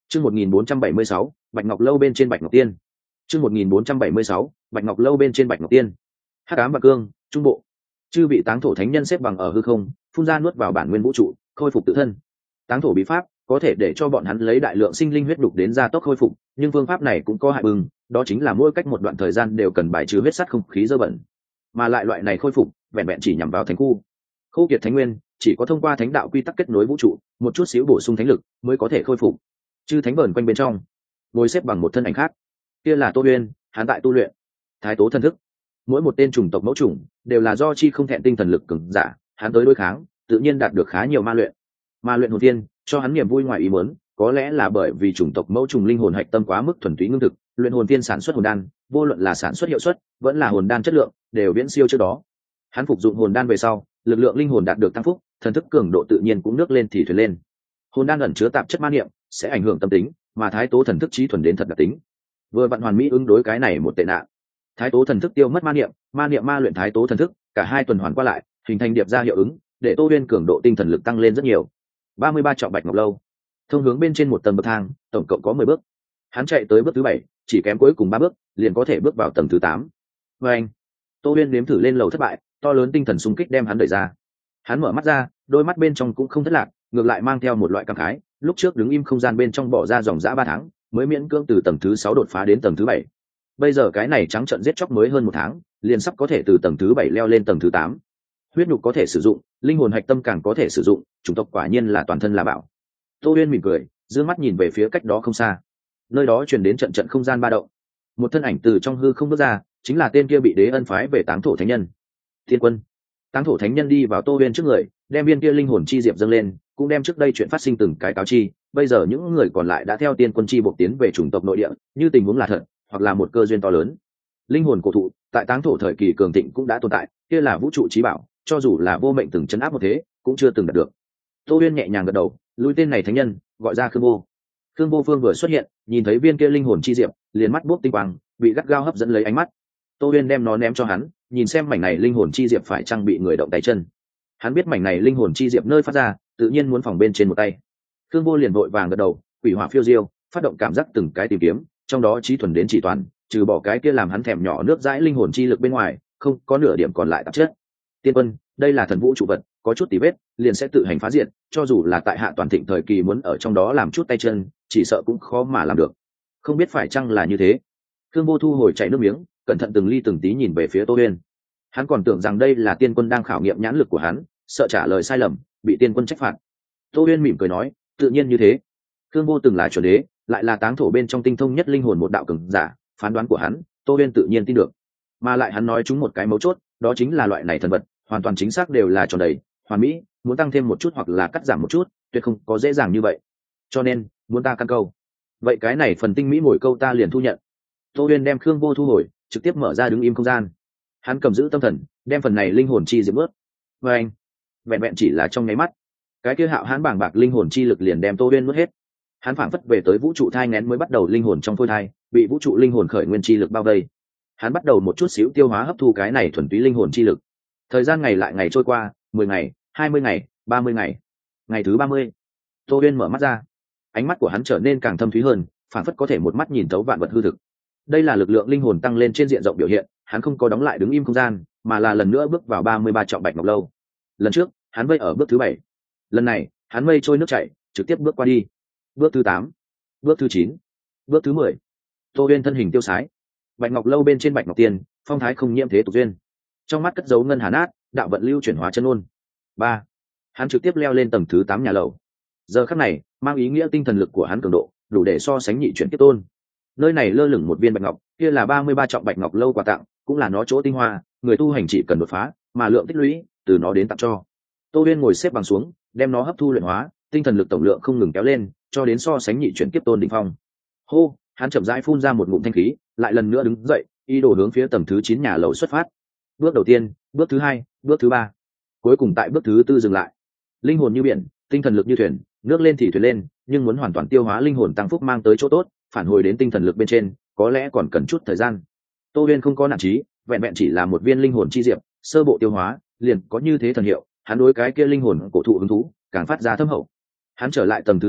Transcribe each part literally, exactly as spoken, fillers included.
Chương một nghìn bốn trăm bảy mươi sáu, Bạch Ngọc lâu bên trên Bạch Ngọc Tiên. Chương một nghìn bốn trăm bảy mươi sáu, Bạch Ngọc lâu bên trên Bạch Ngọc Tiên. Hắc ám và cương, trung bộ. Chư vị táng thổ thánh nhân xếp bằng ở hư không, phun ra nuốt vào bản nguyên vũ trụ, khôi phục tự thân. Táng thổ bí pháp có thể để cho bọn hắn lấy đại lượng sinh linh huyết đục đến gia tốc khôi phục, nhưng phương pháp này cũng có hại bừng, đó chính là mỗi cách một đoạn thời gian đều cần bài trừ huyết sắt không khí dơ bẩn. Mà lại loại này khôi phục, vẹn vẹn chỉ nhằm vào thánh khu. Khâu kiệt thánh nguyên, chỉ có thông qua thánh đạo quy tắc kết nối vũ trụ, một chút xíu bổ sung thánh lực mới có thể khôi phục. Chư thánh vờn quanh bên trong, ngồi xếp bằng một thân ảnh khác. Kia là Tô Uyên, hắn tại tu luyện Thái Tố thần thức. Mỗi một tên chủng tộc mẫu chủng đều là do chi không thẹn tinh thần lực cường giả, hắn tới đối kháng, tự nhiên đạt được khá nhiều ma luyện. Ma luyện hồn tiên, cho hắn niềm vui ngoài ý muốn, có lẽ là bởi vì chủng tộc mẫu trùng linh hồn hạch tâm quá mức thuần túy ngưng thực, luyện hồn tiên sản xuất hồn đan, vô luận là sản xuất hiệu suất, vẫn là hồn đan chất lượng, đều viễn siêu trước đó. Hắn phục dụng hồn đan về sau, lực lượng linh hồn đạt được tăng phúc, thần thức cường độ tự nhiên cũng nước lên thì thuyền lên. Hồn đan ẩn chứa tạp chất ma niệm, sẽ ảnh hưởng tâm tính, mà Thái Tố thần thức trí thuần đến thật đặc tính. Vừa vặn hoàn mỹ ứng đối cái này một tệ nạn. Thái Tố thần thức tiêu mất ma niệm, ma niệm ma luyện Thái Tố thần thức, cả hai tuần hoàn qua lại, hình thành điệp ra hiệu ứng, để Tô Uyên cường độ tinh thần lực tăng lên rất nhiều. ba mươi ba trọng Bạch Ngọc lâu, thông hướng bên trên một tầng bậc thang, tổng cộng có mười bước. Hắn chạy tới bước thứ bảy, chỉ kém cuối cùng ba bước, liền có thể bước vào tầng thứ tám. Và anh, Tô Uyên nếm thử lên lầu thất bại, to lớn tinh thần xung kích đem hắn đẩy ra. Hắn mở mắt ra, đôi mắt bên trong cũng không thất lạc, ngược lại mang theo một loại cảm khái, lúc trước đứng im không gian bên trong bỏ ra dòng dã ba tháng, mới miễn cưỡng từ tầng thứ sáu đột phá đến tầng thứ bảy. Bây giờ cái này trắng trợn giết chóc mới hơn một tháng, liền sắp có thể từ tầng thứ bảy leo lên tầng thứ tám. Huyết nhục có thể sử dụng, linh hồn hạch tâm càng có thể sử dụng, chủng tộc quả nhiên là toàn thân là bảo. Tô Uyên mỉm cười, dương mắt nhìn về phía cách đó không xa. Nơi đó truyền đến trận trận không gian ba động. Một thân ảnh từ trong hư không bước ra, chính là tên kia bị đế ân phái về Táng thổ thánh nhân. Thiên Quân. Táng thổ thánh nhân đi vào Tô Uyên trước người, đem viên kia linh hồn chi diệp dâng lên, cũng đem trước đây chuyện phát sinh từng cái cáo chi. Bây giờ những người còn lại đã theo Tiên Quân chi buộc tiến về chủng tộc nội địa, như tình huống là thật, hoặc là một cơ duyên to lớn. Linh hồn cổ thụ tại Táng thổ thời kỳ cường thịnh cũng đã tồn tại, kia là vũ trụ chí bảo, cho dù là vô mệnh từng chấn áp một thế, cũng chưa từng đạt được. Tô Uyên nhẹ nhàng gật đầu, lui tên này thánh nhân, gọi ra Khương Vô. Khương Vô Phương vừa xuất hiện, nhìn thấy viên kia linh hồn chi diệp, liền mắt buốc tinh quang, bị gắt gao hấp dẫn lấy ánh mắt. Tô Uyên đem nó ném cho hắn, nhìn xem mảnh này linh hồn chi diệp phải chăng bị người động tay chân. Hắn biết mảnh này linh hồn chi diệp nơi phát ra, tự nhiên muốn phòng bên trên một tay. Khương Vô liền vội vàng gật đầu, quỷ hỏa phiêu diêu, phát động cảm giác từng cái tìm kiếm, trong đó trí thuần đến chỉ toàn, trừ bỏ cái kia làm hắn thèm nhỏ nước dãi linh hồn chi lực bên ngoài, không có nửa điểm còn lại tạp chất. Tiên Quân, đây là thần vũ trụ vật, có chút tì vết, liền sẽ tự hành phá diệt, cho dù là tại Hạ Toàn Thịnh thời kỳ muốn ở trong đó làm chút tay chân, chỉ sợ cũng khó mà làm được. Không biết phải chăng là như thế. Khương Vô thu hồi chảy nước miếng, cẩn thận từng ly từng tí nhìn về phía Tô Uyên. Hắn còn tưởng rằng đây là Tiên Quân đang khảo nghiệm nhãn lực của hắn, sợ trả lời sai lầm, bị Tiên Quân trách phạt. Tô Uyên mỉm cười nói, tự nhiên như thế. Khương Vô từng là chuẩn đế, lại là Táng thổ bên trong tinh thông nhất linh hồn một đạo cường giả, phán đoán của hắn, Tô Uyên tự nhiên tin được. Mà lại hắn nói chúng một cái mấu chốt, đó chính là loại này thần vật, hoàn toàn chính xác đều là tròn đầy, hoàn mỹ, muốn tăng thêm một chút hoặc là cắt giảm một chút, tuyệt không có dễ dàng như vậy. Cho nên, muốn ta căn câu, vậy cái này phần tinh mỹ mồi câu ta liền thu nhận. Tô Uyên đem Khương Vô thu hồi, trực tiếp mở ra đứng im không gian. Hắn cầm giữ tâm thần, đem phần này linh hồn chi diệp bớt. Và anh, vẹn vẹn chỉ là trong nháy mắt, cái kia hạo hãn bảng bạc linh hồn chi lực liền đem Tô Uyên nuốt hết. Hắn phảng phất về tới vũ trụ thai nghén mới bắt đầu linh hồn trong phôi thai, bị vũ trụ linh hồn khởi nguyên chi lực bao vây. Hắn bắt đầu một chút xíu tiêu hóa hấp thu cái này thuần túy linh hồn chi lực. Thời gian ngày lại ngày trôi qua, mười ngày, hai mươi ngày, ba mươi ngày. Ngày thứ ba mươi, Tô Uyên mở mắt ra. Ánh mắt của hắn trở nên càng thâm thúy hơn, phảng phất có thể một mắt nhìn thấu vạn vật hư thực. Đây là lực lượng linh hồn tăng lên trên diện rộng biểu hiện, hắn không có đóng lại đứng im không gian, mà là lần nữa bước vào ba mươi ba trọng Bạch Ngọc lâu. Lần trước, hắn vây ở bước thứ bảy. Lần này, hắn mây trôi nước chảy, trực tiếp bước qua đi. Bước thứ tám, bước thứ chín, bước thứ mười. Tô Uyên thân hình tiêu sái. Bạch Ngọc lâu bên trên Bạch Ngọc Tiên, phong thái không nhiễm thế tục duyên. Trong mắt cất giấu ngân hà nát, đạo vận lưu chuyển hóa chân ôn. Ba, hắn trực tiếp leo lên tầng thứ tám nhà lầu. Giờ khắc này, mang ý nghĩa tinh thần lực của hắn cường độ, đủ để so sánh nhị chuyển kiếp tôn. Nơi này lơ lửng một viên bạch ngọc, kia là ba mươi ba trọng Bạch Ngọc lâu quà tặng, cũng là nó chỗ tinh hoa, người tu hành chỉ cần đột phá, mà lượng tích lũy, từ nó đến tặng cho. Tô Uyên ngồi xếp bằng xuống, đem nó hấp thu luyện hóa, tinh thần lực tổng lượng không ngừng kéo lên, cho đến so sánh nhị chuyển kiếp tôn đỉnh phong. Hô, hắn chậm rãi phun ra một ngụm thanh khí, lại lần nữa đứng dậy, ý đồ hướng phía tầng thứ chín nhà lầu xuất phát. Bước đầu tiên, bước thứ hai, bước thứ ba, cuối cùng tại bước thứ tư dừng lại. Linh hồn như biển, tinh thần lực như thuyền, nước lên thì thuyền lên, nhưng muốn hoàn toàn tiêu hóa linh hồn tăng phúc mang tới chỗ tốt, phản hồi đến tinh thần lực bên trên, có lẽ còn cần chút thời gian. Tô Uyên không có nản chí, vẹn vẹn chỉ là một viên linh hồn chi diệp, sơ bộ tiêu hóa, liền có như thế thần hiệu, hắn đối cái kia linh hồn cổ thụ hứng thú, càng phát ra thâm hậu. Hắn trở lại tầng thứ tám,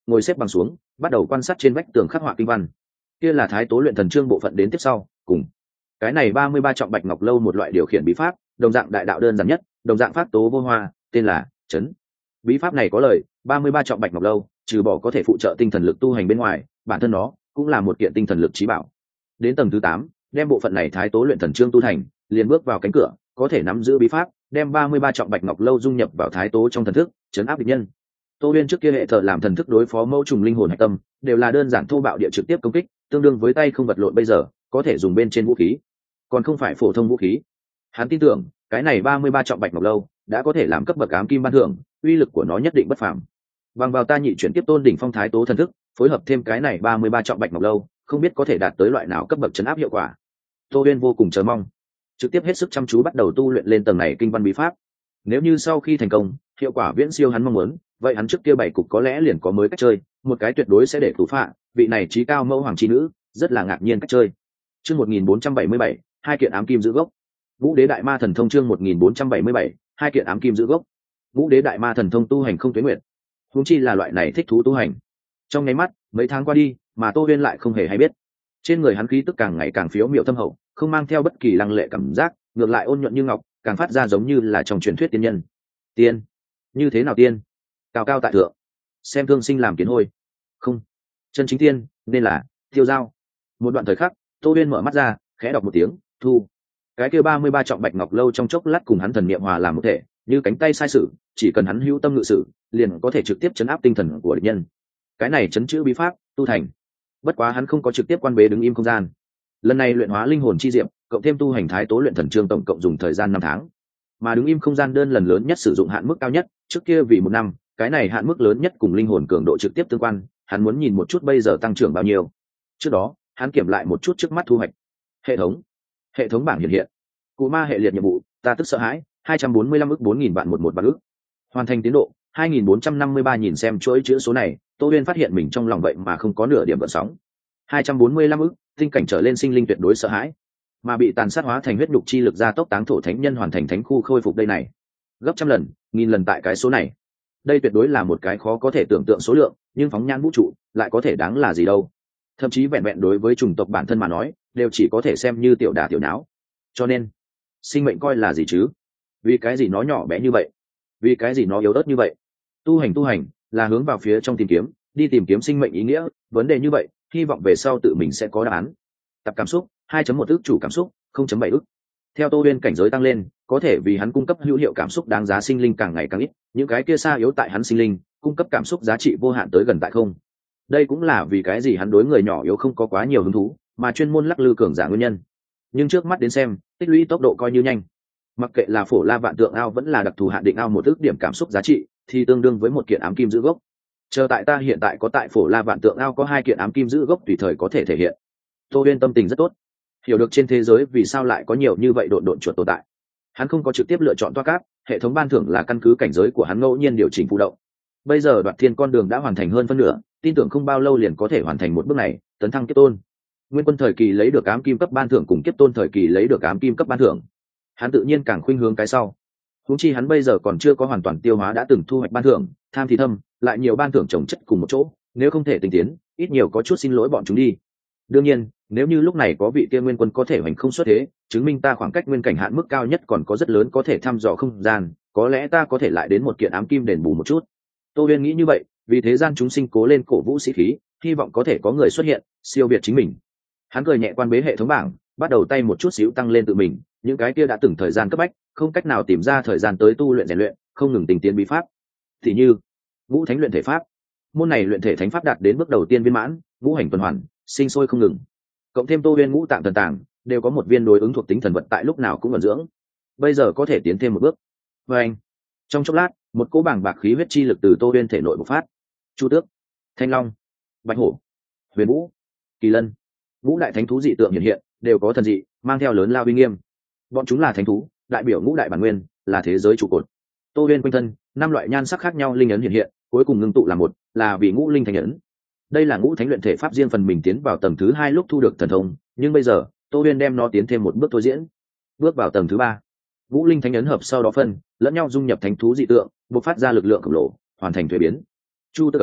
ngồi xếp bằng xuống, bắt đầu quan sát trên vách tường khắc họa kinh văn. Kia là thái tố luyện thần chương bộ phận đến tiếp sau, cùng cái này ba mươi ba trọng bạch ngọc lâu một loại điều khiển bí pháp, đồng dạng đại đạo đơn giản nhất, đồng dạng pháp tố vô hoa, tên là chấn. Bí pháp này có lời, ba mươi ba trọng bạch ngọc lâu, trừ bỏ có thể phụ trợ tinh thần lực tu hành bên ngoài, bản thân nó cũng là một kiện tinh thần lực trí bảo. Đến tầng thứ tám, đem bộ phận này thái tố luyện thần chương tu thành, liền bước vào cánh cửa, có thể nắm giữ bí pháp, đem ba mươi ba trọng bạch ngọc lâu dung nhập vào thái tố trong thần thức, chấn áp địch nhân. Tô Uyên trước kia hệ thờ làm thần thức đối phó mâu trùng linh hồn hạch tâm, đều là đơn giản thô bạo địa trực tiếp công kích, tương đương với tay không vật lộn bây giờ, có thể dùng bên trên vũ khí, còn không phải phổ thông vũ khí. Hắn tin tưởng, cái này ba mươi ba trọng bạch ngọc lâu đã có thể làm cấp bậc ám kim ban thưởng, uy lực của nó nhất định bất phàm. Bằng vào ta nhị chuyển tiếp tôn đỉnh phong thái tố thần thức, phối hợp thêm cái này ba mươi ba trọng bạch ngọc lâu, không biết có thể đạt tới loại nào cấp bậc chấn áp hiệu quả. Tô Uyên vô cùng chờ mong, trực tiếp hết sức chăm chú bắt đầu tu luyện lên tầng này kinh văn bí pháp. Nếu như sau khi thành công, hiệu quả viễn siêu hắn mong muốn, vậy hắn trước kia bảy cục có lẽ liền có mới cách chơi, một cái tuyệt đối sẽ để thủ phạ, vị này trí cao mẫu hoàng chi nữ, rất là ngạc nhiên cách chơi. Chương một nghìn bốn trăm bảy mươi bảy, hai kiện ám kim giữ gốc. Vũ Đế Đại Ma Thần Thông chương một nghìn bốn trăm bảy mươi bảy, hai kiện ám kim giữ gốc. Vũ Đế Đại Ma Thần Thông tu hành không tuế nguyệt, huống chi là loại này thích thú tu hành. Trong nháy mắt, mấy tháng qua đi, mà Tô Uyên lại không hề hay biết. Trên người hắn khí tức càng ngày càng phiếu miểu thâm hậu, không mang theo bất kỳ lăng lệ cảm giác, ngược lại ôn nhuận như ngọc, càng phát ra giống như là trong truyền thuyết tiên nhân. Tiên? Như thế nào tiên? Cao cao tại thượng, xem thương sinh làm kiến hôi. Không, chân chính tiên nên là tiêu dao. Một đoạn thời khắc, Tô Uyên mở mắt ra, khẽ đọc một tiếng, thu. Cái kia ba mươi ba trọng bạch ngọc lâu trong chốc lát cùng hắn thần niệm hòa làm một thể, như cánh tay sai sử, chỉ cần hắn hữu tâm ngự sử, liền có thể trực tiếp chấn áp tinh thần của địch nhân. Cái này chấn chữ bí pháp, tu thành. Bất quá hắn không có trực tiếp quan bế đứng im không gian. Lần này luyện hóa linh hồn chi diệm, cộng thêm tu hành thái tố luyện thần chương tổng cộng dùng thời gian năm tháng. Mà đứng im không gian đơn lần lớn nhất sử dụng hạn mức cao nhất, trước kia vì một năm, cái này hạn mức lớn nhất cùng linh hồn cường độ trực tiếp tương quan, hắn muốn nhìn một chút bây giờ tăng trưởng bao nhiêu. Trước đó, hắn kiểm lại một chút trước mắt thu hoạch. Hệ thống, hệ thống bảng hiện hiện. Cụ ma hệ liệt nhiệm vụ, ta tức sợ hãi, hai trăm bốn mươi lăm ức bốn nghìn vạn một một vạn ức. Hoàn thành tiến độ, hai nghìn bốn trăm năm mươi ba nhìn xem chuỗi chữ số này, Tô Uyên phát hiện mình trong lòng vậy mà không có nửa điểm gợn sóng. hai trăm bốn mươi lăm ức, tinh cảnh trở lên sinh linh tuyệt đối sợ hãi, mà bị tàn sát hóa thành huyết nhục chi lực gia tốc táng thổ thánh nhân hoàn thành thánh khu khôi phục đây này, gấp trăm lần, nghìn lần tại cái số này. Đây tuyệt đối là một cái khó có thể tưởng tượng số lượng, nhưng phóng nhan vũ trụ lại có thể đáng là gì đâu. Thậm chí vẹn vẹn đối với chủng tộc bản thân mà nói, đều chỉ có thể xem như tiểu đả tiểu não. Cho nên, sinh mệnh coi là gì chứ? Vì cái gì nó nhỏ bé như vậy? Vì cái gì nó yếu ớt như vậy? Tu hành tu hành là hướng vào phía trong tìm kiếm, đi tìm kiếm sinh mệnh ý nghĩa, vấn đề như vậy, hy vọng về sau tự mình sẽ có đáp án. Tập cảm xúc, hai chấm một ức chủ cảm xúc, không chấm bảy ức. Theo Tô Uyên cảnh giới tăng lên, có thể vì hắn cung cấp hữu hiệu cảm xúc đáng giá sinh linh càng ngày càng ít, những cái kia xa yếu tại hắn sinh linh, cung cấp cảm xúc giá trị vô hạn tới gần tại không. Đây cũng là vì cái gì hắn đối người nhỏ yếu không có quá nhiều hứng thú, mà chuyên môn lắc lư cường giả nguyên nhân. Nhưng trước mắt đến xem, tích lũy tốc độ coi như nhanh. Mặc kệ là phổ la vạn tượng ao vẫn là đặc thù hạn định ao một ức điểm cảm xúc giá trị, thì tương đương với một kiện ám kim giữ gốc. Chờ tại ta hiện tại có tại phổ la vạn tượng ao có hai kiện ám kim giữ gốc tùy thời có thể thể hiện. Tô Uyên tâm tình rất tốt, hiểu được trên thế giới vì sao lại có nhiều như vậy độn độn chuột tồn tại. Hắn không có trực tiếp lựa chọn toa cáp, hệ thống ban thưởng là căn cứ cảnh giới của hắn ngẫu nhiên điều chỉnh phụ động. Bây giờ Đoạt Thiên con đường đã hoàn thành hơn phân nửa, tin tưởng không bao lâu liền có thể hoàn thành một bước này, tấn thăng kiếp tôn. Nguyên quân thời kỳ lấy được ám kim cấp ban thưởng cùng kiếp tôn thời kỳ lấy được ám kim cấp ban thưởng, hắn tự nhiên càng khuynh hướng cái sau. Huống chi hắn bây giờ còn chưa có hoàn toàn tiêu hóa đã từng thu hoạch ban thưởng, tham thì thâm, lại nhiều ban thưởng chồng chất cùng một chỗ, nếu không thể tinh tiến, ít nhiều có chút xin lỗi bọn chúng đi. Đương nhiên, nếu như lúc này có vị kia nguyên quân có thể hoành không xuất thế, chứng minh ta khoảng cách nguyên cảnh hạn mức cao nhất còn có rất lớn có thể thăm dò không gian, có lẽ ta có thể lại đến một kiện ám kim đền bù một chút. Tô Uyên nghĩ như vậy, vì thế gian chúng sinh cố lên cổ vũ sĩ khí, hy vọng có thể có người xuất hiện, siêu việt chính mình. Hắn cười nhẹ quan bế hệ thống bảng, bắt đầu tay một chút xíu tăng lên tự mình, những cái kia đã từng thời gian cấp bách, không cách nào tìm ra thời gian tới tu luyện rèn luyện, không ngừng tinh tiến bí pháp. Thì như Ngũ Thánh luyện thể pháp, môn này luyện thể thánh pháp đạt đến bước đầu tiên viên mãn, ngũ hành tuần hoàn, sinh sôi không ngừng. Cộng thêm Tô Uyên ngũ tạng thần tàng, đều có một viên đối ứng thuộc tính thần vật tại lúc nào cũng ẩn dưỡng. Bây giờ có thể tiến thêm một bước. Và anh, trong chốc lát, một cỗ bảng bạc khí huyết chi lực từ Tô Uyên thể nội bộc phát. Chu Tước, Thanh Long, Bạch Hổ, Huyền Vũ, Kỳ Lân, ngũ đại thánh thú dị tượng hiện hiện, đều có thần dị, mang theo lớn lao uy nghiêm. Bọn chúng là thánh thú, đại biểu ngũ đại bản nguyên, là thế giới trụ cột. Tô Uyên quanh thân, năm loại nhan sắc khác nhau linh ấn hiện hiện, cuối cùng ngưng tụ là một, là vì ngũ linh thánh ấn. Đây là ngũ thánh luyện thể pháp riêng phần mình tiến vào tầng thứ hai lúc thu được thần thông, nhưng bây giờ Tô Uyên đem nó tiến thêm một bước thôi diễn. Bước vào tầng thứ ba, ngũ linh thánh ấn hợp sau đó phân lẫn nhau dung nhập thánh thú dị tượng, bộc phát ra lực lượng khổng lồ, hoàn thành thuế biến. Chu Tước ấn,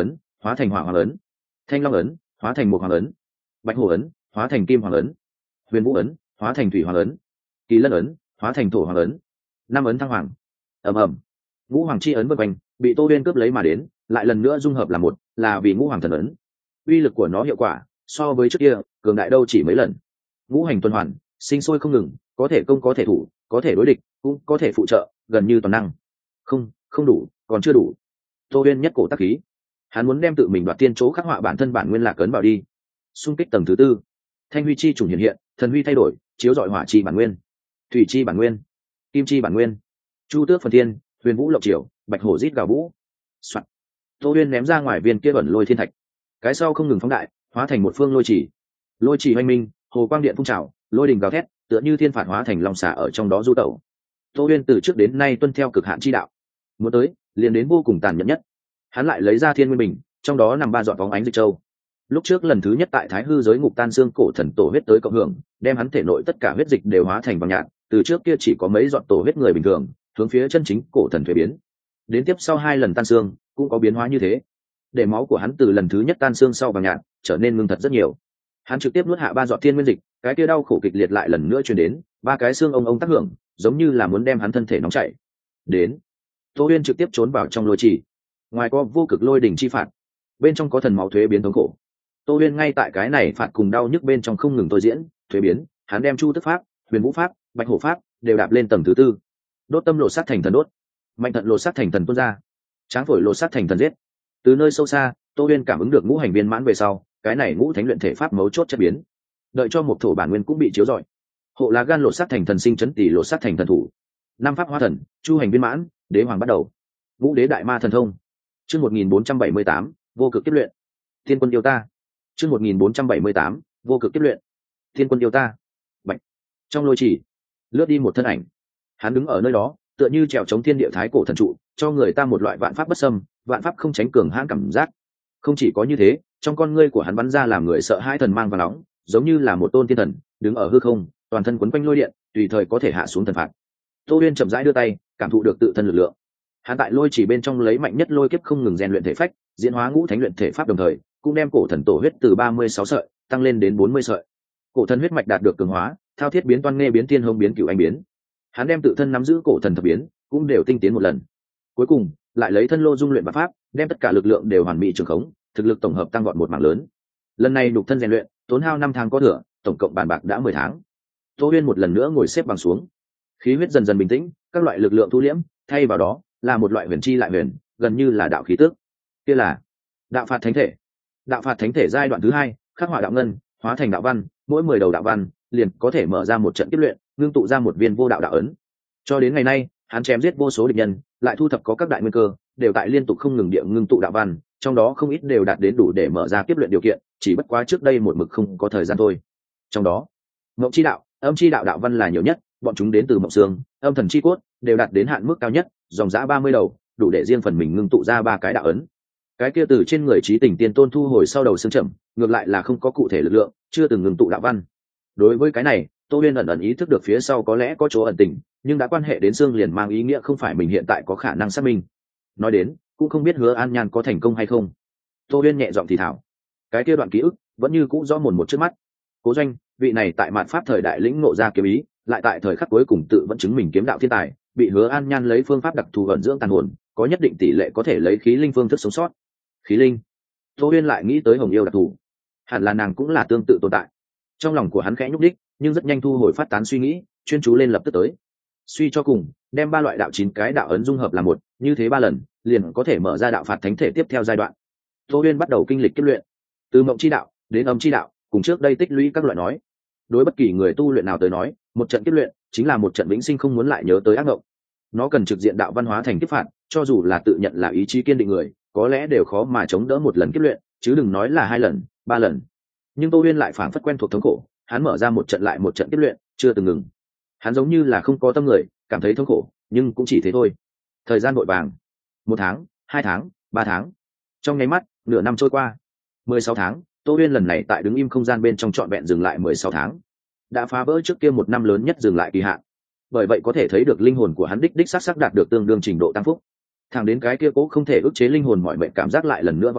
hóa thành hỏa hoàng ấn. Thanh long ấn hóa thành một hoàng ấn. Bạch hổ ấn hóa thành kim hoàng ấn. Huyền vũ ấn hóa thành thủy hoàng ấn. Kỳ lân ấn hóa thành thổ hoàng ấn. Năm ấn thăng hoàng. Ầm ầm, ngũ hoàng chi ấn vân quanh bị Tô Uyên cướp lấy mà đến, lại lần nữa dung hợp là một, là vì ngũ hoàng thần ấn. Uy lực của nó hiệu quả so với trước kia cường đại đâu chỉ mấy lần. Ngũ hành tuần hoàn sinh sôi không ngừng, có thể công có thể thủ, có thể đối địch cũng có thể phụ trợ, gần như toàn năng. Không, không đủ, còn chưa đủ. Tô Uyên nhất cổ tắc khí, hắn muốn đem tự mình đoạt tiên chỗ khắc họa bản thân bản nguyên lạc cấn vào đi. Xung kích tầng thứ tư, thanh huy chi trùng hiện hiện, thần huy thay đổi, chiếu dọi hỏa chi bản nguyên, thủy chi bản nguyên, kim chi bản nguyên, chu tước phần thiên, huyền vũ lộng triều, bạch hổ rít gào vũ. Soạn. Tô Uyên ném ra ngoài viên kia ẩn lôi thiên thạch, cái sau không ngừng phóng đại, hóa thành một phương lôi chỉ. Lôi chỉ hoành minh, hồ quang điện phun trào, lôi đình gào thét, tựa như thiên phạt hóa thành long xà ở trong đó du tẩu. Tô Uyên từ trước đến nay tuân theo cực hạn chi đạo, muốn tới liền đến vô cùng tàn nhẫn nhất. Hắn lại lấy ra thiên nguyên bình, trong đó nằm ba giọt bóng ánh dịch châu. Lúc trước lần thứ nhất tại Thái Hư giới ngục tan xương cổ thần tổ huyết tới cộng hưởng, đem hắn thể nội tất cả huyết dịch đều hóa thành vàng nhạt, từ trước kia chỉ có mấy giọt tổ huyết người bình thường, hướng phía chân chính cổ thần thuế biến. Đến tiếp sau hai lần tan xương cũng có biến hóa như thế, để máu của hắn từ lần thứ nhất tan xương sau vàng nhạt trở nên ngưng thật rất nhiều. Hắn trực tiếp nuốt hạ ba giọt thiên nguyên dịch, cái kia đau khổ kịch liệt lại lần nữa truyền đến, ba cái xương ông ông tác hưởng, giống như là muốn đem hắn thân thể nóng chảy. Đến, Tô Uyên trực tiếp trốn vào trong lôi trì. Ngoài có vô cực lôi đỉnh chi phạt, bên trong có thần máu thuế biến thống khổ. Tô Uyên ngay tại cái này phạt cùng đau nhức bên trong không ngừng tôi diễn thuế biến, hắn đem chu tức pháp, huyền vũ pháp, bạch hổ pháp đều đạp lên tầng thứ tư. Đốt tâm lột sát thành thần đốt, mạnh thận lột sát thành thần tuôn ra, tráng phổi lột sát thành thần giết. Từ nơi sâu xa, Tô Uyên cảm ứng được ngũ hành viên mãn về sau, cái này ngũ thánh luyện thể pháp mấu chốt chất biến. Đợi cho một thổ bản nguyên cũng bị chiếu rọi, hộ lá gan lột sát thành thần sinh, chấn tỷ lột sát thành thần thủ. Năm pháp hóa thần, chu hành viên mãn, đế hoàng bắt đầu. Ngũ đế đại ma thần thông. Chương một nghìn bốn trăm bảy mươi tám, vô cực kiếp luyện. Thiên quân yêu ta. Chương một nghìn bốn trăm bảy mươi tám, vô cực kiếp luyện. Thiên quân yêu ta. Bạch. Trong lôi chỉ, lướt đi một thân ảnh. Hắn đứng ở nơi đó, tựa như trèo chống thiên địa thái cổ thần trụ, cho người ta một loại vạn pháp bất xâm, vạn pháp không tránh cường hãn cảm giác. Không chỉ có như thế, trong con ngươi của hắn bắn ra làm người sợ hãi thần mang và nóng, giống như là một tôn thiên thần đứng ở hư không, toàn thân quấn quanh lôi điện, tùy thời có thể hạ xuống thần phạt. Tô Uyên chậm rãi đưa tay, cảm thụ được tự thân lực lượng. Hắn tại lôi chỉ bên trong lấy mạnh nhất lôi kiếp không ngừng rèn luyện thể phách, diễn hóa ngũ thánh luyện thể pháp, đồng thời cũng đem cổ thần tổ huyết từ ba mươi sáu sợi tăng lên đến bốn mươi sợi. Cổ thần huyết mạch đạt được cường hóa, thao thiết biến toan nghe biến thiên hông biến cửu anh biến. Hắn đem tự thân nắm giữ cổ thần thập biến cũng đều tinh tiến một lần. Cuối cùng lại lấy thân lô dung luyện bát pháp, đem tất cả lực lượng đều hoàn mỹ trường khống, thực lực tổng hợp tăng gọn một mảng lớn. Lần này đục thân rèn luyện tốn hao năm tháng có thừa, tổng cộng bàn bạc đã mười tháng. Tô Uyên một lần nữa ngồi xếp bằng xuống, khí huyết dần dần bình tĩnh, các loại lực lượng thu liễm, thay vào đó là một loại huyền chi lại huyền, gần như là đạo khí tức. Kia là đạo phạt thánh thể. Đạo phạt thánh thể giai đoạn thứ hai, khắc họa đạo ngân, hóa thành đạo văn, mỗi mười đầu đạo văn liền có thể mở ra một trận kiếp luyện, ngưng tụ ra một viên vô đạo đạo ấn. Cho đến ngày nay, hắn chém giết vô số địch nhân, lại thu thập có các đại nguyên cơ, đều tại liên tục không ngừng địa ngưng tụ đạo văn, trong đó không ít đều đạt đến đủ để mở ra kiếp luyện điều kiện, chỉ bất quá trước đây một mực không có thời gian thôi. Trong đó, mộng chi đạo, âm chi đạo đạo văn là nhiều nhất, bọn chúng đến từ mộng xương, âm thần chi cốt, đều đạt đến hạn mức cao nhất, dòng dã ba mươi đầu, đủ để riêng phần mình ngưng tụ ra ba cái đạo ấn. Cái kia từ trên người Chí Tình Tiên Tôn thu hồi sau đầu xương chậm, ngược lại là không có cụ thể lực lượng, chưa từng ngưng tụ đạo văn. Đối với cái này, Tô Uyên ẩn ẩn ý thức được phía sau có lẽ có chỗ ẩn tình, nhưng đã quan hệ đến xương liền mang ý nghĩa không phải mình hiện tại có khả năng xác minh. Nói đến, cũng không biết Hứa An Nhan có thành công hay không. Tô Uyên nhẹ giọng thì thào, cái kia đoạn ký ức vẫn như cũ rõ mồn một trước mắt. Cố Doanh, vị này tại mạn pháp thời đại lĩnh ngộ ra kiếm ý, lại tại thời khắc cuối cùng tự vẫn chứng mình kiếm đạo thiên tài, bị Hứa An Nhan lấy phương pháp đặc thù ẩn dưỡng tàn hồn, có nhất định tỷ lệ có thể lấy khí linh phương thức sống sót. Khí linh. Tô Uyên lại nghĩ tới Hồng Yêu đặc thù, hẳn là nàng cũng là tương tự tồn tại. Trong lòng của hắn khẽ nhúc đích, nhưng rất nhanh thu hồi phát tán suy nghĩ, chuyên chú lên lập tức tới. Suy cho cùng, đem ba loại đạo chín cái đạo ấn dung hợp là một, như thế ba lần, liền có thể mở ra đạo phạt thánh thể tiếp theo giai đoạn. Tô Uyên bắt đầu kinh lịch kiếp luyện, từ mộng chi đạo đến âm chi đạo, cùng trước đây tích lũy các loại nói. Đối bất kỳ người tu luyện nào tới nói, một trận kiếp luyện chính là một trận vĩnh sinh không muốn lại nhớ tới ác mộng. Nó cần trực diện đạo văn hóa thành kiếp phạt, cho dù là tự nhận là ý chí kiên định người, có lẽ đều khó mà chống đỡ một lần kiếp luyện, chứ đừng nói là hai lần, ba lần. Nhưng Tô Uyên lại phảng phất quen thuộc thống khổ, hắn mở ra một trận lại một trận kiếp luyện, chưa từng ngừng. Hắn giống như là không có tâm người, cảm thấy thống khổ, nhưng cũng chỉ thế thôi. Thời gian vội vàng, một tháng, hai tháng, ba tháng, trong nháy mắt, nửa năm trôi qua, mười sáu tháng. Tô Uyên lần này tại đứng im không gian bên trong trọn vẹn dừng lại mười sáu tháng, đã phá vỡ trước kia một năm lớn nhất dừng lại kỳ hạn. Bởi vậy có thể thấy được linh hồn của hắn đích đích xác xác đạt được tương đương trình độ tăng phúc. Thẳng đến cái kia cố không thể ức chế linh hồn mọi mệnh cảm giác lại lần nữa vào tới,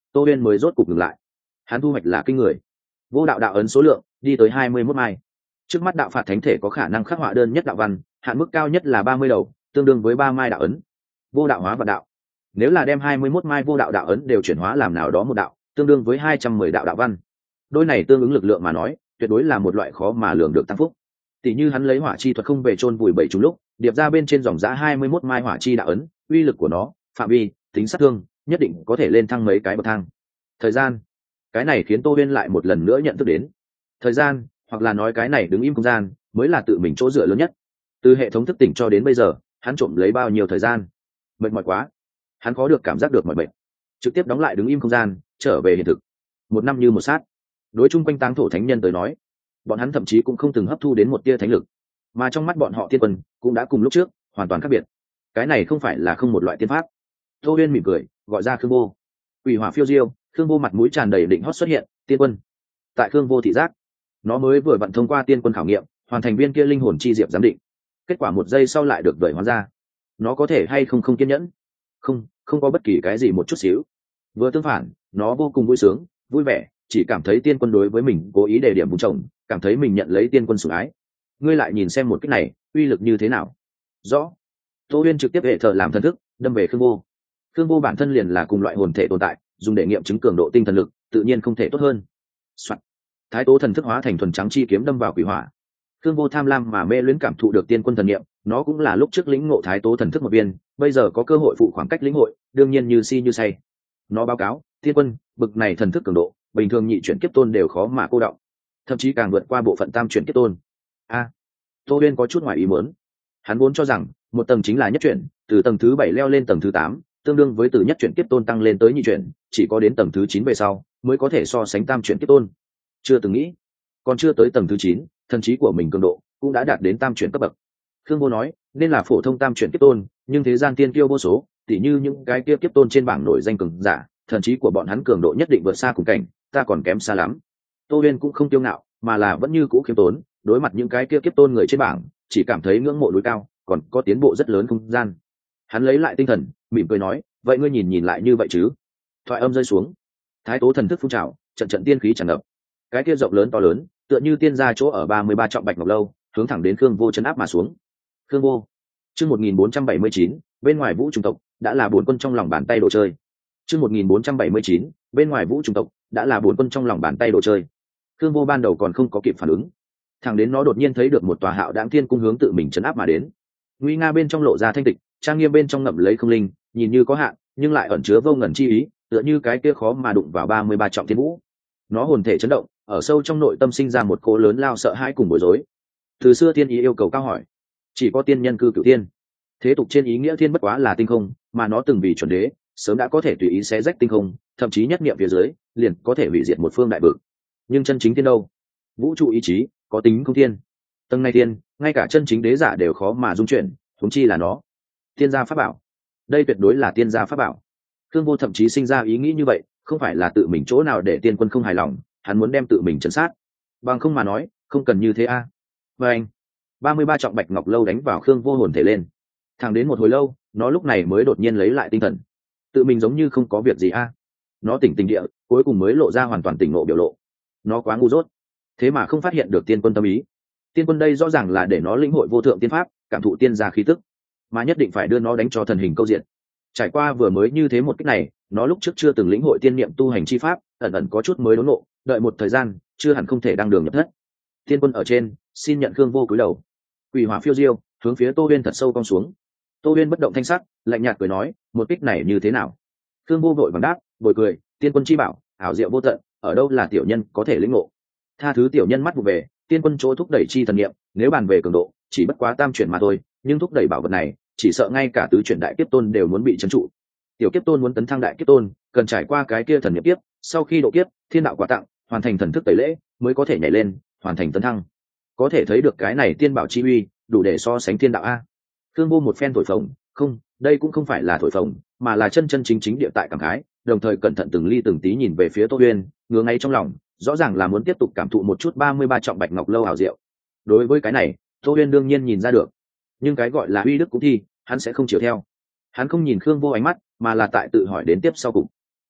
Tô Uyên mới rốt cục ngừng lại. Hắn thu hoạch là kinh người. Vô đạo đạo ấn số lượng đi tới hai mươi mốt mai. Trước mắt đạo phạt thánh thể có khả năng khắc họa đơn nhất đạo văn, hạn mức cao nhất là ba mươi đầu, tương đương với ba mai đạo ấn. Vô đạo hóa vạn đạo. Nếu là đem hai mươi mốt mai vô đạo đạo ấn đều chuyển hóa làm nào đó một đạo, tương đương với hai trăm mười đạo đạo văn. Đôi này tương ứng lực lượng mà nói, tuyệt đối là một loại khó mà lường được tăng phúc. Tỷ như hắn lấy hỏa chi thuật không về chôn vùi bảy trùng lúc, điệp ra bên trên dòng giá hai mươi mốt mai hỏa chi đạo ấn, uy lực của nó, phạm vi, tính sát thương, nhất định có thể lên thăng mấy cái bậc thang. Thời gian, cái này khiến Tô Uyên lại một lần nữa nhận thức đến. Thời gian, hoặc là nói cái này đứng im không gian, mới là tự mình chỗ dựa lớn nhất. Từ hệ thống thức tỉnh cho đến bây giờ, hắn trộm lấy bao nhiêu thời gian? Mệt mỏi quá. Hắn khó được cảm giác được mỏi mệt. Trực tiếp đóng lại đứng im không gian, trở về hiện thực. Một năm như một sát. Đối chung quanh táng thổ thánh nhân tới nói, bọn hắn thậm chí cũng không từng hấp thu đến một tia thánh lực, mà trong mắt bọn họ tiên quân cũng đã cùng lúc trước hoàn toàn khác biệt. Cái này không phải là không một loại tiên pháp. Tô Uyên mỉm cười gọi ra Khương Vô. Quỷ hỏa phiêu diêu, Khương Vô mặt mũi tràn đầy định hót xuất hiện. Tiên quân. Tại Khương Vô thị giác, nó mới vừa vận thông qua tiên quân khảo nghiệm, hoàn thành viên kia linh hồn chi diệp giám định. Kết quả một giây sau lại được đợi hóa ra. Nó có thể hay không không kiên nhẫn? Không, không có bất kỳ cái gì một chút xíu. Vừa tương phản, nó vô cùng vui sướng, vui vẻ, chỉ cảm thấy tiên quân đối với mình cố ý đề điểm vùng chồng, cảm thấy mình nhận lấy tiên quân sủng ái. Ngươi lại nhìn xem một cái này uy lực như thế nào. Rõ. Tô Uyên trực tiếp hệ thờ làm thần thức đâm về Khương Vô. Khương Vô bản thân liền là cùng loại hồn thể tồn tại, dùng để nghiệm chứng cường độ tinh thần lực tự nhiên không thể tốt hơn. Soạn. Thái tố thần thức hóa thành thuần trắng chi kiếm đâm vào quỷ hỏa. Khương Vô tham lam mà mê luyến cảm thụ được tiên quân thần niệm, nó cũng là lúc trước lĩnh ngộ thái tố thần thức một viên, bây giờ có cơ hội phụ khoảng cách lĩnh hội, đương nhiên như si như say. Nó báo cáo, tiên quân, bực này thần thức cường độ, bình thường nhị chuyển kiếp tôn đều khó mà cô đọng, thậm chí càng vượt qua bộ phận tam chuyển kiếp tôn. A, à, Tô Uyên có chút ngoài ý muốn. Hắn vốn cho rằng một tầng chính là nhất chuyển, từ tầng thứ bảy leo lên tầng thứ tám, tương đương với từ nhất chuyển kiếp tôn tăng lên tới nhị chuyển, chỉ có đến tầng thứ chín về sau mới có thể so sánh tam chuyển kiếp tôn. Chưa từng nghĩ, còn chưa tới tầng thứ chín, thần trí của mình cường độ cũng đã đạt đến tam chuyển cấp bậc. Khương Vô nói, nên là phổ thông tam chuyển kiếp tôn, nhưng thế gian tiên kiêu vô số, tỉ như những cái kia kiếp tôn trên bảng nổi danh cường giả, thần trí của bọn hắn cường độ nhất định vượt xa cùng cảnh, ta còn kém xa lắm. Tô Uyên cũng không kiêu ngạo, mà là vẫn như cũ khiêm tốn, đối mặt những cái kia kiếp tôn người trên bảng, chỉ cảm thấy ngưỡng mộ núi cao, còn có tiến bộ rất lớn không gian. Hắn lấy lại tinh thần, mỉm cười nói, vậy ngươi nhìn nhìn lại như vậy chứ? Thoại âm rơi xuống, thái tố thần thức phun trào, trận trận tiên khí tràn ngập. Cái kia rộng lớn to lớn, tựa như tiên gia chỗ ở ba mươi ba trọng bạch ngọc lâu, hướng thẳng đến Khương Vô chấn áp mà xuống. Khương Vô, chương một nghìn bốn trăm bảy mươi chín, bên ngoài vũ trùng tộc đã là bốn quân trong lòng bàn tay đồ chơi. Chương một nghìn bốn trăm bảy mươi chín, bên ngoài vũ trùng tộc đã là bốn quân trong lòng bàn tay đồ chơi. Khương Vô ban đầu còn không có kịp phản ứng, thẳng đến nó đột nhiên thấy được một tòa hạo đãng thiên cung hướng tự mình chấn áp mà đến. Nguy nga bên trong lộ ra thanh tịch, trang nghiêm bên trong ngậm lấy không linh, nhìn như có hạn, nhưng lại ẩn chứa vô ngần chi ý, tựa như cái kia khó mà đụng vào ba mươi ba trọng thiên vũ. Nó hồn thể chấn động, ở sâu trong nội tâm sinh ra một cỗ lớn lao sợ hãi cùng bối rối. Từ xưa thiên ý yêu cầu cao hỏi, chỉ có tiên nhân cư cửu thiên. Thế tục trên ý nghĩa thiên bất quá là tinh không, mà nó từng vì chuẩn đế, sớm đã có thể tùy ý xé rách tinh không, thậm chí nhất niệm phía dưới, liền có thể hủy diệt một phương đại vực. Nhưng chân chính thiên đâu? Vũ trụ ý chí, có tính không thiên. Tầng này thiên, ngay cả chân chính đế giả đều khó mà dung chuyển, huống chi là nó. Tiên gia pháp bảo. Đây tuyệt đối là tiên gia pháp bảo. Khương Vô thậm chí sinh ra ý nghĩ như vậy, không phải là tự mình chỗ nào để tiên quân không hài lòng, hắn muốn đem tự mình trấn sát. Bằng không mà nói, không cần như thế a. À. Và anh, ba mươi ba trọng bạch ngọc lâu đánh vào Khương Vô hồn thể lên. Thẳng đến một hồi lâu, nó lúc này mới đột nhiên lấy lại tinh thần. Tự mình giống như không có việc gì a. À. Nó tỉnh tỉnh địa, cuối cùng mới lộ ra hoàn toàn tỉnh ngộ biểu lộ. Nó quá ngu dốt, thế mà không phát hiện được tiên quân tâm ý. Tiên quân đây rõ ràng là để nó lĩnh hội vô thượng tiên pháp, cảm thụ tiên gia khí tức, mà nhất định phải đưa nó đánh cho thần hình câu diện. Trải qua vừa mới như thế một cách này, nó lúc trước chưa từng lĩnh hội tiên niệm tu hành chi pháp, ẩn ẩn có chút mới đốn ngộ, đợi một thời gian, chưa hẳn không thể đăng đường nhập thất. Tiên quân ở trên, xin nhận Khương Vô cúi đầu. Quỷ hỏa phiêu diêu, hướng phía Tô Uyên thật sâu cong xuống. Tô Uyên bất động thanh sắc, lạnh nhạt cười nói, một kích này như thế nào? Khương Vô vội vàng đáp, bồi cười, tiên quân chi bảo, ảo diệu vô tận, ở đâu là tiểu nhân có thể lĩnh ngộ. Tha thứ tiểu nhân mắt vụ về, tiên quân chỗ thúc đẩy chi thần niệm, nếu bàn về cường độ, chỉ bất quá tam chuyển mà thôi, nhưng thúc đẩy bảo vật này, chỉ sợ ngay cả tứ chuyển đại kiếp tôn đều muốn bị trấn trụ. Tiểu kiếp tôn muốn tấn thăng đại kiếp tôn, cần trải qua cái kia thần niệm kiếp, sau khi độ kiếp, thiên đạo quả tặng, hoàn thành thần thức tẩy lễ, mới có thể nhảy lên, hoàn thành tấn thăng. Có thể thấy được cái này tiên bảo chi uy, đủ để so sánh thiên đạo a. Khương Vô một phen thổi phồng, không, đây cũng không phải là thổi phồng, mà là chân chân chính chính địa tại cảm khái, đồng thời cẩn thận từng ly từng tí nhìn về phía Tô Uyên, ngứa ngay trong lòng, rõ ràng là muốn tiếp tục cảm thụ một chút ba mươi ba trọng bạch ngọc lâu hảo diệu. Đối với cái này, Tô Uyên đương nhiên nhìn ra được, nhưng cái gọi là uy đức cũng thi, hắn sẽ không chiều theo. Hắn không nhìn Khương Vô ánh mắt, mà là tại tự hỏi đến tiếp sau cùng.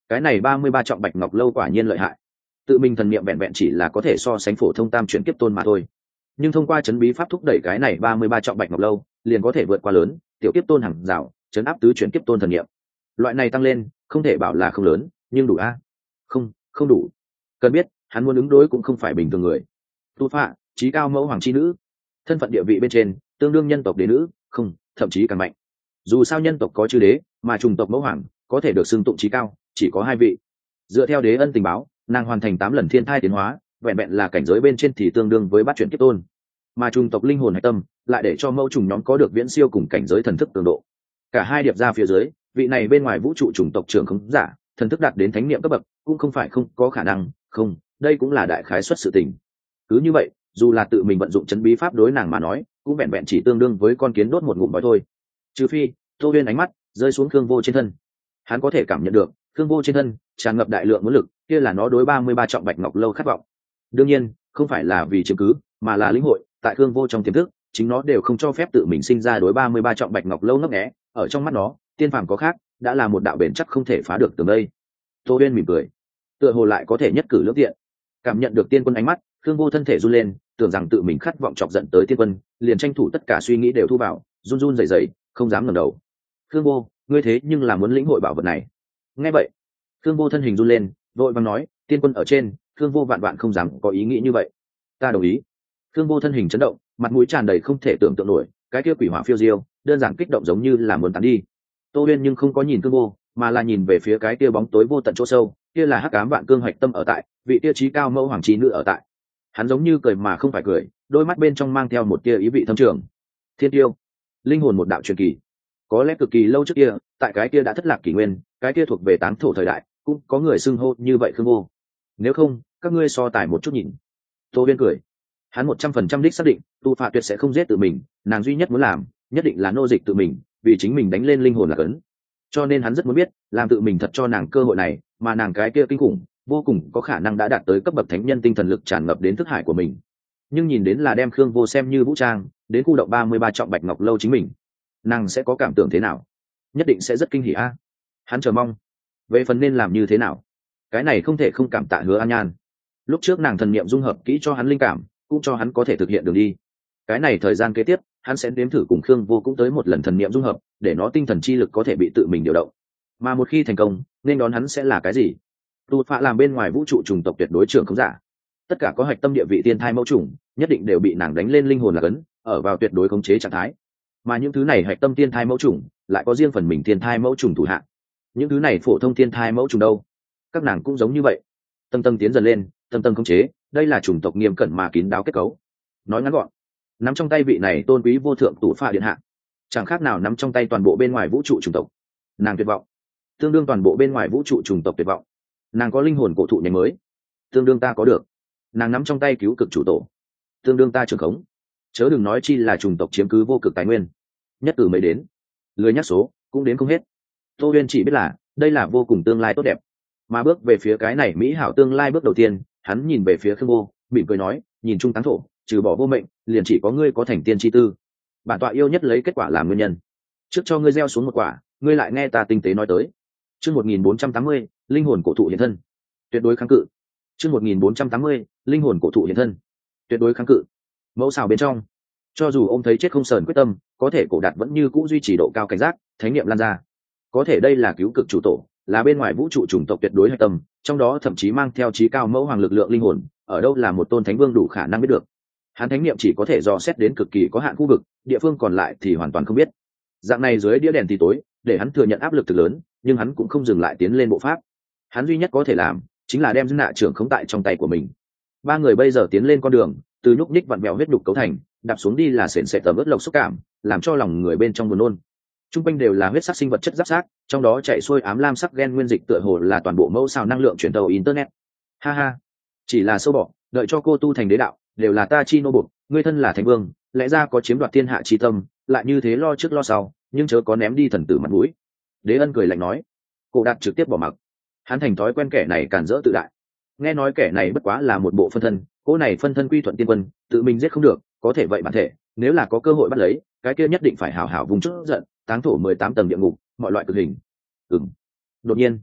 cái này ba mươi ba trọng bạch ngọc lâu quả nhiên lợi hại, tự mình thần niệm vẹn vẹn chỉ là có thể so sánh phổ thông tam chuyển kiếp tôn mà thôi, nhưng thông qua chấn bí pháp thúc đẩy cái này ba mươi ba trọng bạch ngọc lâu liền có thể vượt qua lớn tiểu kiếp tôn hàng rào chấn áp tứ chuyển kiếp tôn thần niệm. Loại này tăng lên không thể bảo là không lớn, nhưng đủ a? Không, không đủ. Cần biết hắn muốn ứng đối cũng không phải bình thường người. Tu Phạ, trí cao mẫu hoàng chi nữ, thân phận địa vị bên trên tương đương nhân tộc đế nữ, không, thậm chí càng mạnh. Dù sao nhân tộc có chư đế, mà chủng tộc mẫu hoàng có thể được xưng tụng trí cao chỉ có hai vị. Dựa theo đế ân tình báo, nàng hoàn thành tám lần thiên thai tiến hóa, vẹn vẹn là cảnh giới bên trên thì tương đương với bát chuyển kiếp tôn, mà chủng tộc linh hồn hạch tâm lại để cho mẫu trùng nhóm có được viễn siêu cùng cảnh giới thần thức cường độ. Cả hai điệp ra phía dưới, vị này bên ngoài vũ trụ chủng tộc trưởng không giả thần thức đạt đến thánh niệm cấp bậc cũng không phải không có khả năng, không, đây cũng là đại khái xuất sự tình. Cứ như vậy, dù là tự mình vận dụng chấn bí pháp đối nàng mà nói cũng vẹn vẹn chỉ tương đương với con kiến đốt một ngụm bói thôi. Trừ phi Tô Uyên ánh mắt rơi xuống Khương Vô trên thân, hắn có thể cảm nhận được Khương Vô trên thân tràn ngập đại lượng muốn lực, kia là nó đối ba mươi ba trọng bạch ngọc lâu khát vọng. Đương nhiên không phải là vì chứng cứ, mà là lĩnh hội tại Khương Vô trong tiềm thức, chính nó đều không cho phép tự mình sinh ra đối ba mươi ba trọng bạch ngọc lâu ngấp nghé, ở trong mắt nó tiên phàm có khác đã là một đạo bền chắc không thể phá được tường đây. Tô Uyên mỉm cười, tựa hồ lại có thể nhất cử lưỡng tiện. Cảm nhận được tiên quân ánh mắt, Khương Vô thân thể run lên, tưởng rằng tự mình khát vọng chọc giận tới tiên quân, liền tranh thủ tất cả suy nghĩ đều thu vào, run run rẩy rẩy, không dám ngẩng đầu. Khương Vô, ngươi thế nhưng là muốn lĩnh hội bảo vật này? Nghe vậy, Khương Vô thân hình run lên, vội vàng nói, tiên quân ở trên, Khương Vô vạn vạn không dám có ý nghĩ như vậy. Ta đồng ý. Khương Vô thân hình chấn động, mặt mũi tràn đầy không thể tưởng tượng nổi, cái kia quỷ hỏa phiêu diêu, đơn giản kích động giống như là muốn tán đi. Tô Uyên nhưng không có nhìn Khương Vô, mà là nhìn về phía cái kia bóng tối vô tận chỗ sâu, kia là hắc ám vạn cương hoạch tâm ở tại, vị kia trí cao mẫu hoàng trí nữ ở tại. Hắn giống như cười mà không phải cười, đôi mắt bên trong mang theo một tia ý vị thâm trường. Thiên tiêu, linh hồn một đạo truyền kỳ, có lẽ cực kỳ lâu trước kia, tại cái kia đã thất lạc kỷ nguyên, cái kia thuộc về táng thổ thời đại, cũng có người xưng hô như vậy Khương Vô. Nếu không, các ngươi so tài một chút nhìn. Tô Uyên cười, hắn một trăm phần trăm đích xác định, Tu Phạ tuyệt sẽ không giết tự mình, nàng duy nhất muốn làm, nhất định là nô dịch tự mình, vì chính mình đánh lên linh hồn là cấn. Cho nên hắn rất muốn biết, làm tự mình thật cho nàng cơ hội này, mà nàng cái kia kinh khủng, vô cùng có khả năng đã đạt tới cấp bậc thánh nhân tinh thần lực tràn ngập đến thức hải của mình. Nhưng nhìn đến là đem Khương Vô xem như vũ trang, đến khu động ba mươi ba trọng bạch ngọc lâu chính mình, nàng sẽ có cảm tưởng thế nào? Nhất định sẽ rất kinh hỉ a. Hắn chờ mong. Về phần nên làm như thế nào, cái này không thể không cảm tạ Hứa An Nhan. Lúc trước nàng thần niệm dung hợp kỹ cho hắn linh cảm, cũng cho hắn có thể thực hiện đường đi. Cái này thời gian kế tiếp, hắn sẽ đếm thử cùng Khương Vô cũng tới một lần thần niệm dung hợp, để nó tinh thần chi lực có thể bị tự mình điều động. Mà một khi thành công, nên đón hắn sẽ là cái gì? Tu Phạ làm bên ngoài vũ trụ trùng tộc tuyệt đối trưởng không giả. Tất cả có hạch tâm địa vị tiên thai mẫu trùng, nhất định đều bị nàng đánh lên linh hồn là cấn, ở vào tuyệt đối khống chế trạng thái. Mà những thứ này hạch tâm tiên thai mẫu trùng, lại có riêng phần mình tiên thai mẫu trùng thủ hạ. Những thứ này phổ thông tiên thai mẫu trùng đâu? Các nàng cũng giống như vậy, tầng tầng tiến dần lên, tầng tầng khống chế, đây là chủng tộc nghiêm cẩn mà kín đáo kết cấu. Nói ngắn gọn, nắm trong tay vị này tôn quý vô thượng Tu Phạ điện hạ, chẳng khác nào nắm trong tay toàn bộ bên ngoài vũ trụ chủng tộc. Nàng tuyệt vọng, tương đương toàn bộ bên ngoài vũ trụ chủng tộc tuyệt vọng. Nàng có linh hồn cổ thụ nhánh mới, tương đương ta có được. Nàng nắm trong tay cứu cực chủ tổ, tương đương ta trưởng khống. Chớ đừng nói chi là chủng tộc chiếm cứ vô cực tài nguyên, nhất từ mới đến, lười nhắc số cũng đến không hết. Tô Uyên chỉ biết là đây là vô cùng tương lai tốt đẹp, mà bước về phía cái này mỹ hảo tương lai bước đầu tiên, hắn nhìn về phía Khương Vô, mỉm cười nói, nhìn chung táng thổ, trừ bỏ vô mệnh, liền chỉ có ngươi có thành tiên chi tư. Bản tọa yêu nhất lấy kết quả làm nguyên nhân, trước cho ngươi gieo xuống một quả, ngươi lại nghe ta tinh tế nói tới. Chương một nghìn bốn trăm tám mươi, linh hồn cổ thụ hiện thân, tuyệt đối kháng cự. Chương một nghìn bốn trăm tám mươi, linh hồn cổ thụ hiện thân, tuyệt đối kháng cự. Mẫu xào bên trong, cho dù ông thấy chết không sờn quyết tâm, có thể cổ đạt vẫn như cũ duy trì độ cao cảnh giác, thánh niệm lan ra. Có thể đây là cứu cực chủ tổ, là bên ngoài vũ trụ chủng tộc tuyệt đối hạch tâm, trong đó thậm chí mang theo trí cao mẫu hoàng lực lượng linh hồn, ở đâu là một tôn thánh vương đủ khả năng biết được. Hắn thánh niệm chỉ có thể dò xét đến cực kỳ có hạn khu vực, địa phương còn lại thì hoàn toàn không biết. Dạng này dưới đĩa đèn thì tối, để hắn thừa nhận áp lực thực lớn, nhưng hắn cũng không dừng lại tiến lên bộ pháp. Hắn duy nhất có thể làm chính là đem dư nạ trưởng khống tại trong tay của mình. Ba người bây giờ tiến lên con đường, từ nhúc nhích vặn vẹo huyết nhục cấu thành, đạp xuống đi là sền sệt tầm ướt lộc xúc cảm, làm cho lòng người bên trong buồn nôn. Trung quanh đều là huyết sắc sinh vật chất giáp xác, trong đó chạy xuôi ám lam sắc gen nguyên dịch tựa hồ là toàn bộ mẫu xào năng lượng chuyển tàu internet. Ha ha, chỉ là sâu bọ, đợi cho cô tu thành đế đạo, đều là ta chi nô bộc, ngươi thân là thánh vương, lẽ ra có chiếm đoạt thiên hạ chi tâm, lại như thế lo trước lo sau, nhưng chớ có ném đi thần tử mặt mũi. Đế Ân cười lạnh nói. Cổ Đạt trực tiếp bỏ mặc. Hắn thành thói quen kẻ này càn rỡ tự đại. Nghe nói kẻ này bất quá là một bộ phân thân, cô này phân thân quy thuận tiên quân, tự mình giết không được, có thể vậy bản thể, nếu là có cơ hội bắt lấy, cái kia nhất định phải hảo hảo vùng chút giận, táng thổ mười tám tầng địa ngục, mọi loại cực hình. Ừm. Đột nhiên,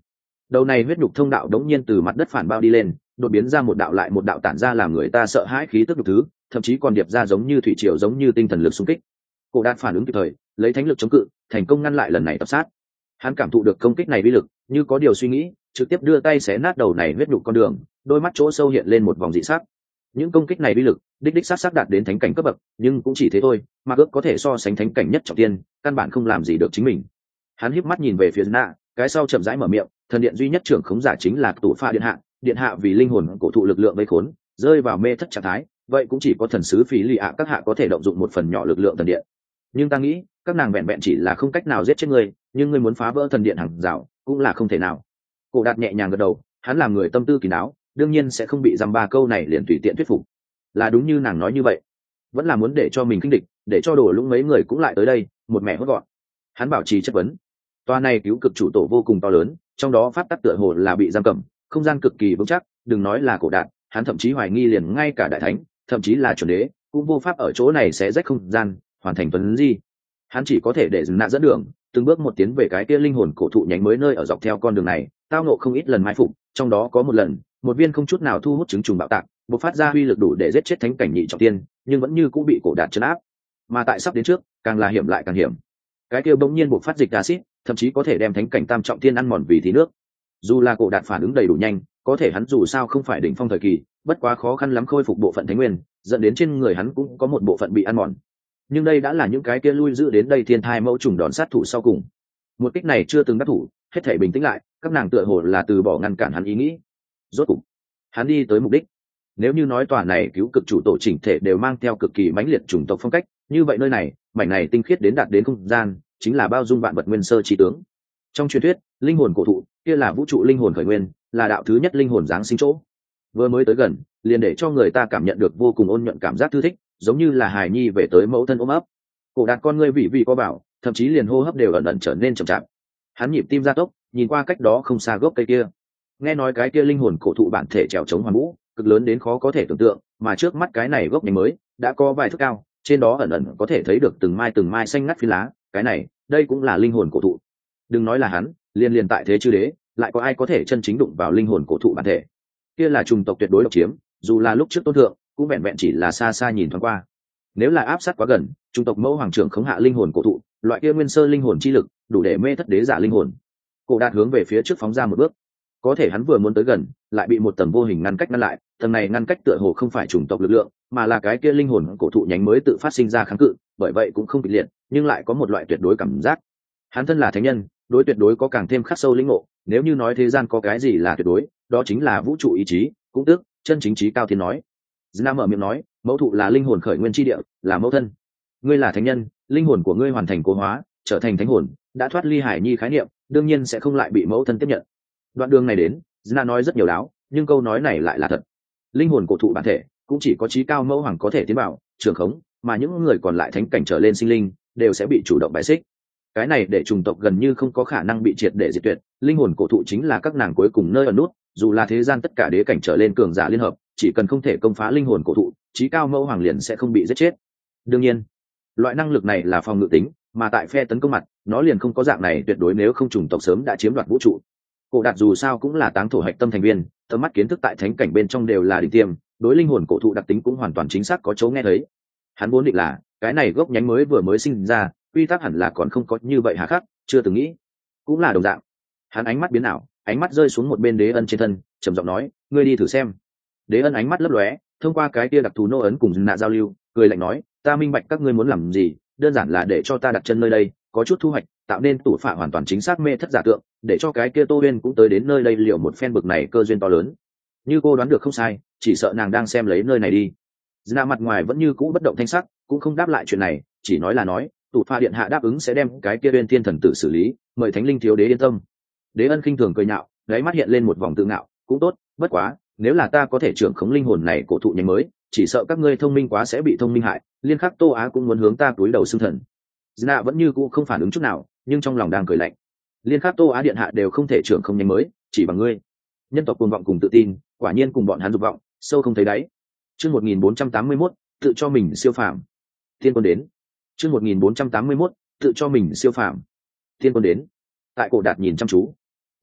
đầu này huyết nhục thông đạo đống nhiên từ mặt đất phản bao đi lên, đột biến ra một đạo lại một đạo tản ra làm người ta sợ hãi khí tức đục thứ, thậm chí còn điệp ra giống như thủy triều, giống như tinh thần lực xung kích. Cổ Đạt phản ứng kịp thời, lấy thánh lực chống cự, thành công ngăn lại lần này tập sát. Hắn cảm thụ được công kích này uy lực, như có điều suy nghĩ, trực tiếp đưa tay xé nát đầu này huyết nhục con đường, đôi mắt chỗ sâu hiện lên một vòng dị sắc. Những công kích này uy lực, đích đích sát sát đạt đến thánh cảnh cấp bậc, nhưng cũng chỉ thế thôi, mà ước có thể so sánh thánh cảnh nhất trọng tiên, căn bản không làm gì được chính mình. Hắn híp mắt nhìn về phía Na, cái sau chậm rãi mở miệng, thần điện duy nhất trưởng khống giả chính là Tụ Pha điện hạ, điện hạ vì linh hồn cổ thụ lực lượng vây khốn, rơi vào mê thất trạng thái, vậy cũng chỉ có thần sứ Phí Lì ạ các hạ có thể động dụng một phần nhỏ lực lượng thần điện. Nhưng ta nghĩ, các nàng vẹn vẹn chỉ là không cách nào giết chết ngươi, nhưng ngươi muốn phá vỡ thần điện hàng rào, cũng là không thể nào. Cổ Đạt nhẹ nhàng gật đầu, hắn làm người tâm tư kín đáo, đương nhiên sẽ không bị dăm ba câu này liền tùy tiện thuyết phục. Là đúng như nàng nói như vậy, vẫn là muốn để cho mình kinh địch, để cho đổ lũng mấy người cũng lại tới đây, một mẹ hốt gọn. Hắn bảo trì chất vấn. Toa này cứu cực chủ tổ vô cùng to lớn, trong đó pháp tắc tựa hồ là bị giam cầm, không gian cực kỳ vững chắc, đừng nói là Cổ Đạt, hắn thậm chí hoài nghi liền ngay cả đại thánh, thậm chí là chuẩn đế, cũng vô pháp ở chỗ này sẽ rách không gian, hoàn thành vấn gì. Hắn chỉ có thể để dừng nạ dẫn đường, từng bước một tiến về cái kia linh hồn cổ thụ nhánh mới nơi ở dọc theo con đường này, tao nộ không ít lần mai phục, trong đó có một lần, một viên không chút nào thu hút trứng trùng bạo tạc, bộc phát ra uy lực đủ để giết chết thánh cảnh nhị trọng tiên, nhưng vẫn như cũng bị Cổ Đạt trấn áp. Mà tại sắp đến trước, càng là hiểm lại càng hiểm. Cái kia bỗng nhiên bộc phát dịch acid, thậm chí có thể đem thánh cảnh tam trọng tiên ăn mòn vì tí nước. Dù là Cổ Đạt phản ứng đầy đủ nhanh, có thể hắn dù sao không phải đỉnh phong thời kỳ, bất quá khó khăn lắm khôi phục bộ phận thánh nguyên, dẫn đến trên người hắn cũng có một bộ phận bị ăn mòn. Nhưng đây đã là những cái kia lui giữ đến đây thiên thai mẫu trùng đòn sát thủ sau cùng. Một kích này chưa từng đắc thủ, hết thảy bình tĩnh lại, các nàng tựa hồ là từ bỏ ngăn cản hắn ý nghĩ. Rốt cục, hắn đi tới mục đích. Nếu như nói tòa này cứu cực chủ tổ chỉnh thể đều mang theo cực kỳ mãnh liệt chủng tộc phong cách, như vậy nơi này, mảnh này tinh khiết đến đạt đến không gian, chính là bao dung vạn vật nguyên sơ trí tướng. Trong truyền thuyết, linh hồn cổ thụ kia là vũ trụ linh hồn khởi nguyên, là đạo thứ nhất linh hồn giáng sinh chỗ. Vừa mới tới gần, liền để cho người ta cảm nhận được vô cùng ôn nhuận cảm giác thư thích, giống như là hài nhi về tới mẫu thân ôm ấp. Cổ Đạt con ngươi vị vị có bảo, thậm chí liền hô hấp đều ẩn ẩn trở nên chậm chạp. Hắn nhịp tim gia tốc, nhìn qua cách đó không xa gốc cây kia. Nghe nói cái kia linh hồn cổ thụ bản thể trèo chống hoàn vũ, cực lớn đến khó có thể tưởng tượng, mà trước mắt cái này gốc nhánh mới đã có vài thước cao, trên đó ẩn ẩn có thể thấy được từng mai từng mai xanh ngắt phi lá, cái này, đây cũng là linh hồn cổ thụ. Đừng nói là hắn, liên liên tại thế chư đế, lại có ai có thể chân chính đụng vào linh hồn cổ thụ bản thể. Kia là chủng tộc tuyệt đối độc chiếm, dù là lúc trước tôn thượng, cũng vẹn vẹn chỉ là xa xa nhìn thoáng qua. Nếu là áp sát quá gần, chủng tộc mẫu hoàng trưởng khống hạ linh hồn cổ thụ, loại kia nguyên sơ linh hồn chi lực, đủ để mê thất đế giả linh hồn. Cổ Đạt hướng về phía trước phóng ra một bước, có thể hắn vừa muốn tới gần, lại bị một tầng vô hình ngăn cách ngăn lại. Tầng này ngăn cách tựa hồ không phải chủng tộc lực lượng, mà là cái kia linh hồn cổ thụ nhánh mới tự phát sinh ra kháng cự, bởi vậy cũng không kịch liệt, nhưng lại có một loại tuyệt đối cảm giác. Hắn thân là thánh nhân, đối tuyệt đối có càng thêm khắc sâu lĩnh ngộ. Nếu như nói thế gian có cái gì là tuyệt đối, đó chính là vũ trụ ý chí, cũng tức chân chính trí cao thiên nói. Zna mở miệng nói, mẫu thụ là linh hồn khởi nguyên chi địa, là mẫu thân. Ngươi là thánh nhân, linh hồn của ngươi hoàn thành cố hóa, trở thành thánh hồn, đã thoát ly hải nhi khái niệm, đương nhiên sẽ không lại bị mẫu thân tiếp nhận. Đoạn đường này đến, Zna nói rất nhiều đáo, nhưng câu nói này lại là thật. Linh hồn cổ thụ bản thể cũng chỉ có trí cao mẫu hoàng có thể tiến vào trường khống, mà những người còn lại thánh cảnh trở lên sinh linh đều sẽ bị chủ động bài xích. Cái này để chủng tộc gần như không có khả năng bị triệt để diệt tuyệt. Linh hồn cổ thụ chính là các nàng cuối cùng nơi ẩn nút, dù là thế gian tất cả đế cảnh trở lên cường giả liên hợp, chỉ cần không thể công phá linh hồn cổ thụ, trí cao mẫu hoàng liền sẽ không bị giết chết. Đương nhiên, loại năng lực này là phòng ngự tính, mà tại phe tấn công mặt, nó liền không có dạng này tuyệt đối, nếu không chủng tộc sớm đã chiếm đoạt vũ trụ. Cổ Đạt dù sao cũng là táng thổ hạch tâm thành viên, tầm mắt kiến thức tại thánh cảnh bên trong đều là đỉnh tiêm, đối linh hồn cổ thụ đặc tính cũng hoàn toàn chính xác có chỗ nghe thấy. Hắn vốn định là cái này gốc nhánh mới vừa mới sinh ra, quy tắc hẳn là còn không có như vậy hà khắc, chưa từng nghĩ cũng là đồng dạng. Hắn ánh mắt biến ảo, ánh mắt rơi xuống một bên Đế Ân trên thân, trầm giọng nói, ngươi đi thử xem. Đế Ân ánh mắt lấp lóe, thông qua cái kia đặc thù nô ấn cùng nạ giao lưu, cười lạnh nói, ta minh bạch các ngươi muốn làm gì, đơn giản là để cho ta đặt chân nơi đây, có chút thu hoạch, tạo nên tủ phạ hoàn toàn chính xác mê thất giả tượng, để cho cái kia Tô Uyên cũng tới đến nơi đây liệu một phen bực này cơ duyên to lớn. Như cô đoán được không sai, chỉ sợ nàng đang xem lấy nơi này đi. Dna mặt ngoài vẫn như cũ bất động thanh sắc, cũng không đáp lại chuyện này, chỉ nói là nói, tủ phạ điện hạ đáp ứng sẽ đem cái kia Uyên Thiên thần tử xử lý, mời Thánh Linh thiếu đế yên tâm. Đế Ân khinh thường cười nhạo, đáy mắt hiện lên một vòng tự ngạo, cũng tốt, bất quá, nếu là ta có thể trưởng khống linh hồn này cổ thụ nhánh mới, chỉ sợ các ngươi thông minh quá sẽ bị thông minh hại, liên khắc Tô Á cũng muốn hướng ta túi đầu xưng thần. Dna vẫn như cũ không phản ứng chút nào, nhưng trong lòng đang cười lạnh. Liên khắc Tô Á điện hạ đều không thể trưởng không nhánh mới, chỉ bằng ngươi. Nhân tộc cuồng vọng cùng tự tin, quả nhiên cùng bọn hắn dục vọng sâu không thấy đáy. Chương một nghìn bốn trăm tám mươi mốt, tự cho mình siêu phàm. Thiên quân đến. Chương một nghìn bốn trăm tám mươi mốt, tự cho mình siêu phàm. Thiên quân đến. Tại Cổ Đạt nhìn chăm chú,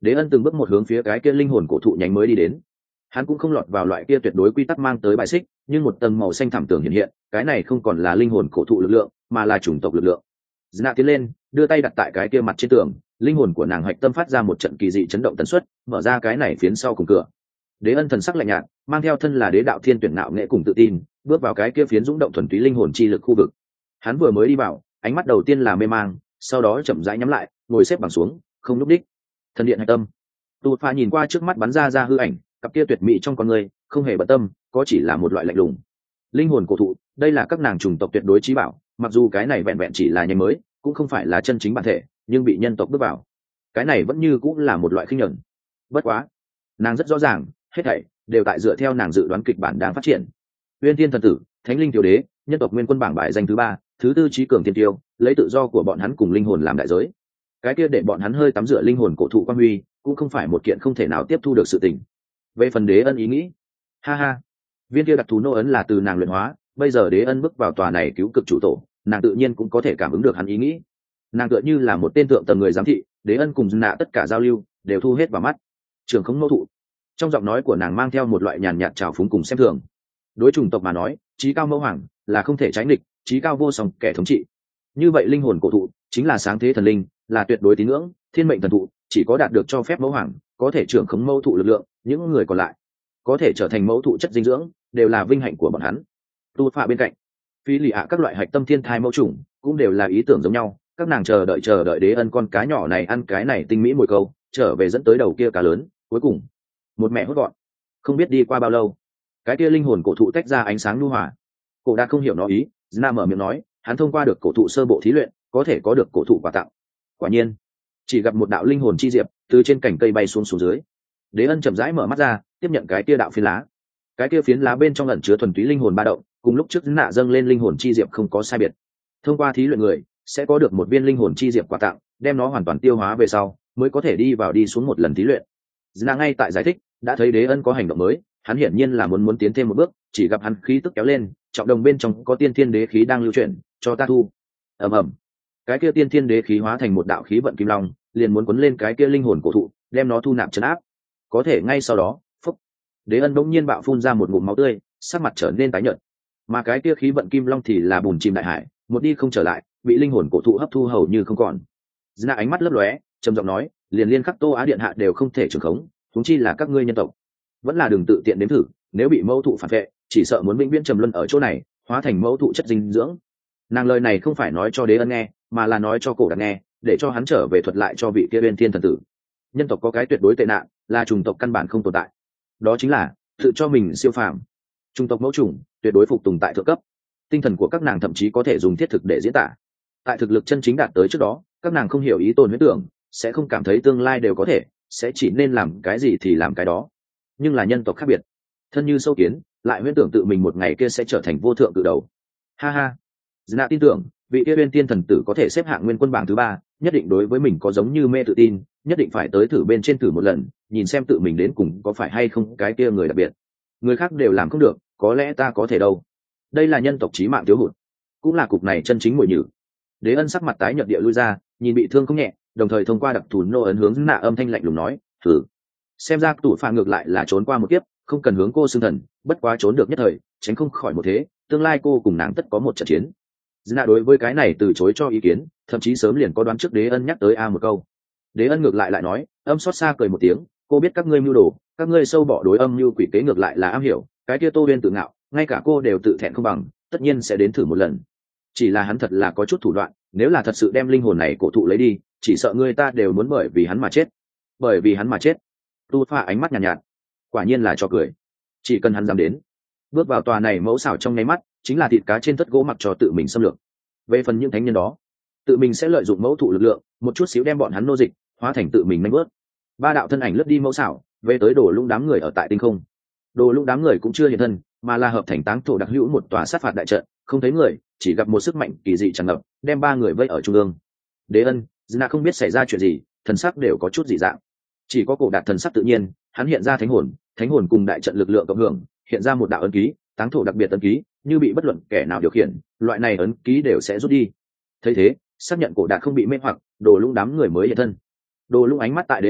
Đế ân từng bước một hướng phía cái kia linh hồn cổ thụ nhánh mới đi đến. Hắn cũng không lọt vào loại kia tuyệt đối quy tắc mang tới bài xích, nhưng một tầng màu xanh thẳm tường hiện hiện, cái này không còn là linh hồn cổ thụ lực lượng, mà là chủng tộc lực lượng. Dna tiến lên, đưa tay đặt tại cái kia mặt trên tường, linh hồn của nàng hạch tâm phát ra một trận kỳ dị chấn động tần suất, mở ra cái này phiến sau cùng cửa. Đế ân thần sắc lạnh nhạt, mang theo thân là đế đạo thiên tuyển nạo nghệ cùng tự tin, bước vào cái kia phiến dũng động thuần túy linh hồn chi lực khu vực. Hắn vừa mới đi vào, ánh mắt đầu tiên là mê mang, sau đó chậm rãi nhắm lại, ngồi xếp bằng xuống, không lúc đích. Thần điện hạch tâm. Tu Pha nhìn qua trước mắt bắn ra ra hư ảnh, cặp kia tuyệt mỹ trong con người, không hề bận tâm, có chỉ là một loại lạnh lùng. Linh hồn cổ thụ, đây là các nàng chủng tộc tuyệt đối chí bảo, mặc dù cái này vẹn vẹn chỉ là nhánh mới, cũng không phải là chân chính bản thể, nhưng bị nhân tộc bước vào, cái này vẫn như cũng là một loại khinh nhẫn. Bất quá, nàng rất rõ ràng, hết thảy đều tại dựa theo nàng dự đoán kịch bản đang phát triển. Uyên Thiên thần tử, Thánh linh tiểu đế, nhân tộc nguyên quân bảng bài danh thứ ba, thứ tư trí cường tiên tiêu, lấy tự do của bọn hắn cùng linh hồn làm đại giới. Cái kia để bọn hắn hơi tắm rửa linh hồn cổ thụ quan huy, cũng không phải một kiện không thể nào tiếp thu được sự tình. Về phần Đế Ân ý nghĩ, ha ha, viên kia đặc thù nô ấn là từ nàng luyện hóa, bây giờ Đế Ân bước vào tòa này cứu cực chủ tổ, nàng tự nhiên cũng có thể cảm ứng được hắn ý nghĩ. Nàng tựa như là một tên thượng tầng người giám thị, Đế Ân cùng nạ tất cả giao lưu đều thu hết vào mắt. Trường không nô thụ, trong giọng nói của nàng mang theo một loại nhàn nhạt trào phúng cùng xem thường. Đối chủng tộc mà nói, trí cao mẫu hoàng là không thể tránh địch, trí cao vô song kẻ thống trị. Như vậy linh hồn cổ thụ chính là sáng thế thần linh, là tuyệt đối tín ngưỡng, thiên mệnh thần thụ, chỉ có đạt được cho phép mẫu hoàng có thể trưởng khống mẫu thụ lực lượng, những người còn lại có thể trở thành mẫu thụ chất dinh dưỡng, đều là vinh hạnh của bọn hắn. Tu Phạ bên cạnh, phi lì ạ các loại hạch tâm thiên thai mẫu trùng cũng đều là ý tưởng giống nhau, các nàng chờ đợi chờ đợi Đế Ân con cá nhỏ này ăn cái này tinh mỹ mồi câu, trở về dẫn tới đầu kia cá lớn, cuối cùng một mẹ hốt gọn. Không biết đi qua bao lâu, cái kia linh hồn cổ thụ tách ra ánh sáng nhu hòa. Cổ đã không hiểu nó ý, Dna mở miệng nói, hắn thông qua được cổ thụ sơ bộ thí luyện, có thể có được cổ thụ quà tặng. Quả nhiên, chỉ gặp một đạo linh hồn chi diệp từ trên cành cây bay xuống xuống dưới. Đế Ân chậm rãi mở mắt ra, tiếp nhận cái kia đạo phiến lá. Cái kia phiến lá bên trong ẩn chứa thuần túy linh hồn ba động, cùng lúc trước nạ dâng lên linh hồn chi diệp không có sai biệt. Thông qua thí luyện người sẽ có được một viên linh hồn chi diệp quà tặng, đem nó hoàn toàn tiêu hóa về sau, mới có thể đi vào đi xuống một lần thí luyện. Dna ngay tại giải thích, đã thấy Đế Ân có hành động mới, hắn hiển nhiên là muốn muốn tiến thêm một bước, chỉ gặp hắn khí tức kéo lên, trọng đồng bên trong có tiên thiên đế khí đang lưu chuyển, cho ta thu. Ầm ầm. Cái kia tiên thiên đế khí hóa thành một đạo khí vận kim long, liền muốn cuốn lên cái kia linh hồn cổ thụ, đem nó thu nạp trấn áp. Có thể ngay sau đó, phúc, Đế Ân bỗng nhiên bạo phun ra một ngụm máu tươi, sắc mặt trở nên tái nhợt. Mà cái kia khí vận kim long thì là bùn chìm đại hải, một đi không trở lại, bị linh hồn cổ thụ hấp thu hầu như không còn. Dna ánh mắt lấp lóe, trầm giọng nói, liền liên khắc Tô Á điện hạ đều không thể trưởng khống, huống chi là các ngươi nhân tộc. Vẫn là đừng tự tiện nếm thử, nếu bị mẫu thụ phản vệ, chỉ sợ muốn vĩnh viễn trầm luân ở chỗ này, hóa thành mẫu thụ chất dinh dưỡng. Nàng lời này không phải nói cho Đế Ân nghe, mà là nói cho Cổ Đạt nghe, để cho hắn trở về thuật lại cho vị kia Uyên Thiên thần tử. Nhân tộc có cái tuyệt đối tệ nạn, là chủng tộc căn bản không tồn tại. Đó chính là tự cho mình siêu phàm. Chủng tộc mẫu chủng tuyệt đối phục tùng tại thượng cấp. Tinh thần của các nàng thậm chí có thể dùng thiết thực để diễn tả. Tại thực lực chân chính đạt tới trước đó, các nàng không hiểu ý tồn huyết tưởng, sẽ không cảm thấy tương lai đều có thể, sẽ chỉ nên làm cái gì thì làm cái đó. Nhưng là nhân tộc khác biệt, thân như sâu kiến, lại huyễn tưởng tự mình một ngày kia sẽ trở thành vô thượng cự đầu. Ha ha, Dna tin tưởng vị kia Uyên Thiên thần tử có thể xếp hạng nguyên quân bảng thứ ba, nhất định đối với mình có giống như mê tự tin, nhất định phải tới thử bên trên thử một lần, nhìn xem tự mình đến cùng có phải hay không cái kia người đặc biệt. Người khác đều làm không được, có lẽ ta có thể đâu. Đây là nhân tộc chí mạng thiếu hụt, cũng là cục này chân chính mùi nhử. Đế Ân sắc mặt tái nhợt địa lui ra, nhìn bị thương không nhẹ, đồng thời thông qua đặc thù nô ấn hướng nạ âm thanh lạnh lùng nói, thử. Xem ra tủ phà ngược lại là trốn qua một kiếp, không cần hướng cô xưng thần, bất quá trốn được nhất thời, tránh không khỏi một thế, tương lai cô cùng nàng tất có một trận chiến. Dna đối với cái này từ chối cho ý kiến, thậm chí sớm liền có đoán trước Đế Ân nhắc tới a một câu. Đế Ân ngược lại lại nói, âm xót xa cười một tiếng, cô biết các ngươi mưu đồ, các ngươi sâu bỏ đối âm mưu quỷ kế ngược lại là am hiểu, cái kia Tô Uyên tự ngạo, ngay cả cô đều tự thẹn không bằng, tất nhiên sẽ đến thử một lần. Chỉ là hắn thật là có chút thủ đoạn, nếu là thật sự đem linh hồn này cổ thụ lấy đi, chỉ sợ người ta đều muốn bởi vì hắn mà chết. Bởi vì hắn mà chết. Tu Pha ánh mắt nhàn nhạt, nhạt, quả nhiên là cho cười. Chỉ cần hắn dám đến, bước vào tòa này mẫu xảo trong nháy mắt, chính là thịt cá trên tất gỗ mặc cho tự mình xâm lược. Về phần những thánh nhân đó, tự mình sẽ lợi dụng mẫu thụ lực lượng, một chút xíu đem bọn hắn nô dịch, hóa thành tự mình nanh bớt. Ba đạo thân ảnh lướt đi mẫu xảo, về tới Đồ Lũng đám người ở tại tinh không. Đồ Lũng đám người cũng chưa hiện thân, mà là hợp thành táng thổ đặc hữu một tòa sát phạt đại trận, không thấy người, chỉ gặp một sức mạnh kỳ dị tràn ngập, đem ba người vây ở trung ương. Đế Ân, Dna không biết xảy ra chuyện gì, thần sắc đều có chút dị dạng. Chỉ có Cổ Đạt thần sắc tự nhiên, hắn hiện ra thánh hồn, thánh hồn cùng đại trận lực lượng cộng hưởng, hiện ra một đạo ấn ký, táng thổ đặc biệt ấn ký, như bị bất luận kẻ nào điều khiển, loại này ấn ký đều sẽ rút đi. Thấy thế, xác nhận Cổ Đạt không bị mê hoặc, Đồ Lũng đám người mới hiện thân. Đồ Lũng ánh mắt tại Đế Ân,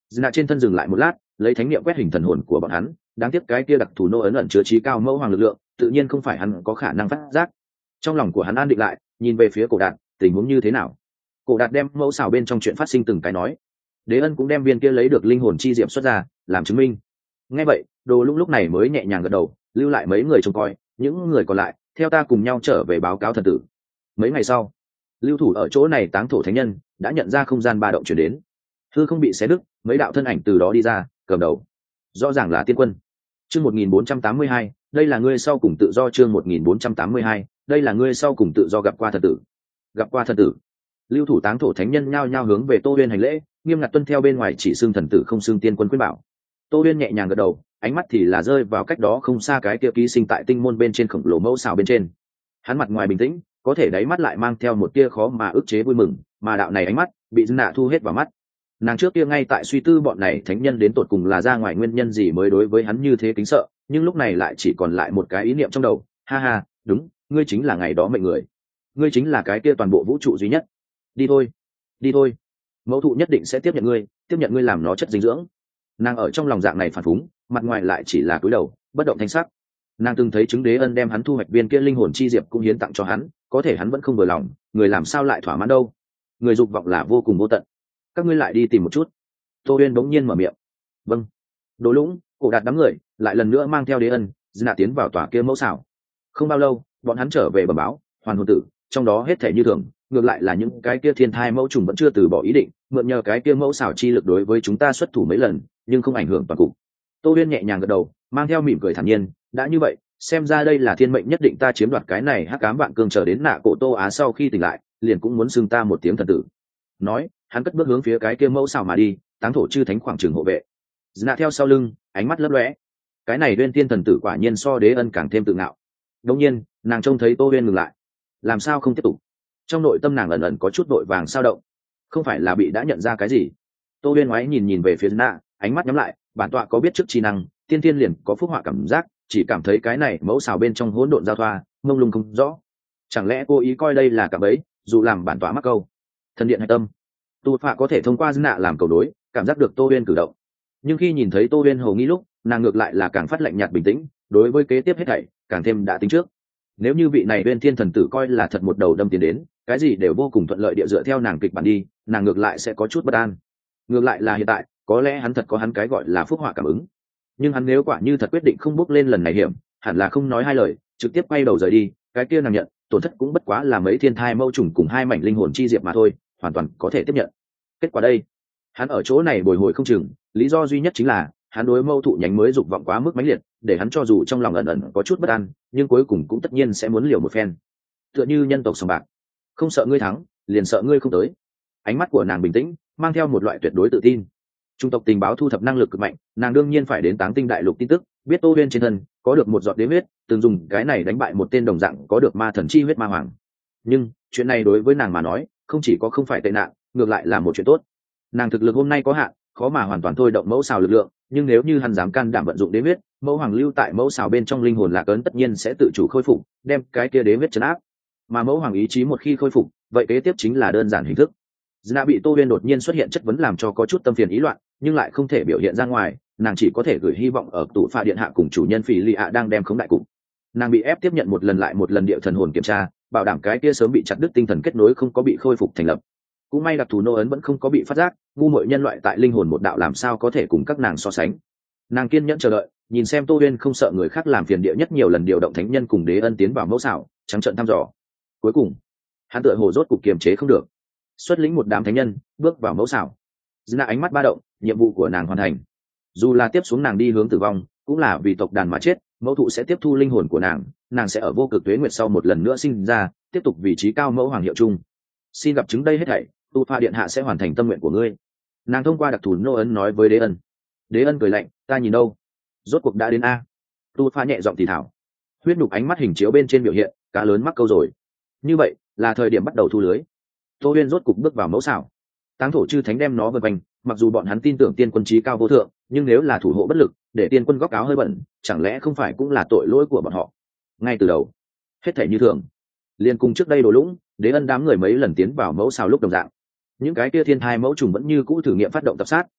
Nạ trên thân dừng lại một lát, lấy thánh niệm quét hình thần hồn của bọn hắn, đáng tiếc cái kia đặc thù nô ấn ẩn chứa trí cao mẫu hoàng lực lượng, tự nhiên không phải hắn có khả năng phát giác. Trong lòng của hắn an định lại, nhìn về phía Cổ Đạt, tình huống như thế nào? Cổ Đạt đem mẫu xào bên trong chuyện phát sinh từng cái nói. Đế Ân cũng đem viên kia lấy được linh hồn chi diệm xuất ra, làm chứng minh. Nghe vậy, Đồ Lũng lúc này mới nhẹ nhàng gật đầu, lưu lại mấy người trông coi, những người còn lại theo ta cùng nhau trở về báo cáo thần tử. Mấy ngày sau, lưu thủ ở chỗ này táng thổ thánh nhân đã nhận ra không gian ba động chuyển đến, hư không bị xé đứt, mấy đạo thân ảnh từ đó đi ra, cầm đầu rõ ràng là tiên quân. Chương một nghìn bốn trăm tám mươi hai, đây là ngươi sau cùng tự do. Chương một nghìn bốn trăm tám mươi hai, đây là ngươi sau cùng tự do. Gặp qua thần tử. Gặp qua thần tử. Lưu thủ táng thổ thánh nhân nhao nhao hướng về Tô Uyên hành lễ, nghiêm ngặt tuân theo bên ngoài chỉ xưng thần tử không xưng tiên quân khuyên bảo. Tô Uyên nhẹ nhàng gật đầu, ánh mắt thì là rơi vào cách đó không xa cái kia ký sinh tại tinh môn bên trên khổng lồ mẫu xào bên trên. Hắn mặt ngoài bình tĩnh, có thể đáy mắt lại mang theo một tia khó mà ức chế vui mừng, mà đạo này ánh mắt bị Dư Nạ thu hết vào mắt. Nàng trước kia ngay tại suy tư bọn này thánh nhân đến tột cùng là ra ngoài nguyên nhân gì mới đối với hắn như thế kính sợ, nhưng lúc này lại chỉ còn lại một cái ý niệm trong đầu. Ha ha, đúng, ngươi chính là ngày đó mệnh người, ngươi chính là cái kia toàn bộ vũ trụ duy nhất. Đi thôi, đi thôi, mẫu thụ nhất định sẽ tiếp nhận ngươi, tiếp nhận ngươi làm nó chất dinh dưỡng. Nàng ở trong lòng dạng này phản phúng, mặt ngoài lại chỉ là cúi đầu bất động thanh sắc. Nàng từng thấy chứng Đế Ân đem hắn thu hoạch viên kia linh hồn chi diệp cũng hiến tặng cho hắn, có thể hắn vẫn không vừa lòng, người làm sao lại thỏa mãn đâu? Người dục vọng là vô cùng vô tận. Các ngươi lại đi tìm một chút. Tô Uyên bỗng nhiên mở miệng. Vâng. Đồ Lũng, Cổ Đạt đám người lại lần nữa mang theo Đế Ân, Dư Nạ tiến vào tòa kia mẫu xảo. Không bao lâu, bọn hắn trở về bẩm báo, hoàn hồn tử, trong đó hết thể như thường, ngược lại là những cái kia thiên thai mẫu trùng vẫn chưa từ bỏ ý định, mượn nhờ cái kia mẫu xảo chi lực đối với chúng ta xuất thủ mấy lần, nhưng không ảnh hưởng toàn cục. Tô Uyên nhẹ nhàng gật đầu, mang theo mỉm cười thản nhiên, đã như vậy, xem ra đây là thiên mệnh nhất định ta chiếm đoạt cái này hắc ám vạn cương, chờ đến Nạ Cổ Tô Á sau khi tỉnh lại, liền cũng muốn xưng ta một tiếng thần tử. Nói, hắn cất bước hướng phía cái kia mẫu xảo mà đi, táng thổ chư thánh khoảng trường hộ vệ. Dư Nạ theo sau lưng, ánh mắt lấp lóe. Cái này Uyên Tiên thần tử quả nhiên so Đế Ân càng thêm tự ngạo. Đột nhiên, nàng trông thấy Tô Uyên ngừng lại, làm sao không tiếp tục? Trong nội tâm nàng ẩn ẩn có chút đội vàng sao động, không phải là bị đã nhận ra cái gì? Tô Uyên ngoái nhìn nhìn về phía Dư Nạ, ánh mắt nhắm lại, bản tọa có biết trước trí năng, tiên tiên liền có phúc họa cảm giác, chỉ cảm thấy cái này mẫu xào bên trong hỗn độn giao thoa, mông lung không rõ. Chẳng lẽ cô ý coi đây là cả bẫy, dù làm bản tọa mắc câu? Thần điện hạch tâm, tu phạ có thể thông qua Dư Nạ làm cầu đối, cảm giác được Tô Uyên cử động. Nhưng khi nhìn thấy Tô Uyên hầu nghi lúc, nàng ngược lại là càng phát lạnh nhạt bình tĩnh, đối với kế tiếp hết thảy càng thêm đã tính trước. Nếu như vị này Uyên Thiên thần tử coi là thật một đầu đâm tiền đến, cái gì đều vô cùng thuận lợi địa dựa theo nàng kịch bản đi, nàng ngược lại sẽ có chút bất an. Ngược lại là hiện tại, có lẽ hắn thật có hắn cái gọi là phúc họa cảm ứng. Nhưng hắn nếu quả như thật quyết định không bước lên lần này hiểm, hẳn là không nói hai lời, trực tiếp quay đầu rời đi, cái kia nàng nhận, tổn thất cũng bất quá là mấy thiên thai mâu trùng cùng hai mảnh linh hồn chi diệp mà thôi, hoàn toàn có thể tiếp nhận. Kết quả đây, hắn ở chỗ này bồi hồi không chừng, lý do duy nhất chính là hắn đối mâu thụ nhánh mới dục vọng quá mức mãnh liệt, để hắn cho dù trong lòng ẩn ẩn có chút bất an, nhưng cuối cùng cũng tất nhiên sẽ muốn liều một phen. Tựa như nhân tộc sòng bạc, không sợ ngươi thắng, liền sợ ngươi không tới. Ánh mắt của nàng bình tĩnh, mang theo một loại tuyệt đối tự tin. Trung tộc tình báo thu thập năng lực cực mạnh, nàng đương nhiên phải đến Táng Tinh đại lục tin tức, biết Tô Uyên trên thân có được một giọt đế huyết, từng dùng cái này đánh bại một tên đồng dạng có được ma thần chi huyết ma hoàng. Nhưng chuyện này đối với nàng mà nói, không chỉ có không phải tệ nạn, ngược lại là một chuyện tốt. Nàng thực lực hôm nay có hạn, khó mà hoàn toàn thôi động mẫu xào lực lượng, nhưng nếu như hắn dám can đảm vận dụng đế huyết, mẫu hoàng lưu tại mẫu xào bên trong linh hồn lạc ấn tất nhiên sẽ tự chủ khôi phục, đem cái kia đế huyết trấn áp. Mà mẫu hoàng ý chí một khi khôi phục, vậy kế tiếp chính là đơn giản hình thức. Dư Nạ bị Tô Uyên đột nhiên xuất hiện chất vấn làm cho có chút tâm phiền ý loạn, nhưng lại không thể biểu hiện ra ngoài, nàng chỉ có thể gửi hy vọng ở tụ pha điện hạ cùng chủ nhân Phỉ Lì ạ đang đem khống đại cục. Nàng bị ép tiếp nhận một lần lại một lần địa thần hồn kiểm tra, bảo đảm cái kia sớm bị chặt đứt tinh thần kết nối không có bị khôi phục thành lập. Cũng may đặc thù nô ấn vẫn không có bị phát giác, ngu muội nhân loại tại linh hồn một đạo làm sao có thể cùng các nàng so sánh. Nàng kiên nhẫn chờ đợi, nhìn xem Tô Uyên không sợ người khác làm phiền địa nhất nhiều lần điều động thánh nhân cùng Đế Ân tiến vào mẫu xảo, trắng trợn thăm dò. Cuối cùng, hắn tựa hồ rốt cục kiềm chế không được, xuất lĩnh một đám thánh nhân bước vào mẫu xảo. Dư Nạ ánh mắt ba động, nhiệm vụ của nàng hoàn thành. Dù là tiếp xuống nàng đi hướng tử vong, cũng là vì tộc đàn mà chết, mẫu thụ sẽ tiếp thu linh hồn của nàng, nàng sẽ ở vô cực tuế nguyệt sau một lần nữa sinh ra, tiếp tục vị trí cao mẫu hoàng hiệu chung. Xin gặp chứng đây hết thảy, tu pha điện hạ sẽ hoàn thành tâm nguyện của ngươi. Nàng thông qua đặc thù nô ấn nói với Đế Ân. Đế Ân cười lạnh, ta nhìn đâu, rốt cuộc đã đến a. Tu pha nhẹ giọng thì thảo, huyết nhục ánh mắt hình chiếu bên trên biểu hiện, cá lớn mắc câu rồi. Như vậy là thời điểm bắt đầu thu lưới. Tô Uyên rốt cục bước vào mẫu xảo, táng thổ chư thánh đem nó vây quanh, mặc dù bọn hắn tin tưởng tiên quân trí cao vô thượng, nhưng nếu là thủ hộ bất lực, để tiên quân góc áo hơi bẩn, chẳng lẽ không phải cũng là tội lỗi của bọn họ? Ngay từ đầu, hết thảy như thường, liên cùng trước đây Đồ Lũng, Đế Ân đám người mấy lần tiến vào mẫu xào lúc đồng dạng. Những cái kia thiên thai mẫu trùng vẫn như cũ thử nghiệm phát động tập sát,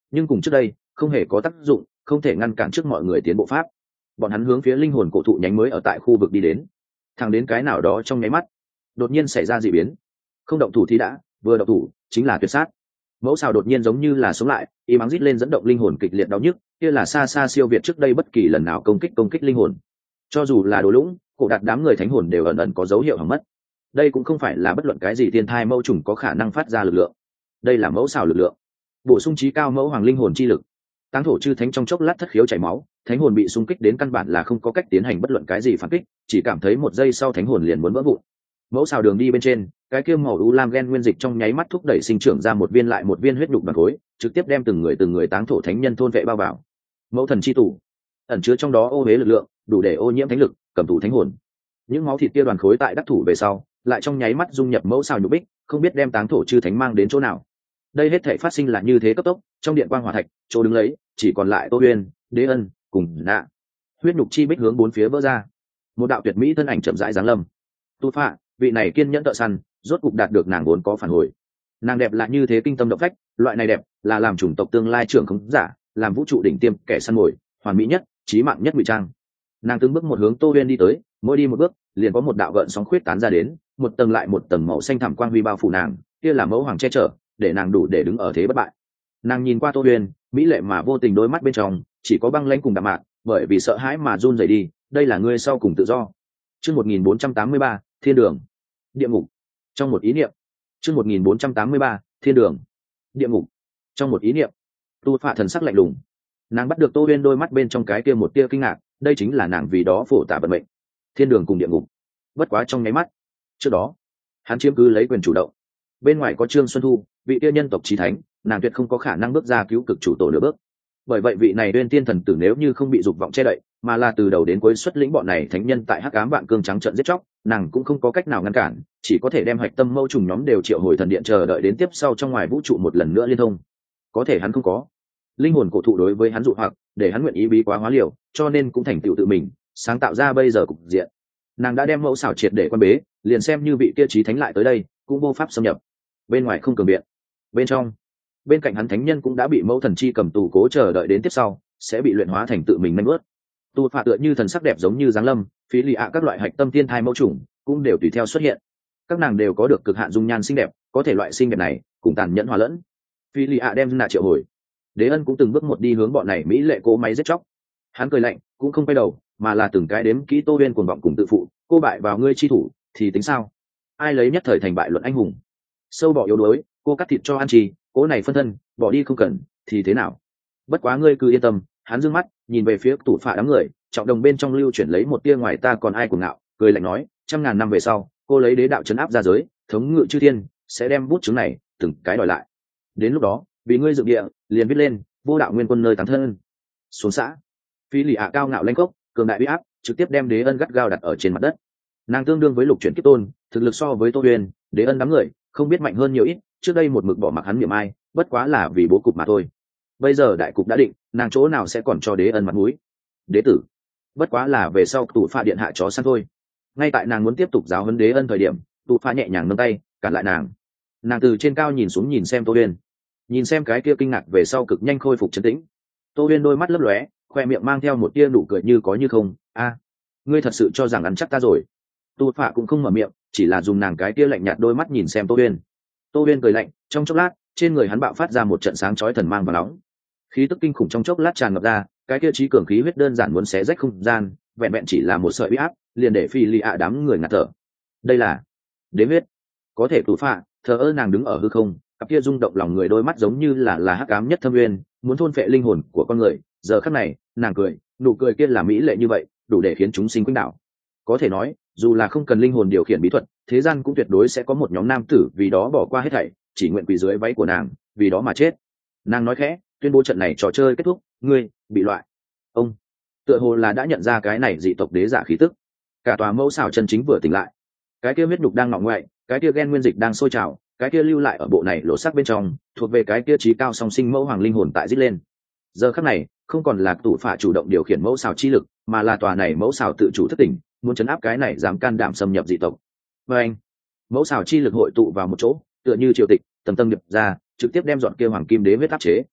nhưng cùng trước đây không hề có tác dụng, không thể ngăn cản trước mọi người tiến bộ pháp. Bọn hắn hướng phía linh hồn cổ thụ nhánh mới ở tại khu vực đi đến, thẳng đến cái nào đó trong nháy mắt đột nhiên xảy ra dị biến. Không động thủ thì đã, vừa động thủ chính là tuyệt sát. Mẫu xào đột nhiên giống như là sống lại, y mắng rít lên dẫn động linh hồn kịch liệt đau nhức, kia là xa xa siêu việt trước đây bất kỳ lần nào công kích công kích linh hồn. Cho dù là đồ lũng, cổ đạt đám người thánh hồn đều ẩn ẩn có dấu hiệu hỏng mất. Đây cũng không phải là bất luận cái gì thiên thai mẫu trùng có khả năng phát ra lực lượng, đây là mẫu xào lực lượng, bổ sung trí cao mẫu hoàng linh hồn chi lực. Táng thổ chư thánh trong chốc lát thất khiếu chảy máu, thánh hồn bị xung kích đến căn bản là không có cách tiến hành bất luận cái gì phản kích, chỉ cảm thấy một giây sau thánh hồn liền muốn vỡ vụn. Mẫu xào đường đi bên trên, cái kia màu u lam gen nguyên dịch trong nháy mắt thúc đẩy sinh trưởng ra một viên lại một viên huyết nhục đoàn khối, trực tiếp đem từng người từng người táng thổ thánh nhân thôn vệ bao vào. Mẫu thần chi tủ ẩn chứa trong đó ô huế lực lượng, đủ để ô nhiễm thánh lực, cầm tù thánh hồn. Những máu thịt kia đoàn khối tại đắc thủ về sau, lại trong nháy mắt dung nhập mẫu xào nhục bích, không biết đem táng thổ chư thánh mang đến chỗ nào. Đây hết thảy phát sinh là như thế cấp tốc, trong điện quang hỏa thạch, chỗ đứng lấy, chỉ còn lại Tô Uyên, Đế Ân, cùng Nạ. Huyết nhục chi bích hướng bốn phía vỡ ra. Một đạo tuyệt mỹ thân ảnh chậm rãi giáng lâm. Tu Phạ, vị này kiên nhẫn thợ săn, rốt cục đạt được nàng vốn có phản hồi. Nàng đẹp là như thế kinh tâm động phách, loại này đẹp là làm chủng tộc tương lai trưởng không giả, làm vũ trụ đỉnh tiêm kẻ săn mồi, hoàn mỹ nhất, chí mạng nhất ngụy trang. Nàng từng bước một hướng Tô Uyên đi tới, mỗi đi một bước, liền có một đạo gợn sóng khuyết tán ra đến, một tầng lại một tầng màu xanh thẳm quang huy bao phủ nàng, kia là mẫu hoàng che chở, để nàng đủ để đứng ở thế bất bại. Nàng nhìn qua Tô Uyên, mỹ lệ mà vô tình đôi mắt bên trong chỉ có băng lãnh cùng đạm mạc, bởi vì sợ hãi mà run rẩy đi, đây là ngươi sau cùng tự do. Chương một nghìn bốn trăm tám mươi ba, Thiên đường, địa ngục. Trong một ý niệm. Chương một nghìn bốn trăm tám mươi ba, Thiên đường, địa ngục. Trong một ý niệm. Tu Phạ thần sắc lạnh lùng. Nàng bắt được Tô Uyên đôi mắt bên trong cái kia một tia kinh ngạc, đây chính là nàng vì đó phổ tả vận mệnh. Thiên đường cùng địa ngục. Bất quá trong nháy mắt. Trước đó, hắn chiếm cứ lấy quyền chủ động. Bên ngoài có Trương Xuân Thu, vị tiên nhân tộc chí thánh, nàng tuyệt không có khả năng bước ra cứu cực chủ tổ nửa bước. Bởi vậy vị này Uyên tiên thần tử nếu như không bị dục vọng che đậy, mà là từ đầu đến cuối xuất lĩnh bọn này thánh nhân tại hắc ám vạn cương trắng trận giết chóc, nàng cũng không có cách nào ngăn cản, chỉ có thể đem hạch tâm mâu trùng nhóm đều triệu hồi thần điện chờ đợi đến tiếp sau trong ngoài vũ trụ một lần nữa liên thông. Có thể hắn không có. Linh hồn cổ thụ đối với hắn dụ hoặc, để hắn nguyện ý bí quá hóa liều, cho nên cũng thành tựu tự mình, sáng tạo ra bây giờ cục diện. Nàng đã đem mẫu xảo triệt để quan bế, liền xem như vị kia chí thánh lại tới đây, cũng vô pháp xâm nhập. Bên ngoài không cường biện, bên trong, bên cạnh hắn thánh nhân cũng đã bị mẫu thần chi cầm tù cố chờ đợi đến tiếp sau, sẽ bị luyện hóa thành tự mình nanh ướt. Tu Phạ tựa như thần sắc đẹp giống như giáng lâm, phí lì ạ các loại hạch tâm tiên thai mẫu trùng cũng đều tùy theo xuất hiện. Các nàng đều có được cực hạn dung nhan xinh đẹp, có thể loại xinh đẹp này cùng tàn nhẫn hòa lẫn. Phí lì ạ đem nạ triệu hồi. Đế Ân cũng từng bước một đi hướng bọn này mỹ lệ cố máy giết chóc. Hắn cười lạnh, cũng không quay đầu, mà là từng cái đếm kỹ Tô Uyên cuồng vọng cùng tự phụ, cô bại vào ngươi chi thủ thì tính sao? Ai lấy nhất thời thành bại luận anh hùng? Sâu bỏ yếu đuối, cô cắt thịt cho ăn trì, cố này phân thân, bỏ đi không cần thì thế nào? Bất quá ngươi cứ yên tâm. Hắn dương mắt nhìn về phía tủ phạ đám người, trọng đồng bên trong lưu chuyển lấy một tia ngoài ta còn ai cuồng ngạo, cười lạnh nói, trăm ngàn năm về sau, cô lấy đế đạo chấn áp ra giới, thống ngự chư thiên, sẽ đem bút chứng này từng cái đòi lại. Đến lúc đó, vì ngươi dựng địa, liền viết lên vô đạo nguyên quân nơi tán thân. Xuống xã, phi lì ạ cao ngạo lanh cốc, cường đại uy áp, trực tiếp đem Đế Ân gắt gao đặt ở trên mặt đất. Nàng tương đương với lục chuyển kiếp tôn, thực lực so với Tô Uyên, Đế Ân đám người không biết mạnh hơn nhiều ít, trước đây một mực bỏ mặc hắn niệm ai, bất quá là vì bố cục mà thôi. Bây giờ đại cục đã định, nàng chỗ nào sẽ còn cho Đế Ân mặt mũi? Đế tử, bất quá là về sau tụ pha điện hạ chó săn thôi. Ngay tại nàng muốn tiếp tục giáo huấn Đế Ân thời điểm, tụ pha nhẹ nhàng nâng tay cản lại nàng. Nàng từ trên cao nhìn xuống nhìn xem Tô Uyên, nhìn xem cái kia kinh ngạc về sau cực nhanh khôi phục trấn tĩnh. Tô Uyên đôi mắt lấp lóe, khoe miệng mang theo một tia nụ cười như có như không. A, ngươi thật sự cho rằng ăn chắc ta rồi? Tu Phạ cũng không mở miệng, chỉ là dùng nàng cái tia lạnh nhạt đôi mắt nhìn xem Tô Uyên. Tô Uyên cười lạnh, trong chốc lát, trên người hắn bạo phát ra một trận sáng chói thần mang và nóng. Khí tức kinh khủng trong chốc lát tràn ngập ra, cái kia trí cường khí huyết đơn giản muốn xé rách không gian, vẹn vẹn chỉ là một sợi uy áp, liền để Phi Lì ạ đám người ngạt thở. Đây là đế huyết. Có thể Tu Phạ, thờ ơ nàng đứng ở hư không, cặp kia rung động lòng người đôi mắt giống như là là hắc ám nhất thâm uyên, muốn thôn phệ linh hồn của con người. Giờ khắc này, nàng cười, nụ cười kia là mỹ lệ như vậy, đủ để khiến chúng sinh quýnh đảo. Có thể nói, dù là không cần linh hồn điều khiển bí thuật, thế gian cũng tuyệt đối sẽ có một nhóm nam tử vì đó bỏ qua hết thảy, chỉ nguyện quỳ dưới váy của nàng, vì đó mà chết. Nàng nói khẽ, tuyên bố trận này trò chơi kết thúc, ngươi bị loại. Ông tựa hồ là đã nhận ra cái này dị tộc đế giả khí tức. Cả tòa mẫu xảo chân chính vừa tỉnh lại, cái kia huyết nhục đang ngọ ngoại, cái kia gen nguyên dịch đang sôi trào, cái kia lưu lại ở bộ này lỗ sắc bên trong, thuộc về cái kia trí cao song sinh mẫu hoàng linh hồn tại rít lên. Giờ khắc này, không còn là tụ phạ chủ động điều khiển mẫu xảo chi lực, mà là tòa này mẫu xảo tự chủ thức tỉnh, muốn chấn áp cái này dám can đảm xâm nhập dị tộc. Và anh, mẫu xảo chi lực hội tụ vào một chỗ, tựa như triều tịch, tầm tâm điệp ra, trực tiếp đem dọn kia hoàng kim đế huyết áp chế.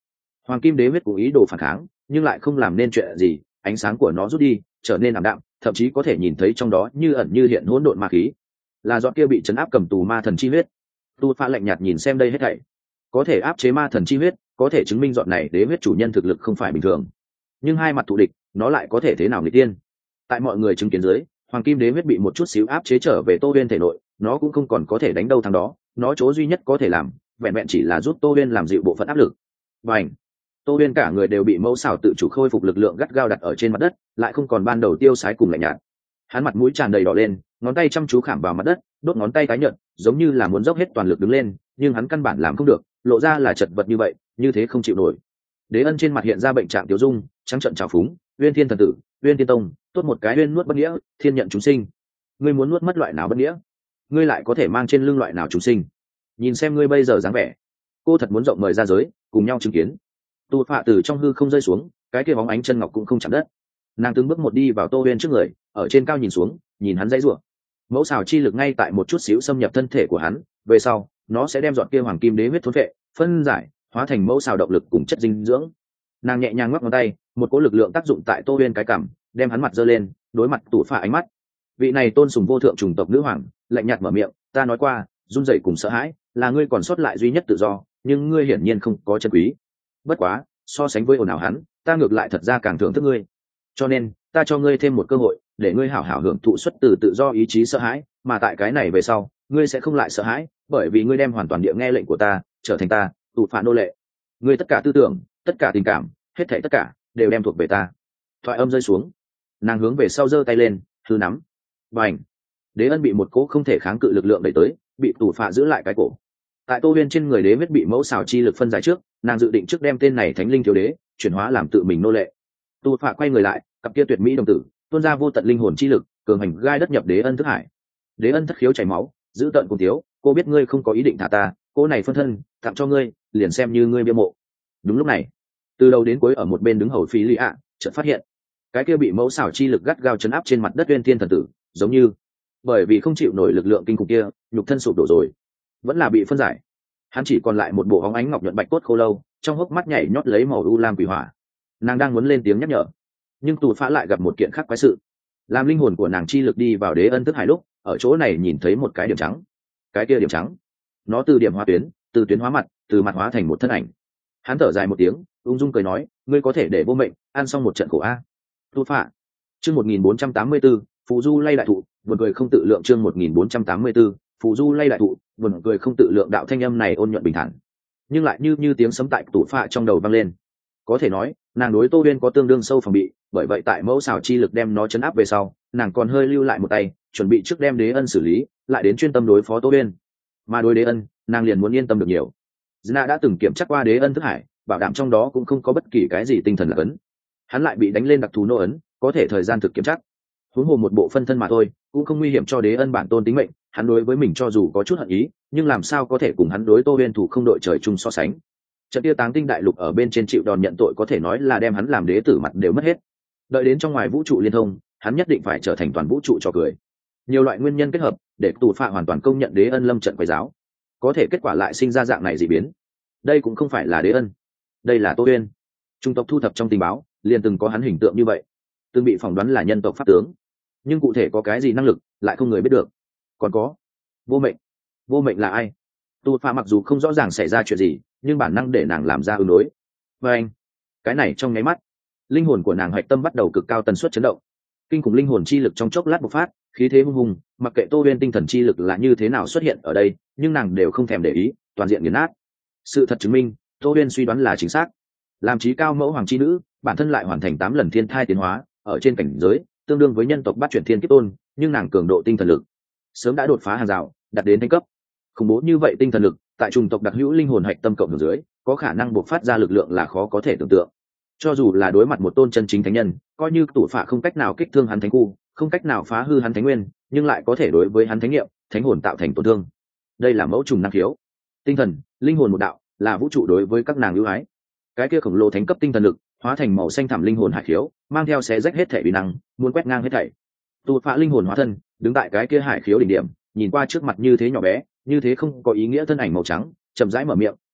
Hoàng kim đế huyết cũng ý đồ phản kháng nhưng lại không làm nên chuyện gì, ánh sáng của nó rút đi trở nên ảm đạm, thậm chí có thể nhìn thấy trong đó như ẩn như hiện hỗn độn ma khí, là giọt kia bị chấn áp cầm tù ma thần chi huyết. Tu Pha lạnh nhạt nhìn xem đây hết thảy, có thể áp chế ma thần chi huyết, có thể chứng minh giọt này đế huyết chủ nhân thực lực không phải bình thường, nhưng hai mặt thù địch nó lại có thể thế nào người tiên. Tại mọi người chứng kiến dưới, hoàng kim đế huyết bị một chút xíu áp chế trở về Tô Uyên thể nội, nó cũng không còn có thể đánh đâu thằng đó, nó chỗ duy nhất có thể làm vẹn vẹn chỉ là giúp Tô Uyên làm dịu bộ phận áp lực. Và ảnh Tô Uyên cả người đều bị mẫu xảo tự chủ khôi phục lực lượng gắt gao đặt ở trên mặt đất, lại không còn ban đầu tiêu sái cùng lạnh nhạt. Hắn mặt mũi tràn đầy đỏ lên, ngón tay chăm chú khảm vào mặt đất, đốt ngón tay tái nhợt, giống như là muốn dốc hết toàn lực đứng lên, nhưng hắn căn bản làm không được, lộ ra là chật vật như vậy, như thế không chịu nổi. Đế Ân trên mặt hiện ra bệnh trạng tiêu dung, trắng trợn trào phúng, Uyên Thiên thần tử, Uyên Thiên tông, tốt một cái uyên nuốt bất nghĩa, thiên nhận chúng sinh. Ngươi muốn nuốt mất loại nào bất nghĩa, ngươi lại có thể mang trên lưng loại nào chúng sinh? Nhìn xem ngươi bây giờ dáng vẻ, cô thật muốn rộng mời ra giới, cùng nhau chứng kiến. Tu Phạ từ trong hư không rơi xuống, cái kia bóng ánh chân ngọc cũng không chạm đất. Nàng từng bước một đi vào Tô Uyên trước người, ở trên cao nhìn xuống, nhìn hắn dãy rủa. Mẫu xào chi lực ngay tại một chút xíu xâm nhập thân thể của hắn, về sau, nó sẽ đem dọn kia hoàng kim đế huyết thôn phệ, phân giải, hóa thành mẫu xào động lực cùng chất dinh dưỡng. Nàng nhẹ nhàng ngoắc ngón tay, một cỗ lực lượng tác dụng tại Tô Uyên cái cằm, đem hắn mặt giơ lên, đối mặt Tu Phạ ánh mắt. Vị này tôn sùng vô thượng trùng tộc nữ hoàng, lạnh nhạt mở miệng, ta nói qua, run rẩy cùng sợ hãi, là ngươi còn sót lại duy nhất tự do, nhưng ngươi hiển nhiên không có chân quý. Bất quá, so sánh với ồn ào hắn, ta ngược lại thật ra càng thưởng thức ngươi. Cho nên, ta cho ngươi thêm một cơ hội, để ngươi hảo hảo hưởng thụ xuất từ tự do ý chí sợ hãi, mà tại cái này về sau, ngươi sẽ không lại sợ hãi, bởi vì ngươi đem hoàn toàn địa nghe lệnh của ta, trở thành ta, tù phản nô lệ. Ngươi tất cả tư tưởng, tất cả tình cảm, hết thảy tất cả đều đem thuộc về ta. Thoại âm rơi xuống, nàng hướng về sau giơ tay lên, thư nắm. Bành! Đế Ân bị một cỗ không thể kháng cự lực lượng đẩy tới, bị tù phạ giữ lại cái cổ. Tại Tô Uyên trên người đế huyết bị mẫu xào chi lực phân giải trước, nàng dự định trước đem tên này thánh linh thiếu đế chuyển hóa làm tự mình nô lệ. Tu Phạ quay người lại, cặp kia tuyệt mỹ đồng tử tuôn ra vô tận linh hồn chi lực, cường hành gai đất nhập Đế Ân thức hải. Đế Ân thất khiếu chảy máu, giữ tận cùng thiếu, cô biết ngươi không có ý định thả ta, cô này phân thân tặng cho ngươi, liền xem như ngươi bia mộ. Đúng lúc này, từ đầu đến cuối ở một bên đứng hầu phí lý ạ, chợt phát hiện cái kia bị mẫu xảo chi lực gắt gao chấn áp trên mặt đất Uyên Thiên thần tử, giống như bởi vì không chịu nổi lực lượng kinh khủng kia, nhục thân sụp đổ rồi, vẫn là bị phân giải. Hắn chỉ còn lại một bộ óng ánh ngọc nhuận bạch cốt khô lâu, trong hốc mắt nhảy nhót lấy màu u lam quỷ hỏa. Nàng đang muốn lên tiếng nhắc nhở, nhưng Tù Phá lại gặp một kiện khác quái sự. Làm linh hồn của nàng chi lực đi vào Đế Ân thức hải lúc, ở chỗ này nhìn thấy một cái điểm trắng. Cái kia điểm trắng, nó từ điểm hóa tuyến, từ tuyến hóa mặt, từ mặt hóa thành một thân ảnh. Hắn thở dài một tiếng, ung dung cười nói, ngươi có thể để vô mệnh ăn xong một trận khổ a. Tù Phá. Chương một nghìn bốn trăm tám mươi tư, Phù Du lay đại thụ, buồn cười không tự lượng. Chương một nghìn bốn trăm tám mươi tư, Phù Du lay đại thụ, buồn cười không tự lượng. Đạo thanh âm này ôn nhuận bình thản, nhưng lại như như tiếng sấm tại Tù Phá trong đầu vang lên. Có thể nói, nàng đối Tô Uyên có tương đương sâu phòng bị, bởi vậy tại mẫu xảo chi lực đem nó chấn áp về sau, nàng còn hơi lưu lại một tay, chuẩn bị trước đem Đế Ân xử lý, lại đến chuyên tâm đối phó Tô Uyên. Mà đối Đế Ân, nàng liền muốn yên tâm được nhiều. Zna đã từng kiểm tra qua Đế Ân thức hải, bảo đảm trong đó cũng không có bất kỳ cái gì tinh thần là ấn. Hắn lại bị đánh lên đặc thù nô ấn, có thể thời gian thực kiểm tra. Huống hồ một bộ phân thân mà thôi, cũng không nguy hiểm cho Đế Ân bản tôn tính mệnh. Hắn đối với mình cho dù có chút hận ý, nhưng làm sao có thể cùng hắn đối Tô Uyên thủ không đội trời chung so sánh. Trận tiêu táng tinh đại lục ở bên trên chịu đòn nhận tội có thể nói là đem hắn làm đế tử mặt đều mất hết. Đợi đến trong ngoài vũ trụ liên thông, hắn nhất định phải trở thành toàn vũ trụ trò cười. Nhiều loại nguyên nhân kết hợp để Tù Phạ hoàn toàn công nhận Đế Ân lâm trận quấy giáo, có thể kết quả lại sinh ra dạng này dị biến. Đây cũng không phải là Đế Ân, đây là Tô Uyên. Trung tộc thu thập trong tình báo liền từng có hắn hình tượng như vậy, từng bị phỏng đoán là nhân tộc pháp tướng, nhưng cụ thể có cái gì năng lực lại không người biết được. Còn có vô mệnh. Vô mệnh là ai? Tù Phạ mặc dù không rõ ràng xảy ra chuyện gì, nhưng bản năng để nàng làm ra ứng đối. Và anh, cái này trong nháy mắt, linh hồn của nàng hạch tâm bắt đầu cực cao tần suất chấn động, kinh khủng linh hồn chi lực trong chốc lát bộc phát, khí thế hung hùng. Mặc kệ Tô Uyên tinh thần chi lực là như thế nào xuất hiện ở đây, nhưng nàng đều không thèm để ý, toàn diện nghiền nát. Sự thật chứng minh, Tô Uyên suy đoán là chính xác. Làm trí cao mẫu hoàng chi nữ, bản thân lại hoàn thành tám lần thiên thai tiến hóa, ở trên cảnh giới tương đương với nhân tộc bắt chuyển thiên kiếp tôn, nhưng nàng cường độ tinh thần lực sớm đã đột phá hàng rào, đạt đến thánh cấp. Khủng bố như vậy tinh thần lực, tại trùng tộc đặc hữu linh hồn hạch tâm cộng hưởng dưới, có khả năng bộc phát ra lực lượng là khó có thể tưởng tượng. Cho dù là đối mặt một tôn chân chính thánh nhân, coi như Tù Phạ không cách nào kích thương hắn thánh khu, không cách nào phá hư hắn thánh nguyên, nhưng lại có thể đối với hắn thánh nghiệm, thánh hồn tạo thành tổn thương. Đây là mẫu trùng năng khiếu. Tinh thần, linh hồn một đạo, là vũ trụ đối với các nàng ưu ái. Cái kia khổng lồ thánh cấp tinh thần lực, hóa thành màu xanh thẳm linh hồn hải khiếu, mang theo xé rách hết thể uy năng, muốn quét ngang hết thảy. Tù Phạ linh hồn hóa thân, đứng tại cái kia hải khiếu đỉnh điểm, nhìn qua trước mặt như thế nhỏ bé, như thế không có ý nghĩa thân ảnh màu trắng, chậm rãi mở miệng,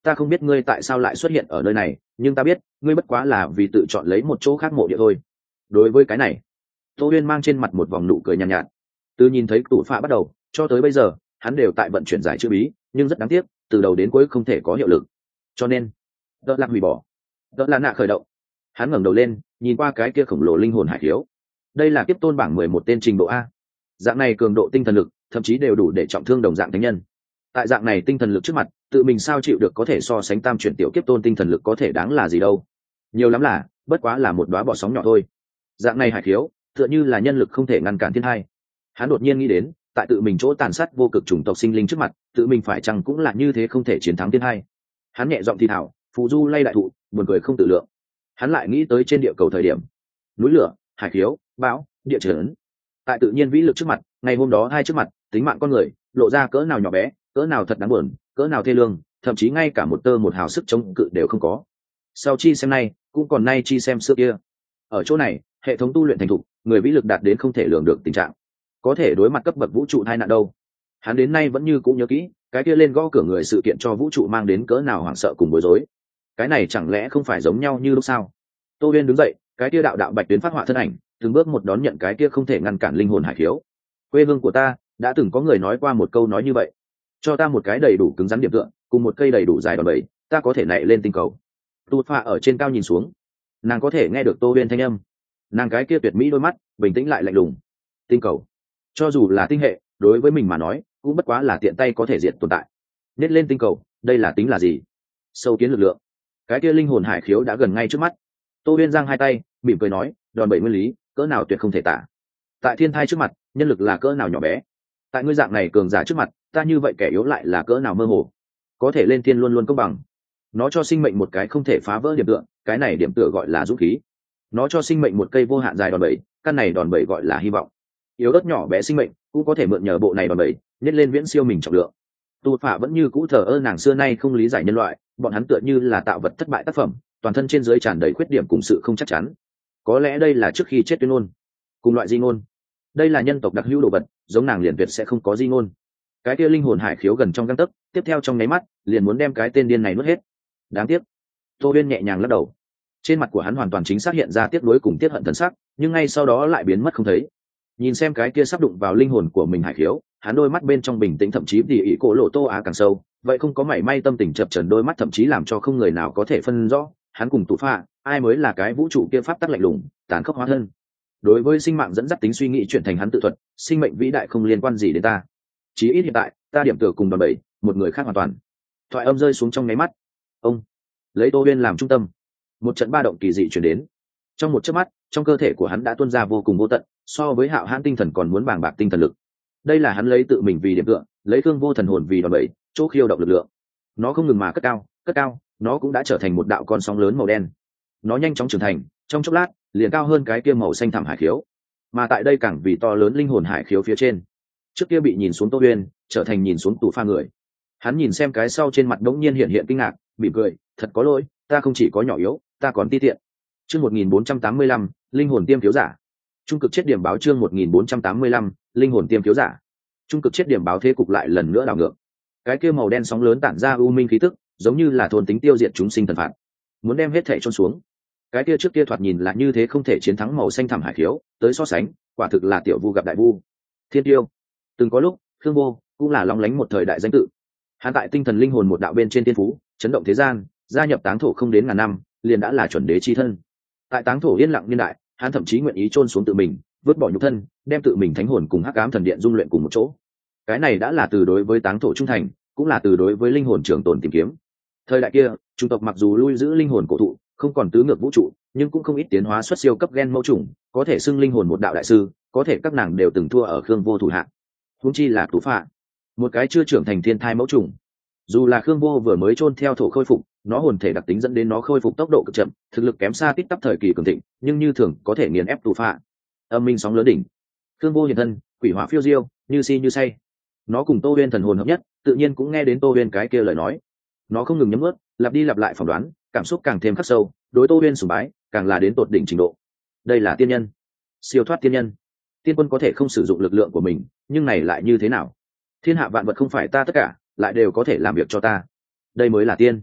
ta không biết ngươi tại sao lại xuất hiện ở nơi này, nhưng ta biết ngươi bất quá là vì tự chọn lấy một chỗ khác mộ địa thôi. Đối với cái này, Tô Uyên mang trên mặt một vòng nụ cười nhàn nhạt, nhạt. Từ nhìn thấy tủ phạ bắt đầu cho tới bây giờ, hắn đều tại vận chuyển giải chữ bí, nhưng rất đáng tiếc, từ đầu đến cuối không thể có hiệu lực. Cho nên, đợt lạc hủy bỏ, đợt là nạ khởi động. Hắn ngẩng đầu lên, nhìn qua cái kia khổng lồ linh hồn hải khiếu. Đây là kiếp tôn bảng mười một tên trình độ a. Dạng này cường độ tinh thần lực, thậm chí đều đủ để trọng thương đồng dạng thánh nhân. Tại dạng này tinh thần lực trước mặt, tự mình sao chịu được có thể so sánh tam chuyển tiểu kiếp tôn tinh thần lực có thể đáng là gì đâu. Nhiều lắm là, bất quá là một đóa bọ sóng nhỏ thôi. Dạng này hải khiếu, tựa như là nhân lực không thể ngăn cản thiên hai. Hắn đột nhiên nghĩ đến, tại tự mình chỗ tàn sát vô cực chủng tộc sinh linh trước mặt, tự mình phải chăng cũng là như thế không thể chiến thắng thiên hai. Hắn nhẹ giọng thì thảo, phù du lay đại thụ, buồn cười không tự lượng. Hắn lại nghĩ tới trên địa cầu thời điểm, núi lửa, hải khiếu, bão, địa chấn. Tại tự nhiên vĩ lực trước mặt, ngày hôm đó hai trước mặt, tính mạng con người lộ ra cỡ nào nhỏ bé, cỡ nào thật đáng buồn, cỡ nào thê lương, thậm chí ngay cả một tơ một hào sức chống cự đều không có. Sau chi xem nay, cũng còn nay chi xem xưa kia. Ở chỗ này, hệ thống tu luyện thành thục, người vĩ lực đạt đến không thể lường được tình trạng, có thể đối mặt cấp bậc vũ trụ hai nạn đâu. Hắn đến nay vẫn như cũng nhớ kỹ, cái kia lên gõ cửa người sự kiện cho vũ trụ mang đến cỡ nào hoảng sợ cùng bối rối. Cái này chẳng lẽ không phải giống nhau như lúc sao? Tô Uyên đứng dậy, cái kia đạo đạo bạch tuyến phát họa thân ảnh, từng bước một đón nhận cái kia không thể ngăn cản linh hồn hải khiếu. Quê hương của ta, đã từng có người nói qua một câu nói như vậy, cho ta một cái đầy đủ cứng rắn điểm tựa, cùng một cây đầy đủ dài đòn bẩy, ta có thể nảy lên tinh cầu. Tu Pha ở trên cao nhìn xuống, nàng có thể nghe được Tô Uyên thanh âm, nàng cái kia tuyệt mỹ đôi mắt bình tĩnh lại lạnh lùng. Tinh cầu, cho dù là tinh hệ, đối với mình mà nói cũng bất quá là tiện tay có thể diệt tồn tại. Nết lên tinh cầu, đây là tính là gì? Sâu kiến lực lượng, cái kia linh hồn hải khiếu đã gần ngay trước mắt. Tô Uyên giang hai tay, mỉm cười nói, đòn bẩy nguyên lý cỡ nào tuyệt không thể tả. Tại thiên thai trước mặt, nhân lực là cỡ nào nhỏ bé. Tại ngươi dạng này cường giả trước mặt, ta như vậy kẻ yếu lại là cỡ nào mơ hồ. Có thể lên thiên luôn luôn công bằng. Nó cho sinh mệnh một cái không thể phá vỡ điểm tựa, cái này điểm tựa gọi là dũng khí. Nó cho sinh mệnh một cây vô hạn dài đòn bẩy, căn này đòn bẩy gọi là hy vọng. Yếu ớt nhỏ bé sinh mệnh cũng có thể mượn nhờ bộ này đòn bẩy, nhét lên viễn siêu mình trọng lượng. Tu Phạ vẫn như cũ thờ ơ, nàng xưa nay không lý giải nhân loại, bọn hắn tựa như là tạo vật thất bại tác phẩm, toàn thân trên dưới tràn đầy khuyết điểm cùng sự không chắc chắn. Có lẽ đây là trước khi chết tuyên ngôn, cùng loại di ngôn. Đây là nhân tộc đặc hữu đồ vật, giống nàng liền tuyệt sẽ không có di ngôn. Cái kia linh hồn hải khiếu gần trong gang tấc, tiếp theo trong nháy mắt liền muốn đem cái tên điên này nuốt hết. Đáng tiếc. Tô Uyên nhẹ nhàng lắc đầu, trên mặt của hắn hoàn toàn chính xác hiện ra tiếc nuối cùng tiếc hận thần sắc, nhưng ngay sau đó lại biến mất không thấy. Nhìn xem cái kia sắp đụng vào linh hồn của mình hải khiếu, hắn đôi mắt bên trong bình tĩnh, thậm chí tỉ ỉ cổ lộ tô á càng sâu, vậy không có mảy may tâm tình chập chờn, đôi mắt thậm chí làm cho không người nào có thể phân rõ hắn cùng Tu Phạ ai mới là cái vũ trụ kia pháp tắc lạnh lùng tàn khốc hóa thân. Đối với sinh mạng dẫn dắt tính suy nghĩ chuyển thành hắn tự thuật, sinh mệnh vĩ đại không liên quan gì đến ta, chí ít hiện tại ta điểm tựa cùng đòn bẩy một người khác hoàn toàn. Thoại âm rơi xuống trong nháy mắt, ông lấy Tô Uyên làm trung tâm, một trận ba động kỳ dị chuyển đến. Trong một chớp mắt, trong cơ thể của hắn đã tuôn ra vô cùng vô tận, so với hạo hãn tinh thần còn muốn bàng bạc tinh thần lực. Đây là hắn lấy tự mình vì điểm tựa, lấy thương vô thần hồn vì đòn bẩy, chỗ khiêu động lực lượng. Nó không ngừng mà cất cao, cất cao, nó cũng đã trở thành một đạo con sóng lớn màu đen. Nó nhanh chóng trưởng thành, trong chốc lát liền cao hơn cái kia màu xanh thẳm hải khiếu, mà tại đây càng vì to lớn linh hồn hải khiếu phía trên. Trước kia bị nhìn xuống Tô Uyên, trở thành nhìn xuống Tu Phạ người. Hắn nhìn xem cái sau, trên mặt đống nhiên hiện hiện kinh ngạc, mỉm cười, thật có lỗi, ta không chỉ có nhỏ yếu, ta còn ti tiện. Chương một nghìn bốn trăm tám mươi lăm, linh hồn tiêm thiếu giả. Trung cực chết điểm báo. Chương một nghìn bốn trăm tám mươi lăm, linh hồn tiêm thiếu giả. Trung cực chết điểm báo. Thế cục lại lần nữa đảo ngược. Cái kia màu đen sóng lớn tản ra u minh khí tức, giống như là thôn tính tiêu diệt chúng sinh thần phạt, muốn đem hết thể chôn xuống. Cái kia trước kia thoạt nhìn là như thế không thể chiến thắng màu xanh thẳm hải khiếu, tới so sánh, quả thực là tiểu vu gặp đại vu. Thiên tiêu, từng có lúc Khương Vô cũng là long lánh một thời đại danh tự. Hắn tại tinh thần linh hồn một đạo bên trên tiên phú, chấn động thế gian, gia nhập táng thổ không đến ngàn năm, liền đã là chuẩn đế chi thân. Tại táng thổ yên lặng niên đại, hắn thậm chí nguyện ý chôn xuống tự mình, vứt bỏ nhục thân, đem tự mình thánh hồn cùng hắc ám thần điện dung luyện cùng một chỗ. Cái này đã là từ đối với táng thổ trung thành, cũng là từ đối với linh hồn trường tồn tìm kiếm. Thời đại kia, chủng tộc mặc dù lui giữ linh hồn cổ thụ, không còn tứ ngược vũ trụ, nhưng cũng không ít tiến hóa xuất siêu cấp gen mẫu chủng, có thể xưng linh hồn một đạo đại sư, có thể các nàng đều từng thua ở Khương Vô thủ hạ. Huống chi là Tu Phạ, một cái chưa trưởng thành thiên thai mẫu chủng. Dù là Khương Vô vừa mới chôn theo thổ khôi phục, nó hồn thể đặc tính dẫn đến nó khôi phục tốc độ cực chậm, thực lực kém xa tít tắp thời kỳ cường thịnh, nhưng như thường có thể nghiền ép Tu Phạ. Âm minh sóng lớn đỉnh, Khương Vô hiện thân, quỷ hỏa phiêu diêu, như si như say. Nó cùng Tô Uyên thần hồn hợp nhất, tự nhiên cũng nghe đến Tô Uyên cái kia lời nói. Nó không ngừng nhấm ướt, lặp đi lặp lại phỏng đoán, cảm xúc càng thêm khắc sâu, đối Tô Uyên sùng bái càng là đến tột đỉnh trình độ. Đây là tiên nhân, siêu thoát tiên nhân. Tiên quân có thể không sử dụng lực lượng của mình, nhưng này lại như thế nào? Thiên hạ vạn vật không phải ta tất cả, lại đều có thể làm việc cho ta. Đây mới là tiên.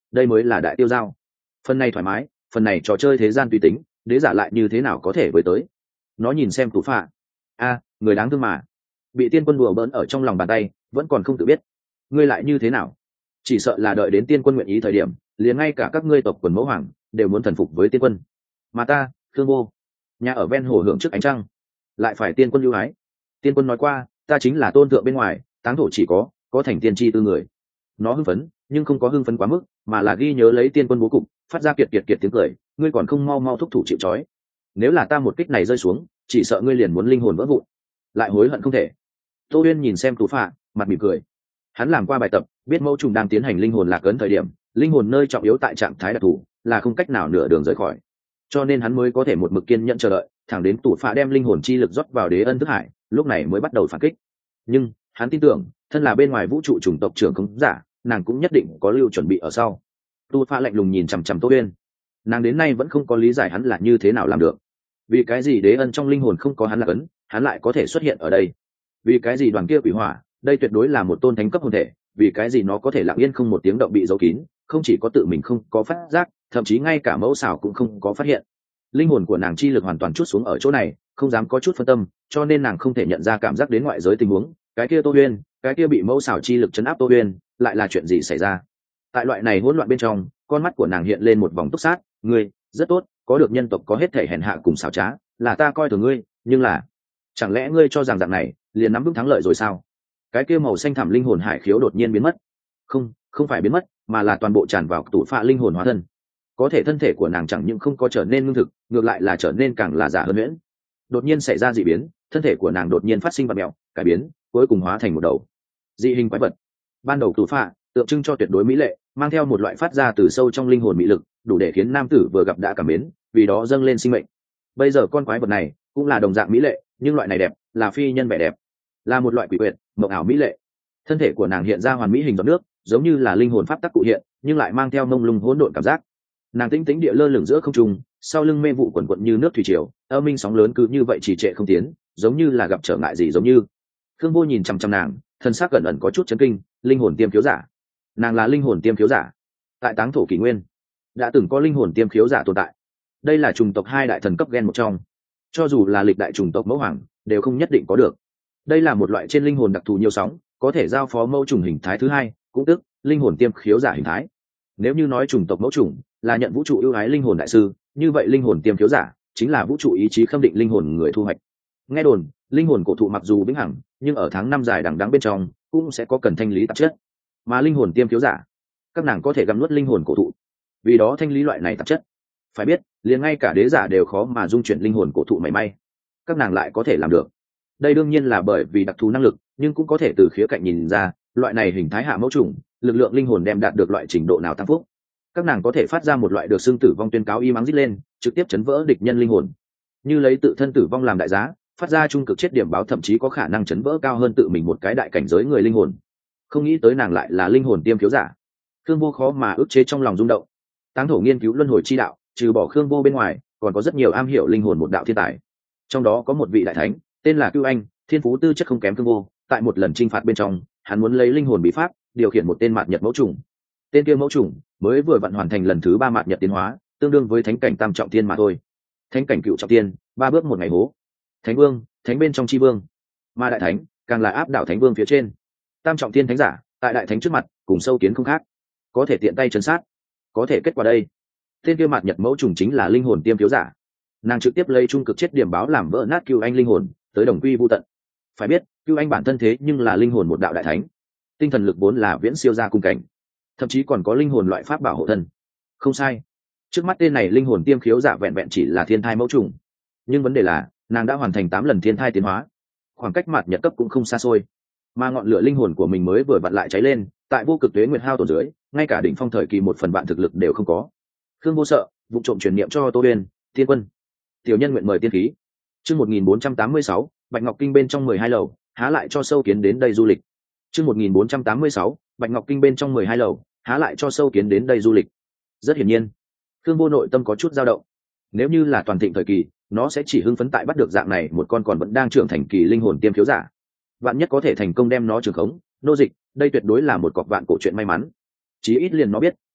đây mới là đại tiêu giao. Phần này thoải mái, phần này trò chơi thế gian tùy tính, đế giả lại như thế nào có thể với tới. Nó nhìn xem tù phạ, a người đáng thương mà, bị tiên quân đùa bỡn ở trong lòng bàn tay vẫn còn không tự biết. Ngươi lại như thế nào? Chỉ sợ là đợi đến tiên quân nguyện ý thời điểm, liền ngay cả các ngươi tộc quần mẫu hoàng đều muốn thần phục với tiên quân. Mà ta Khương Vô, nhà ở ven hồ hưởng trước ánh trăng, lại phải tiên quân ưu ái. Tiên quân nói qua, ta chính là tôn thượng bên ngoài, táng thổ chỉ có có thành tiên tri tư người. Nó hưng phấn nhưng không có hưng phấn quá mức, mà là ghi nhớ lấy tiên quân bố cục, phát ra kiệt kiệt kiệt tiếng cười. Ngươi còn không mau mau thúc thủ chịu trói, nếu là ta một kích này rơi xuống, chỉ sợ ngươi liền muốn linh hồn vỡ vụn, lại hối hận không thể. Tô Uyên nhìn xem Tú Phạ, mặt mỉm cười. Hắn làm qua bài tập, biết mẫu trùng đang tiến hành linh hồn lạc ấn thời điểm, linh hồn nơi trọng yếu tại trạng thái đặc thù, là không cách nào nửa đường rời khỏi, cho nên hắn mới có thể một mực kiên nhẫn chờ đợi, thẳng đến Tú Phạ đem linh hồn chi lực rót vào đế ân thức hải, lúc này mới bắt đầu phản kích. Nhưng hắn tin tưởng, thân là bên ngoài vũ trụ chủng tộc trưởng khống giả, nàng cũng nhất định có lưu chuẩn bị ở sau. Tu Phạ lạnh lùng nhìn chằm chằm Tô Uyên, nàng đến nay vẫn không có lý giải hắn là như thế nào làm được. Vì cái gì đế ân trong linh hồn không có hắn lạc ấn, hắn lại có thể xuất hiện ở đây? Vì cái gì đoàn kia quỷ hỏa, đây tuyệt đối là một tôn thánh cấp hồn thể, vì cái gì nó có thể lặng yên không một tiếng động bị giấu kín, không chỉ có tự mình không có phát giác, thậm chí ngay cả mẫu xảo cũng không có phát hiện. Linh hồn của nàng chi lực hoàn toàn trút xuống ở chỗ này, không dám có chút phân tâm, cho nên nàng không thể nhận ra cảm giác đến ngoại giới tình huống. Cái kia Tô Uyên, cái kia bị mẫu xảo chi lực chấn áp Tô Uyên, lại là chuyện gì xảy ra? Tại loại này hỗn loạn bên trong, con mắt của nàng hiện lên một vòng túc sát. Ngươi rất tốt, có được nhân tộc có hết thể hèn hạ cùng xảo trá, là ta coi thường ngươi, nhưng là chẳng lẽ ngươi cho rằng dạng này liền nắm vững thắng lợi rồi sao? Cái kia màu xanh thẳm linh hồn hải khiếu đột nhiên biến mất. Không, không phải biến mất, mà là toàn bộ tràn vào Tú Phạ linh hồn hóa thân. Có thể thân thể của nàng chẳng những không có trở nên ngưng thực, ngược lại là trở nên càng là giả hơn nhuyễn. Đột nhiên xảy ra dị biến, thân thể của nàng đột nhiên phát sinh vật mèo, cải biến, cuối cùng hóa thành một đầu dị hình quái vật. Ban đầu Tú Phạ tượng trưng cho tuyệt đối mỹ lệ, mang theo một loại phát ra từ sâu trong linh hồn mỹ lực, đủ để khiến nam tử vừa gặp đã cảm mến, vì đó dâng lên sinh mệnh. Bây giờ con quái vật này cũng là đồng dạng mỹ lệ, nhưng loại này đẹp là phi nhân vẻ đẹp, là một loại quỷ quyệt mộng ảo mỹ lệ. Thân thể của nàng hiện ra hoàn mỹ hình giọt nước, giống như là linh hồn pháp tắc cụ hiện, nhưng lại mang theo mông lung hỗn độn cảm giác. Nàng tĩnh tĩnh địa lơ lửng giữa không trung, sau lưng mê vụ quần quận như nước thủy triều, âm minh sóng lớn cứ như vậy trì trệ không tiến, giống như là gặp trở ngại gì giống như. Khương Vô nhìn chằm chằm nàng, thân xác gần ẩn có chút chấn kinh. Linh hồn tiêm khiếu giả, nàng là linh hồn tiêm khiếu giả. Tại táng thổ kỷ nguyên đã từng có linh hồn tiêm khiếu giả tồn tại, đây là chủng tộc hai đại thần cấp gen một trong, cho dù là lịch đại chủng tộc mẫu hoàng đều không nhất định có được. Đây là một loại trên linh hồn đặc thù nhiều sóng, có thể giao phó mẫu trùng hình thái thứ hai, cũng tức linh hồn tiêm khiếu giả hình thái. Nếu như nói chủng tộc mẫu trùng là nhận vũ trụ ưu ái linh hồn đại sư, như vậy linh hồn tiêm khiếu giả chính là vũ trụ ý chí khâm định linh hồn người thu hoạch. Nghe đồn linh hồn cổ thụ mặc dù vĩnh hằng, nhưng ở tháng năm dài đằng đẵng bên trong cũng sẽ có cần thanh lý tạp chất, mà linh hồn tiêm khiếu giả các nàng có thể gặm nuốt linh hồn cổ thụ, vì đó thanh lý loại này tạp chất. Phải biết liền ngay cả đế giả đều khó mà dung chuyển linh hồn cổ thụ mảy may, các nàng lại có thể làm được. Đây đương nhiên là bởi vì đặc thù năng lực, nhưng cũng có thể từ khía cạnh nhìn ra loại này hình thái hạ mẫu trùng lực lượng linh hồn đem đạt được loại trình độ nào tăng phúc. Các nàng có thể phát ra một loại được xưng tử vong tuyên cáo y mắng rít lên, trực tiếp chấn vỡ địch nhân linh hồn, như lấy tự thân tử vong làm đại giá, phát ra trung cực chết điểm báo, thậm chí có khả năng chấn vỡ cao hơn tự mình một cái đại cảnh giới người linh hồn. Không nghĩ tới nàng lại là linh hồn tiêm khiếu giả. Khương Vô khó mà ức chế trong lòng rung động. Táng thổ nghiên cứu luân hồi chi đạo, trừ bỏ Khương Vô bên ngoài, còn có rất nhiều am hiểu linh hồn một đạo thiên tài. Trong đó có một vị đại thánh, tên là Cưu Anh, thiên phú tư chất không kém Khương Vô. Tại một lần chinh phạt bên trong, hắn muốn lấy linh hồn bí pháp điều khiển một tên mạt nhật mẫu trùng. Tên kia mẫu trùng mới vừa vận hoàn thành lần thứ ba mạt nhật tiến hóa, tương đương với thánh cảnh tam trọng tiên mà thôi. Thánh cảnh cựu trọng tiên, ba bước một ngày hố. Thánh vương, thánh bên trong chi vương, mà đại thánh càng là áp đảo thánh vương phía trên. Tam trọng tiên thánh giả tại đại thánh trước mặt cùng sâu kiến không khác, có thể tiện tay chấn sát. Có thể kết quả đây, tên kia mạt nhật mẫu trùng chính là linh hồn tiêm khiếu giả. Nàng trực tiếp lấy trung cực chết điểm báo làm vỡ nát Cưu Anh linh hồn, tới đồng quy vô tận. Phải biết Cưu Anh bản thân thế nhưng là linh hồn một đạo đại thánh, tinh thần lực vốn là viễn siêu ra cung cảnh, thậm chí còn có linh hồn loại pháp bảo hộ thân. Không sai, trước mắt tên này linh hồn tiêm khiếu giả vẹn vẹn chỉ là thiên thai mẫu trùng, nhưng vấn đề là nàng đã hoàn thành tám lần thiên thai tiến hóa, khoảng cách mạt nhật cấp cũng không xa xôi, mà ngọn lửa linh hồn của mình mới vừa vặn lại cháy lên, tại vô cực tuế nguyệt hao tổn dưới, ngay cả đỉnh phong thời kỳ một phần vạn thực lực đều không có. Khương Vô sợ vụ trộm truyền niệm cho Tô Uyên, thiên quân tiểu nhân nguyện mời tiên khí. Chương một nghìn bốn trăm tám mươi sáu, Bạch Ngọc Kinh bên trong mười hai lầu, há lại cho sâu kiến đến đây du lịch. Chương một nghìn bốn trăm tám mươi sáu, Bạch Ngọc Kinh bên trong mười hai lầu, há lại cho sâu kiến đến đây du lịch. Rất hiển nhiên, Khương Vô nội tâm có chút dao động. Nếu như là toàn thịnh thời kỳ, nó sẽ chỉ hưng phấn tại bắt được dạng này một con còn vẫn đang trưởng thành kỳ linh hồn tiêm khiếu giả. Vạn nhất có thể thành công đem nó trường khống, nô dịch, đây tuyệt đối là một cọc vạn cổ chuyện may mắn. Chí ít liền nó biết,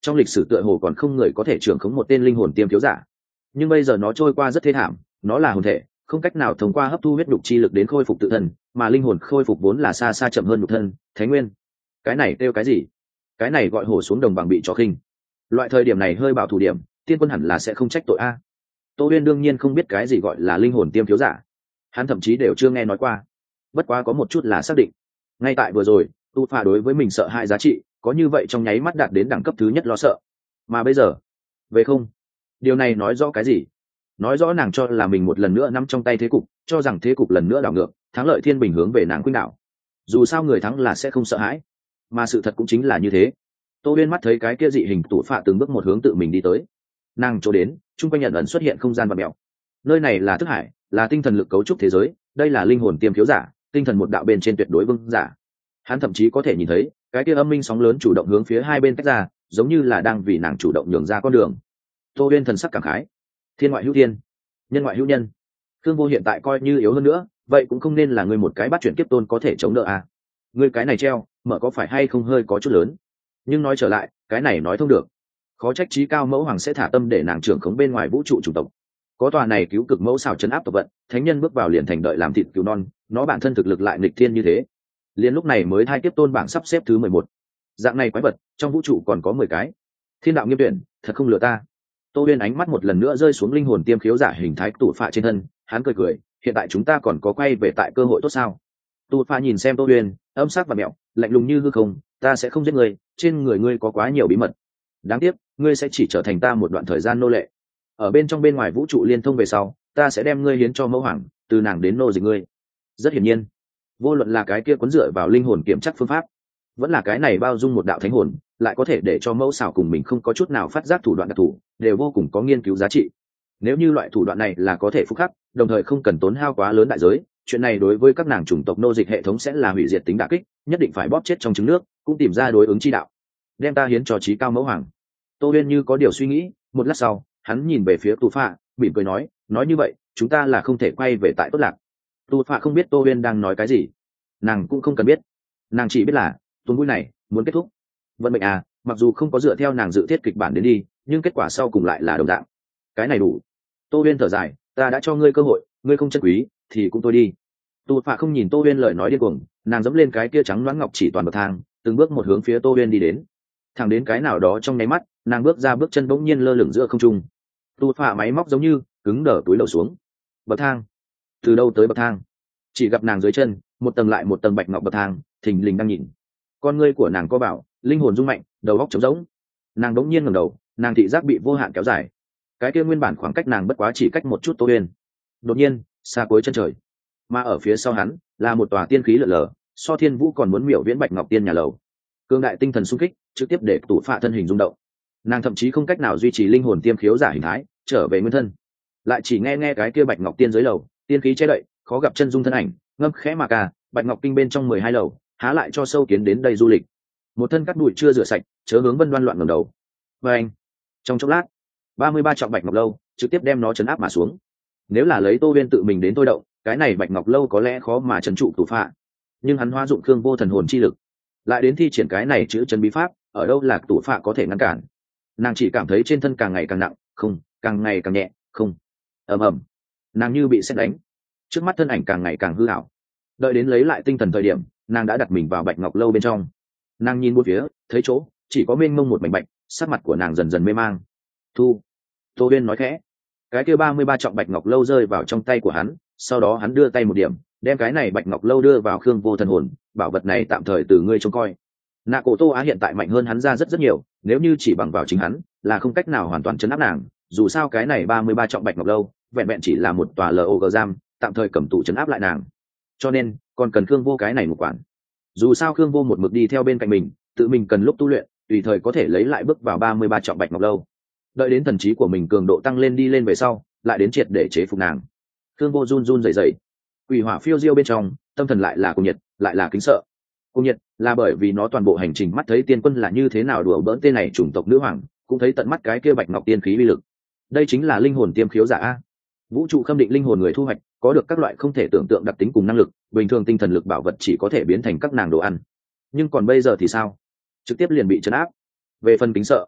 trong lịch sử tựa hồ còn không người có thể trưởng khống một tên linh hồn tiêm thiếu giả, nhưng bây giờ nó trôi qua rất thê thảm. Nó là hồn thể, không cách nào thông qua hấp thu huyết nhục chi lực đến khôi phục tự thân, mà linh hồn khôi phục vốn là xa xa chậm hơn nhục thân. Thánh nguyên, cái này kêu cái gì? Cái này gọi hổ xuống đồng bằng bị chó khinh. Loại thời điểm này hơi bảo thủ điểm, tiên quân hẳn là sẽ không trách tội a. Tô Uyên đương nhiên không biết cái gì gọi là linh hồn tiêm thiếu giả, hắn thậm chí đều chưa nghe nói qua. Bất quá có một chút là xác định, ngay tại vừa rồi tu phà đối với mình sợ hãi giá trị có như vậy trong nháy mắt đạt đến đẳng cấp thứ nhất lo sợ, mà bây giờ về không. Điều này nói rõ cái gì? Nói rõ nàng cho là mình một lần nữa nắm trong tay thế cục, cho rằng thế cục lần nữa đảo ngược, thắng lợi thiên bình hướng về nàng khuynh đảo. Dù sao người thắng là sẽ không sợ hãi, mà sự thật cũng chính là như thế. Tô Uyên mắt thấy cái kia dị hình tụ phạ từng bước một hướng tự mình đi tới, nàng chỗ đến chung quanh nhận ẩn xuất hiện không gian và mèo. Nơi này là thức hải, là tinh thần lực cấu trúc thế giới, đây là linh hồn tiêm thiếu giả, tinh thần một đạo bên trên tuyệt đối vương giả. Hắn thậm chí có thể nhìn thấy cái kia âm minh sóng lớn chủ động hướng phía hai bên tách ra, giống như là đang vì nàng chủ động nhường ra con đường. Tô Uyên thần sắc cảm khái, thiên ngoại hữu thiên, nhân ngoại hữu nhân. Thương vô hiện tại coi như yếu hơn nữa, vậy cũng không nên là người một cái bắt chuyển kiếp tôn có thể chống đỡ à. Người cái này treo mở có phải hay không hơi có chút lớn, nhưng nói trở lại cái này nói thông được. Khó trách trí cao mẫu hoàng sẽ thả tâm để nàng trưởng khống bên ngoài vũ trụ chủng tộc. Có tòa này cứu cực mẫu xảo chấn áp tộc vận, thánh nhân bước vào liền thành đợi làm thịt cứu non, nó bản thân thực lực lại nghịch thiên như thế, liền lúc này mới thai kiếp tôn bảng sắp xếp thứ mười một. Dạng này quái vật trong vũ trụ còn có mười cái. Thiên đạo nghiêm tuyển, thật không lừa ta. Tô Uyên ánh mắt một lần nữa rơi xuống linh hồn tiêm khiếu giả hình thái tụ phạ trên thân, hắn cười cười, hiện tại chúng ta còn có quay về tại cơ hội tốt sao? Tụ phạ nhìn xem Tô Uyên, âm sắc và mẹo, lạnh lùng như hư không, ta sẽ không giết ngươi, trên người ngươi có quá nhiều bí mật. Đáng tiếc, ngươi sẽ chỉ trở thành ta một đoạn thời gian nô lệ. Ở bên trong bên ngoài vũ trụ liên thông về sau, ta sẽ đem ngươi hiến cho mẫu hoàng, từ nàng đến nô dịch ngươi. Rất hiển nhiên, vô luận là cái kia cuốn dựa vào linh hồn kiểm chắc phương pháp, vẫn là cái này bao dung một đạo thánh hồn, lại có thể để cho mẫu xảo cùng mình không có chút nào phát giác thủ đoạn đặc thù, đều vô cùng có nghiên cứu giá trị. Nếu như loại thủ đoạn này là có thể phúc khắc, đồng thời không cần tốn hao quá lớn đại giới, chuyện này đối với các nàng chủng tộc nô dịch hệ thống sẽ là hủy diệt tính đả kích, nhất định phải bóp chết trong trứng nước, cũng tìm ra đối ứng chi đạo. Đem ta hiến cho trí cao mẫu hoàng. Tô Uyên như có điều suy nghĩ, một lát sau, hắn nhìn về phía Tù Phạ, mỉm cười nói, nói như vậy, chúng ta là không thể quay về tại Tốt Lạc. Tù Phạ không biết Tô Uyên đang nói cái gì, nàng cũng không cần biết, nàng chỉ biết là tuần vui này muốn kết thúc. Vận mệnh à, mặc dù không có dựa theo nàng dự thiết kịch bản đến đi, nhưng kết quả sau cùng lại là đồng dạng. Cái này đủ. Tô Uyên thở dài, ta đã cho ngươi cơ hội, ngươi không trân quý thì cũng thôi đi. Tù Phạ không nhìn Tô Uyên lời nói điên cuồng, nàng dẫm lên cái kia trắng loáng ngọc chỉ toàn bậc thang, từng bước một hướng phía Tô Uyên đi đến. Thẳng đến cái nào đó trong nháy mắt, nàng bước ra bước chân bỗng nhiên lơ lửng giữa không trung. Tù Phạ máy móc giống như cứng đờ túi đầu xuống. Bậc thang, từ đâu tới bậc thang? Chỉ gặp nàng dưới chân một tầng lại một tầng bạch ngọc bậc thang, thình lình đang nhìn. Con ngươi của nàng co bảo, linh hồn rung mạnh, đầu óc trống rỗng. Nàng đống nhiên ngẩng đầu, nàng thị giác bị vô hạn kéo dài. Cái kia nguyên bản khoảng cách nàng bất quá chỉ cách một chút Tô Uyên. Đột nhiên, xa cuối chân trời, mà ở phía sau hắn là một tòa tiên khí lượn lờ, so thiên vũ còn muốn miểu viễn bạch ngọc tiên nhà lầu. Cương đại tinh thần xung kích, trực tiếp để Tù Phạ thân hình rung động. Nàng thậm chí không cách nào duy trì linh hồn tiêm khiếu giả hình thái, trở về nguyên thân. Lại chỉ nghe nghe cái kia bạch ngọc tiên dưới lầu, tiên khí che đậy, khó gặp chân dung thân ảnh, ngâm khẽ mà ca, bạch ngọc kinh bên trong mười hai lầu, há lại cho sâu kiến đến đây du lịch. Một thân cát bụi chưa rửa sạch, chớ hướng vân đoan loạn ngẩng đầu. Và anh, trong chốc lát, ba mươi ba trọng bạch ngọc lâu trực tiếp đem nó chấn áp mà xuống. Nếu là lấy Tô Uyên tự mình đến tôi động, cái này bạch ngọc lâu có lẽ khó mà trấn trụ Tù Phạ. Nhưng hắn hóa dụng Khương Vô thần hồn chi lực, lại đến thi triển cái này chữ chân bí pháp, ở đâu là Tù Phạ có thể ngăn cản. Nàng chỉ cảm thấy trên thân càng ngày càng nặng, không, càng ngày càng nhẹ, không. Ầm ầm, nàng như bị sét đánh, trước mắt thân ảnh càng ngày càng hư ảo. Đợi đến lấy lại tinh thần thời điểm, nàng đã đặt mình vào bạch ngọc lâu bên trong. Nàng nhìn bốn phía, thấy chỗ chỉ có mênh mông một mảnh bạch, sắc mặt của nàng dần dần mê mang. Thu, Tô Uyên nói khẽ. Cái kia ba mươi ba trọng bạch ngọc lâu rơi vào trong tay của hắn, sau đó hắn đưa tay một điểm, đem cái này bạch ngọc lâu đưa vào Khương Vô thần hồn, bảo vật này tạm thời từ ngươi trông coi. Nạ Cổ Tô Á hiện tại mạnh hơn hắn ra rất rất nhiều, nếu như chỉ bằng vào chính hắn, là không cách nào hoàn toàn chấn áp nàng. Dù sao cái này ba mươi ba trọng bạch ngọc lâu, vẹn vẹn chỉ là một tòa log giam, tạm thời cầm tù chấn áp lại nàng. Cho nên, còn cần Khương Vô cái này một quản. Dù sao Khương Vô một mực đi theo bên cạnh mình, tự mình cần lúc tu luyện, tùy thời có thể lấy lại bước vào ba mươi ba trọng bạch ngọc lâu. Đợi đến thần trí của mình cường độ tăng lên đi lên về sau, lại đến triệt để chế phục nàng. Khương Vô run run rẩy rẩy, quỷ hỏa phiêu diêu bên trong, tâm thần lại là cuồng nhiệt, lại là kính sợ. Cuồng nhiệt là bởi vì nó toàn bộ hành trình mắt thấy tiên quân là như thế nào đùa bỡn tên này chủng tộc nữ hoàng, cũng thấy tận mắt cái kia bạch ngọc tiên khí uy lực. Đây chính là linh hồn tiêm khiếu giả a. Vũ trụ khâm định linh hồn người thu hoạch, có được các loại không thể tưởng tượng đặc tính cùng năng lực, bình thường tinh thần lực bảo vật chỉ có thể biến thành các nàng đồ ăn. Nhưng còn bây giờ thì sao? Trực tiếp liền bị trấn áp. Về phần kính sợ,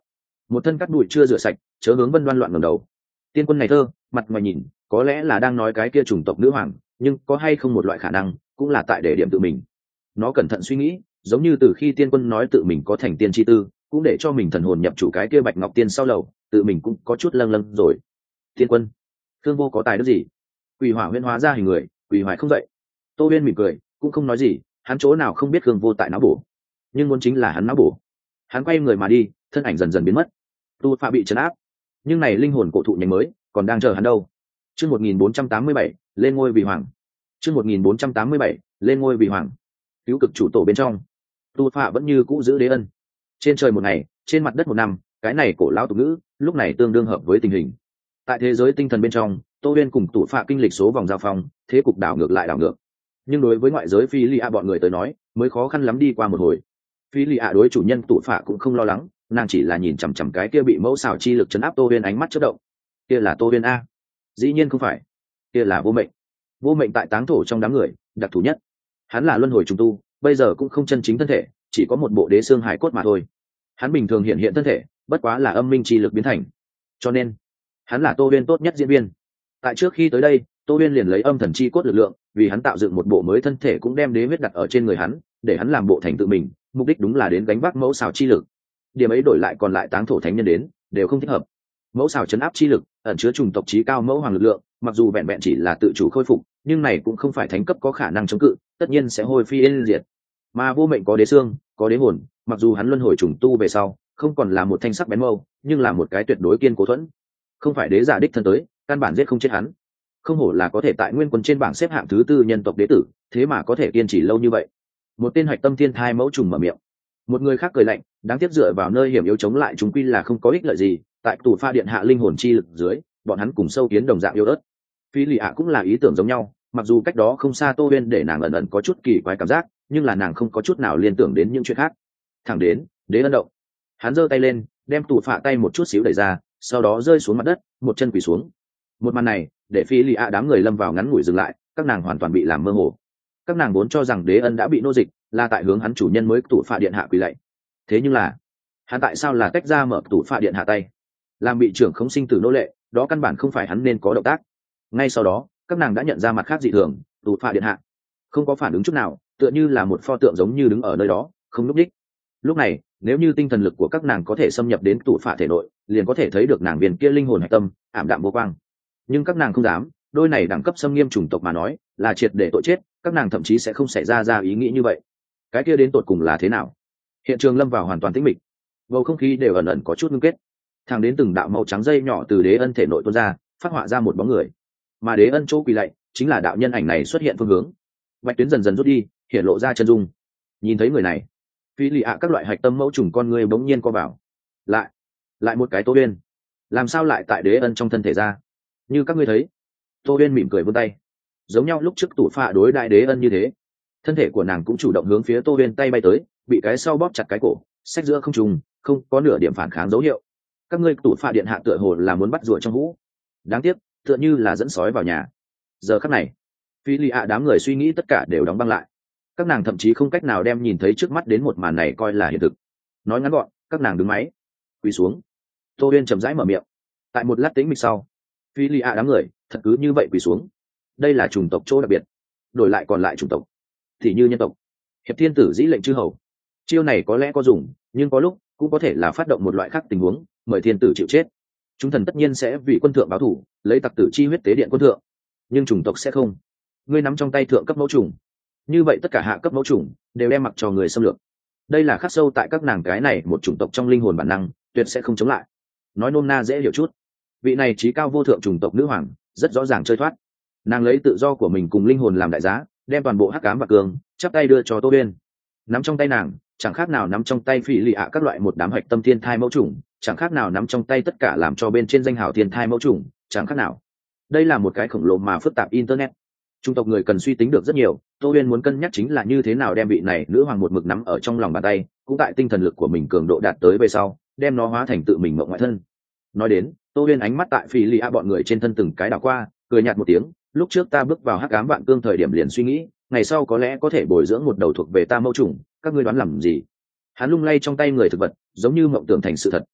một thân cắt bụi chưa rửa sạch, chớ hướng Vân Đoan loạn ngẩng đầu. Tiên quân này thơ, mặt ngoài nhìn có lẽ là đang nói cái kia chủng tộc nữ hoàng, nhưng có hay không một loại khả năng cũng là tại để điểm tự mình. Nó cẩn thận suy nghĩ, giống như từ khi tiên quân nói tự mình có thành tiên chi tư, cũng để cho mình thần hồn nhập chủ cái kia Bạch Ngọc Tiên sau lầu, tự mình cũng có chút lâng lâng rồi. Tiên quân, Thương Vô có tài đức gì? Quỷ hỏa huyễn hóa ra hình người, quỷ hoài không dậy. Tô Uyên mỉm cười, cũng không nói gì, hắn chỗ nào không biết Thương Vô tại não bổ, nhưng muốn chính là hắn não bổ. Hắn quay người mà đi, thân ảnh dần dần biến mất. Tu Phạ bị trấn áp, nhưng này linh hồn cổ thụ nhánh mới còn đang chờ hắn đâu. Chương một nghìn bốn trăm tám mươi bảy, lên ngôi vì hoàng. Chương một nghìn bốn trăm tám mươi bảy, lên ngôi vì hoàng. Cứu cực chủ tổ bên trong, Tu Phạ vẫn như cũ giữ đế ân. Trên trời một ngày, trên mặt đất một năm, cái này cổ lão tục ngữ, lúc này tương đương hợp với tình hình. Tại thế giới tinh thần bên trong, Tô Uyên cùng Tu Phạ kinh lịch số vòng giao phong, thế cục đảo ngược lại đảo ngược. Nhưng đối với ngoại giới Phi Lì A bọn người tới nói, mới khó khăn lắm đi qua một hồi. Phi Lì A đối chủ nhân Tu Phạ cũng không lo lắng, nàng chỉ là nhìn chằm chằm cái kia bị mẫu xảo chi lực chấn áp Tô Uyên, ánh mắt chớp động. Kia là Tô Uyên a? Dĩ nhiên không phải, kia là Vô Mệnh. Vô Mệnh tại táng thổ trong đám người đặc thù nhất, hắn là luân hồi trùng tu, bây giờ cũng không chân chính thân thể, chỉ có một bộ đế xương hải cốt mà thôi. Hắn bình thường hiện hiện thân thể, bất quá là âm minh chi lực biến thành, cho nên hắn là Tô Uyên tốt nhất diễn viên. Tại trước khi tới đây, Tô Uyên liền lấy âm thần chi cốt lực lượng, vì hắn tạo dựng một bộ mới thân thể, cũng đem đế huyết đặt ở trên người hắn, để hắn làm bộ thành tự mình, mục đích đúng là đến gánh vác mẫu xảo chi lực. Điểm ấy đổi lại còn lại táng thổ thánh nhân đến, đều không thích hợp. Mẫu xảo chấn áp chi lực ẩn chứa trùng tộc chí cao mẫu hoàng lực lượng, mặc dù vẹn vẹn chỉ là tự chủ khôi phục, nhưng này cũng không phải thánh cấp có khả năng chống cự, tất nhiên sẽ hôi phi yên diệt. Mà Vô Mệnh có đế xương, có đế hồn, mặc dù hắn luân hồi trùng tu về sau, không còn là một thanh sắc bén mâu, nhưng là một cái tuyệt đối kiên cố thuẫn. Không phải đế giả đích thân tới, căn bản giết không chết hắn. Không hổ là có thể tại nguyên quân trên bảng xếp hạng thứ tư nhân tộc đế tử, thế mà có thể kiên trì lâu như vậy. Một tên hạch tâm thiên thai mẫu trùng mở miệng. Một người khác cười lạnh, đáng tiếc dựa vào nơi hiểm yếu chống lại chúng quy là không có ích lợi gì, tại tù pha điện hạ linh hồn chi lực dưới, bọn hắn cùng sâu kiến đồng dạng yếu ớt. Phi Lì ạ cũng là ý tưởng giống nhau, mặc dù cách đó không xa Tô Uyên để nàng ẩn ẩn có chút kỳ quái cảm giác, nhưng là nàng không có chút nào liên tưởng đến những chuyện khác. Thẳng đến đế ân động, hắn giơ tay lên, đem tù phạ tay một chút xíu đẩy ra, sau đó rơi xuống mặt đất, một chân quỳ xuống. Một màn này để Phi Lì ạ đám người lâm vào ngắn ngủi dừng lại, các nàng hoàn toàn bị làm mơ hồ. Các nàng vốn cho rằng đế ân đã bị nô dịch, là tại hướng hắn chủ nhân mới tù phạ điện hạ quỳ lạy. Thế nhưng là hắn tại sao là tách ra mở tù phạ điện hạ tay, làm bị trưởng không sinh tử nô lệ, đó căn bản không phải hắn nên có động tác. Ngay sau đó các nàng đã nhận ra mặt khác dị thường, tù phạ điện hạ không có phản ứng chút nào, tựa như là một pho tượng giống như đứng ở nơi đó không lúc đích. Lúc này nếu như tinh thần lực của các nàng có thể xâm nhập đến tù phạ thể nội, liền có thể thấy được nàng viên kia linh hồn hạch tâm ảm đạm vô quang. Nhưng các nàng không dám, đôi này đẳng cấp xâm nghiêm chủng tộc mà nói là triệt để tội chết, các nàng thậm chí sẽ không xảy ra ra ý nghĩ như vậy. Cái kia đến tột cùng là thế nào? Hiện trường lâm vào hoàn toàn tĩnh mịch, bầu không khí đều ẩn ẩn có chút ngưng kết, thẳng đến từng đạo màu trắng dây nhỏ từ đế ân thể nội tuôn ra, phát họa ra một bóng người. Mà đế ân chỗ quỳ lạy chính là đạo nhân ảnh này xuất hiện phương hướng. Bạch tuyến dần dần rút đi, hiện lộ ra chân dung. Nhìn thấy người này, Phi Lì ạ các loại hạch tâm mẫu trùng con người bỗng nhiên co vào. Lại, lại một cái Tô Uyên, làm sao lại tại đế ân trong thân thể ra? Như các ngươi thấy, Tô Uyên mỉm cười vươn tay, giống nhau lúc trước tủ phạ đối đại đế ân như thế, thân thể của nàng cũng chủ động hướng phía Tô Uyên tay bay tới, bị cái sau bóp chặt cái cổ, sách giữa không trùng, không có nửa điểm phản kháng dấu hiệu. Các ngươi tủ phạ điện hạ tựa hồ là muốn bắt rùa trong hũ, đáng tiếc tựa như là dẫn sói vào nhà. Giờ khắc này Phi Lì ạ đám người suy nghĩ tất cả đều đóng băng lại, các nàng thậm chí không cách nào đem nhìn thấy trước mắt đến một màn này coi là hiện thực. Nói ngắn gọn, các nàng đứng máy quỳ xuống. Tô Uyên chậm rãi mở miệng. Tại một lát tĩnh mịch sau, Phi Lì ạ đám người thật cứ như vậy quỳ xuống. Đây là chủng tộc chỗ đặc biệt, đổi lại còn lại chủng tộc thì như nhân tộc, hiệp thiên tử dĩ lệnh chư hầu, chiêu này có lẽ có dùng, nhưng có lúc cũng có thể là phát động một loại khác tình huống, mời thiên tử chịu chết. Chúng thần tất nhiên sẽ vì quân thượng báo thù, lấy tặc tử chi huyết tế điện quân thượng, nhưng chủng tộc sẽ không. Ngươi nắm trong tay thượng cấp mẫu trùng, như vậy tất cả hạ cấp mẫu trùng đều đem mặc cho người xâm lược. Đây là khắc sâu tại các nàng cái này một chủng tộc trong linh hồn bản năng, tuyệt sẽ không chống lại. Nói nôm na dễ hiểu chút, vị này trí cao vô thượng chủng tộc nữ hoàng rất rõ ràng chơi thoát. Nàng lấy tự do của mình cùng linh hồn làm đại giá, đem toàn bộ hắc ám và cường chắp tay đưa cho Tô Uyên. Nắm trong tay nàng chẳng khác nào nắm trong tay Phi Lì ạ các loại một đám hạch tâm thiên thai mẫu trùng, chẳng khác nào nắm trong tay tất cả làm cho bên trên danh hào thiên thai mẫu trùng, chẳng khác nào. Đây là một cái khổng lồ mà phức tạp internet. Trung tộc người cần suy tính được rất nhiều, Tô Uyên muốn cân nhắc chính là như thế nào đem vị này nữ hoàng một mực nắm ở trong lòng bàn tay, cũng tại tinh thần lực của mình cường độ đạt tới về sau, đem nó hóa thành tự mình mộng ngoại thân. Nói đến, Tô Uyên ánh mắt tại Phi Lì ạ bọn người trên thân từng cái đảo qua, cười nhạt một tiếng, lúc trước ta bước vào hắc ám vạn cương thời điểm liền suy nghĩ, ngày sau có lẽ có thể bồi dưỡng một đầu thuộc về ta mẫu trùng, các ngươi đoán làm gì? Hắn lung lay trong tay người thực vật, giống như mộng tưởng thành sự thật.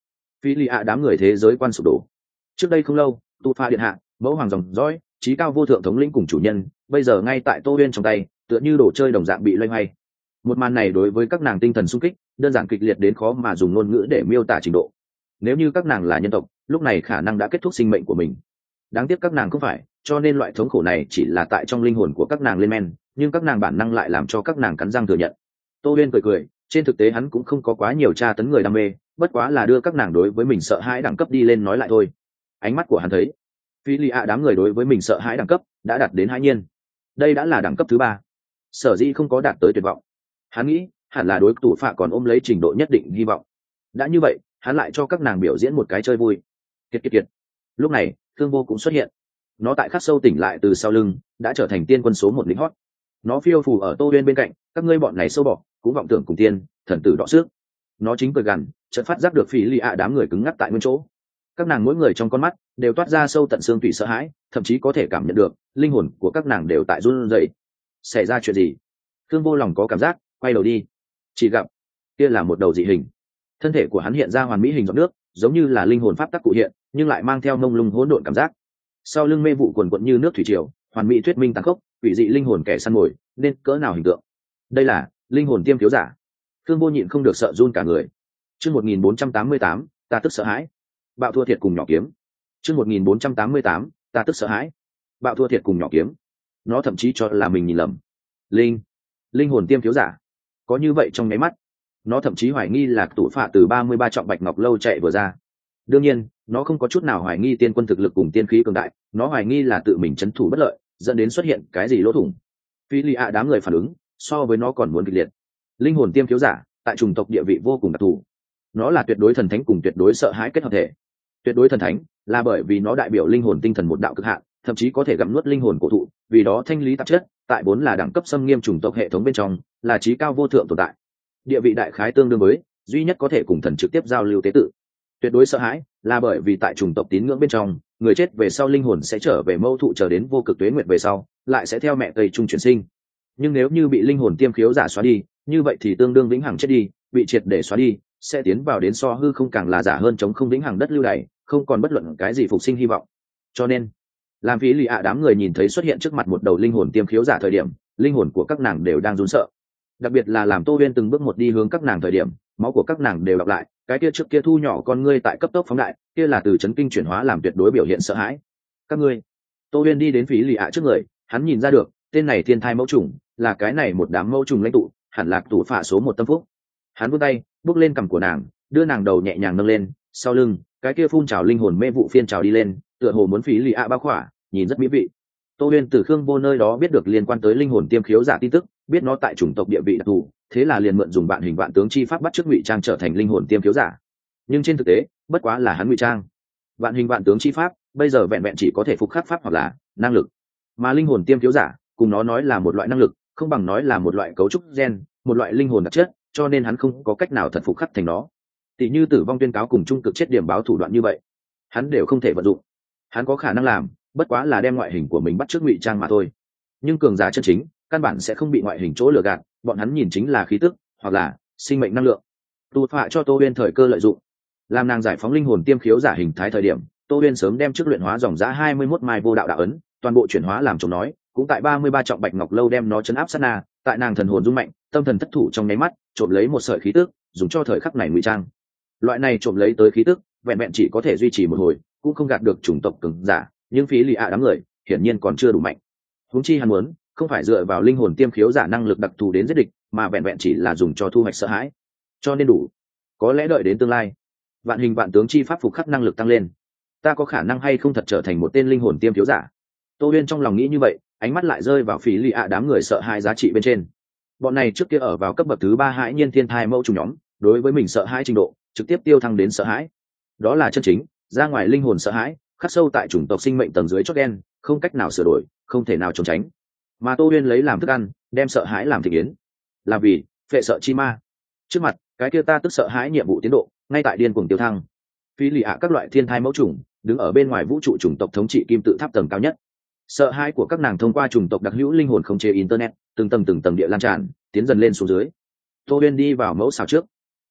phi lì ạ đám người thế giới quan sụp đổ. Trước đây không lâu, tu pha điện hạ, mẫu hoàng dòng dõi, trí cao vô thượng thống lĩnh cùng chủ nhân, bây giờ ngay tại Tô Uyên trong tay, tựa như đồ chơi đồng dạng bị loay hoay. Một màn này đối với các nàng tinh thần sung kích, đơn giản kịch liệt đến khó mà dùng ngôn ngữ để miêu tả trình độ. Nếu như các nàng là nhân tộc, lúc này khả năng đã kết thúc sinh mệnh của mình. Đáng tiếc các nàng không phải, cho nên loại thống khổ này chỉ là tại trong linh hồn của các nàng lên men, nhưng các nàng bản năng lại làm cho các nàng cắn răng thừa nhận. Tô Uyên cười cười, trên thực tế hắn cũng không có quá nhiều tra tấn người đam mê, bất quá là đưa các nàng đối với mình sợ hãi đẳng cấp đi lên nói lại thôi. Ánh mắt của hắn thấy, phi lì ạ đám người đối với mình sợ hãi đẳng cấp đã đạt đến hãi nhiên. Đây đã là đẳng cấp thứ ba, sở dĩ không có đạt tới tuyệt vọng. Hắn nghĩ hẳn là đối thủ phạ còn ôm lấy trình độ nhất định hy vọng. Đã như vậy, hắn lại cho các nàng biểu diễn một cái chơi vui. Kiệt kiệt kiệt. Lúc này Thương Vô cũng xuất hiện, nó tại khắc sâu tỉnh lại từ sau lưng, đã trở thành tiên quân số một lính hót. Nó phiêu phù ở Tô Uyên bên cạnh, các ngươi bọn này sâu bọ cũng vọng tưởng cùng tiên thần tử đọ sức. Nó chính cười gằn, chợt phát giác được phỉ lì ạ đám người cứng ngắc tại nguyên chỗ. Các nàng mỗi người trong con mắt đều toát ra sâu tận xương tủy sợ hãi, thậm chí có thể cảm nhận được linh hồn của các nàng đều tại run rẩy. Xảy ra chuyện gì? Thương Vô lòng có cảm giác, quay đầu đi, chỉ gặp kia là một đầu dị hình. Thân thể của hắn hiện ra hoàn mỹ hình giọt nước, giống như là linh hồn pháp tắc cụ hiện, nhưng lại mang theo mông lung hỗn độn cảm giác. Sau lưng mê vụ quần quận như nước thủy triều, hoàn mỹ thuyết minh tàn khốc, quỷ dị linh hồn kẻ săn mồi, nên cỡ nào hình tượng. Đây là linh hồn tiêm thiếu giả. Thương Vô nhịn không được sợ run cả người. Chương một nghìn bốn trăm tám mươi tám, ta tức sợ hãi. Bạo thua thiệt cùng nhỏ kiếm. Chương một nghìn bốn trăm tám mươi tám, ta tức sợ hãi. Bạo thua thiệt cùng nhỏ kiếm. Nó thậm chí cho là mình nhìn lầm. Linh, linh hồn tiêm thiếu giả. Có như vậy trong nháy mắt, nó thậm chí hoài nghi là tủ phạ từ ba mươi ba trọng bạch ngọc lâu chạy vừa ra. Đương nhiên, nó không có chút nào hoài nghi tiên quân thực lực cùng tiên khí cường đại, nó hoài nghi là tự mình trấn thủ bất lợi, dẫn đến xuất hiện cái gì lỗ thủng. Phi lì ạ đám người phản ứng so với nó còn muốn kịch liệt. Linh hồn tiêm thiếu giả tại chủng tộc địa vị vô cùng đặc thù. Nó là tuyệt đối thần thánh cùng tuyệt đối sợ hãi kết hợp thể. Tuyệt đối thần thánh là bởi vì nó đại biểu linh hồn tinh thần một đạo cực hạn, thậm chí có thể gặm nuốt linh hồn cổ thụ, vì đó thanh lý tạp chất, tại vốn là đẳng cấp xâm nghiêm chủng tộc hệ thống bên trong, là trí cao vô thượng tồn tại. Địa vị đại khái tương đương với duy nhất có thể cùng thần trực tiếp giao lưu tế tự. Tuyệt đối sợ hãi là bởi vì tại chủng tộc tín ngưỡng bên trong, người chết về sau linh hồn sẽ trở về mâu thụ chờ đến vô cực tuế nguyệt về sau, lại sẽ theo mẹ cây trung chuyển sinh. Nhưng nếu như bị linh hồn tiêm khiếu giả xóa đi, như vậy thì tương đương vĩnh hằng chết đi, bị triệt để xóa đi, sẽ tiến vào đến so hư không càng là giả hơn chống không vĩnh hằng đất lưu đày, không còn bất luận cái gì phục sinh hy vọng. Cho nên, làm phí lì ạ đám người nhìn thấy xuất hiện trước mặt một đầu linh hồn tiêm khiếu giả thời điểm, linh hồn của các nàng đều đang run sợ. Đặc biệt là làm Tô Uyên từng bước một đi hướng các nàng thời điểm, máu của các nàng đều đọc lại, cái kia trước kia thu nhỏ con ngươi tại cấp tốc phóng đại, kia là từ chấn kinh chuyển hóa làm tuyệt đối biểu hiện sợ hãi. Các ngươi. Tô Uyên đi đến phí lì ạ trước người, hắn nhìn ra được, tên này thiên thai mẫu trùng, là cái này một đám mẫu trùng lãnh tụ, hẳn là tủ phạ số một tâm phúc. Hắn vươn tay, bước lên cằm của nàng, đưa nàng đầu nhẹ nhàng nâng lên, sau lưng, cái kia phun trào linh hồn mê vụ phiên trào đi lên, tựa hồ muốn phí lì ạ bao khỏa, nhìn rất mỹ vị. Tô Uyên từ Khương Vô nơi đó biết được liên quan tới linh hồn tiêm khiếu giả tin tức, biết nó tại chủng tộc địa vị đặc thù, thế là liền mượn dùng vạn hình vạn tướng chi pháp bắt chước ngụy trang trở thành linh hồn tiêm khiếu giả. Nhưng trên thực tế, bất quá là hắn ngụy trang. Vạn hình vạn tướng chi pháp, bây giờ vẹn vẹn chỉ có thể phục khắc pháp hoặc là năng lực, mà linh hồn tiêm khiếu giả, cùng nó nói là một loại năng lực, không bằng nói là một loại cấu trúc gen, một loại linh hồn đặc chất, cho nên hắn không có cách nào thật phục khắc thành nó. Tỷ như tử vong tuyên cáo cùng trung cực chết điểm báo thủ đoạn như vậy, hắn đều không thể vận dụng. Hắn có khả năng làm, bất quá là đem ngoại hình của mình bắt chước ngụy trang mà thôi. Nhưng cường giả chân chính, căn bản sẽ không bị ngoại hình chỗ lừa gạt, bọn hắn nhìn chính là khí tức, hoặc là sinh mệnh năng lượng. Tu phạ cho Tô Uyên thời cơ lợi dụng, làm nàng giải phóng linh hồn tiêm khiếu giả hình thái thời điểm, Tô Uyên sớm đem trước luyện hóa dòng giá hai mươi mốt mai vô đạo đạo ấn, toàn bộ chuyển hóa làm chồng nói, cũng tại ba mươi ba trọng bạch ngọc lâu đem nó chấn áp sát na, tại nàng thần hồn rung mạnh, tâm thần thất thủ trong nháy mắt, trộm lấy một sợi khí tức, dùng cho thời khắc này ngụy trang. Loại này trộm lấy tới khí tức, vẹn vẹn chỉ có thể duy trì một hồi, cũng không gạt được chủng tộc cường giả, nhưng phí lì ạ đám người hiển nhiên còn chưa đủ mạnh. Huống chi hắn muốn, không phải dựa vào linh hồn tiêm khiếu giả năng lực đặc thù đến giết địch, mà vẹn vẹn chỉ là dùng cho thu hoạch sợ hãi. Cho nên đủ, có lẽ đợi đến tương lai, vạn hình vạn tướng chi pháp phục khắc năng lực tăng lên, ta có khả năng hay không thật trở thành một tên linh hồn tiêm khiếu giả. Tô Uyên trong lòng nghĩ như vậy, ánh mắt lại rơi vào phí lì ạ đám người sợ hãi giá trị bên trên. Bọn này trước kia ở vào cấp bậc thứ ba hãi nhiên thiên thai mẫu trùng nhóm, đối với mình sợ hãi trình độ trực tiếp tiêu thăng đến sợ hãi. Đó là chân chính ra ngoài linh hồn sợ hãi, khắc sâu tại chủng tộc sinh mệnh tầng dưới chót đen, không cách nào sửa đổi, không thể nào trốn tránh. Mà Tô Uyên lấy làm thức ăn, đem sợ hãi làm thịt yến, là vì phệ sợ chi ma. Trước mặt cái kia ta tức sợ hãi nhiệm vụ tiến độ ngay tại điên cuồng tiêu thăng. Phi lì ạ các loại thiên thai mẫu trùng đứng ở bên ngoài vũ trụ chủng tộc thống trị kim tự tháp tầng cao nhất. Sợ hãi của các nàng thông qua chủng tộc đặc hữu linh hồn không chế internet, từng tầng từng tầng địa lan tràn, tiến dần lên xuống dưới. Tô Uyên đi vào mẫu xào trước,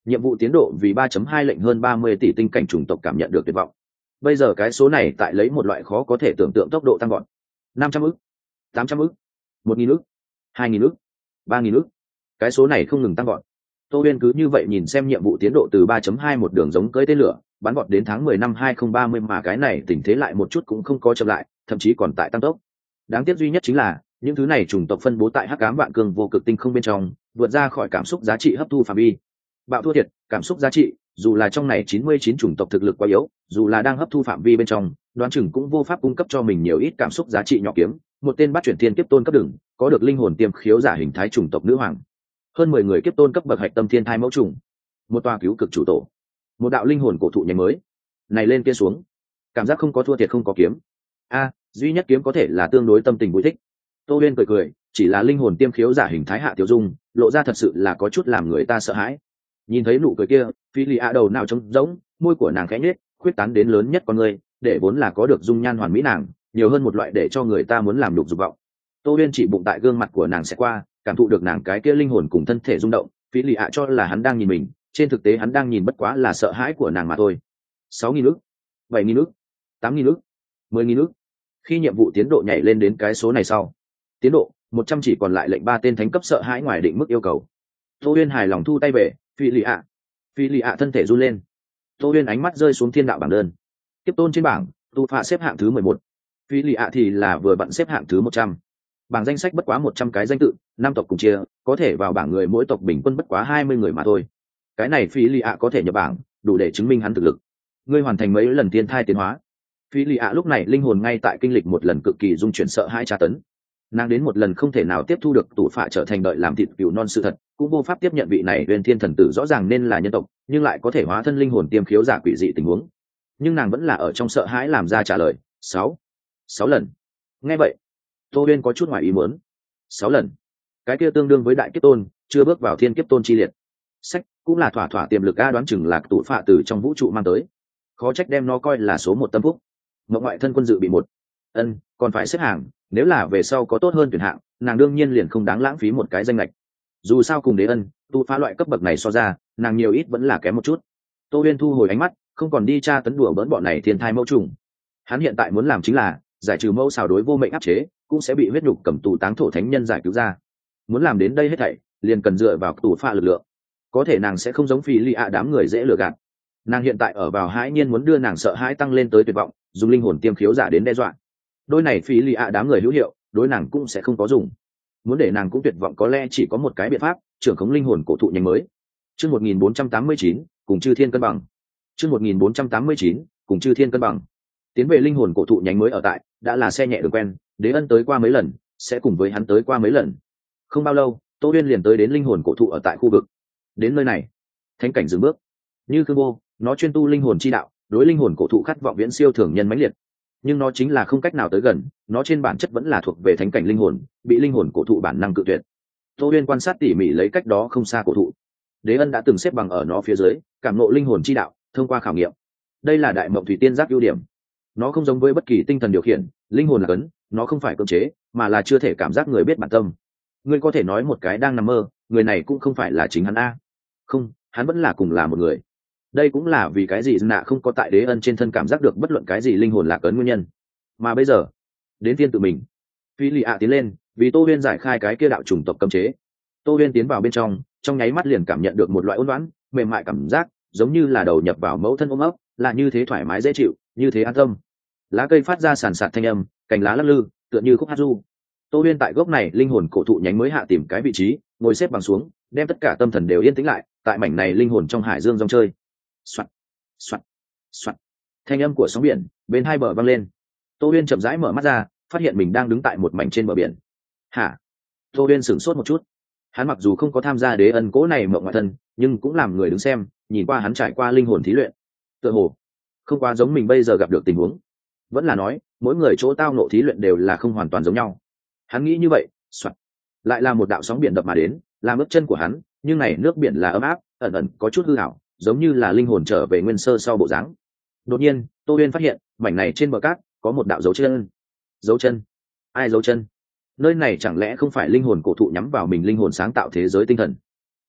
nhiệm vụ tiến độ vì ba chấm hai lệnh hơn ba mươi tỷ tinh cảnh chủng tộc cảm nhận được tuyệt vọng. Bây giờ cái số này tại lấy một loại khó có thể tưởng tượng tốc độ tăng vọt. năm trăm ức, tám trăm ức, một nghìn ức, hai nghìn ức, ba nghìn ức. Cái số này không ngừng tăng vọt. Tô Uyên cứ như vậy nhìn xem nhiệm vụ tiến độ từ ba chấm hai một đường giống cưỡi tên lửa, bắn vọt đến tháng mười năm hai không ba không mà cái này tình thế lại một chút cũng không có chậm lại, thậm chí còn tại tăng tốc. Đáng tiếc duy nhất chính là, những thứ này chủng tộc phân bố tại Hắc Ám Vạn Cương vô cực tinh không bên trong, vượt ra khỏi cảm xúc giá trị hấp thu phạm vi. Bạo thua thiệt, cảm xúc giá trị, dù là trong này chín mươi chín chủng tộc thực lực quá yếu, dù là đang hấp thu phạm vi bên trong, đoán chừng cũng vô pháp cung cấp cho mình nhiều ít cảm xúc giá trị nhỏ kiếm. Một tên bắt chuyển thiên kiếp tôn cấp đường, có được linh hồn tiềm khiếu giả hình thái chủng tộc nữ hoàng. Hơn mười người kiếp tôn cấp bậc hạch tâm thiên thai mẫu trùng. Một tòa cứu cực chủ tổ. Một đạo linh hồn cổ thụ nhánh mới. Này lên kia xuống, cảm giác không có thua thiệt không có kiếm. A, duy nhất kiếm có thể là tương đối tâm tình vui thích. Tô Uyên cười cười, chỉ là linh hồn tiêm khiếu giả hình thái hạ tiểu dung, lộ ra thật sự là có chút làm người ta sợ hãi. Nhìn thấy nụ cười kia, Phi Lì A đầu nào trống rỗng, môi của nàng khẽ nhếch, khuyết tán đến lớn nhất con người, để vốn là có được dung nhan hoàn mỹ nàng, nhiều hơn một loại để cho người ta muốn làm đục dục vọng. Tô Uyên chỉ bụng tại gương mặt của nàng sẽ qua, cảm thụ được nàng cái kia linh hồn cùng thân thể rung động. Phi Lì A cho là hắn đang nhìn mình, trên thực tế hắn đang nhìn bất quá là sợ hãi của nàng mà thôi. Sáu nghìn ức, bảy nghìn ức, tám nghìn ức, mười nghìn ức. Khi nhiệm vụ tiến độ nhảy lên đến cái số này sau, tiến độ một trăm chỉ còn lại lệnh ba tên thánh cấp sợ hãi ngoài định mức yêu cầu. Tô Uyên hài lòng thu tay về. Phi Lì ạ, Phi Lì ạ thân thể run lên. Tô Uyên ánh mắt rơi xuống thiên đạo bảng đơn. Tiếp tôn trên bảng, tu phạ xếp hạng thứ mười một. Phi Lì ạ thì là vừa bận xếp hạng thứ một trăm. Bảng danh sách bất quá một trăm cái danh tự, năm tộc cùng chia, có thể vào bảng người mỗi tộc bình quân bất quá hai mươi người mà thôi. Cái này Phi Lì ạ có thể nhập bảng, đủ để chứng minh hắn thực lực. Ngươi hoàn thành mấy lần thiên thai tiến hóa. Phi Lì ạ lúc này linh hồn ngay tại kinh lịch một lần cực kỳ dung chuyển sợ hãi tra tấn. Nàng đến một lần không thể nào tiếp thu được tủ phạ trở thành đợi làm thịt cừu non sự thật, cũng vô pháp tiếp nhận vị này huyền thiên thần tử rõ ràng nên là nhân tộc, nhưng lại có thể hóa thân linh hồn tiêm khiếu giả quỷ dị tình huống. Nhưng nàng vẫn là ở trong sợ hãi làm ra trả lời. Sáu, sáu lần. Nghe vậy, Tô Uyên có chút ngoài ý muốn. Sáu lần, cái kia tương đương với đại kiếp tôn, chưa bước vào thiên kiếp tôn chi liệt. Sách cũng là thỏa thỏa tiềm lực a, đoán chừng là tủ phạ từ trong vũ trụ mang tới. Khó trách đem nó coi là số một tâm phúc. Mộng ngoại thân quân dự bị một. Ân, còn phải xếp hàng, nếu là về sau có tốt hơn tuyển hạng, nàng đương nhiên liền không đáng lãng phí một cái danh lệch. Dù sao cùng đế ân, tu phá loại cấp bậc này so ra, nàng nhiều ít vẫn là kém một chút. Tô Uyên thu hồi ánh mắt, không còn đi tra tấn đùa bỡn bọn này thiên thai mẫu trùng. Hắn hiện tại muốn làm chính là giải trừ mẫu xào đối vô mệnh áp chế, cũng sẽ bị huyết nhục cầm tù táng thổ thánh nhân giải cứu ra. Muốn làm đến đây hết thảy, liền cần dựa vào tù phá lực lượng. Có thể nàng sẽ không giống Phi Lì ạ đám người dễ lừa gạt. Nàng hiện tại ở vào hãi nhiên muốn đưa nàng sợ hãi tăng lên tới tuyệt vọng, dùng linh hồn tiêm khiếu giả đến đe dọa. Đôi này Phi Lì ạ đám người hữu hiệu, đối nàng cũng sẽ không có dùng. Muốn để nàng cũng tuyệt vọng có lẽ chỉ có một cái biện pháp, trưởng khống linh hồn cổ thụ nhánh mới. Chương một nghìn bốn trăm tám mươi chín, cùng chư thiên cân bằng. Chương một nghìn bốn trăm tám mươi chín, cùng chư thiên cân bằng. Tiến về linh hồn cổ thụ nhánh mới ở tại, đã là xe nhẹ đường quen, Đế Ân tới qua mấy lần, sẽ cùng với hắn tới qua mấy lần. Không bao lâu, Tô Uyên liền tới đến linh hồn cổ thụ ở tại khu vực. Đến nơi này, thánh cảnh dừng bước. Như Cương Vô, nó chuyên tu linh hồn chi đạo, đối linh hồn cổ thụ khát vọng viễn siêu thường nhân mãnh liệt. Nhưng nó chính là không cách nào tới gần, nó trên bản chất vẫn là thuộc về thánh cảnh linh hồn, bị linh hồn cổ thụ bản năng cự tuyệt. Tô Uyên quan sát tỉ mỉ lấy cách đó không xa cổ thụ. Đế Ân đã từng xếp bằng ở nó phía dưới, cảm ngộ linh hồn chi đạo, thông qua khảo nghiệm. Đây là đại mộng thủy tiên giác ưu điểm. Nó không giống với bất kỳ tinh thần điều khiển, linh hồn là cấn, nó không phải cưỡng chế, mà là chưa thể cảm giác người biết bản tâm. Ngươi có thể nói một cái đang nằm mơ, người này cũng không phải là chính hắn a. Không, hắn vẫn là cùng là một người. Đây cũng là vì cái gì nạ không có tại Đế Ân trên thân cảm giác được bất luận cái gì linh hồn lạc ấn nguyên nhân. Mà bây giờ, đến thiên tự mình. Phi Lì ạ tiến lên, vì Tô Uyên giải khai cái kia đạo chủng tộc cấm chế. Tô Uyên tiến vào bên trong, trong nháy mắt liền cảm nhận được một loại ôn đoán, mềm mại cảm giác, giống như là đầu nhập vào mẫu thân ôm ấp, là như thế thoải mái dễ chịu, như thế an tâm. Lá cây phát ra sàn sạt thanh âm, cành lá lắc lư, tựa như khúc hát du. Tô Uyên tại gốc này linh hồn cổ thụ nhánh mới hạ tìm cái vị trí, ngồi xếp bằng xuống, đem tất cả tâm thần đều yên tĩnh lại, tại mảnh này linh hồn trong hải dương rong chơi. Soạt, soạt, soạt. Thanh âm của sóng biển bên hai bờ vang lên. Tô Uyên chậm rãi mở mắt ra, phát hiện mình đang đứng tại một mảnh trên bờ biển. Hả? Tô Uyên sửng sốt một chút. Hắn mặc dù không có tham gia Đế Ân cố này mộng ngoại thân, nhưng cũng làm người đứng xem, nhìn qua hắn trải qua linh hồn thí luyện. Tựa hồ không quá giống mình bây giờ gặp được tình huống. Vẫn là nói, mỗi người chỗ tao ngộ thí luyện đều là không hoàn toàn giống nhau. Hắn nghĩ như vậy, soạt. Lại là một đạo sóng biển đập mà đến, làm ướt chân của hắn, nhưng này nước biển là ấm áp, ẩn ẩn có chút hư ảo, giống như là linh hồn trở về nguyên sơ sau bộ dáng. Đột nhiên, Tô Uyên phát hiện, mảnh này trên bờ cát có một đạo dấu chân. Dấu chân? Ai dấu chân? Nơi này chẳng lẽ không phải linh hồn cổ thụ nhắm vào mình linh hồn sáng tạo thế giới tinh thần?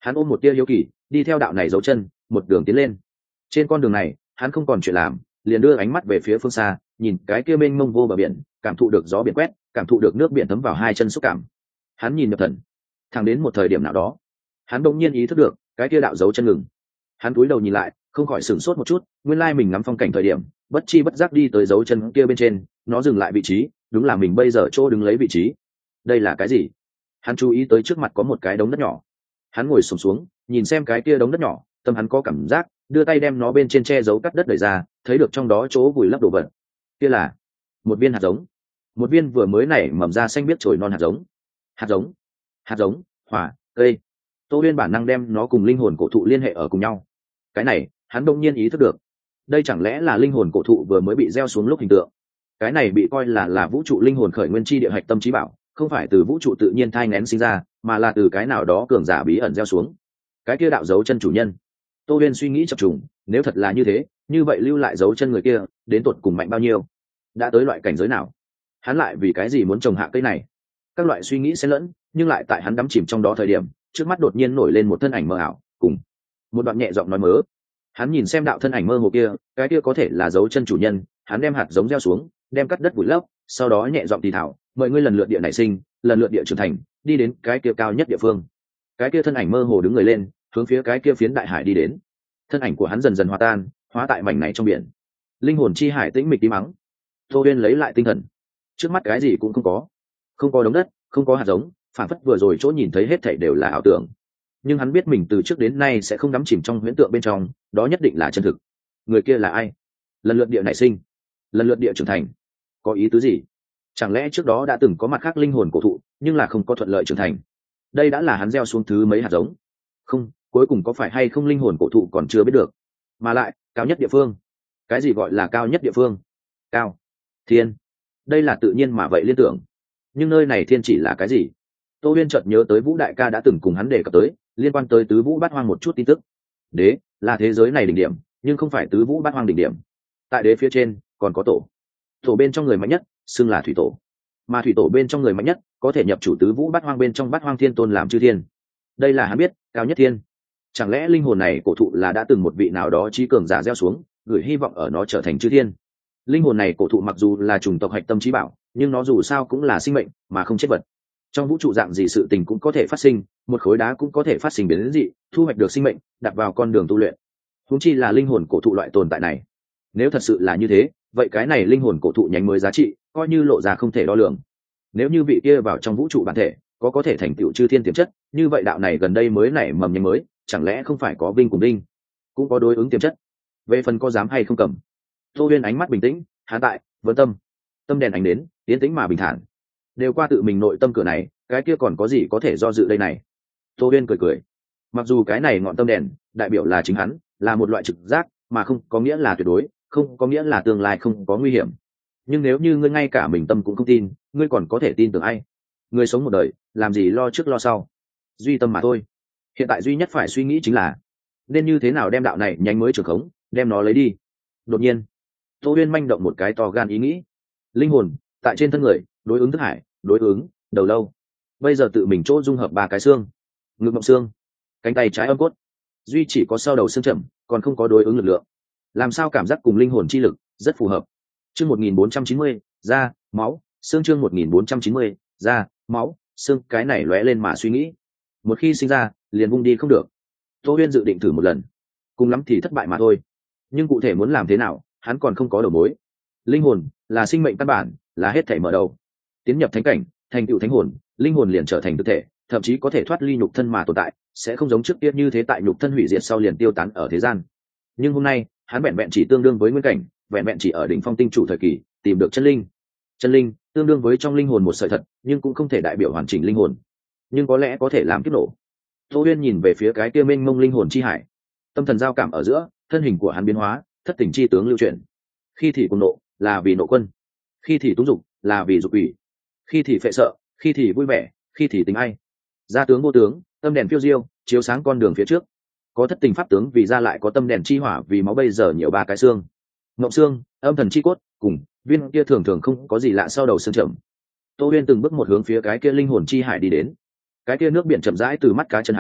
Hắn ôm một tia hiếu kỳ đi theo đạo này dấu chân một đường tiến lên. Trên con đường này hắn không còn chuyện làm, liền đưa ánh mắt về phía phương xa, nhìn cái kia mênh mông vô bờ biển, cảm thụ được gió biển quét, cảm thụ được nước biển thấm vào hai chân xúc cảm. Hắn nhìn nhập thần. Thẳng đến một thời điểm nào đó, hắn đột nhiên ý thức được cái kia đạo dấu chân ngừng. Hắn cúi đầu nhìn lại, không khỏi sửng sốt một chút, nguyên lai mình ngắm phong cảnh thời điểm bất chi bất giác đi tới dấu chân kia bên trên, nó dừng lại vị trí đúng là mình bây giờ chỗ đứng lấy vị trí. Đây là cái gì? Hắn chú ý tới trước mặt có một cái đống đất nhỏ. Hắn ngồi xổm xuống nhìn xem cái kia đống đất nhỏ, tâm hắn có cảm giác đưa tay đem nó bên trên che giấu cắt đất đẩy ra, thấy được trong đó chỗ vùi lấp đồ vật. Kia là một viên hạt giống, một viên vừa mới nảy mầm ra xanh biếc chồi non hạt giống. Hạt giống, hạt giống, hỏa, cây. Tô Uyên bản năng đem nó cùng linh hồn cổ thụ liên hệ ở cùng nhau. Cái này hắn đông nhiên ý thức được, đây chẳng lẽ là linh hồn cổ thụ vừa mới bị gieo xuống lúc hình tượng. Cái này bị coi là là vũ trụ linh hồn khởi nguyên chi địa hạch tâm trí bảo, không phải từ vũ trụ tự nhiên thai nghén sinh ra, mà là từ cái nào đó cường giả bí ẩn gieo xuống. Cái kia đạo dấu chân chủ nhân. Tô Uyên suy nghĩ chập trùng, nếu thật là như thế, như vậy lưu lại dấu chân người kia đến tột cùng mạnh bao nhiêu, đã tới loại cảnh giới nào, hắn lại vì cái gì muốn trồng hạ cây này. Các loại suy nghĩ xen lẫn, nhưng lại tại hắn đắm chìm trong đó thời điểm, trước mắt đột nhiên nổi lên một thân ảnh mơ ảo, cùng một đoạn nhẹ giọng nói mớ. Hắn nhìn xem đạo thân ảnh mơ hồ kia, cái kia có thể là dấu chân chủ nhân. Hắn đem hạt giống gieo xuống, đem cắt đất vùi lấp, sau đó nhẹ giọng thì thảo, mời ngươi lần lượt địa nảy sinh, lần lượt địa trưởng thành, đi đến cái kia cao nhất địa phương. Cái kia thân ảnh mơ hồ đứng người lên, hướng phía cái kia phiến đại hải đi đến. Thân ảnh của hắn dần dần hòa tan, hóa tại mảnh này trong biển. Linh hồn chi hải tĩnh mịch tí mắng. Tô Uyên lấy lại tinh thần, trước mắt cái gì cũng không có, không có đống đất, không có hạt giống, phản phất vừa rồi chỗ nhìn thấy hết thảy đều là ảo tưởng. Nhưng hắn biết mình từ trước đến nay sẽ không đắm chìm trong huyễn tượng bên trong, đó nhất định là chân thực. Người kia là ai? Lần lượt địa nảy sinh, lần lượt địa trưởng thành, có ý tứ gì? Chẳng lẽ trước đó đã từng có mặt khác linh hồn cổ thụ, nhưng là không có thuận lợi trưởng thành? Đây đã là hắn gieo xuống thứ mấy hạt giống? Không, cuối cùng có phải hay không linh hồn cổ thụ còn chưa biết được. Mà lại cao nhất địa phương, cái gì gọi là cao nhất địa phương? Cao thiên, đây là tự nhiên mà vậy liên tưởng. Nhưng nơi này thiên chỉ là cái gì? Tô Uyên chợt nhớ tới Vũ đại ca đã từng cùng hắn đề cập tới liên quan tới tứ vũ bát hoang một chút tin tức. Đế là thế giới này đỉnh điểm, nhưng không phải tứ vũ bát hoang đỉnh điểm. Tại đế phía trên còn có tổ, tổ bên trong người mạnh nhất xưng là thủy tổ, mà thủy tổ bên trong người mạnh nhất có thể nhập chủ tứ vũ bát hoang bên trong bát hoang thiên tôn làm chư thiên. Đây là hắn biết cao nhất thiên. Chẳng lẽ linh hồn này cổ thụ là đã từng một vị nào đó trí cường giả gieo xuống, gửi hy vọng ở nó trở thành chư thiên. Linh hồn này cổ thụ mặc dù là chủng tộc hạch tâm trí bảo, nhưng nó dù sao cũng là sinh mệnh mà không chết vật. Trong vũ trụ dạng gì sự tình cũng có thể phát sinh, một khối đá cũng có thể phát sinh biến dị, thu hoạch được sinh mệnh, đặt vào con đường tu luyện. Huống chi là linh hồn cổ thụ loại tồn tại này. Nếu thật sự là như thế, vậy cái này linh hồn cổ thụ nhánh mới giá trị coi như lộ ra không thể đo lường. Nếu như vị kia vào trong vũ trụ bản thể có có thể thành tựu chư thiên tiềm chất, như vậy đạo này gần đây mới nảy mầm nhánh mới, chẳng lẽ không phải có vinh cùng đinh, cũng có đối ứng tiềm chất. Về phần có dám hay không cầm, Tô Uyên ánh mắt bình tĩnh, hán tại vấn tâm, tâm đèn ánh đến tiến tĩnh mà bình thản, đều qua tự mình nội tâm cửa này, cái kia còn có gì có thể do dự đây này. Tô Uyên cười cười, mặc dù cái này ngọn tâm đèn đại biểu là chính hắn, là một loại trực giác, mà không có nghĩa là tuyệt đối, không có nghĩa là tương lai không có nguy hiểm. Nhưng nếu như ngươi ngay cả mình tâm cũng không tin, ngươi còn có thể tin tưởng ai? Ngươi sống một đời, làm gì lo trước lo sau, duy tâm mà thôi. Hiện tại duy nhất phải suy nghĩ chính là nên như thế nào đem đạo này nhanh mới trường khống, đem nó lấy đi. Đột nhiên Tô Uyên manh động một cái to gan ý nghĩ. Linh hồn tại trên thân người đối ứng thức hải, đối ứng đầu lâu. Bây giờ tự mình chỗ dung hợp ba cái xương, ngực mộng xương, cánh tay trái âm cốt, duy chỉ có sau đầu xương chậm, còn không có đối ứng lực lượng. Làm sao cảm giác cùng linh hồn chi lực rất phù hợp. Chương một nghìn bốn trăm chín mươi, da, máu, xương. Chương một nghìn bốn trăm chín mươi, da, máu, xương. Cái này lóe lên mà suy nghĩ, một khi sinh ra liền vung đi không được. Tô Uyên dự định thử một lần, cùng lắm thì thất bại mà thôi. Nhưng cụ thể muốn làm thế nào, hắn còn không có đầu mối. Linh hồn là sinh mệnh căn bản, là hết thảy mở đầu. Tiến nhập thánh cảnh, thành tựu thánh hồn, linh hồn liền trở thành thực thể, thậm chí có thể thoát ly nhục thân mà tồn tại, sẽ không giống trước kia như thế tại nhục thân hủy diệt sau liền tiêu tán ở thế gian. Nhưng hôm nay hắn vẹn vẹn chỉ tương đương với nguyên cảnh, vẹn vẹn chỉ ở đỉnh phong tinh chủ thời kỳ tìm được chân linh. Chân linh tương đương với trong linh hồn một sợi thật, nhưng cũng không thể đại biểu hoàn chỉnh linh hồn, nhưng có lẽ có thể làm kiếp nổ. Tô Uyên nhìn về phía cái kia mênh mông linh hồn chi hải, tâm thần giao cảm ở giữa, thân hình của hắn biến hóa, thất tình chi tướng lưu chuyển. Khi thì cuồng nộ là vì nộ quân, khi thì túng dục là vì dục ủy, khi thì phệ sợ, khi thì vui vẻ, khi thì tình ai. Gia tướng vô tướng, tâm đèn phiêu diêu, chiếu sáng con đường phía trước. Có thất tình pháp tướng vì ra lại có tâm đèn chi hỏa vì máu bây giờ nhiều ba cái xương. Ngộng xương, âm thần chi cốt, cùng viên kia thường thường không có gì lạ sau đầu xương chậm. Tô Uyên từng bước một hướng phía cái kia linh hồn chi hải đi đến. Cái kia nước biển chậm rãi từ mắt cá chân hắn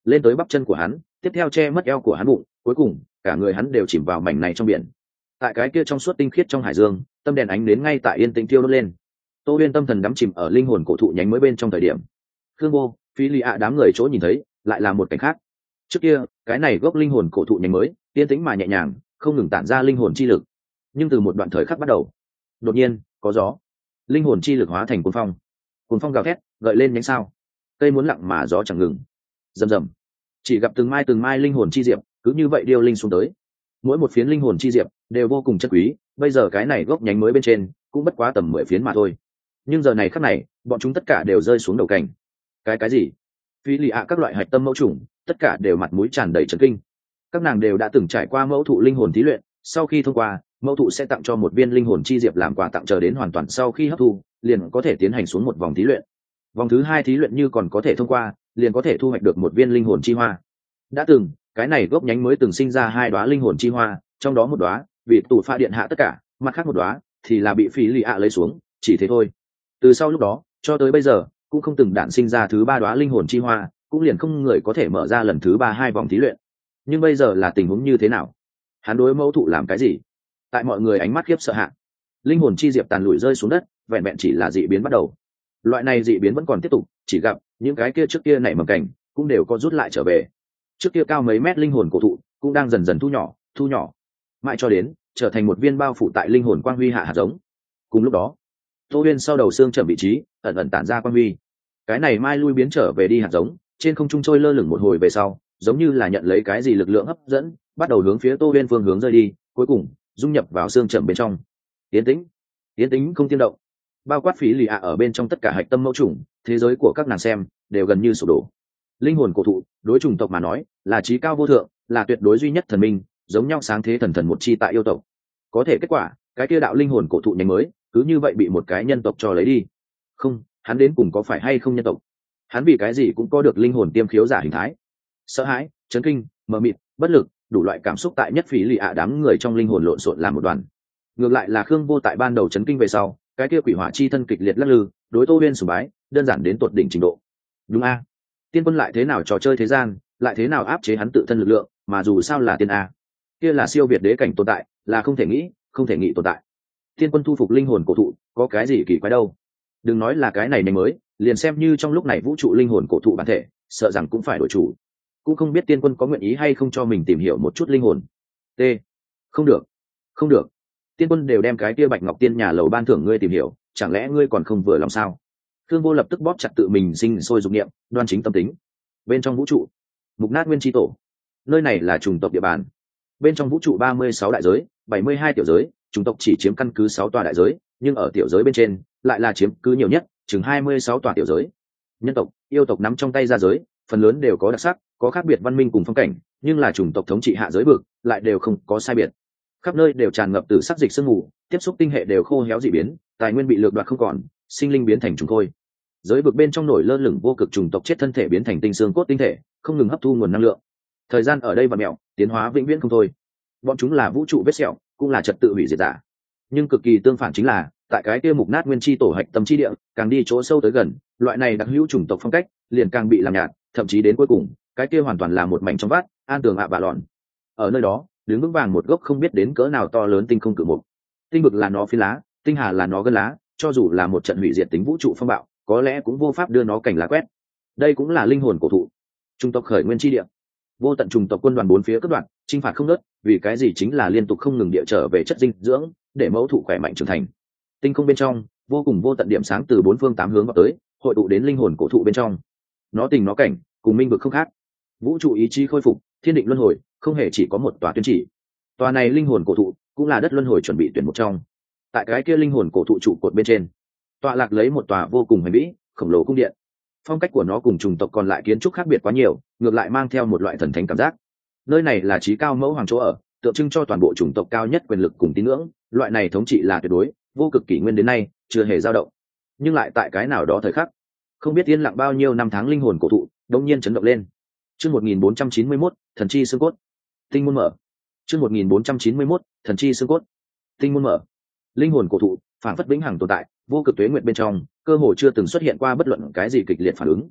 lên tới bắp chân của hắn, tiếp theo che mất eo của hắn bụng, cuối cùng cả người hắn đều chìm vào mảnh này trong biển. Tại cái kia trong suốt tinh khiết trong hải dương, tâm đèn ánh đến ngay tại yên tĩnh thiêu đốt lên. Tô Uyên tâm thần đắm chìm ở linh hồn cổ thụ nhánh mới bên trong thời điểm, Khương Vô, Phi Lý ạ đám người chỗ nhìn thấy lại là một cảnh khác. Trước kia, cái này gốc linh hồn cổ thụ nhánh mới, yên tĩnh mà nhẹ nhàng, không ngừng tản ra linh hồn chi lực. Nhưng từ một đoạn thời khắc bắt đầu, đột nhiên có gió, linh hồn chi lực hóa thành cuồng phong. Cuồng phong gào thét, gợi lên nhánh sao. Cây muốn lặng mà gió chẳng ngừng. Rầm rầm. Chỉ gặp từng mai từng mai linh hồn chi diệp, cứ như vậy điêu linh xuống tới. Mỗi một phiến linh hồn chi diệp đều vô cùng chất quý, bây giờ cái này gốc nhánh mới bên trên cũng bất quá tầm mười phiến mà thôi. Nhưng giờ này khắc này, bọn chúng tất cả đều rơi xuống đầu cảnh. Cái cái gì? Phi lì ạ các loại hạch tâm mẫu trùng, tất cả đều mặt mũi tràn đầy chấn kinh. Các nàng đều đã từng trải qua mẫu thụ linh hồn thí luyện, sau khi thông qua, mẫu thụ sẽ tặng cho một viên linh hồn chi diệp làm quà tặng, chờ đến hoàn toàn sau khi hấp thu, liền có thể tiến hành xuống một vòng thí luyện. Vòng thứ hai thí luyện như còn có thể thông qua, liền có thể thu hoạch được một viên linh hồn chi hoa. Đã từng, cái này gốc nhánh mới từng sinh ra hai đóa linh hồn chi hoa, trong đó một đóa bị tủ pha điện hạ tất cả, mặt khác một đóa thì là bị Phí Lì ạ lấy xuống, chỉ thế thôi. Từ sau lúc đó cho tới bây giờ cũng không từng đản sinh ra thứ ba đóa linh hồn chi hoa, cũng liền không người có thể mở ra lần thứ ba hai vòng thí luyện. Nhưng bây giờ là tình huống như thế nào? Hắn đối mẫu thụ làm cái gì? Tại mọi người ánh mắt khiếp sợ hạ, linh hồn chi diệp tàn lụi rơi xuống đất, vẹn vẹn chỉ là dị biến bắt đầu. Loại này dị biến vẫn còn tiếp tục, chỉ gặp những cái kia trước kia nảy mầm cảnh cũng đều có rút lại trở về. Trước kia cao mấy mét linh hồn cổ thụ cũng đang dần dần thu nhỏ, thu nhỏ, mãi cho đến trở thành một viên bao phủ tại linh hồn quang huy hạ hạt giống. Cùng lúc đó, Tô Uyên sau đầu xương chậm vị trí ẩn ẩn tản ra quang huy. Cái này mai lui biến trở về đi hạt giống, trên không trung trôi lơ lửng một hồi về sau, giống như là nhận lấy cái gì lực lượng hấp dẫn, bắt đầu hướng phía Tô Uyên phương hướng rơi đi, cuối cùng dung nhập vào xương chậm bên trong. Tiến tĩnh, tiến tĩnh không tiên động. Bao quát Phí Lì ạ ở bên trong tất cả hạch tâm mẫu chủng, thế giới của các nàng xem đều gần như sụp đổ. Linh hồn cổ thụ đối chủng tộc mà nói là trí cao vô thượng, là tuyệt đối duy nhất thần minh, giống nhau sáng thế thần thần một chi tại yêu tộc. Có thể kết quả, cái kia đạo linh hồn cổ thụ nhánh mới cứ như vậy bị một cái nhân tộc cho lấy đi. Không, hắn đến cùng có phải hay không nhân tộc? Hắn vì cái gì cũng có được linh hồn tiêm khiếu giả hình thái? Sợ hãi, chấn kinh, mờ mịt, bất lực, đủ loại cảm xúc tại nhất Phí Lì ạ đám người trong linh hồn lộn xộn làm một đoàn. Ngược lại là Khương Vô tại ban đầu chấn kinh về sau, cái kia quỷ hỏa chi thân kịch liệt lắc lư, đối Tô Uyên sùng bái đơn giản đến tột đỉnh trình độ. Đúng a, tiên quân lại thế nào trò chơi thế gian, lại thế nào áp chế hắn tự thân lực lượng, mà dù sao là tiên a, kia là siêu việt đế cảnh tồn tại, là không thể nghĩ không thể nghĩ tồn tại. Tiên quân thu phục linh hồn cổ thụ, có cái gì kỳ quái đâu? Đừng nói là cái này nhánh mới, liền xem như trong lúc này vũ trụ linh hồn cổ thụ bản thể, sợ rằng cũng phải đổi chủ. Cũng không biết tiên quân có nguyện ý hay không cho mình tìm hiểu một chút linh hồn. T. Không được, không được. Tiên quân đều đem cái kia Bạch Ngọc Tiên nhà lầu ban thưởng ngươi tìm hiểu, chẳng lẽ ngươi còn không vừa lòng sao? Thương Vô lập tức bóp chặt tự mình sinh sôi dục niệm, đoan chính tâm tính. Bên trong vũ trụ, Mục Nát Nguyên Chi Tổ, nơi này là chủng tộc địa bàn. Bên trong vũ trụ ba mươi sáu đại giới, bảy mươi hai tiểu giới, chủng tộc chỉ chiếm căn cứ sáu tòa đại giới, nhưng ở tiểu giới bên trên lại là chiếm cứ nhiều nhất, chừng hai mươi sáu tòa tiểu giới. Nhân tộc, yêu tộc nắm trong tay ra giới, phần lớn đều có đặc sắc, có khác biệt văn minh cùng phong cảnh, nhưng là chủng tộc thống trị hạ giới vực, lại đều không có sai biệt. Khắp nơi đều tràn ngập từ sắc dịch sương mù, tiếp xúc tinh hệ đều khô héo dị biến, tài nguyên bị lược đoạt không còn, sinh linh biến thành trùng khôi. Giới vực bên trong nổi lơ lửng vô cực chủng tộc chết thân thể biến thành tinh xương cốt tinh thể, không ngừng hấp thu nguồn năng lượng. Thời gian ở đây vặn mèo, tiến hóa vĩnh viễn không thôi. Bọn chúng là vũ trụ vết sẹo, cũng là trật tự hủy diệt giả. Nhưng cực kỳ tương phản chính là, tại cái kia Mục Nát Nguyên Chi Tổ hạch tâm chi địa, càng đi chỗ sâu tới gần, loại này đặc hữu chủng tộc phong cách liền càng bị làm nhạt, thậm chí đến cuối cùng, cái kia hoàn toàn là một mảnh trong vắt, an tường ạ bạ lọn. Ở nơi đó, đứng vững vàng một gốc không biết đến cỡ nào to lớn tinh không cự mục. Tinh vực là nó phi lá, tinh hà là nó gân lá, cho dù là một trận hủy diệt tính vũ trụ phong bạo, có lẽ cũng vô pháp đưa nó cảnh lá quét. Đây cũng là linh hồn cổ thụ, trung tộc khởi nguyên chi địa. Vô tận trùng tộc quân đoàn bốn phía cất đoạn, chinh phạt không ngớt, vì cái gì chính là liên tục không ngừng địa trở về chất dinh dưỡng, để mẫu thụ khỏe mạnh trưởng thành. Tinh không bên trong, vô cùng vô tận điểm sáng từ bốn phương tám hướng vào tới, hội tụ đến linh hồn cổ thụ bên trong. Nó tình nó cảnh, cùng minh vực không khác. Vũ trụ ý chí khôi phục, thiên định luân hồi, không hề chỉ có một tòa tuyên chỉ. Tòa này linh hồn cổ thụ cũng là đất luân hồi chuẩn bị tuyển một trong. Tại cái kia linh hồn cổ thụ trụ cột bên trên, tọa lạc lấy một tòa vô cùng hùng vĩ, khổng lồ cung điện. Phong cách của nó cùng chủng tộc còn lại kiến trúc khác biệt quá nhiều, ngược lại mang theo một loại thần thánh cảm giác. Nơi này là chí cao mẫu hoàng chỗ ở, tượng trưng cho toàn bộ chủng tộc cao nhất quyền lực cùng tín ngưỡng, loại này thống trị là tuyệt đối, vô cực kỷ nguyên đến nay chưa hề dao động. Nhưng lại tại cái nào đó thời khắc, không biết yên lặng bao nhiêu năm tháng linh hồn cổ thụ đột nhiên chấn động lên. Chương một nghìn bốn trăm chín mươi mốt, thần chi xương cốt. Tinh môn mở. Chương một nghìn bốn trăm chín mươi mốt, thần chi xương cốt. Tinh môn mở. Linh hồn cổ thụ phản phất vĩnh hằng tồn tại, vô cực tuế nguyện bên trong, cơ hồ chưa từng xuất hiện qua bất luận cái gì kịch liệt phản ứng.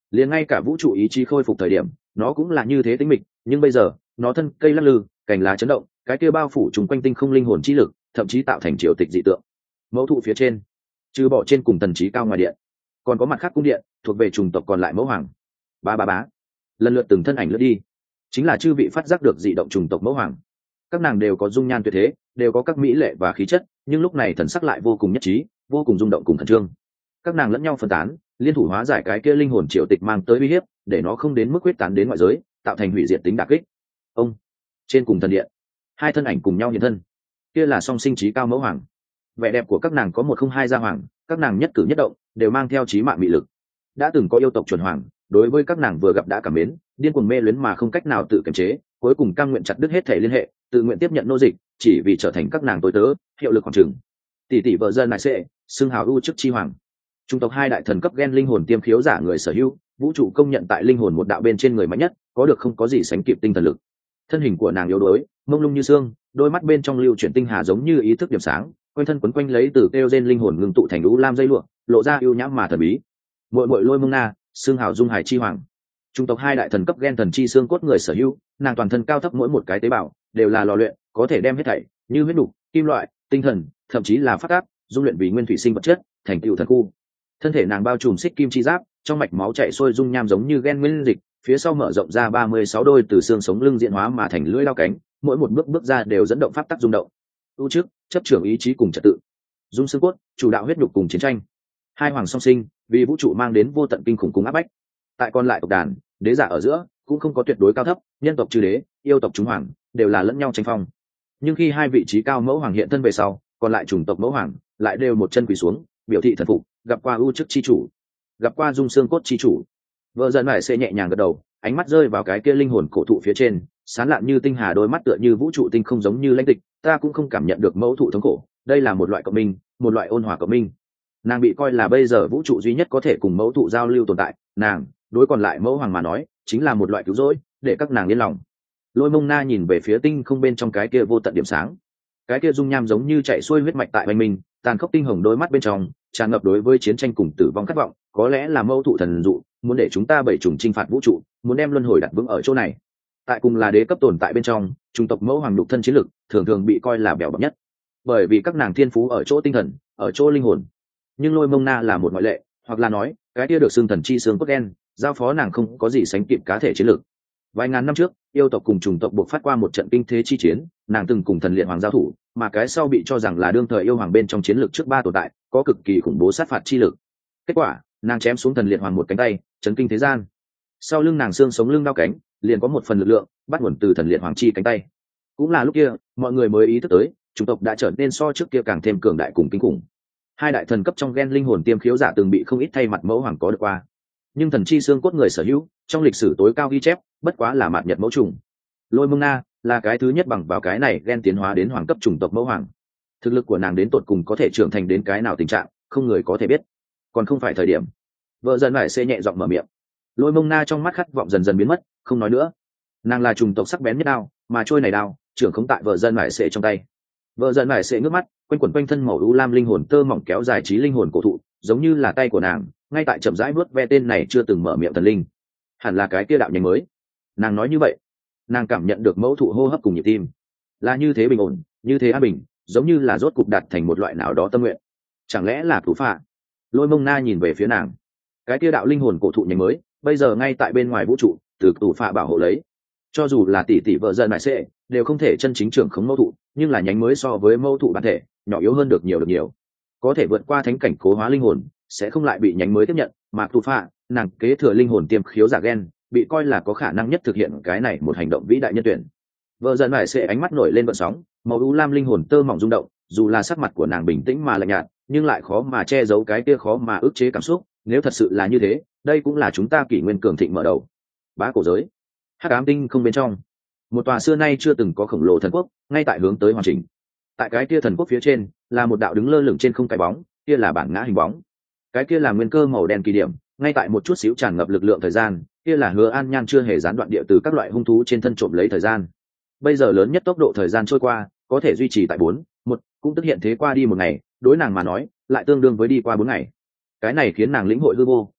liền ngay cả vũ trụ ý chí khôi phục thời điểm nó cũng là như thế tính mịch, nhưng bây giờ nó thân cây lắc lư, cành lá chấn động, cái kia bao phủ chung quanh tinh không linh hồn chi lực, thậm chí tạo thành triều tịch dị tượng. Mẫu thụ phía trên, trừ bỏ trên cùng tần trí cao ngoài điện, còn có mặt khác cung điện thuộc về chủng tộc còn lại mẫu hoàng. Ba ba bá, lần lượt từng thân ảnh lướt đi, chính là chư vị phát giác được dị động chủng tộc mẫu hoàng. Các nàng đều có dung nhan tuyệt thế, đều có các mỹ lệ và khí chất, nhưng lúc này thần sắc lại vô cùng nhất trí, vô cùng rung động cùng khẩn trương. Các nàng lẫn nhau phân tán, liên thủ hóa giải cái kia linh hồn triều tịch mang tới uy hiếp, để nó không đến mức quyết tán đến ngoại giới, tạo thành hủy diệt tính đả kích. Ông trên cùng thần điện, hai thân ảnh cùng nhau hiện thân, kia là song sinh trí cao mẫu hoàng. Vẻ đẹp của các nàng có một không hai gia hoàng, các nàng nhất cử nhất động đều mang theo chí mạng mị lực. Đã từng có yêu tộc chuẩn hoàng, đối với các nàng vừa gặp đã cảm mến, điên cuồng mê luyến mà không cách nào tự kiềm chế, cuối cùng cam nguyện chặt đứt hết thể liên hệ, tự nguyện tiếp nhận nô dịch, chỉ vì trở thành các nàng tối tớ, hiệu lực khoảng trường. Tỷ tỷ vợ dân lại sẽ xưng hào ưu chức chi hoàng. Trung tộc hai đại thần cấp gen linh hồn tiêm khiếu giả người sở hữu, vũ trụ công nhận tại linh hồn một đạo bên trên người mạnh nhất, có được không có gì sánh kịp tinh thần lực. Thân hình của nàng yếu đuối, mông lung như xương, đôi mắt bên trong lưu chuyển tinh hà giống như ý thức điểm sáng, quanh thân quấn quanh lấy từ kêu gen linh hồn ngưng tụ thành u lam dây lụa, lộ ra ưu nhãm mà thần bí. Muội muội Lôi Mông Na, xương hào dung hải chi hoàng. Trung tộc hai đại thần cấp gen thần chi xương cốt người sở hữu, nàng toàn thân cao thấp mỗi một cái tế bào đều là lò luyện, có thể đem hết thảy như huyết nục, kim loại, tinh thần, thậm chí là phát áp, dung luyện vì nguyên thủy sinh vật chất, thành tựu thần khu. Thân thể nàng bao trùm xích kim chi giáp, trong mạch máu chảy xuôi dung nham giống như gen nguyên dịch, phía sau mở rộng ra ba mươi sáu đôi từ xương sống lưng diễn hóa mà thành lưỡi lao cánh, mỗi một bước bước ra đều dẫn động pháp tắc rung động. Tu trước, chấp trưởng ý chí cùng trật tự. Dung xương cốt, chủ đạo huyết nhục cùng chiến tranh. Hai hoàng song sinh, vì vũ trụ mang đến vô tận kinh khủng cùng áp bách. Tại còn lại tộc đàn, đế giả ở giữa cũng không có tuyệt đối cao thấp, nhân tộc chư đế, yêu tộc chúng hoàng đều là lẫn nhau tranh phong. Nhưng khi hai vị trí cao mẫu hoàng hiện thân về sau, còn lại chủng tộc mẫu hoàng lại đều một chân quỳ xuống, biểu thị thần phục, gặp qua ưu chức chi chủ, gặp qua dung xương cốt chi chủ. Vợ dần lại sẽ nhẹ nhàng gật đầu, ánh mắt rơi vào cái kia linh hồn cổ thụ phía trên, sáng lạn như tinh hà, đôi mắt tựa như vũ trụ tinh không giống như lãnh tịch. Ta cũng không cảm nhận được mẫu thụ thống khổ, đây là một loại cộng minh, một loại ôn hòa cộng minh. Nàng bị coi là bây giờ vũ trụ duy nhất có thể cùng mẫu thụ giao lưu tồn tại, nàng đối còn lại mẫu hoàng mà nói chính là một loại cứu rỗi, để các nàng yên lòng. Lôi Mông Na nhìn về phía tinh không bên trong cái kia vô tận điểm sáng, cái kia dung nham giống như chạy xuôi huyết mạch tại bên mình, tàn khốc tinh hồng đôi mắt bên trong tràn ngập đối với chiến tranh cùng tử vong khát vọng. Có lẽ là mẫu thụ thần dụ, muốn để chúng ta bảy trùng chinh phạt vũ trụ, muốn đem luân hồi đặt vững ở chỗ này. Tại cùng là đế cấp tồn tại bên trong, chủng tộc mẫu hoàng nhục thân chiến lực thường thường bị coi là bèo bọt nhất, bởi vì các nàng thiên phú ở chỗ tinh thần, ở chỗ linh hồn. Nhưng Lôi Mông Na là một ngoại lệ, hoặc là nói cái kia được xương thần chi xương cốt đen, giao phó nàng không có gì sánh kịp cá thể chiến lược. Vài ngàn năm trước, yêu tộc cùng chủng tộc buộc phát qua một trận kinh thế chi chiến, nàng từng cùng thần liệt hoàng giao thủ, mà cái sau bị cho rằng là đương thời yêu hoàng bên trong chiến lược trước ba tồn tại, có cực kỳ khủng bố sát phạt chi lực. Kết quả, nàng chém xuống thần liệt hoàng một cánh tay, chấn kinh thế gian. Sau lưng nàng xương sống lưng đao cánh, liền có một phần lực lượng bắt nguồn từ thần liệt hoàng chi cánh tay. Cũng là lúc kia, mọi người mới ý thức tới, chủng tộc đã trở nên so trước kia càng thêm cường đại cùng kinh khủng. Hai đại thần cấp trong gen linh hồn tiêm khiếu giả từng bị không ít thay mặt mẫu hoàng có được qua, nhưng thần chi xương cốt người sở hữu trong lịch sử tối cao ghi chép bất quá là mạt nhật mẫu trùng. Lôi Mông Na là cái thứ nhất bằng vào cái này gen tiến hóa đến hoàng cấp chủng tộc mẫu hoàng. Thực lực của nàng đến tột cùng có thể trưởng thành đến cái nào tình trạng, không người có thể biết, còn không phải thời điểm. Vợ dần lại xê nhẹ giọng mở miệng. Lôi Mông Na trong mắt khát vọng dần dần biến mất, không nói nữa. Nàng là chủng tộc sắc bén nhất đao, mà trôi này đao trưởng không tại vợ dần lại xê trong tay. Vợ dần lại xê ngước mắt, quanh quẩn quanh thân màu u lam linh hồn tơ mỏng kéo dài trí linh hồn cổ thụ, giống như là tay của nàng ngay tại chậm rãi vuốt ve tên này chưa từng mở miệng thần linh. Hẳn là cái kia đạo nhánh mới. Nàng nói như vậy, nàng cảm nhận được mẫu thụ hô hấp cùng nhịp tim là như thế bình ổn, như thế an bình, giống như là rốt cục đạt thành một loại nào đó tâm nguyện. Chẳng lẽ là thủ phạ? Lôi Mông Na nhìn về phía nàng, cái kia đạo linh hồn cổ thụ nhánh mới bây giờ ngay tại bên ngoài vũ trụ, từ thủ phạ bảo hộ lấy. Cho dù là tỷ tỷ vợ dần lại sẽ đều không thể chân chính trưởng khống mẫu thụ, nhưng là nhánh mới so với mẫu thụ bản thể nhỏ yếu hơn được nhiều được nhiều, có thể vượt qua thánh cảnh cố hóa linh hồn, sẽ không lại bị nhánh mới tiếp nhận. Mà thủ phạ, nàng kế thừa linh hồn tiêm khiếu giả gen, bị coi là có khả năng nhất thực hiện cái này một hành động vĩ đại nhân tuyển. Vợ dần lại sẽ ánh mắt nổi lên vận sóng, màu u lam linh hồn tơ mỏng rung động, dù là sắc mặt của nàng bình tĩnh mà lạnh nhạt, nhưng lại khó mà che giấu cái kia khó mà ức chế cảm xúc. Nếu thật sự là như thế, đây cũng là chúng ta kỷ nguyên cường thịnh mở đầu. Bá cổ giới, hắc ám tinh không bên trong, một tòa xưa nay chưa từng có khổng lồ thần quốc ngay tại hướng tới hoàn chỉnh. Tại cái kia thần quốc phía trên là một đạo đứng lơ lửng trên không cái bóng, kia là bản ngã hình bóng. Cái kia là nguyên cơ màu đen kỳ điểm, ngay tại một chút xíu tràn ngập lực lượng thời gian, kia là Hứa An Nhan chưa hề gián đoạn địa từ các loại hung thú trên thân trộm lấy thời gian. Bây giờ lớn nhất tốc độ thời gian trôi qua có thể duy trì tại bốn một, cũng tức hiện thế qua đi một ngày, đối nàng mà nói lại tương đương với đi qua bốn ngày. Cái này khiến nàng lĩnh hội hư vô,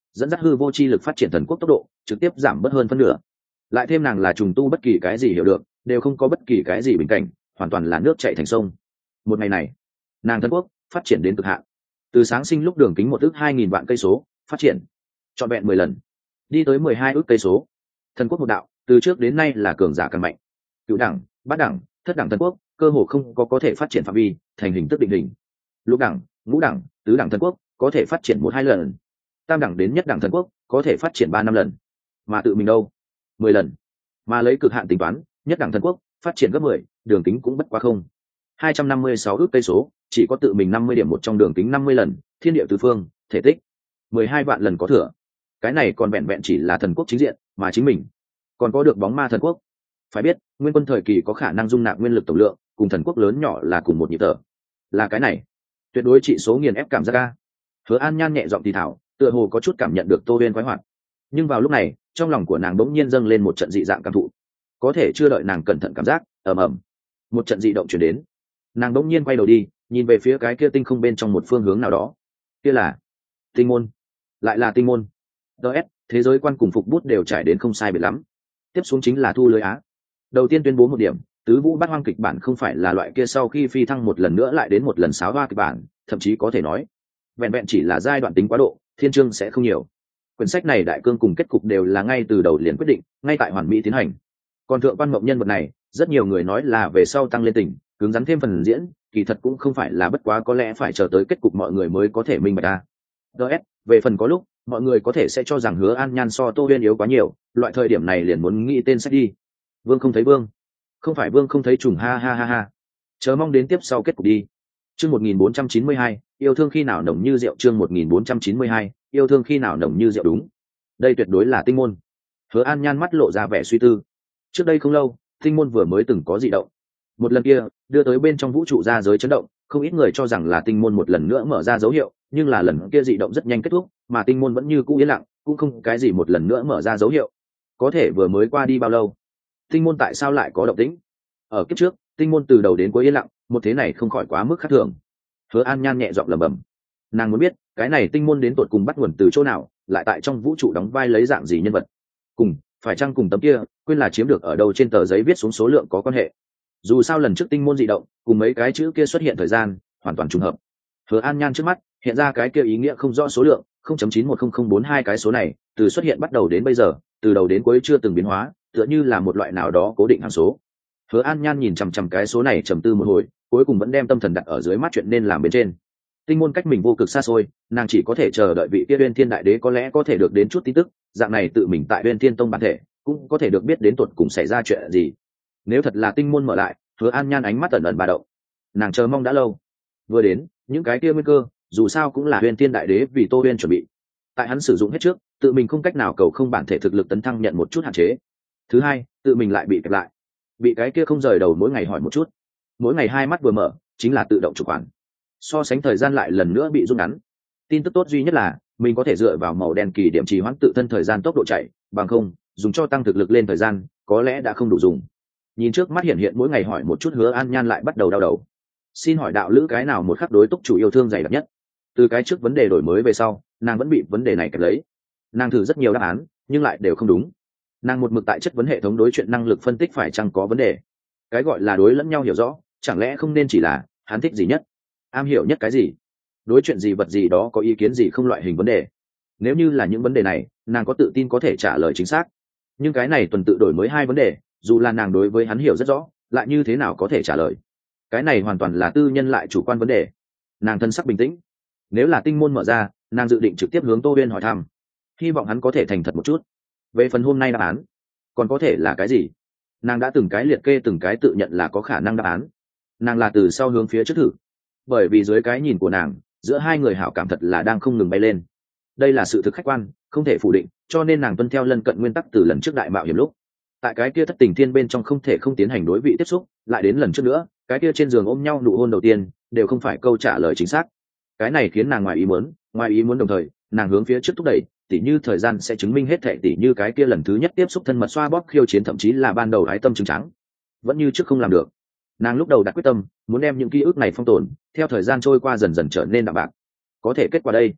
dẫn dắt hư vô chi lực phát triển thần quốc tốc độ trực tiếp giảm bớt hơn phân nửa. Lại thêm nàng là trùng tu bất kỳ cái gì hiểu được, đều không có bất kỳ cái gì bình cảnh, hoàn toàn là nước chảy thành sông. Một ngày này, nàng thần quốc phát triển đến cực hạn. Từ sáng sinh lúc đường kính một ước hai nghìn vạn cây số, phát triển trọn vẹn mười lần, đi tới mười hai ước cây số. Thần quốc một đạo, từ trước đến nay là cường giả càng mạnh. Cựu đẳng, bát đẳng, thất đẳng thần quốc, cơ hồ không có có thể phát triển phạm vi, thành hình tức định hình. Lục đẳng, ngũ đẳng, tứ đẳng thần quốc có thể phát triển một hai lần. Tam đẳng đến nhất đẳng thần quốc có thể phát triển ba năm lần. Mà tự mình đâu? Mười lần. Mà lấy cực hạn tính toán, nhất đẳng thần quốc phát triển gấp mười, đường kính cũng bất quá không. hai trăm năm mươi sáu ước cây số, chỉ có tự mình năm mươi điểm một trong đường kính năm mươi lần, thiên địa tứ phương, thể tích mười hai vạn lần có thừa. Cái này còn vẹn vẹn chỉ là thần quốc chính diện, mà chính mình còn có được bóng ma thần quốc. Phải biết, nguyên quân thời kỳ có khả năng dung nạp nguyên lực tổng lượng, cùng thần quốc lớn nhỏ là cùng một nhịp thở. Là cái này, tuyệt đối trị số nghiền ép cảm giác ca. Hứa An Nhan nhẹ giọng thì thảo, tựa hồ có chút cảm nhận được Tô Uyên khoái hoạt. Nhưng vào lúc này, trong lòng của nàng bỗng nhiên dâng lên một trận dị dạng cảm thụ. Có thể chưa đợi nàng cẩn thận cảm giác, ầm ầm, một trận dị động chuyển đến. Nàng bỗng nhiên quay đầu đi, nhìn về phía cái kia tinh không bên trong một phương hướng nào đó. Kia là tinh môn, lại là tinh môn. ds thế giới quan cùng phục bút đều trải đến không sai biệt lắm. Tiếp xuống chính là thu lưới á. Đầu tiên tuyên bố một điểm, tứ vũ bát hoang kịch bản không phải là loại kia sau khi phi thăng một lần nữa lại đến một lần sáo hoa kịch bản, thậm chí có thể nói vẹn vẹn chỉ là giai đoạn tính quá độ, thiên chương sẽ không nhiều. Quyển sách này đại cương cùng kết cục đều là ngay từ đầu liền quyết định, ngay tại hoàn mỹ tiến hành. Còn thượng quan mộng nhân vật này, rất nhiều người nói là về sau tăng lên tình, cứng rắn thêm phần diễn, kỳ thật cũng không phải là bất quá, có lẽ phải chờ tới kết cục mọi người mới có thể minh bạch ra. ds về phần có lúc mọi người có thể sẽ cho rằng Hứa An Nhan so Tô Uyên yếu quá nhiều, loại thời điểm này liền muốn nghĩ tên sách đi. Vương không thấy vương, không phải vương không thấy trùng, ha ha ha ha. Chờ mong đến tiếp sau kết cục đi. Chương một nghìn bốn trăm chín mươi hai, yêu thương khi nào nồng như rượu. Chương một nghìn bốn trăm chín mươi hai, yêu thương khi nào nồng như rượu. Đúng, đây tuyệt đối là tinh môn. Hứa An Nhan mắt lộ ra vẻ suy tư. Trước đây không lâu, tinh môn vừa mới từng có dị động. Một lần kia, đưa tới bên trong vũ trụ ra giới chấn động, không ít người cho rằng là tinh môn một lần nữa mở ra dấu hiệu, nhưng là lần kia dị động rất nhanh kết thúc, mà tinh môn vẫn như cũ yên lặng, cũng không cái gì một lần nữa mở ra dấu hiệu. Có thể vừa mới qua đi bao lâu, tinh môn tại sao lại có động tĩnh? Ở kiếp trước, tinh môn từ đầu đến cuối yên lặng, một thế này không khỏi quá mức khác thường. Hứa An Nhan nhẹ giọng lẩm bẩm, nàng muốn biết cái này tinh môn đến tột cùng bắt nguồn từ chỗ nào, lại tại trong vũ trụ đóng vai lấy dạng gì nhân vật, cùng phải chăng cùng tấm kia quên là chiếm được ở đâu trên tờ giấy viết xuống số lượng có quan hệ. Dù sao lần trước tinh môn dị động cùng mấy cái chữ kia xuất hiện thời gian hoàn toàn trùng hợp. Hứa An Nhan trước mắt hiện ra cái kia ý nghĩa không rõ số lượng không chấm chín một không không bốn hai, cái số này từ xuất hiện bắt đầu đến bây giờ, từ đầu đến cuối chưa từng biến hóa, tựa như là một loại nào đó cố định hàm số. Hứa An Nhan nhìn chằm chằm cái số này trầm tư một hồi, cuối cùng vẫn đem tâm thần đặt ở dưới mắt chuyện nên làm bên trên. Tinh môn cách mình vô cực xa xôi, nàng chỉ có thể chờ đợi vị kia Uyên Thiên đại đế có lẽ có thể được đến chút tin tức, dạng này tự mình tại Uyên Thiên tông bản thể cũng có thể được biết đến tuột cùng xảy ra chuyện gì. Nếu thật là tinh môn mở lại, Hứa An Nhan ánh mắt ẩn ẩn bà động. Nàng chờ mong đã lâu. Vừa đến, những cái kia nguy cơ, dù sao cũng là Uyên Thiên đại đế vì Tô Uyên chuẩn bị. Tại hắn sử dụng hết trước, tự mình không cách nào cầu không bản thể thực lực tấn thăng nhận một chút hạn chế. Thứ hai, tự mình lại bị kẹp lại. Bị cái kia không rời đầu mỗi ngày hỏi một chút. Mỗi ngày hai mắt vừa mở, chính là tự động chủ quản. So sánh thời gian lại lần nữa bị rút ngắn. Tin tức tốt duy nhất là mình có thể dựa vào màu đen kỳ điểm trì hoãn tự thân thời gian tốc độ chạy, bằng không, dùng cho tăng thực lực lên thời gian, có lẽ đã không đủ dùng. Nhìn trước mắt hiện hiện mỗi ngày hỏi một chút, Hứa An Nhan lại bắt đầu đau đầu. Xin hỏi đạo lữ cái nào một khắc đối túc chủ yêu thương dày đặc nhất? Từ cái trước vấn đề đổi mới về sau, nàng vẫn bị vấn đề này kẹp lấy. Nàng thử rất nhiều đáp án, nhưng lại đều không đúng. Nàng một mực tại chất vấn hệ thống đối chuyện năng lực phân tích phải chăng có vấn đề. Cái gọi là đối lẫn nhau hiểu rõ, chẳng lẽ không nên chỉ là hắn thích gì nhất, am hiểu nhất cái gì, đối chuyện gì vật gì đó có ý kiến gì không, loại hình vấn đề. Nếu như là những vấn đề này, nàng có tự tin có thể trả lời chính xác. Nhưng cái này tuần tự đổi mới hai vấn đề, dù là nàng đối với hắn hiểu rất rõ, lại như thế nào có thể trả lời? Cái này hoàn toàn là tư nhân lại chủ quan vấn đề. Nàng thân sắc bình tĩnh. Nếu là tinh môn mở ra, nàng dự định trực tiếp hướng Tô Uyên hỏi thăm, hy vọng hắn có thể thành thật một chút. Về phần hôm nay đáp án, còn có thể là cái gì? Nàng đã từng cái liệt kê từng cái tự nhận là có khả năng đáp án. Nàng là từ sau hướng phía trước thử, bởi vì dưới cái nhìn của nàng, giữa hai người hảo cảm thật là đang không ngừng bay lên. Đây là sự thực khách quan, không thể phủ định, cho nên nàng tuân theo lân cận nguyên tắc từ lần trước đại mạo hiểm lúc. Tại cái kia thất tình thiên bên trong không thể không tiến hành đối vị tiếp xúc, lại đến lần trước nữa, cái kia trên giường ôm nhau nụ hôn đầu tiên, đều không phải câu trả lời chính xác. Cái này khiến nàng ngoài ý muốn, ngoài ý muốn đồng thời, nàng hướng phía trước thúc đẩy, tỉ như thời gian sẽ chứng minh hết thảy, tỉ như cái kia lần thứ nhất tiếp xúc thân mật xoa bóp khiêu chiến, thậm chí là ban đầu ái tâm trứng trắng. Vẫn như trước không làm được. Nàng lúc đầu đặt quyết tâm, muốn đem những ký ức này phong tồn, theo thời gian trôi qua dần dần trở nên đạm bạc. Có thể kết quả đây,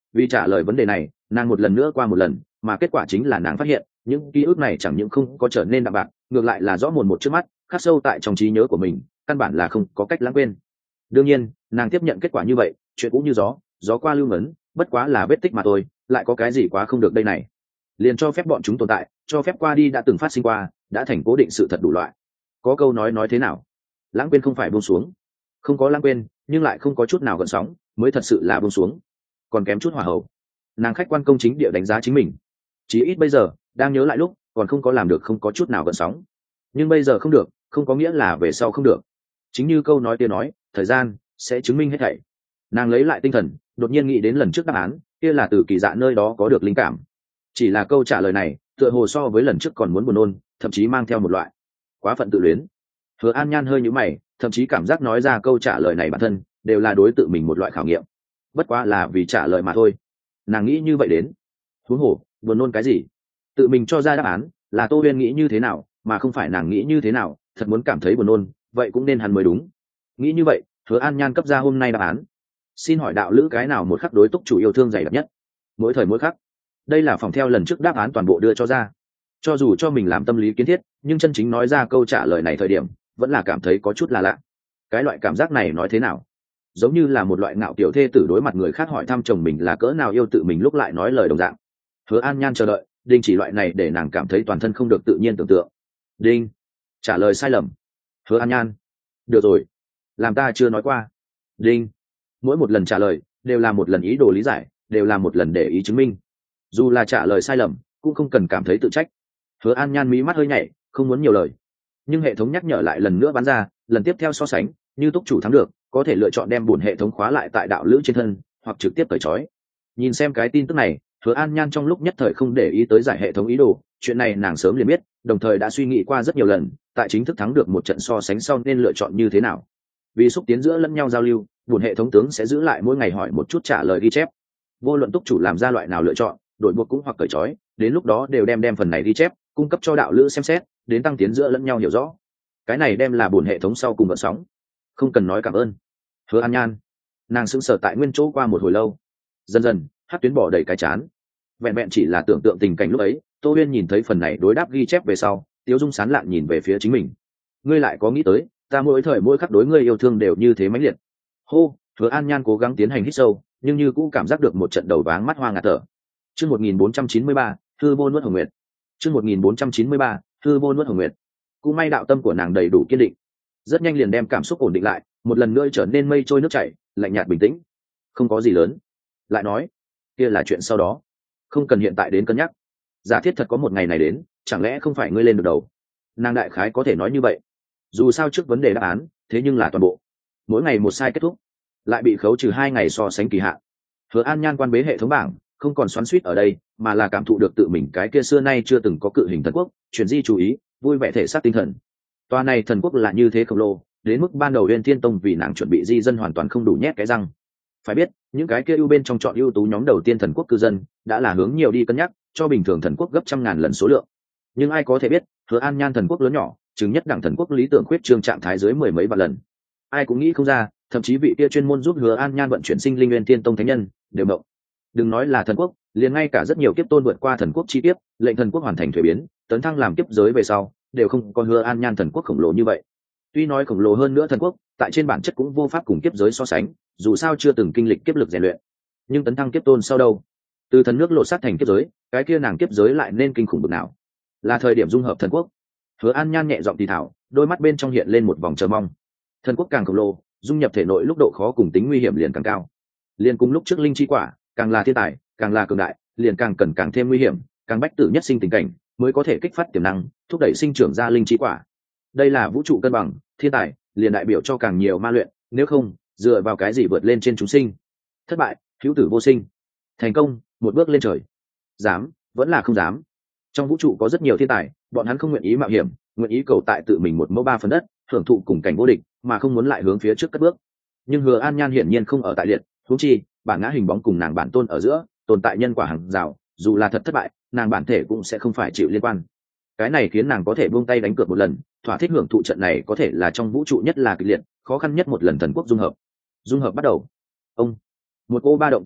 Vì trả lời vấn đề này, nàng một lần nữa qua một lần, mà kết quả chính là nàng phát hiện những ký ức này chẳng những không có trở nên đạm bạc, ngược lại là rõ mồn một trước mắt, khắc sâu tại trong trí nhớ của mình, căn bản là không có cách lãng quên. Đương nhiên, nàng tiếp nhận kết quả như vậy, chuyện cũng như gió, gió qua lưu ngấn, bất quá là vết tích mà thôi, lại có cái gì quá không được đây này. Liền cho phép bọn chúng tồn tại, cho phép qua đi đã từng phát sinh qua, đã thành cố định sự thật đủ loại. Có câu nói nói thế nào? Lãng quên không phải buông xuống. Không có lãng quên, nhưng lại không có chút nào gợn sóng, mới thật sự là buông xuống. Còn kém chút hỏa hậu. Nàng khách quan công chính địa đánh giá chính mình. Chỉ ít bây giờ, đang nhớ lại lúc, còn không có làm được không có chút nào gợn sóng. Nhưng bây giờ không được, không có nghĩa là về sau không được. Chính như câu nói kia nói, thời gian sẽ chứng minh hết thảy. Nàng lấy lại tinh thần, đột nhiên nghĩ đến lần trước đáp án, kia là từ Kỳ Dạ nơi đó có được linh cảm. Chỉ là câu trả lời này, tựa hồ so với lần trước còn muốn buồn nôn, thậm chí mang theo một loại quá phận tự luyến. Hứa An Nhan hơi nhíu mày, thậm chí cảm giác nói ra câu trả lời này bản thân đều là đối tự mình một loại khảo nghiệm. Bất quá là vì trả lời mà thôi. Nàng nghĩ như vậy đến. Huống hồ, buồn nôn cái gì? Tự mình cho ra đáp án, là Tô Huyên nghĩ như thế nào, mà không phải nàng nghĩ như thế nào, thật muốn cảm thấy buồn nôn, vậy cũng nên hắn mới đúng. Nghĩ như vậy, Hứa An Nhan cấp ra hôm nay đáp án. Xin hỏi đạo lữ cái nào một khắc đối túc chủ yêu thương dày đặc nhất? Mỗi thời mỗi khắc. Đây là phòng theo lần trước đáp án toàn bộ đưa cho ra. Cho dù cho mình làm tâm lý kiến thiết, nhưng chân chính nói ra câu trả lời này thời điểm, vẫn là cảm thấy có chút là lạ. Cái loại cảm giác này nói thế nào? Giống như là một loại ngạo kiểu thê tử đối mặt người khác hỏi thăm chồng mình là cỡ nào yêu tự mình lúc lại nói lời đồng dạng. Hứa An Nhan chờ đợi, đình chỉ loại này để nàng cảm thấy toàn thân không được tự nhiên tưởng tượng. Đinh. Trả lời sai lầm. Hứa An Nhan. Được rồi. Làm ta chưa nói qua. Đinh. Mỗi một lần trả lời, đều là một lần ý đồ lý giải, đều là một lần để ý chứng minh. Dù là trả lời sai lầm, cũng không cần cảm thấy tự trách. Hứa An Nhan mí mắt hơi nhảy, không muốn nhiều lời. Nhưng hệ thống nhắc nhở lại lần nữa bắn ra, lần tiếp theo so sánh, như túc chủ thắng được, có thể lựa chọn đem buồn hệ thống khóa lại tại đạo lữ trên thân, hoặc trực tiếp cởi trói. Nhìn xem cái tin tức này, Hứa An Nhan trong lúc nhất thời không để ý tới giải hệ thống ý đồ, chuyện này nàng sớm liền biết, đồng thời đã suy nghĩ qua rất nhiều lần, tại chính thức thắng được một trận so sánh sau nên lựa chọn như thế nào. Vì xúc tiến giữa lẫn nhau giao lưu, buồn hệ thống tướng sẽ giữ lại mỗi ngày hỏi một chút trả lời ghi chép. Vô luận túc chủ làm ra loại nào lựa chọn, đổi buộc cũng hoặc cởi trói, đến lúc đó đều đem đem phần này ghi chép, cung cấp cho đạo lữ xem xét, đến tăng tiến giữa lẫn nhau hiểu rõ. Cái này đem là buồn hệ thống sau cùng vận sóng. Không cần nói cảm ơn. Hứa An Nhan. Nàng sững sờ tại nguyên chỗ qua một hồi lâu. Dần dần, hát tuyến bỏ đầy cái chán. Vẹn vẹn chỉ là tưởng tượng tình cảnh lúc ấy, Tô Huyên nhìn thấy phần này đối đáp ghi chép về sau, Tiếu Dung sán lạn nhìn về phía chính mình. Ngươi lại có nghĩ tới, ta mỗi thời mỗi khắc đối ngươi yêu thương đều như thế mãnh liệt. Hô, Hứa An Nhan cố gắng tiến hành hít sâu, nhưng như cũ cảm giác được một trận đầu váng mắt hoa ngạt thở. Chương một nghìn bốn trăm chín mươi ba, Hư Vô Nuốt Hồng Nguyệt. Chương một nghìn bốn trăm chín mươi ba, Hư Vô Nuốt Hồng Nguyệt. Cũng may đạo tâm của nàng đầy đủ kiên định, rất nhanh liền đem cảm xúc ổn định lại, một lần nữa trở nên mây trôi nước chảy, lạnh nhạt bình tĩnh. Không có gì lớn. Lại nói, kia là chuyện sau đó, không cần hiện tại đến cân nhắc. Giả thiết thật có một ngày này đến, chẳng lẽ không phải ngươi lên được đầu? Nàng đại khái có thể nói như vậy. Dù sao trước vấn đề đáp án, thế nhưng là toàn bộ. Mỗi ngày một sai kết thúc, lại bị khấu trừ hai ngày so sánh kỳ hạn. Hứa An Nhan quan bế hệ thống bảng, không còn xoắn xuýt ở đây, mà là cảm thụ được tự mình cái kia xưa nay chưa từng có cự hình thần quốc, chuyển di chú ý, vui vẻ thể xác tinh thần. Toa này thần quốc là như thế khổng lồ, đến mức ban đầu Uyên Thiên Tông vì nàng chuẩn bị di dân hoàn toàn không đủ nhét cái răng. Phải biết, những cái kia ưu bên trong chọn ưu tú nhóm đầu tiên thần quốc cư dân, đã là hướng nhiều đi cân nhắc, cho bình thường thần quốc gấp trăm ngàn lần số lượng. Nhưng ai có thể biết, Hứa An Nhan thần quốc lớn nhỏ, chứng nhất đẳng thần quốc lý tưởng khuyết trương trạng thái dưới mười mấy vạn lần. Ai cũng nghĩ không ra, thậm chí vị kia chuyên môn giúp Hứa An Nhan vận chuyển sinh linh Uyên Thiên Tông thánh nhân, đều mộng. Đừng nói là thần quốc, liền ngay cả rất nhiều kiếp tôn vượt qua thần quốc chi kiếp, lệnh thần quốc hoàn thành thuế biến, tấn thăng làm kiếp giới về sau, đều không có Hứa An Nhan thần quốc khổng lồ như vậy. Tuy nói khổng lồ hơn nữa thần quốc, tại trên bản chất cũng vô pháp cùng kiếp giới so sánh, dù sao chưa từng kinh lịch kiếp lực rèn luyện. Nhưng tấn thăng kiếp tôn sau đâu? Từ thần nước lột xác thành kiếp giới, cái kia nàng kiếp giới lại nên kinh khủng bực nào? Là thời điểm dung hợp thần quốc. Hứa An Nhan nhẹ giọng thì thảo, đôi mắt bên trong hiện lên một vòng chờ mong. Thần quốc càng khổng lồ, dung nhập thể nội lúc độ khó cùng tính nguy hiểm liền càng cao. Liền cùng lúc trước linh chi quả, càng là thiên tài, càng là cường đại, liền càng cần càng thêm nguy hiểm, càng bách tử nhất sinh tình cảnh, mới có thể kích phát tiềm năng, thúc đẩy sinh trưởng ra linh chi quả. Đây là vũ trụ cân bằng, thiên tài liền đại biểu cho càng nhiều ma luyện, nếu không, dựa vào cái gì vượt lên trên chúng sinh? Thất bại, hữu tử vô sinh. Thành công, một bước lên trời. Dám, vẫn là không dám. Trong vũ trụ có rất nhiều thiên tài, bọn hắn không nguyện ý mạo hiểm, nguyện ý cầu tại tự mình một mẫu ba phần đất, hưởng thụ cùng cảnh vô địch, mà không muốn lại hướng phía trước cất bước. Nhưng Hứa An Nhan hiển nhiên không ở tại liệt, huống chi, bản ngã hình bóng cùng nàng bản tôn ở giữa, tồn tại nhân quả hàng rào, dù là thật thất bại, nàng bản thể cũng sẽ không phải chịu liên quan. Cái này khiến nàng có thể buông tay đánh cược một lần, thỏa thích hưởng thụ trận này có thể là trong vũ trụ nhất là kịch liệt, khó khăn nhất một lần thần quốc dung hợp. Dung hợp bắt đầu. Ông, một cô ba động kỳ dị,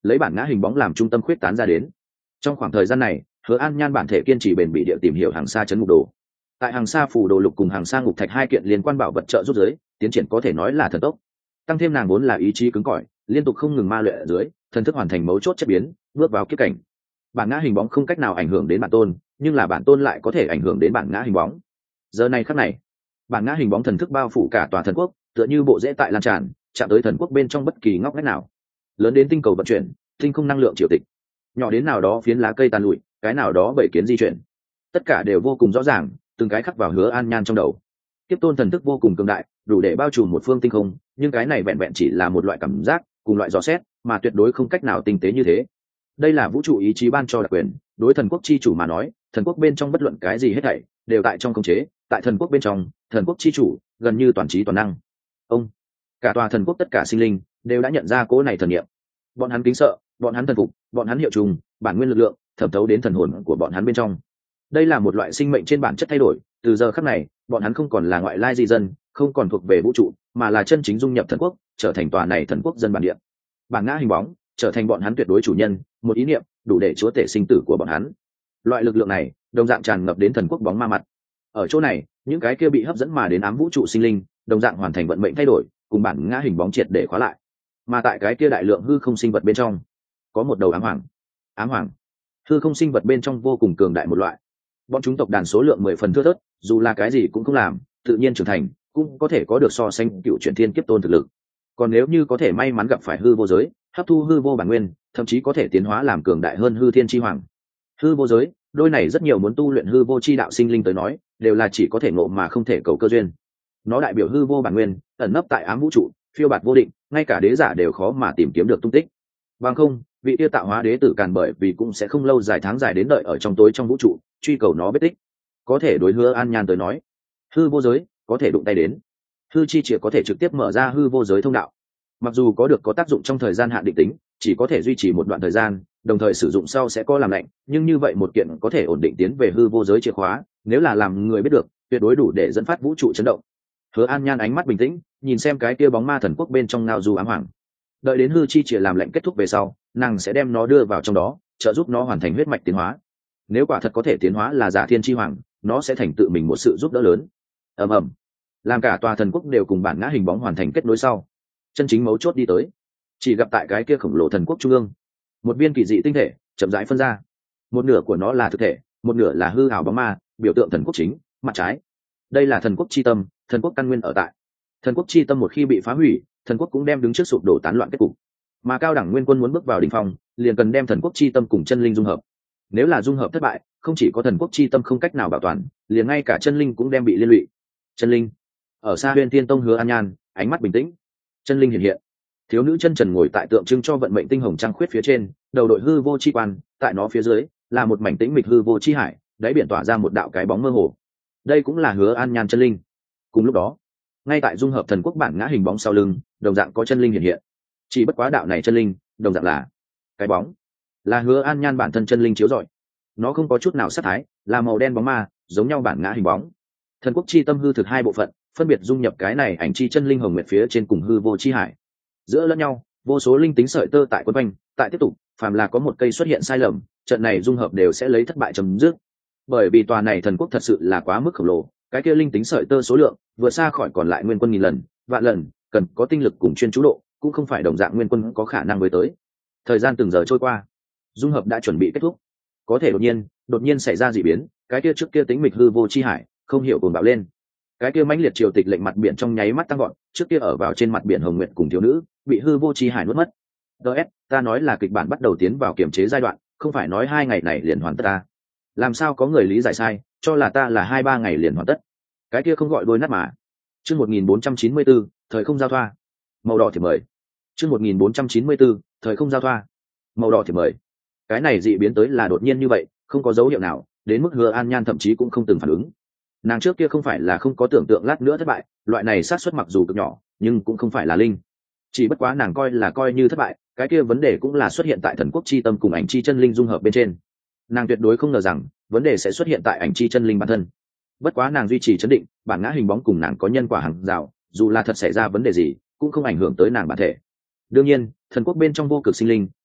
lấy bản ngã hình bóng làm trung tâm khuyết tán ra đến. Trong khoảng thời gian này, Hứa An Nhan bản thể kiên trì bền bỉ địa tìm hiểu hàng xa chấn ngục đồ. Tại hàng xa phù đồ lục cùng hàng xa ngục thạch hai kiện liên quan bảo vật trợ giúp giới, tiến triển có thể nói là thần tốc. Tăng thêm nàng vốn là ý chí cứng cỏi, liên tục không ngừng ma luyện ở dưới, thần thức hoàn thành mấu chốt chất biến, bước vào kiếp cảnh. Bản ngã hình bóng không cách nào ảnh hưởng đến bản tôn, nhưng là bản tôn lại có thể ảnh hưởng đến bản ngã hình bóng. Giờ này khắc này, bản ngã hình bóng thần thức bao phủ cả tòa thần quốc, tựa như bộ rễ tại lan tràn, chạm tới thần quốc bên trong bất kỳ ngóc ngách nào. Lớn đến tinh cầu vận chuyển, tinh không năng lượng triều tịch, nhỏ đến nào đó phiến lá cây tàn lụi, cái nào đó bảy kiến di chuyển, tất cả đều vô cùng rõ ràng, từng cái khắc vào Hứa An Nhan trong đầu. Tiếp tôn thần thức vô cùng cường đại, đủ để bao trùm một phương tinh không, nhưng cái này vẹn vẹn chỉ là một loại cảm giác, cùng loại dò xét, mà tuyệt đối không cách nào tinh tế như thế. Đây là vũ trụ ý chí ban cho đặc quyền, đối thần quốc chi chủ mà nói, thần quốc bên trong bất luận cái gì hết thảy đều tại trong khống chế, tại thần quốc bên trong, thần quốc chi chủ gần như toàn trí toàn năng. Ông, cả tòa thần quốc tất cả sinh linh đều đã nhận ra cố này thần niệm. Bọn hắn kính sợ, bọn hắn thần phục, bọn hắn hiệu trùng, bản nguyên lực lượng thẩm thấu đến thần hồn của bọn hắn bên trong. Đây là một loại sinh mệnh trên bản chất thay đổi, từ giờ khắc này, bọn hắn không còn là ngoại lai di dân, không còn thuộc về vũ trụ, mà là chân chính dung nhập thần quốc, trở thành tòa này thần quốc dân bản địa. Bản ngã hình bóng trở thành bọn hắn tuyệt đối chủ nhân, một ý niệm đủ để chúa tể sinh tử của bọn hắn. Loại lực lượng này đồng dạng tràn ngập đến thần quốc bóng ma mặt. Ở chỗ này, những cái kia bị hấp dẫn mà đến ám vũ trụ sinh linh, đồng dạng hoàn thành vận mệnh thay đổi, cùng bản ngã hình bóng triệt để khóa lại. Mà tại cái kia đại lượng hư không sinh vật bên trong, có một đầu ám hoàng. Ám hoàng, hư không sinh vật bên trong vô cùng cường đại một loại. Bọn chúng tộc đàn số lượng mười phần thưa thớt, dù là cái gì cũng không làm, tự nhiên trưởng thành, cũng có thể có được so sánh cựu chuyển thiên kiếp tôn thực lực. Còn nếu như có thể may mắn gặp phải hư vô giới, hấp thu hư vô bản nguyên, thậm chí có thể tiến hóa làm cường đại hơn hư thiên chi hoàng. Hư vô giới, đôi này rất nhiều muốn tu luyện hư vô chi đạo sinh linh tới nói, đều là chỉ có thể ngộ mà không thể cầu cơ duyên. Nó đại biểu hư vô bản nguyên, ẩn nấp tại ám vũ trụ, phiêu bạt vô định, ngay cả đế giả đều khó mà tìm kiếm được tung tích. Bằng không, vị tiêu tạo hóa đế tử càn bởi vì cũng sẽ không lâu dài tháng dài đến đợi ở trong tối trong vũ trụ, truy cầu nó biết tích. Có thể đối Hứa An Nhan tới nói, hư vô giới có thể đụng tay đến, hư chi chỉ có thể trực tiếp mở ra hư vô giới thông đạo. Mặc dù có được có tác dụng trong thời gian hạn định tính, chỉ có thể duy trì một đoạn thời gian, đồng thời sử dụng sau sẽ có làm lạnh, nhưng như vậy một kiện có thể ổn định tiến về hư vô giới chìa khóa, nếu là làm người biết được, tuyệt đối đủ để dẫn phát vũ trụ chấn động. Hứa An Nhan ánh mắt bình tĩnh, nhìn xem cái kia bóng ma thần quốc bên trong ngao du ám hoàng. Đợi đến hư chi chỉ làm lạnh kết thúc về sau, nàng sẽ đem nó đưa vào trong đó, trợ giúp nó hoàn thành huyết mạch tiến hóa. Nếu quả thật có thể tiến hóa là giả thiên chi hoàng, nó sẽ thành tự mình một sự giúp đỡ lớn. Ầm ầm, làm cả tòa thần quốc đều cùng bản ngã hình bóng hoàn thành kết nối sau, chân chính mấu chốt đi tới. Chỉ gặp tại cái kia khổng lồ thần quốc trung ương, một viên kỳ dị tinh thể chậm rãi phân ra. Một nửa của nó là thực thể, một nửa là hư ảo bóng ma, biểu tượng thần quốc chính, mặt trái. Đây là thần quốc chi tâm, thần quốc căn nguyên ở tại. Thần quốc chi tâm một khi bị phá hủy, thần quốc cũng đem đứng trước sụp đổ tán loạn kết cục. Mà cao đẳng nguyên quân muốn bước vào đỉnh phong, liền cần đem thần quốc chi tâm cùng chân linh dung hợp. Nếu là dung hợp thất bại, không chỉ có thần quốc chi tâm không cách nào bảo toàn, liền ngay cả chân linh cũng đem bị liên lụy. Chân linh. Ở xa Huyền Thiên Tông Hứa An Nhan, ánh mắt bình tĩnh. Chân linh hiện hiện. Thiếu nữ chân trần ngồi tại tượng trưng cho vận mệnh tinh hồng trăng khuyết phía trên, đầu đội hư vô chi quan, tại nó phía dưới là một mảnh tĩnh mịch hư vô chi hải, đáy biển tỏa ra một đạo cái bóng mơ hồ. Đây cũng là Hứa An Nhan chân linh. Cùng lúc đó, ngay tại dung hợp thần quốc bản ngã hình bóng sau lưng, đồng dạng có chân linh hiện hiện. Chỉ bất quá đạo này chân linh, đồng dạng là cái bóng, là Hứa An Nhan bản thân chân linh chiếu rọi. Nó không có chút nào sát thái, là màu đen bóng ma, giống nhau bản ngã hình bóng. Thần quốc chi tâm hư thực hai bộ phận, phân biệt dung nhập cái này ảnh chi chân linh hồng nguyệt phía trên cùng hư vô chi hải. Giữa lẫn nhau, vô số linh tính sợi tơ tại quấn quanh, tại tiếp tục, phàm là có một cây xuất hiện sai lầm, trận này dung hợp đều sẽ lấy thất bại chấm dứt. Bởi vì tòa này thần quốc thật sự là quá mức khổng lồ, cái kia linh tính sợi tơ số lượng vượt xa khỏi còn lại nguyên quân nghìn lần, vạn lần, cần có tinh lực cùng chuyên chú độ, cũng không phải đồng dạng nguyên quân có khả năng với tới. Thời gian từng giờ trôi qua, dung hợp đã chuẩn bị kết thúc. Có thể đột nhiên, đột nhiên xảy ra dị biến, cái kia trước kia tính mịch hư vô chi hải, không hiểu cuồng bạo lên. Cái kia mãnh liệt triều tịch lệnh mặt biển trong nháy mắt tăng gọn, trước kia ở vào trên mặt biển hồng nguyệt cùng thiếu nữ, bị hư vô chi hải nuốt mất. ds ta nói là kịch bản bắt đầu tiến vào kiểm chế giai đoạn, không phải nói hai ngày này liền hoàn tất ta. Làm sao có người lý giải sai, cho là ta là hai ba ngày liền hoàn tất. Cái kia không gọi đôi nát mà. Chương một nghìn bốn trăm chín mươi bốn, thời không giao thoa. Màu đỏ thì mời. Chương một nghìn bốn trăm chín mươi bốn, thời không giao thoa. Màu đỏ thì mời. Cái này dị biến tới là đột nhiên như vậy, không có dấu hiệu nào, đến mức Hứa An Nhan thậm chí cũng không từng phản ứng. Nàng trước kia không phải là không có tưởng tượng lát nữa thất bại, loại này xác suất mặc dù cực nhỏ, nhưng cũng không phải là linh. Chỉ bất quá nàng coi là coi như thất bại, cái kia vấn đề cũng là xuất hiện tại thần quốc chi tâm cùng ảnh chi chân linh dung hợp bên trên. Nàng tuyệt đối không ngờ rằng vấn đề sẽ xuất hiện tại ảnh chi chân linh bản thân. Bất quá nàng duy trì chấn định, bản ngã hình bóng cùng nàng có nhân quả hàng rào, dù là thật xảy ra vấn đề gì, cũng không ảnh hưởng tới nàng bản thể. Đương nhiên, thần quốc bên trong vô cực sinh linh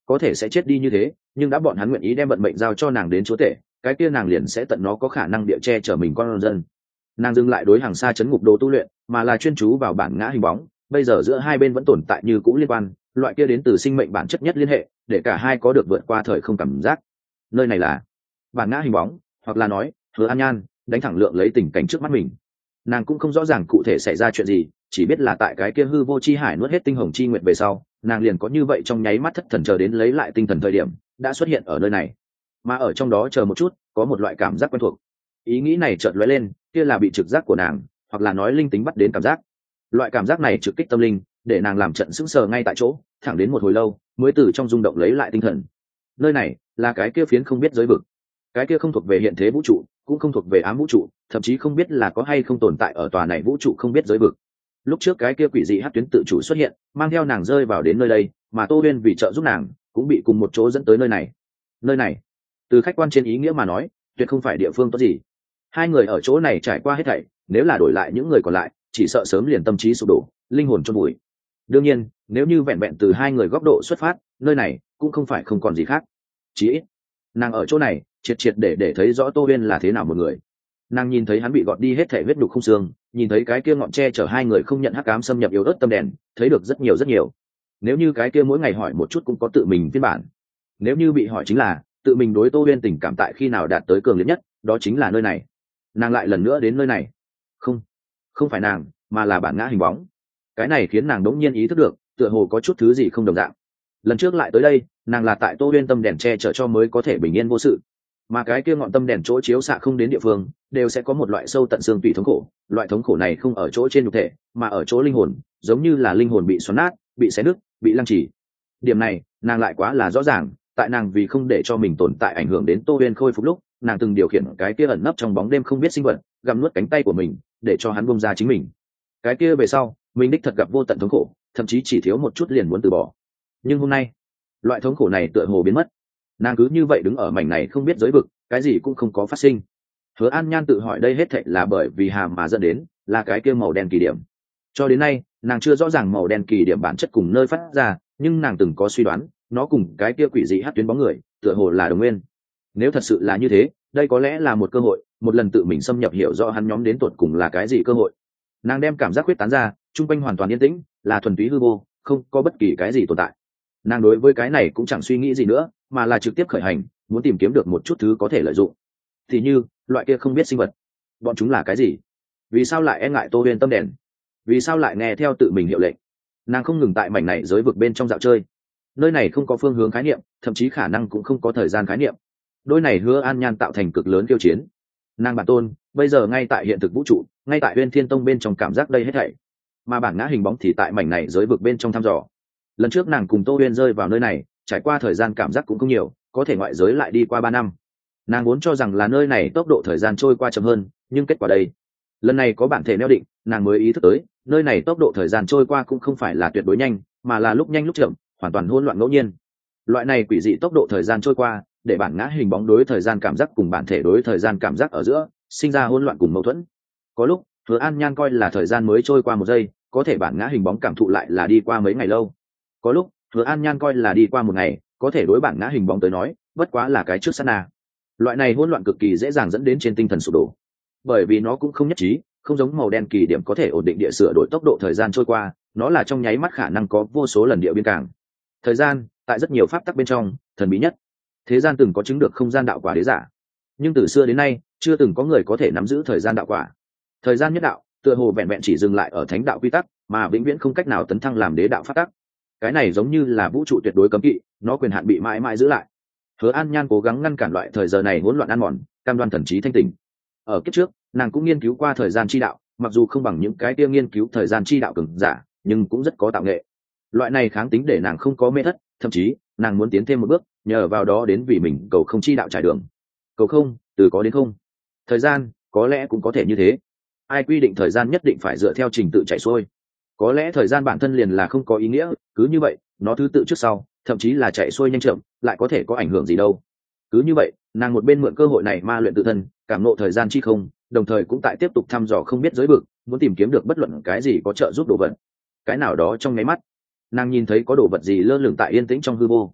có thể sẽ chết đi như thế, nhưng đã bọn hắn nguyện ý đem vận mệnh giao cho nàng đến chúa tể, cái kia nàng liền sẽ tận nó có khả năng địa che chở mình con dân. Nàng dừng lại đối hàng xa chấn ngục đồ tu luyện, mà là chuyên chú vào bản ngã hình bóng. Bây giờ giữa hai bên vẫn tồn tại như cũ liên quan, loại kia đến từ sinh mệnh bản chất nhất liên hệ, để cả hai có được vượt qua thời không cảm giác. Nơi này là bản ngã hình bóng, hoặc là nói Hứa An Nhan đánh thẳng lượng lấy tình cảnh trước mắt mình. Nàng cũng không rõ ràng cụ thể xảy ra chuyện gì, chỉ biết là tại cái kia hư vô chi hải nuốt hết tinh hồng chi nguyệt về sau, nàng liền có như vậy trong nháy mắt thất thần chờ đến lấy lại tinh thần thời điểm đã xuất hiện ở nơi này. Mà ở trong đó chờ một chút, có một loại cảm giác quen thuộc. Ý nghĩ này chợt lóe lên, kia là bị trực giác của nàng, hoặc là nói linh tính bắt đến cảm giác. Loại cảm giác này trực kích tâm linh, để nàng làm trận sững sờ ngay tại chỗ, thẳng đến một hồi lâu mới từ trong rung động lấy lại tinh thần. Nơi này là cái kia phiến không biết giới vực, cái kia không thuộc về hiện thế vũ trụ, cũng không thuộc về ám vũ trụ, thậm chí không biết là có hay không tồn tại ở tòa này vũ trụ không biết giới vực. Lúc trước cái kia quỷ dị hắc tuyến tự chủ xuất hiện, mang theo nàng rơi vào đến nơi đây, mà Tô Uyên vì trợ giúp nàng cũng bị cùng một chỗ dẫn tới nơi này. Nơi này, từ khách quan trên ý nghĩa mà nói, tuyệt không phải địa phương tốt gì. Hai người ở chỗ này trải qua hết thảy, nếu là đổi lại những người còn lại, chỉ sợ sớm liền tâm trí sụp đổ, linh hồn chôn vùi. Đương nhiên, nếu như vẹn vẹn từ hai người góc độ xuất phát, nơi này cũng không phải không còn gì khác. Chỉ ít, nàng ở chỗ này, triệt triệt để để thấy rõ Tô Uyên là thế nào một người. Nàng nhìn thấy hắn bị gọt đi hết thể huyết đục không xương, nhìn thấy cái kia ngọn tre chở hai người không nhận hắc ám xâm nhập yếu ớt tâm đèn, thấy được rất nhiều rất nhiều. Nếu như cái kia mỗi ngày hỏi một chút cũng có tự mình phiên bản. Nếu như bị hỏi chính là tự mình đối Tô Uyên tình cảm tại khi nào đạt tới cường liệt nhất, đó chính là nơi này. Nàng lại lần nữa đến nơi này. Không, không phải nàng, mà là bản ngã hình bóng. Cái này khiến nàng đống nhiên ý thức được, tựa hồ có chút thứ gì không đồng dạng. Lần trước lại tới đây, nàng là tại Tô Uyên tâm đèn che chở cho mới có thể bình yên vô sự, mà cái kia ngọn tâm đèn chỗ chiếu xạ không đến địa phương đều sẽ có một loại sâu tận xương tủy thống khổ. Loại thống khổ này không ở chỗ trên nhục thể, mà ở chỗ linh hồn, giống như là linh hồn bị xoắn nát, bị xé nứt, bị lăng trì. Điểm này nàng lại quá là rõ ràng, tại nàng vì không để cho mình tồn tại ảnh hưởng đến Tô Uyên khôi phục lúc, nàng từng điều khiển cái kia ẩn nấp trong bóng đêm không biết sinh vật gặm nuốt cánh tay của mình để cho hắn bông ra chính mình. Cái kia về sau mình đích thật gặp vô tận thống khổ, thậm chí chỉ thiếu một chút liền muốn từ bỏ. Nhưng hôm nay loại thống khổ này tựa hồ biến mất, nàng cứ như vậy đứng ở mảnh này không biết giới vực, cái gì cũng không có phát sinh. Hứa An Nhan tự hỏi đây hết thệ là bởi vì hàm mà dẫn đến là cái kia màu đen kỳ điểm. Cho đến nay nàng chưa rõ ràng màu đen kỳ điểm bản chất cùng nơi phát ra, nhưng nàng từng có suy đoán nó cùng cái kia quỷ dị hát tuyến bóng người tựa hồ là đồng nguyên. Nếu thật sự là như thế, đây có lẽ là một cơ hội, một lần tự mình xâm nhập hiểu rõ hắn nhóm đến tột cùng là cái gì cơ hội. Nàng đem cảm giác quyết tán ra, trung quanh hoàn toàn yên tĩnh, là thuần túy hư vô, không có bất kỳ cái gì tồn tại. Nàng đối với cái này cũng chẳng suy nghĩ gì nữa, mà là trực tiếp khởi hành, muốn tìm kiếm được một chút thứ có thể lợi dụng. Thì như loại kia không biết sinh vật, bọn chúng là cái gì? Vì sao lại e ngại Tô Uyên tâm đèn? Vì sao lại nghe theo tự mình hiệu lệnh? Nàng không ngừng tại mảnh này giới vực bên trong dạo chơi. Nơi này không có phương hướng khái niệm, thậm chí khả năng cũng không có thời gian khái niệm. Đôi này Hứa An Nhan tạo thành cực lớn khiêu chiến. Nàng bản tôn bây giờ ngay tại hiện thực vũ trụ, ngay tại Uyên Thiên Tông bên trong cảm giác đây hết thảy, mà bản ngã hình bóng thì tại mảnh này giới vực bên trong thăm dò. Lần trước nàng cùng Tô Uyên rơi vào nơi này, trải qua thời gian cảm giác cũng không nhiều, có thể ngoại giới lại đi qua ba năm. Nàng vốn cho rằng là nơi này tốc độ thời gian trôi qua chậm hơn, nhưng kết quả đây, lần này có bản thể neo định, nàng mới ý thức tới, nơi này tốc độ thời gian trôi qua cũng không phải là tuyệt đối nhanh, mà là lúc nhanh lúc chậm, hoàn toàn hỗn loạn ngẫu nhiên. Loại này quỷ dị tốc độ thời gian trôi qua, để bản ngã hình bóng đối thời gian cảm giác cùng bản thể đối thời gian cảm giác ở giữa sinh ra hỗn loạn cùng mâu thuẫn. Có lúc Hứa An Nhan coi là thời gian mới trôi qua một giây, có thể bản ngã hình bóng cảm thụ lại là đi qua mấy ngày lâu. Có lúc Hứa An Nhan coi là đi qua một ngày, có thể đối bản ngã hình bóng tới nói bất quá là cái trước sát na. Loại này hỗn loạn cực kỳ dễ dàng dẫn đến trên tinh thần sụp đổ, bởi vì nó cũng không nhất trí, không giống màu đen kỳ điểm có thể ổn định địa sửa đổi tốc độ thời gian trôi qua, nó là trong nháy mắt khả năng có vô số lần địa biên cảng. Thời gian tại rất nhiều pháp tắc bên trong thần bí nhất. Thế gian từng có chứng được không gian đạo quả đế giả, nhưng từ xưa đến nay chưa từng có người có thể nắm giữ thời gian đạo quả. Thời gian nhất đạo tựa hồ vẹn vẹn chỉ dừng lại ở thánh đạo quy tắc, mà vĩnh viễn không cách nào tấn thăng làm đế đạo pháp tắc. Cái này giống như là vũ trụ tuyệt đối cấm kỵ, nó quyền hạn bị mãi mãi giữ lại. Hứa An Nhan cố gắng ngăn cản loại thời giờ này hỗn loạn ăn mòn, cam đoan thần trí thanh tỉnh. Ở kiếp trước nàng cũng nghiên cứu qua thời gian chi đạo, mặc dù không bằng những cái kia nghiên cứu thời gian chi đạo cường giả, nhưng cũng rất có tạo nghệ. Loại này kháng tính để nàng không có mê thất, thậm chí nàng muốn tiến thêm một bước, nhờ vào đó đến vì mình cầu không chi đạo trải đường. Cầu không, từ có đến không. Thời gian có lẽ cũng có thể như thế. Ai quy định thời gian nhất định phải dựa theo trình tự chạy xuôi? Có lẽ thời gian bản thân liền là không có ý nghĩa, cứ như vậy nó thứ tự trước sau, thậm chí là chạy xuôi nhanh chậm, lại có thể có ảnh hưởng gì đâu. Cứ như vậy nàng một bên mượn cơ hội này ma luyện tự thân, cảm ngộ thời gian chi không, đồng thời cũng tại tiếp tục thăm dò không biết giới vực, muốn tìm kiếm được bất luận cái gì có trợ giúp đồ vật. Cái nào đó trong nháy mắt nàng nhìn thấy có đồ vật gì lơ lửng tại yên tĩnh trong hư vô.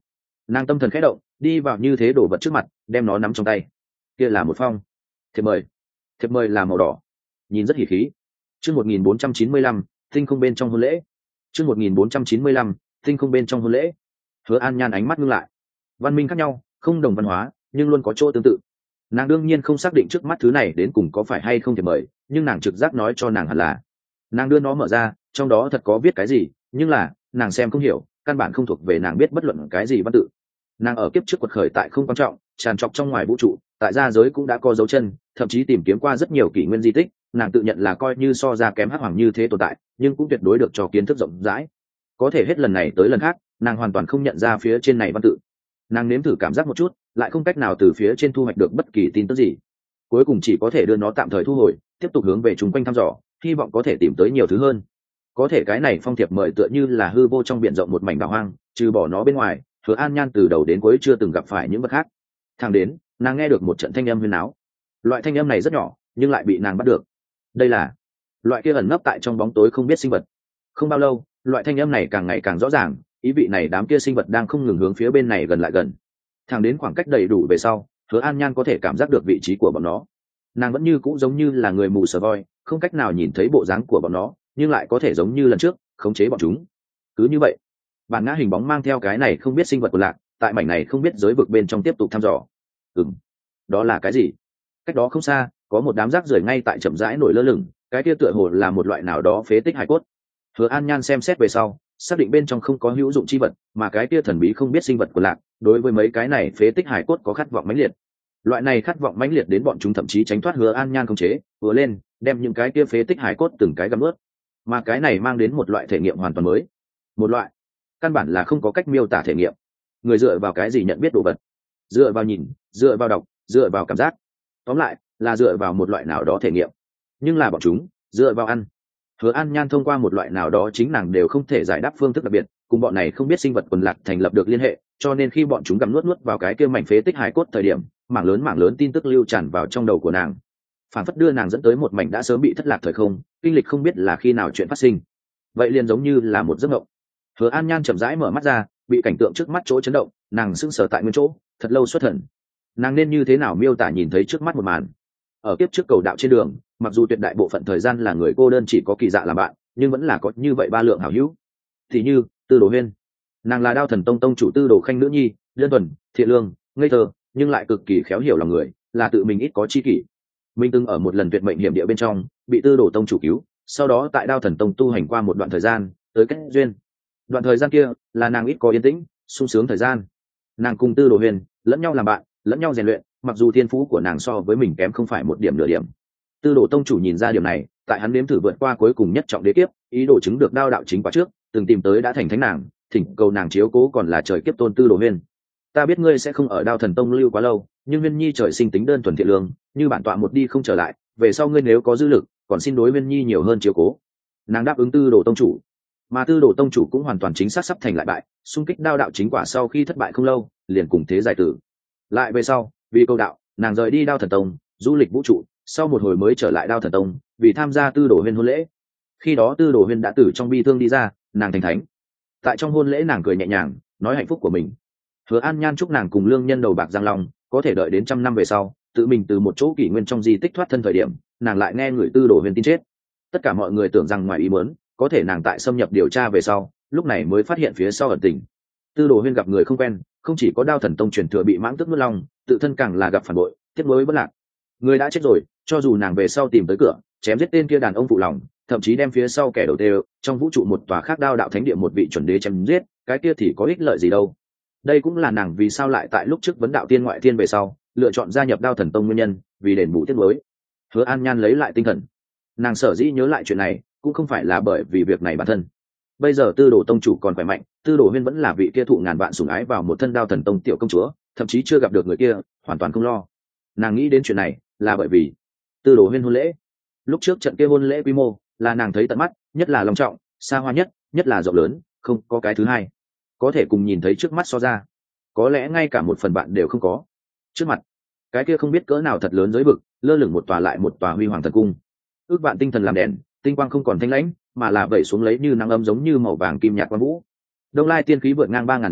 Nàng tâm thần khẽ động, đi vào như thế đổ vật trước mặt, đem nó nắm trong tay. Kia là một phong thiệp mời. Thiệp mời là màu đỏ, nhìn rất hỉ khí. Chương một nghìn bốn trăm chín mươi lăm, tinh không bên trong hôn lễ. Chương một nghìn bốn trăm chín mươi lăm, tinh không bên trong hôn lễ. Hứa An Nhan ánh mắt ngưng lại. Văn minh khác nhau, không đồng văn hóa, nhưng luôn có chỗ tương tự. Nàng đương nhiên không xác định trước mắt thứ này đến cùng có phải hay không thiệp mời, nhưng nàng trực giác nói cho nàng hẳn là. Nàng đưa nó mở ra, trong đó thật có viết cái gì, nhưng là nàng xem không hiểu, căn bản không thuộc về nàng biết bất luận cái gì văn tự. Nàng ở kiếp trước quật khởi tại không quan trọng, tràn trọc trong ngoài vũ trụ, tại gia giới cũng đã có dấu chân, thậm chí tìm kiếm qua rất nhiều kỷ nguyên di tích. Nàng tự nhận là coi như so ra kém hắc hoàng như thế tồn tại, nhưng cũng tuyệt đối được cho kiến thức rộng rãi. Có thể hết lần này tới lần khác, nàng hoàn toàn không nhận ra phía trên này văn tự. Nàng nếm thử cảm giác một chút, lại không cách nào từ phía trên thu hoạch được bất kỳ tin tức gì. Cuối cùng chỉ có thể đưa nó tạm thời thu hồi, tiếp tục hướng về chung quanh thăm dò, hy vọng có thể tìm tới nhiều thứ hơn. Có thể cái này phong thiệp mời tựa như là hư vô trong biển rộng một mảnh đảo hoang, trừ bỏ nó bên ngoài, Hứa An Nhan từ đầu đến cuối chưa từng gặp phải những vật khác. Thang đến, nàng nghe được một trận thanh âm huyên náo. Loại thanh âm này rất nhỏ, nhưng lại bị nàng bắt được. Đây là loại kia ẩn nấp tại trong bóng tối không biết sinh vật. Không bao lâu, loại thanh âm này càng ngày càng rõ ràng, ý vị này đám kia sinh vật đang không ngừng hướng phía bên này gần lại gần. Thang đến khoảng cách đầy đủ về sau, Hứa An Nhan có thể cảm giác được vị trí của bọn nó. Nàng vẫn như cũ giống như là người mù sờ voi, không cách nào nhìn thấy bộ dáng của bọn nó, nhưng lại có thể giống như lần trước khống chế bọn chúng. Cứ như vậy, bản ngã hình bóng mang theo cái này không biết sinh vật của lạc, tại mảnh này không biết giới vực bên trong tiếp tục thăm dò. Ừm, đó là cái gì? Cách đó không xa, có một đám rác rưởi ngay tại chậm rãi nổi lơ lửng, cái kia tựa hồ là một loại nào đó phế tích hải cốt. Hứa An Nhan xem xét về sau, xác định bên trong không có hữu dụng chi vật, mà cái kia thần bí không biết sinh vật của lạc, đối với mấy cái này phế tích hải cốt có khát vọng mãnh liệt. Loại này khát vọng mãnh liệt đến bọn chúng thậm chí tránh thoát Hứa An Nhan khống chế, vừa lên, đem những cái kia phế tích hải cốt từng cái gặm nuốt. Mà cái này mang đến một loại thể nghiệm hoàn toàn mới. Một loại căn bản là không có cách miêu tả thể nghiệm. Người dựa vào cái gì nhận biết đồ vật? Dựa vào nhìn, dựa vào đọc, dựa vào cảm giác. Tóm lại, là dựa vào một loại nào đó thể nghiệm. Nhưng là bọn chúng dựa vào ăn. Hứa An Nhan thông qua một loại nào đó chính nàng đều không thể giải đáp phương thức đặc biệt, cùng bọn này không biết sinh vật quần lạc thành lập được liên hệ, cho nên khi bọn chúng gặm nuốt nuốt vào cái kia mảnh phế tích hải cốt thời điểm, mảng lớn mảng lớn tin tức lưu tràn vào trong đầu của nàng, phản phất đưa nàng dẫn tới một mảnh đã sớm bị thất lạc thời không, kinh lịch không biết là khi nào chuyện phát sinh. Vậy liền giống như là một giấc mộng. Hứa An Nhan chậm rãi mở mắt ra, bị cảnh tượng trước mắt chỗ chấn động, nàng sững sờ tại nguyên chỗ, thật lâu xuất thần. Nàng nên như thế nào miêu tả nhìn thấy trước mắt một màn? Ở kiếp trước cầu đạo trên đường, mặc dù tuyệt đại bộ phận thời gian là người cô đơn chỉ có Kỳ Dạ làm bạn, nhưng vẫn là có như vậy ba lượng hảo hữu. Thì như Tư Đồ Huyên, nàng là Đao Thần Tông tông chủ Tư Đồ Khanh nữ nhi, đơn thuần, thiện lương, ngây thơ, nhưng lại cực kỳ khéo hiểu lòng người, là tự mình ít có chi kỷ. Minh từng ở một lần tuyệt mệnh hiểm địa bên trong, bị Tư Đồ tông chủ cứu, sau đó tại Đao Thần Tông tu hành qua một đoạn thời gian, tới kết duyên. Đoạn thời gian kia là nàng ít có yên tĩnh, sung sướng thời gian. Nàng cùng Tư Đồ Huyền lẫn nhau làm bạn, lẫn nhau rèn luyện, mặc dù thiên phú của nàng so với mình kém không phải một điểm nửa điểm. Tư Đồ tông chủ nhìn ra điều này, tại hắn nếm thử vượt qua cuối cùng nhất trọng đế kiếp, ý đồ chứng được đao đạo chính quả trước, từng tìm tới đã thành thánh nàng, thỉnh cầu nàng chiếu cố còn là trời kiếp tôn Tư Đồ Huyền. Ta biết ngươi sẽ không ở Đao Thần Tông lưu quá lâu, nhưng Viên Nhi trời sinh tính đơn thuần thiện lương, như bản tọa một đi không trở lại, về sau ngươi nếu có dư lực, còn xin đối Viên Nhi nhiều hơn chiếu cố. Nàng đáp ứng Tư Đồ tông chủ, mà Tư Đồ tông chủ cũng hoàn toàn chính xác sắp thành lại bại, xung kích đao đạo chính quả sau khi thất bại không lâu, liền cùng thế giải tử. Lại về sau, vì câu đạo, nàng rời đi Đao Thần Tông, du lịch vũ trụ, sau một hồi mới trở lại Đao Thần Tông, vì tham gia Tư Đồ Huyên hôn lễ. Khi đó Tư Đồ Huyên đã từ trong bi thương đi ra, nàng thành thánh. Tại trong hôn lễ nàng cười nhẹ nhàng, nói hạnh phúc của mình. Hứa An Nhan chúc nàng cùng lương nhân đầu bạc giang long, có thể đợi đến trăm năm về sau, tự mình từ một chỗ kỷ nguyên trong di tích thoát thân thời điểm, nàng lại nghe người Tư Đồ Huyên tin chết. Tất cả mọi người tưởng rằng ngoài ý muốn, có thể nàng tại xâm nhập điều tra về sau, lúc này mới phát hiện phía sau ẩn tình. Tư Đồ Huyên gặp người không quen, không chỉ có Đao Thần Tông truyền thừa bị mãng tức nuốt long, tự thân càng là gặp phản bội, tiếp nối bất lạc. Người đã chết rồi, cho dù nàng về sau tìm tới cửa, chém giết tên kia đàn ông phụ lòng, thậm chí đem phía sau kẻ đầu tê trong vũ trụ một tòa khác đao đạo thánh địa một vị chuẩn đế chém giết, cái kia thì có ích lợi gì đâu. Đây cũng là nàng vì sao lại tại lúc trước vấn đạo tiên ngoại thiên về sau, lựa chọn gia nhập Đao Thần Tông nguyên nhân, vì đền bù tiếp nối. Hứa An Nhan lấy lại tinh thần. Nàng sở dĩ nhớ lại chuyện này, cũng không phải là bởi vì việc này bản thân. Bây giờ Tư Đồ tông chủ còn khỏe mạnh, Tư Đồ Huyên vẫn là vị kia thụ ngàn vạn sủng ái vào một thân Đao Thần Tông tiểu công chúa, thậm chí chưa gặp được người kia, hoàn toàn không lo. Nàng nghĩ đến chuyện này là bởi vì Tư Đồ Huyên hôn lễ. Lúc trước trận kia hôn lễ quy mô là nàng thấy tận mắt, nhất là long trọng, xa hoa nhất, nhất là rộng lớn, không có cái thứ hai có thể cùng nhìn thấy trước mắt so ra. Có lẽ ngay cả một phần bạn đều không có. Trước mặt cái kia không biết cỡ nào thật lớn giới vực, lơ lửng một tòa lại một tòa huy hoàng thần cung. Ước vạn tinh thần làm đèn, tinh quang không còn thanh lãnh, mà là vẩy xuống lấy như nắng ấm giống như màu vàng kim nhạt quang vũ. Đông lai tiên khí vượt ngang ba ngàn giới,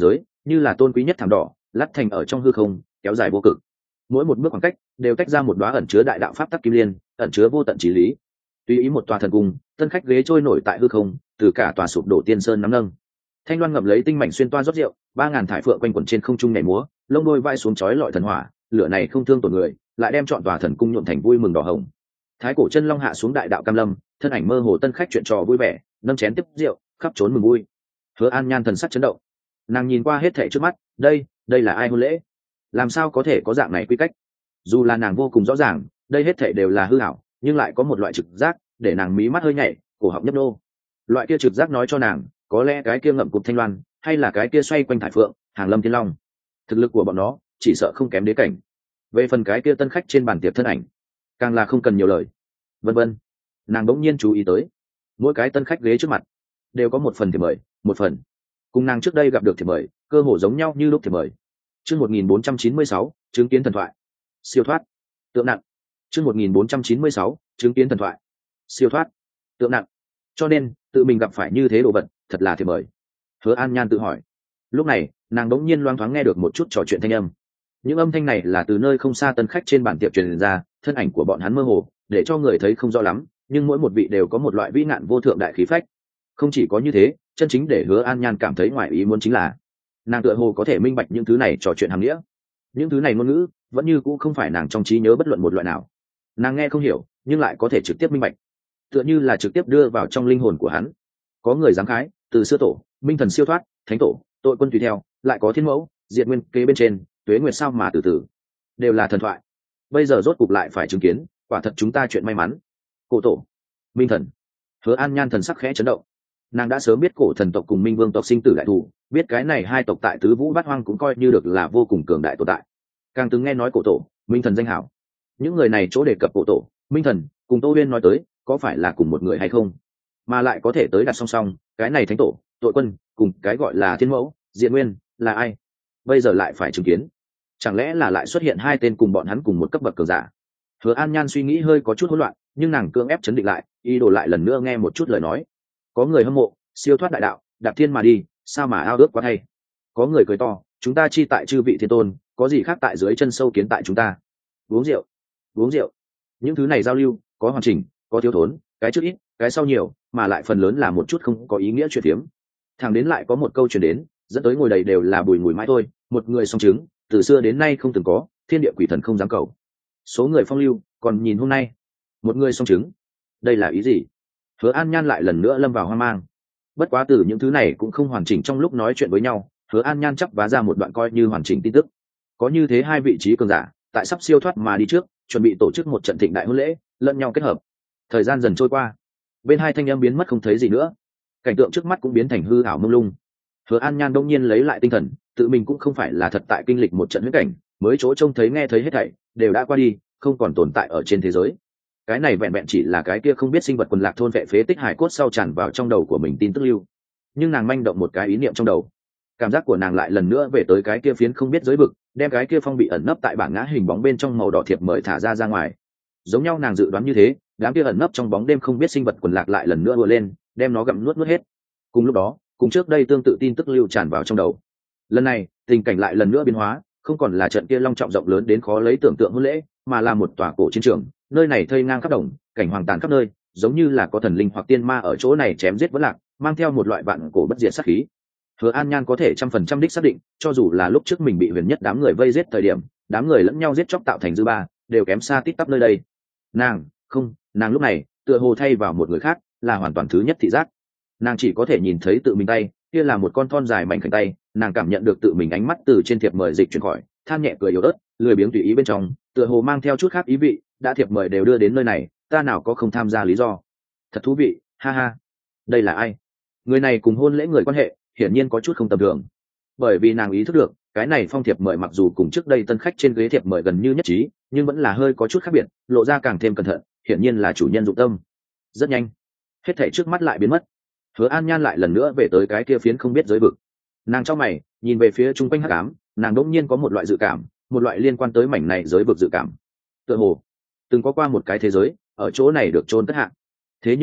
như là tôn quý nhất thảm đỏ lắt thành ở trong hư không kéo dài vô cực. Mỗi một bước khoảng cách đều tách ra một đóa ẩn chứa đại đạo pháp tắc kim liên, ẩn chứa vô tận trí lý. Tùy ý một tòa thần cung, tân khách ghế trôi nổi tại hư không, từ cả tòa sụp đổ tiên sơn nắm nâng. Thanh loan ngậm lấy tinh mảnh xuyên toa rót rượu, ba ngàn thải phượng quanh quẩn trên không trung nhảy múa, lông đôi vai xuống chói lọi thần hỏa, lửa này không thương tổn người, lại đem trọn tòa thần cung nhuộm thành vui mừng đỏ hồng. Thái cổ chân long hạ xuống đại đạo cam lâm, thân ảnh mơ hồ tân khách chuyện trò vui vẻ, nâng chén tiếp rượu, khắp trốn mừng vui. Hứa An Nhan thần sắc chấn động, nàng nhìn qua hết thảy trước mắt, đây, đây là ai hôn lễ? Làm sao có thể có dạng này quy cách? Dù là nàng vô cùng rõ ràng, đây hết thảy đều là hư ảo, nhưng lại có một loại trực giác, để nàng mí mắt hơi nhảy, cổ họng nhấp nô. Loại kia trực giác nói cho nàng, có lẽ cái kia ngậm cục thanh loan, hay là cái kia xoay quanh thải phượng, hàng lâm thiên long, thực lực của bọn nó chỉ sợ không kém đế cảnh. Về phần cái kia tân khách trên bàn tiệc thân ảnh, càng là không cần nhiều lời. Vân vân, nàng bỗng nhiên chú ý tới, mỗi cái tân khách ghế trước mặt đều có một phần thiệp mời, một phần cùng nàng trước đây gặp được thiệp mời cơ hồ giống nhau như lúc thiệp mời. Chương một nghìn bốn trăm chín mươi sáu, chứng kiến thần thoại, siêu thoát, tượng nặng. Chương một nghìn bốn trăm chín mươi sáu, chứng kiến thần thoại, siêu thoát, tượng nặng. Cho nên tự mình gặp phải như thế đồ vật, thật là thiệp mời. Hứa An Nhan tự hỏi. Lúc này nàng đống nhiên loáng thoáng nghe được một chút trò chuyện thanh âm. Những âm thanh này là từ nơi không xa tân khách trên bàn tiệc truyền ra, thân ảnh của bọn hắn mơ hồ, để cho người thấy không rõ lắm, nhưng mỗi một vị đều có một loại vĩ nạn vô thượng đại khí phách. Không chỉ có như thế, chân chính để Hứa An Nhan cảm thấy ngoài ý muốn chính là, nàng tựa hồ có thể minh bạch những thứ này trò chuyện hàm nghĩa. Những thứ này ngôn ngữ vẫn như cũ không phải nàng trong trí nhớ bất luận một loại nào. Nàng nghe không hiểu, nhưng lại có thể trực tiếp minh bạch, tựa như là trực tiếp đưa vào trong linh hồn của hắn. Có người dám khái, từ xưa tổ, minh thần siêu thoát, thánh tổ, tội quân tùy theo, lại có thiên mẫu, diệt nguyên kế bên trên, tuế nguyệt sao mà từ từ, đều là thần thoại. Bây giờ rốt cục lại phải chứng kiến, quả thật chúng ta chuyện may mắn. Cổ tổ, minh thần. Hứa An Nhan thần sắc khẽ chấn động. Nàng đã sớm biết cổ thần tộc cùng minh vương tộc sinh tử đại thủ, biết cái này hai tộc tại tứ vũ bát hoang cũng coi như được là vô cùng cường đại tồn tại. Càng từng nghe nói cổ tổ, minh thần danh hảo. Những người này chỗ đề cập cổ tổ, minh thần, cùng Tô Uyên nói tới, có phải là cùng một người hay không? Mà lại có thể tới đặt song song, cái này thánh tổ, tội quân, cùng cái gọi là thiên mẫu, diện nguyên, là ai? Bây giờ lại phải chứng kiến, chẳng lẽ là lại xuất hiện hai tên cùng bọn hắn cùng một cấp bậc cường giả? Hứa An Nhan suy nghĩ hơi có chút hỗn loạn, nhưng nàng cưỡng ép chấn định lại, ý đồ lại lần nữa nghe một chút lời nói. Có người hâm mộ, siêu thoát đại đạo, đạp thiên mà đi, sao mà ao ước quá hay? Có người cười to, chúng ta chi tại chư vị thiên tôn, có gì khác tại dưới chân sâu kiến tại chúng ta? Uống rượu, uống rượu. Những thứ này giao lưu, có hoàn chỉnh, có thiếu thốn, cái trước ít, cái sau nhiều, mà lại phần lớn là một chút không có ý nghĩa chuyện phiếm. Thằng đến lại có một câu truyền đến, dẫn tới ngồi đầy đều là bùi ngùi mãi thôi, một người song chứng, từ xưa đến nay không từng có, thiên địa quỷ thần không dám cầu. Số người phong lưu, còn nhìn hôm nay, một người song chứng, đây là ý gì? Hứa An Nhan lại lần nữa lâm vào hoang mang. Bất quá từ những thứ này cũng không hoàn chỉnh trong lúc nói chuyện với nhau, Hứa An Nhan chắp vá ra một đoạn coi như hoàn chỉnh tin tức. Có như thế hai vị trí cường giả, tại sắp siêu thoát mà đi trước, chuẩn bị tổ chức một trận thịnh đại hôn lễ, lẫn nhau kết hợp. Thời gian dần trôi qua, bên hai thanh âm biến mất không thấy gì nữa, cảnh tượng trước mắt cũng biến thành hư ảo mông lung. Hứa An Nhan đông nhiên lấy lại tinh thần, tự mình cũng không phải là thật tại kinh lịch một trận huyết cảnh, mới chỗ trông thấy nghe thấy hết thảy đều đã qua đi, không còn tồn tại ở trên thế giới. Cái này vẹn vẹn chỉ là cái kia không biết sinh vật quần lạc thôn vệ phế tích hải cốt sau tràn vào trong đầu của mình tin tức lưu. Nhưng nàng manh động một cái ý niệm trong đầu, cảm giác của nàng lại lần nữa về tới cái kia phiến không biết giới vực, đem cái kia phong bị ẩn nấp tại bảng ngã hình bóng bên trong màu đỏ thiệp mời thả ra ra ngoài. Giống nhau nàng dự đoán như thế, đám kia ẩn nấp trong bóng đêm không biết sinh vật quần lạc lại lần nữa ùa lên, đem nó gặm nuốt nuốt hết. Cùng lúc đó, cùng trước đây tương tự tin tức lưu tràn vào trong đầu. Lần này, tình cảnh lại lần nữa biến hóa, không còn là trận kia long trọng rộng lớn đến khó lấy tưởng tượng hôn lễ, mà là một tòa cổ chiến trường, nơi này thây ngang khắp đồng, cảnh hoàng tàn khắp nơi, giống như là có thần linh hoặc tiên ma ở chỗ này chém giết vẫn lạc, mang theo một loại vạn cổ bất diệt sát khí. Hứa An Nhan có thể trăm phần trăm đích xác định, cho dù là lúc trước mình bị huyền nhất đám người vây giết thời điểm, đám người lẫn nhau giết chóc tạo thành dư ba, đều kém xa tít tắp nơi đây. Nàng, không, nàng lúc này, tựa hồ thay vào một người khác, là hoàn toàn thứ nhất thị giác. Nàng chỉ có thể nhìn thấy tự mình tay, kia là một con thon dài mảnh khảnh tay, nàng cảm nhận được tự mình ánh mắt từ trên thiệp mời dịch chuyển khỏi, than nhẹ cười yếu ớt, lười biếng tùy ý bên trong, tựa hồ mang theo chút khác ý vị, đã thiệp mời đều đưa đến nơi này, ta nào có không tham gia lý do. Thật thú vị, ha ha. Đây là ai? Người này cùng hôn lễ người quan hệ, hiển nhiên có chút không tầm thường. Bởi vì nàng ý thức được, cái này phong thiệp mời mặc dù cùng trước đây tân khách trên ghế thiệp mời gần như nhất trí, nhưng vẫn là hơi có chút khác biệt, lộ ra càng thêm cẩn thận, hiển nhiên là chủ nhân dụng tâm. Rất nhanh, hết thảy trước mắt lại biến mất. Hứa An Nhan lại lần nữa về tới cái kia phiến không biết giới vực. Nàng trong mày, nhìn về phía trung quanh hắc ám, nàng đột nhiên có một loại dự cảm, một loại liên quan tới mảnh này giới vực dự cảm. Tựa hồ từng có qua một cái thế giới, ở chỗ này được chôn cất hạ. Thế nhưng là,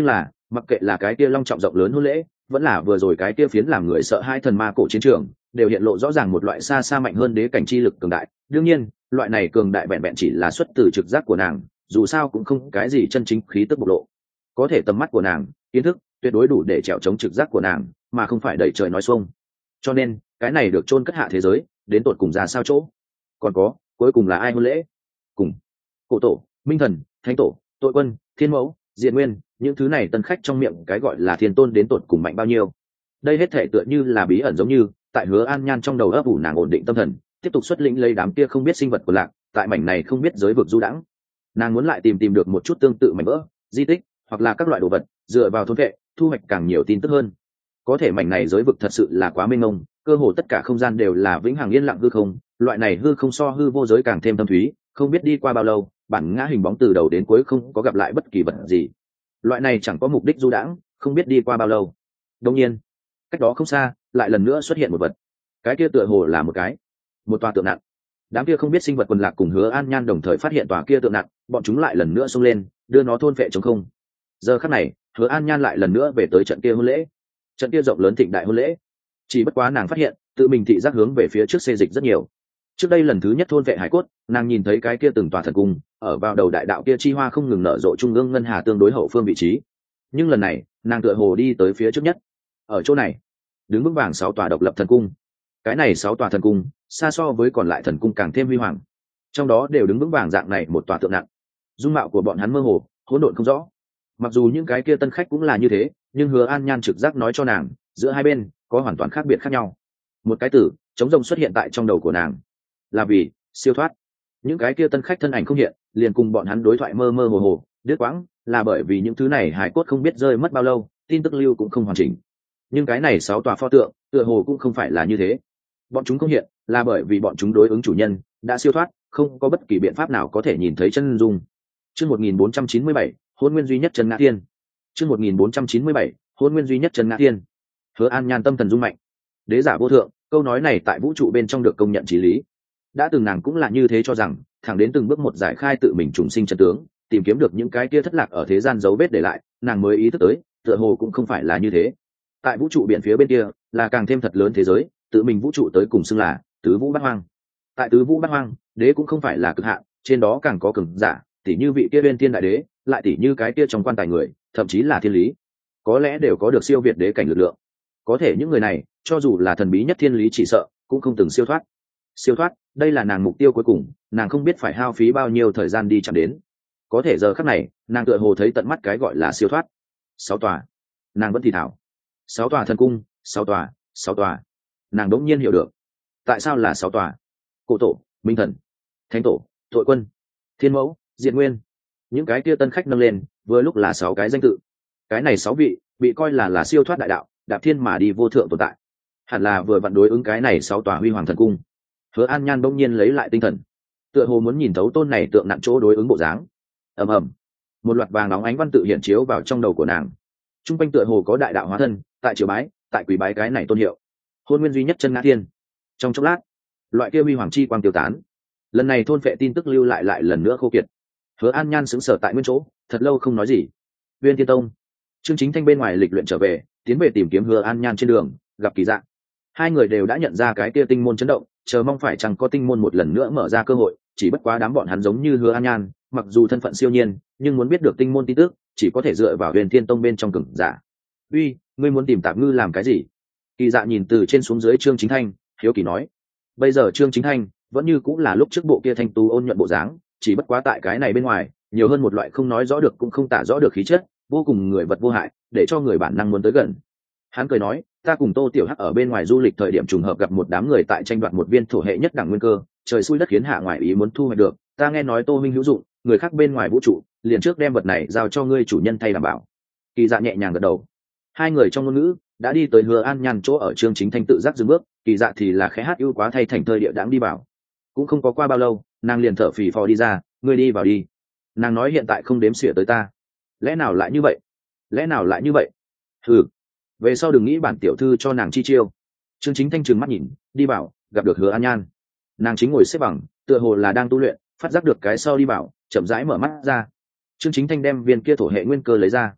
Mặc kệ là cái kia long trọng rộng lớn hôn lễ, vẫn là vừa rồi cái kia phiến làm người sợ hai thần ma cổ chiến trường, đều hiện lộ rõ ràng một loại xa xa mạnh hơn đế cảnh chi lực cường đại. Đương nhiên, loại này cường đại vẹn vẹn chỉ là xuất từ trực giác của nàng, dù sao cũng không cái gì chân chính khí tức bộc lộ. Có thể tầm mắt của nàng, kiến thức tuyệt đối đủ để trèo chống trực giác của nàng, mà không phải đẩy trời nói xuông. Cho nên, cái này được chôn cất hạ thế giới, đến tột cùng ra sao chỗ? Còn có, cuối cùng là ai hôn lễ? Cùng cổ tổ, minh thần, thánh tổ, tội quân, thiên mẫu, diện nguyên, những thứ này tân khách trong miệng cái gọi là thiên tôn đến tột cùng mạnh bao nhiêu? Đây hết thể tựa như là bí ẩn, giống như tại Hứa An Nhan trong đầu ấp ủ nàng ổn định tâm thần, tiếp tục xuất lĩnh lấy đám kia không biết sinh vật của lạc, tại mảnh này không biết giới vực du đãng. Nàng muốn lại tìm tìm được một chút tương tự mảnh vỡ, di tích, hoặc là các loại đồ vật, dựa vào thôn vệ, thu hoạch càng nhiều tin tức hơn. Có thể mảnh này giới vực thật sự là quá mênh mông, cơ hồ tất cả không gian đều là vĩnh hằng yên lặng hư không, loại này hư không so hư vô giới càng thêm thâm thúy, không biết đi qua bao lâu, bản ngã hình bóng từ đầu đến cuối không có gặp lại bất kỳ vật gì. Loại này chẳng có mục đích du đãng, không biết đi qua bao lâu. Đương nhiên, cách đó không xa, lại lần nữa xuất hiện một vật. Cái kia tựa hồ là một cái, một tòa tượng nặng. Đám kia không biết sinh vật quần lạc cùng Hứa An Nhan đồng thời phát hiện tòa kia tượng nặng, bọn chúng lại lần nữa xông lên, đưa nó thôn phệ trống không. Giờ khắc này, Hứa An Nhan lại lần nữa về tới trận kia hôn lễ. Trận kia rộng lớn thịnh đại hôn lễ. Chỉ bất quá nàng phát hiện, tự mình thị giác hướng về phía trước xê dịch rất nhiều. Trước đây lần thứ nhất thôn vệ hải cốt, nàng nhìn thấy cái kia từng tòa thần cung, ở vào đầu đại đạo kia chi hoa không ngừng nở rộ trung ương ngân hà tương đối hậu phương vị trí. Nhưng lần này, nàng tựa hồ đi tới phía trước nhất. Ở chỗ này, đứng vững vàng sáu tòa độc lập thần cung. Cái này sáu tòa thần cung, xa so với còn lại thần cung càng thêm huy hoàng. Trong đó đều đứng vững vàng dạng này một tòa tượng nặng. Dung mạo của bọn hắn mơ hồ, hỗn độn không rõ. Mặc dù những cái kia tân khách cũng là như thế, nhưng Hứa An Nhan trực giác nói cho nàng, giữa hai bên có hoàn toàn khác biệt khác nhau. Một cái tử chống rồng xuất hiện tại trong đầu của nàng, là vì siêu thoát. Những cái kia tân khách thân ảnh không hiện, liền cùng bọn hắn đối thoại mơ mơ hồ hồ, đứt quãng, là bởi vì những thứ này hải cốt không biết rơi mất bao lâu, tin tức lưu cũng không hoàn chỉnh. Nhưng cái này sáu tòa pho tượng, tựa hồ cũng không phải là như thế. Bọn chúng không hiện, là bởi vì bọn chúng đối ứng chủ nhân đã siêu thoát, không có bất kỳ biện pháp nào có thể nhìn thấy chân dung. Chương một nghìn bốn trăm chín mươi bảy, hôn nguyên duy nhất Trần Ngã Thiên. Chương một nghìn bốn trăm chín mươi bảy, hôn nguyên duy nhất Trần Ngã Thiên. Hứa An Nhan tâm thần rung mạnh. Đế giả vô thượng, câu nói này tại vũ trụ bên trong được công nhận chí lý. Đã từng nàng cũng là như thế cho rằng, thẳng đến từng bước một giải khai tự mình trùng sinh chân tướng, tìm kiếm được những cái kia thất lạc ở thế gian dấu vết để lại, nàng mới ý thức tới, tựa hồ cũng không phải là như thế. Tại vũ trụ biển phía bên kia, là càng thêm thật lớn thế giới, tự mình vũ trụ tới cùng xưng là tứ vũ bát hoang. Tại tứ vũ bát hoang, đế cũng không phải là cực hạn, trên đó càng có cường giả, tỉ như vị kia bên thiên đại đế, lại tỉ như cái kia trong quan tài người, thậm chí là thiên lý, có lẽ đều có được siêu việt đế cảnh lực lượng. Có thể những người này, cho dù là thần bí nhất thiên lý chỉ sợ cũng không từng siêu thoát. Siêu thoát, đây là nàng mục tiêu cuối cùng, nàng không biết phải hao phí bao nhiêu thời gian đi chạm đến. Có thể giờ khắc này, nàng tựa hồ thấy tận mắt cái gọi là siêu thoát. Sáu tòa, nàng vẫn thì thảo. Sáu tòa thần cung, sáu tòa, sáu tòa. Nàng đỗng nhiên hiểu được, tại sao là sáu tòa. Cổ tổ, minh thần, thánh tổ, tội quân, thiên mẫu, diệt nguyên, những cái kia tân khách nâng lên, vừa lúc là sáu cái danh tự. Cái này sáu vị bị coi là là siêu thoát đại đạo, đạp thiên mà đi vô thượng tồn tại, hẳn là vừa vặn đối ứng cái này sáu tòa huy hoàng thần cung. Hứa An Nhan bỗng nhiên lấy lại tinh thần, tựa hồ muốn nhìn thấu tôn này tượng nặng chỗ đối ứng bộ dáng. Ầm ầm, một loạt vàng nóng ánh văn tự hiện chiếu vào trong đầu của nàng. Trung quanh tựa hồ có đại đạo hóa thân, tại triều bái, tại quỳ bái cái này tôn hiệu. Hôn nguyên duy nhất Chân Ngã Thiên. Trong chốc lát, loại kia huy hoàng chi quang tiêu tán. Lần này thôn phệ tin tức lưu lại lại lần nữa khô kiệt. Hứa An Nhan sững sờ tại nguyên chỗ, thật lâu không nói gì. Uyên Thiên Tông, Trương Chính Thanh bên ngoài lịch luyện trở về, tiến về tìm kiếm Hứa An Nhan trên đường, gặp Kỳ Dạ. Hai người đều đã nhận ra cái kia tinh môn chấn động, chờ mong phải chẳng có tinh môn một lần nữa mở ra cơ hội, chỉ bất quá đám bọn hắn giống như Hứa An Nhan, mặc dù thân phận siêu nhiên, nhưng muốn biết được tinh môn tin tức, chỉ có thể dựa vào Huyền Thiên Tông bên trong cường giả. "Uy, ngươi muốn tìm Tạp Ngư làm cái gì?" Kỳ Dạ nhìn từ trên xuống dưới Trương Chính Thanh, hiếu kỳ nói. Bây giờ Trương Chính Thanh vẫn như cũng là lúc trước bộ kia thanh tú ôn nhuận bộ dáng, chỉ bất quá tại cái này bên ngoài, nhiều hơn một loại không nói rõ được cũng không tả rõ được khí chất, vô cùng người vật vô hại, để cho người bản năng muốn tới gần. Hắn cười nói, ta cùng Tô Tiểu Hắc ở bên ngoài du lịch thời điểm trùng hợp gặp một đám người tại tranh đoạt một viên thổ hệ nhất đẳng nguyên cơ, trời xui đất khiến hạ ngoại ý muốn thu hoạch được, ta nghe nói Tô minh hữu dụng, người khác bên ngoài vũ trụ, liền trước đem vật này giao cho ngươi chủ nhân thay đảm bảo. Kỳ Dạ nhẹ nhàng gật đầu. Hai người trong ngôn ngữ đã đi tới Hứa An Nhan chỗ ở. Trương Chính Thanh tự giác dừng bước, Kỳ Dạ thì là khẽ hát ưu quá thay thành thơi địa đãng đi vào. Cũng không có qua bao lâu, nàng liền thở phì phò đi ra, ngươi đi vào đi. Nàng nói hiện tại không đếm xỉa tới ta. Lẽ nào lại như vậy? Lẽ nào lại như vậy? Ừ, về sau đừng nghĩ bản tiểu thư cho nàng chi chiêu. Trương Chính Thanh trừng mắt nhìn, đi vào, gặp được Hứa An Nhan. Nàng chính ngồi xếp bằng, tựa hồ là đang tu luyện, phát giác được cái sau đi vào, chậm rãi mở mắt ra. Trương Chính Thanh đem viên kia thổ hệ nguyên cơ lấy ra.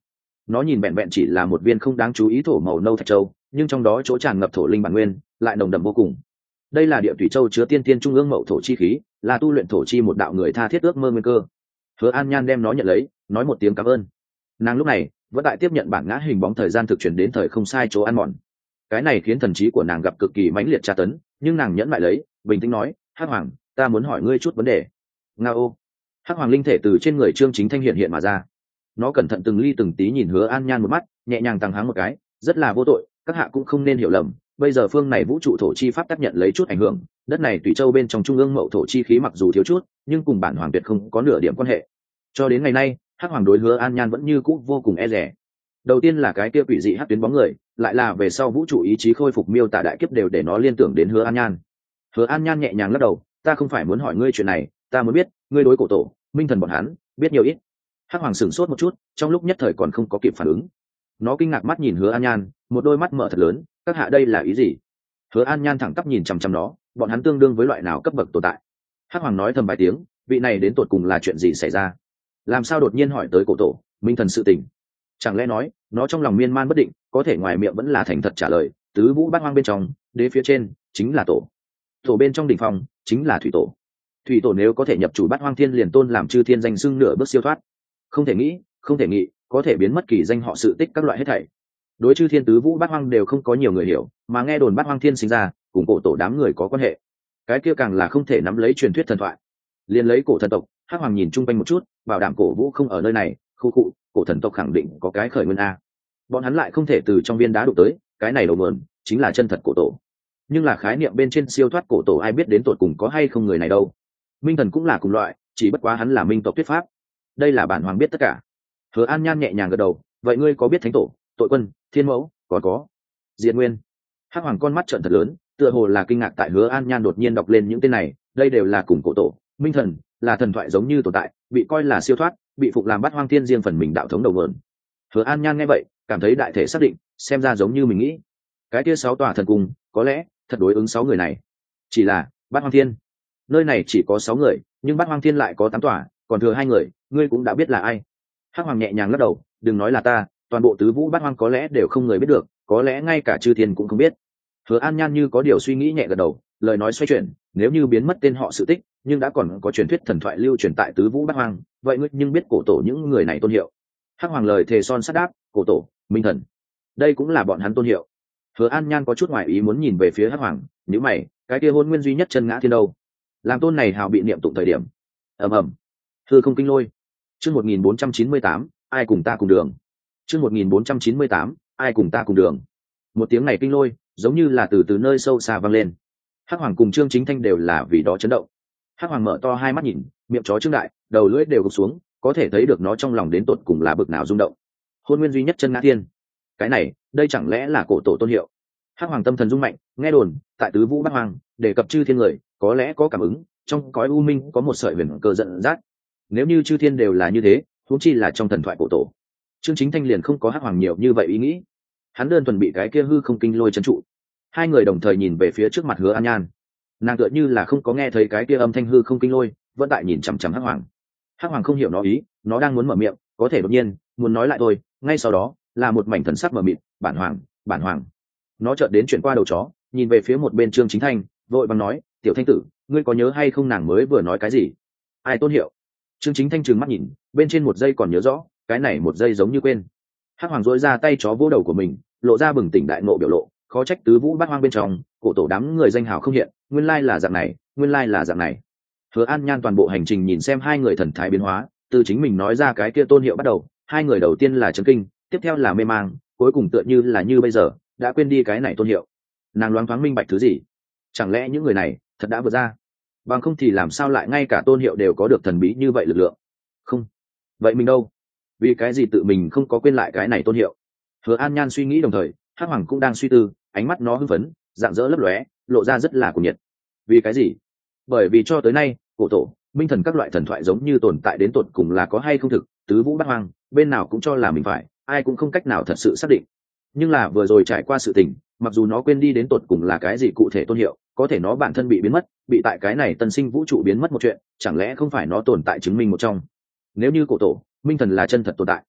nó nhìn vẹn vẹn chỉ là một viên không đáng chú ý thổ màu nâu thạch châu, nhưng trong đó chỗ tràn ngập thổ linh bản nguyên lại nồng đậm vô cùng. Đây là địa thủy châu chứa tiên tiên trung ương mậu thổ chi khí, là tu luyện thổ chi một đạo người tha thiết ước mơ nguyên cơ. Hứa An Nhan đem nó nhận lấy, nói một tiếng cảm ơn. Nàng lúc này vẫn tại tiếp nhận bản ngã hình bóng thời gian thực chuyển đến thời không sai chỗ ăn mòn. Cái này khiến thần trí của nàng gặp cực kỳ mãnh liệt tra tấn, nhưng nàng nhẫn lại lấy, bình tĩnh nói, hắc hoàng, ta muốn hỏi ngươi chút vấn đề. Ngao. Hắc hoàng linh thể từ trên người Trương Chính Thanh hiện hiện mà ra. Nó cẩn thận từng ly từng tí nhìn Hứa An Nhan một mắt, nhẹ nhàng tăng háng một cái, rất là vô tội, các hạ cũng không nên hiểu lầm, bây giờ phương này vũ trụ thổ chi pháp tác nhận lấy chút ảnh hưởng, đất này tùy châu bên trong trung ương mậu thổ chi khí mặc dù thiếu chút, nhưng cùng bản hoàng tuyệt không có nửa điểm quan hệ. Cho đến ngày nay, hắc hoàng đối Hứa An Nhan vẫn như cũ vô cùng e dè. Đầu tiên là cái kia quỷ dị hắc tuyến bóng người, lại là về sau vũ trụ ý chí khôi phục miêu tả đại kiếp đều để nó liên tưởng đến Hứa An Nhan. Hứa An Nhan nhẹ nhàng lắc đầu, ta không phải muốn hỏi ngươi chuyện này, ta muốn biết ngươi đối cổ tổ minh thần bọn hắn biết nhiều ít. Hắc hoàng sửng sốt một chút, trong lúc nhất thời còn không có kịp phản ứng. Nó kinh ngạc mắt nhìn Hứa An Nhan, một đôi mắt mở thật lớn, các hạ đây là ý gì? Hứa An Nhan thẳng tắp nhìn chằm chằm nó, bọn hắn tương đương với loại nào cấp bậc tồn tại? Hắc hoàng nói thầm vài tiếng, vị này đến tột cùng là chuyện gì xảy ra? Làm sao đột nhiên hỏi tới cổ tổ minh thần sự tình? Chẳng lẽ nói nó trong lòng miên man bất định, có thể ngoài miệng vẫn là thành thật trả lời, tứ vũ bát hoang bên trong, đế phía trên chính là tổ, tổ bên trong đỉnh phong chính là thủy tổ. Thủy tổ nếu có thể nhập chủ bát hoang thiên liền tôn làm chư thiên danh xưng nửa bước siêu thoát. Không thể nghĩ, không thể nghĩ, có thể biến mất kỳ danh họ sự tích các loại hết thảy. Đối chư thiên tứ vũ bát hoang đều không có nhiều người hiểu, mà nghe đồn bát hoang thiên sinh ra cùng cổ tổ đám người có quan hệ, cái kia càng là không thể nắm lấy truyền thuyết thần thoại. Liên lấy cổ thần tộc, hắc hoàng nhìn chung quanh một chút, bảo đảm cổ vũ không ở nơi này, khu cụ cổ thần tộc khẳng định có cái khởi nguyên a. Bọn hắn lại không thể từ trong viên đá đụng tới, cái này đầu mượn chính là chân thật cổ tổ. Nhưng là khái niệm bên trên siêu thoát cổ tổ ai biết đến tột cùng có hay không người này đâu. Minh thần cũng là cùng loại, chỉ bất quá hắn là minh tộc thuyết pháp. Đây là bản hoàng biết tất cả. Hứa An Nhan nhẹ nhàng gật đầu, vậy ngươi có biết thánh tổ, tội quân, thiên mẫu, còn có diệt nguyên? Hắc hoàng con mắt trợn thật lớn, tựa hồ là kinh ngạc tại Hứa An Nhan đột nhiên đọc lên những tên này. Đây đều là cùng cổ tổ, minh thần, là thần thoại giống như tồn tại, bị coi là siêu thoát, bị phục làm bát hoang thiên riêng phần mình đạo thống đầu nguồn. Hứa An Nhan nghe vậy, cảm thấy đại thể xác định, xem ra giống như mình nghĩ. Cái kia sáu tòa thần cung, có lẽ thật đối ứng sáu người này. Chỉ là bát hoang thiên, nơi này chỉ có sáu người, nhưng bát hoang thiên lại có tám tòa, còn thừa hai người, ngươi cũng đã biết là ai. Hắc hoàng nhẹ nhàng lắc đầu, đừng nói là ta, toàn bộ tứ vũ bát hoang có lẽ đều không người biết được, có lẽ ngay cả chư thiên cũng không biết. Hứa An Nhan như có điều suy nghĩ nhẹ gật đầu, lời nói xoay chuyển, nếu như biến mất tên họ sự tích, nhưng đã còn có truyền thuyết thần thoại lưu truyền tại tứ vũ bát hoang, vậy ngươi nhưng biết cổ tổ những người này tôn hiệu? Hắc hoàng lời thề son sắt đáp, cổ tổ, minh thần, đây cũng là bọn hắn tôn hiệu. Hứa An Nhan có chút ngoài ý muốn nhìn về phía Hắc hoàng, nhíu mày, cái kia hôn nguyên duy nhất chân ngã thiên đâu? Làm tôn này hào bị niệm tụng thời điểm, ầm ầm, hư không kinh lôi. Chương một nghìn bốn trăm chín mươi tám, ai cùng ta cùng đường. Chương một nghìn bốn trăm chín mươi tám, ai cùng ta cùng đường. Một tiếng này kinh lôi, giống như là từ từ nơi sâu xa vang lên. Hắc hoàng cùng Trương Chính Thanh đều là vì đó chấn động. Hắc hoàng mở to hai mắt nhìn, miệng chó trương đại, đầu lưỡi đều gục xuống, có thể thấy được nó trong lòng đến tột cùng là bực nào rung động. Hôn nguyên duy nhất chân ngã thiên, cái này, đây chẳng lẽ là cổ tổ tôn hiệu? Hắc hoàng tâm thần rung mạnh, nghe đồn tại tứ vũ bát hoang đề cập chư thiên người, có lẽ có cảm ứng, trong cõi u minh có một sợi huyền cơ dẫn dắt. Nếu như chư thiên đều là như thế, huống chi là trong thần thoại cổ tổ. Trương Chính Thanh liền không có Hắc hoàng nhiều như vậy ý nghĩ, hắn đơn thuần bị cái kia hư không kinh lôi trấn trụ. Hai người đồng thời nhìn về phía trước mặt Hứa An Nhan, nàng tựa như là không có nghe thấy cái kia âm thanh hư không kinh lôi, vẫn tại nhìn chằm chằm Hắc hoàng. Hắc hoàng không hiểu nó ý, nó đang muốn mở miệng, có thể đột nhiên muốn nói lại thôi, ngay sau đó là một mảnh thần sắc mờ mịt, bản hoàng, bản hoàng. Nó chợt đến chuyển qua đầu chó, nhìn về phía một bên Trương Chính Thanh, vội vàng nói, tiểu thanh tử, ngươi có nhớ hay không nàng mới vừa nói cái gì? Ai tôn hiệu? Trương Chính Thanh trừng mắt nhìn, bên trên một giây còn nhớ rõ, cái này một giây giống như quên. Hắc hoàng dỗi ra tay chó vỗ đầu của mình, lộ ra bừng tỉnh đại ngộ biểu lộ, khó trách tứ vũ bát hoang bên trong, cổ tổ đám người danh hào không hiện, nguyên lai là dạng này, nguyên lai là dạng này. Hứa An Nhan toàn bộ hành trình nhìn xem hai người thần thái biến hóa, từ chính mình nói ra cái kia tôn hiệu bắt đầu, hai người đầu tiên là chấn kinh, tiếp theo là mê mang, cuối cùng tựa như là như bây giờ đã quên đi cái này tôn hiệu. Nàng loáng thoáng minh bạch thứ gì? Chẳng lẽ những người này thật đã vượt ra? Bằng không thì làm sao lại ngay cả tôn hiệu đều có được thần bí như vậy lực lượng? Không, vậy mình đâu? Vì cái gì tự mình không có quên lại cái này tôn hiệu? Hứa An Nhan suy nghĩ đồng thời, Hắc hoàng cũng đang suy tư, ánh mắt nó hưng phấn, rạng rỡ lấp lóe, lộ ra rất là cuồng nhiệt. Vì cái gì? Bởi vì cho tới nay, cổ tổ, minh thần các loại thần thoại giống như tồn tại đến tột cùng là có hay không thực, tứ vũ bát hoang, bên nào cũng cho là mình phải, ai cũng không cách nào thật sự xác định. Nhưng là vừa rồi trải qua sự tình, mặc dù nó quên đi đến tột cùng là cái gì cụ thể tôn hiệu, có thể nó bản thân bị biến mất, bị tại cái này tân sinh vũ trụ biến mất một chuyện, chẳng lẽ không phải nó tồn tại chứng minh một trong? Nếu như cổ tổ, minh thần là chân thật tồn tại,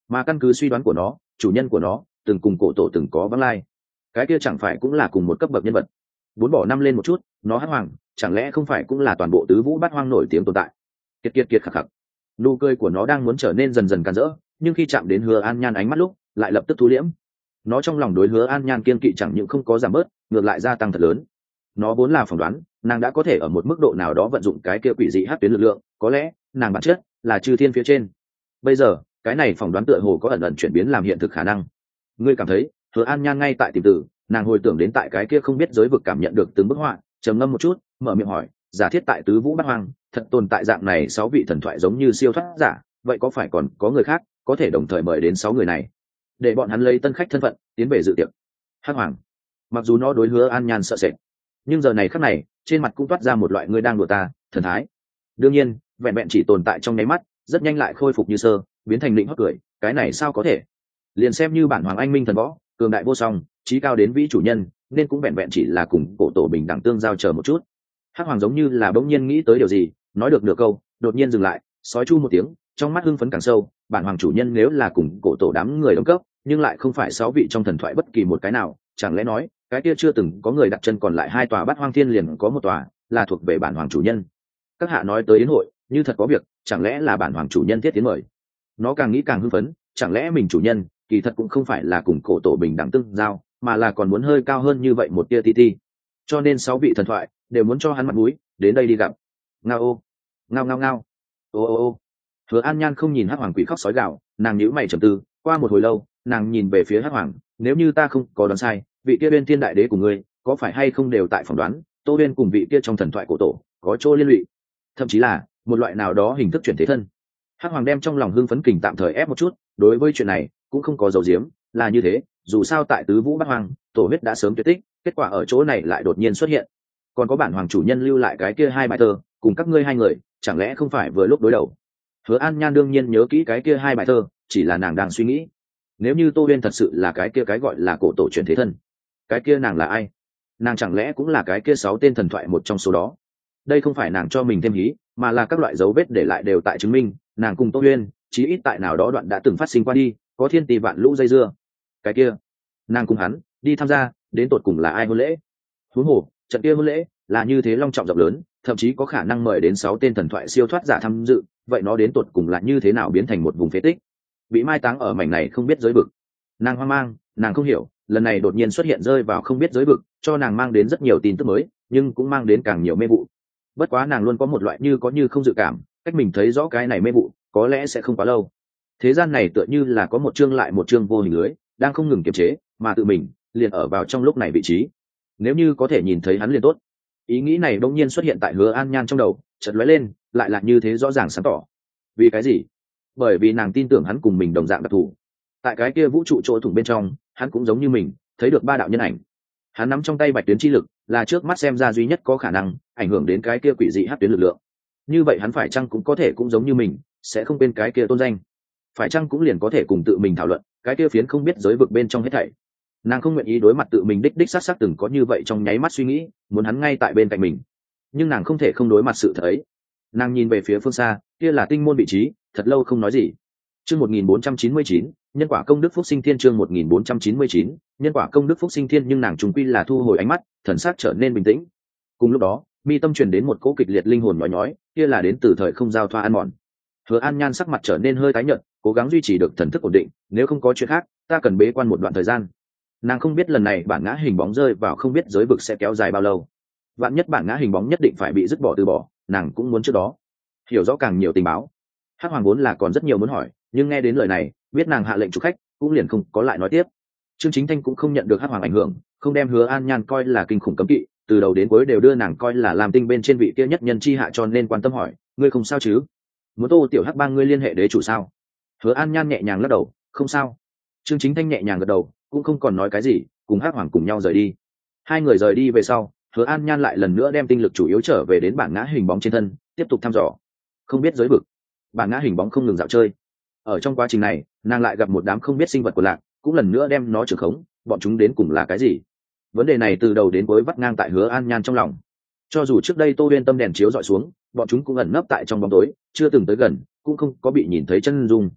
mà căn cứ suy đoán của nó, chủ nhân của nó từng cùng cổ tổ từng có vắng lai, cái kia chẳng phải cũng là cùng một cấp bậc nhân vật. Bốn bỏ năm lên một chút, nó Hắc Hoàng chẳng lẽ không phải cũng là toàn bộ tứ vũ bát hoang nổi tiếng tồn tại? Kiệt kiệt kiệt khắc khắc. Nụ cười của nó đang muốn trở nên dần dần càn rỡ, nhưng khi chạm đến Hứa An Nhan ánh mắt lúc lại lập tức thu liễm. Nó trong lòng đối Hứa An Nhan kiên kỵ chẳng những không có giảm bớt, ngược lại gia tăng thật lớn. Nó vốn là phỏng đoán nàng đã có thể ở một mức độ nào đó vận dụng cái kia quỷ dị hắc tuyến lực lượng, có lẽ nàng bản chất là chư thiên phía trên. Bây giờ cái này phỏng đoán tựa hồ có ẩn ẩn chuyển biến làm hiện thực khả năng. Ngươi cảm thấy Hứa An Nhan ngay tại tìm tử, nàng hồi tưởng đến tại cái kia không biết giới vực cảm nhận được từng bức họa, trầm ngâm một chút, mở miệng hỏi, giả thiết tại tứ vũ bát hoang thật tồn tại dạng này sáu vị thần thoại giống như siêu thoát giả, vậy có phải còn có người khác có thể đồng thời mời đến sáu người này để bọn hắn lấy tân khách thân phận tiến về dự tiệc? Hắc Hoàng mặc dù nó đối Hứa An Nhan sợ sệt, nhưng giờ này khắc này trên mặt cũng toát ra một loại ngươi đang đùa ta thần thái. Đương nhiên vẹn vẹn chỉ tồn tại trong nháy mắt, rất nhanh lại khôi phục như sơ, biến thành định hót cười. Cái này sao có thể? Liền xem như bản hoàng anh minh thần võ cường đại vô song, trí cao đến vĩ chủ nhân, nên cũng vẹn vẹn chỉ là cùng cổ tổ bình đẳng tương giao chờ một chút. Hắc Hoàng giống như là bỗng nhiên nghĩ tới điều gì, nói được nửa câu đột nhiên dừng lại, sói chu một tiếng, trong mắt hưng phấn càng sâu. Bản hoàng chủ nhân nếu là cùng cổ tổ đám người đồng cấp, nhưng lại không phải sáu vị trong thần thoại bất kỳ một cái nào, chẳng lẽ nói cái kia chưa từng có người đặt chân còn lại hai tòa bát hoang thiên liền có một tòa là thuộc về bản hoàng chủ nhân? Các hạ nói tới yến hội như thật có việc, chẳng lẽ là bản hoàng chủ nhân thiết tiến mời? Nó càng nghĩ càng hưng phấn, chẳng lẽ mình chủ nhân kỳ thật cũng không phải là cùng cổ tổ bình đẳng tương giao, mà là còn muốn hơi cao hơn như vậy một tia tí ti, cho nên sáu vị thần thoại đều muốn cho hắn mặt mũi đến đây đi gặp. Ngao ô, ngao ngao ngao, ô ô ô. Hứa An Nhan không nhìn Hắc Hoàng quỷ khóc sói gạo, nàng nhíu mày trầm tư. Qua một hồi lâu nàng nhìn về phía Hắc Hoàng, nếu như ta không có đoán sai, vị kia bên thiên đại đế của ngươi có phải hay không đều tại phỏng đoán Tô Uyên cùng vị kia trong thần thoại cổ tổ có chỗ liên lụy, thậm chí là một loại nào đó hình thức chuyển thế thân? Hắc Hoàng đem trong lòng hưng phấn kình tạm thời ép một chút, đối với chuyện này cũng không có dầu diếm, là như thế, dù sao tại tứ vũ bát hoang tổ huyết đã sớm tuyệt tích, kết quả ở chỗ này lại đột nhiên xuất hiện, còn có bản hoàng chủ nhân lưu lại cái kia hai bài thơ cùng các ngươi hai người, chẳng lẽ không phải vừa lúc đối đầu? Hứa An Nhan đương nhiên nhớ kỹ cái kia hai bài thơ, chỉ là nàng đang suy nghĩ, nếu như Tô Uyên thật sự là cái kia cái gọi là cổ tổ chuyển thế thân, cái kia nàng là ai? Nàng chẳng lẽ cũng là cái kia sáu tên thần thoại một trong số đó? Đây không phải nàng cho mình thêm hí, mà là các loại dấu vết để lại đều tại chứng minh nàng cùng Tô Uyên chí ít tại nào đó đoạn đã từng phát sinh qua đi, có thiên tỷ vạn lũ dây dưa. Cái kia nàng cùng hắn đi tham gia đến tột cùng là ai hôn lễ? Huống hồ trận kia hôn lễ là như thế long trọng rộng lớn, thậm chí có khả năng mời đến sáu tên thần thoại siêu thoát giả tham dự, vậy nó đến tột cùng là như thế nào biến thành một vùng phế tích, bị mai táng ở mảnh này không biết giới vực? Nàng hoang mang, nàng không hiểu, lần này đột nhiên xuất hiện rơi vào không biết giới vực, cho nàng mang đến rất nhiều tin tức mới, nhưng cũng mang đến càng nhiều mê vụ. Bất quá nàng luôn có một loại như có như không dự cảm, cách mình thấy rõ cái này mê vụ có lẽ sẽ không quá lâu. Thế gian này tựa như là có một chương lại một chương vô hình lưới đang không ngừng kiềm chế, mà tự mình liền ở vào trong lúc này vị trí. Nếu như có thể nhìn thấy hắn liền tốt. Ý nghĩ này bỗng nhiên xuất hiện tại Hứa An Nhan trong đầu, chợt lóe lên, lại là như thế rõ ràng sáng tỏ. Vì cái gì? Bởi vì nàng tin tưởng hắn cùng mình đồng dạng đặc thù. Tại cái kia vũ trụ chỗ thủng bên trong, hắn cũng giống như mình, thấy được ba đạo nhân ảnh. Hắn nắm trong tay bạch tuyến chi lực, là trước mắt xem ra duy nhất có khả năng ảnh hưởng đến cái kia quỷ dị hắc tuyến lực lượng. Như vậy hắn phải chăng cũng có thể cũng giống như mình, sẽ không quên cái kia tôn danh? Phải chăng cũng liền có thể cùng tự mình thảo luận cái kia phiến không biết giới vực bên trong hết thảy? Nàng không nguyện ý đối mặt tự mình đích đích sát sát từng có như vậy trong nháy mắt suy nghĩ, muốn hắn ngay tại bên cạnh mình, nhưng nàng không thể không đối mặt sự thật ấy. Nàng nhìn về phía phương xa, kia là tinh môn vị trí, thật lâu không nói gì. Chương một nghìn bốn trăm chín mươi chín, nhân quả công đức phúc sinh thiên. Chương một nghìn bốn trăm chín mươi chín, nhân quả công đức phúc sinh thiên. Nhưng nàng trùng quy là thu hồi ánh mắt, thần sắc trở nên bình tĩnh. Cùng lúc đó mi tâm truyền đến một cỗ kịch liệt linh hồn nhói nhói, kia là đến từ thời không giao thoa ăn mòn. Hứa An Nhan sắc mặt trở nên hơi tái nhợt, cố gắng duy trì được thần thức ổn định. Nếu không có chuyện khác, ta cần bế quan một đoạn thời gian. Nàng không biết lần này bản ngã hình bóng rơi vào không biết giới vực sẽ kéo dài bao lâu. Vạn nhất bản ngã hình bóng nhất định phải bị dứt bỏ từ bỏ, nàng cũng muốn trước đó hiểu rõ càng nhiều tình báo. Hắc Hoàng vốn là còn rất nhiều muốn hỏi, nhưng nghe đến lời này, biết nàng hạ lệnh chủ khách, cũng liền không có lại nói tiếp. Trương Chính Thanh cũng không nhận được Hắc Hoàng ảnh hưởng, không đem Hứa An Nhan coi là kinh khủng cấm kỵ, từ đầu đến cuối đều đưa nàng coi là làm tinh bên trên vị kia nhất nhân chi hạ, cho nên quan tâm hỏi, ngươi không sao chứ? Muốn Tô tiểu Hắc bang ngươi liên hệ đế chủ sao? Hứa An Nhan nhẹ nhàng lắc đầu, không sao. Trương Chính Thanh nhẹ nhàng gật đầu, cũng không còn nói cái gì, cùng Hắc Hoàng cùng nhau rời đi. Hai người rời đi về sau, Hứa An Nhan lại lần nữa đem tinh lực chủ yếu trở về đến bản ngã hình bóng trên thân, tiếp tục thăm dò. Không biết giới vực, bản ngã hình bóng không ngừng dạo chơi. Ở trong quá trình này, nàng lại gặp một đám không biết sinh vật của lạc, cũng lần nữa đem nó trưởng khống, bọn chúng đến cùng là cái gì? Vấn đề này từ đầu đến cuối vắt ngang tại Hứa An Nhan trong lòng. Cho dù trước đây Tô Uyên tâm đèn chiếu dọi xuống, bọn chúng cũng ẩn nấp tại trong bóng tối, chưa từng tới gần, cũng không có bị nhìn thấy chân dung.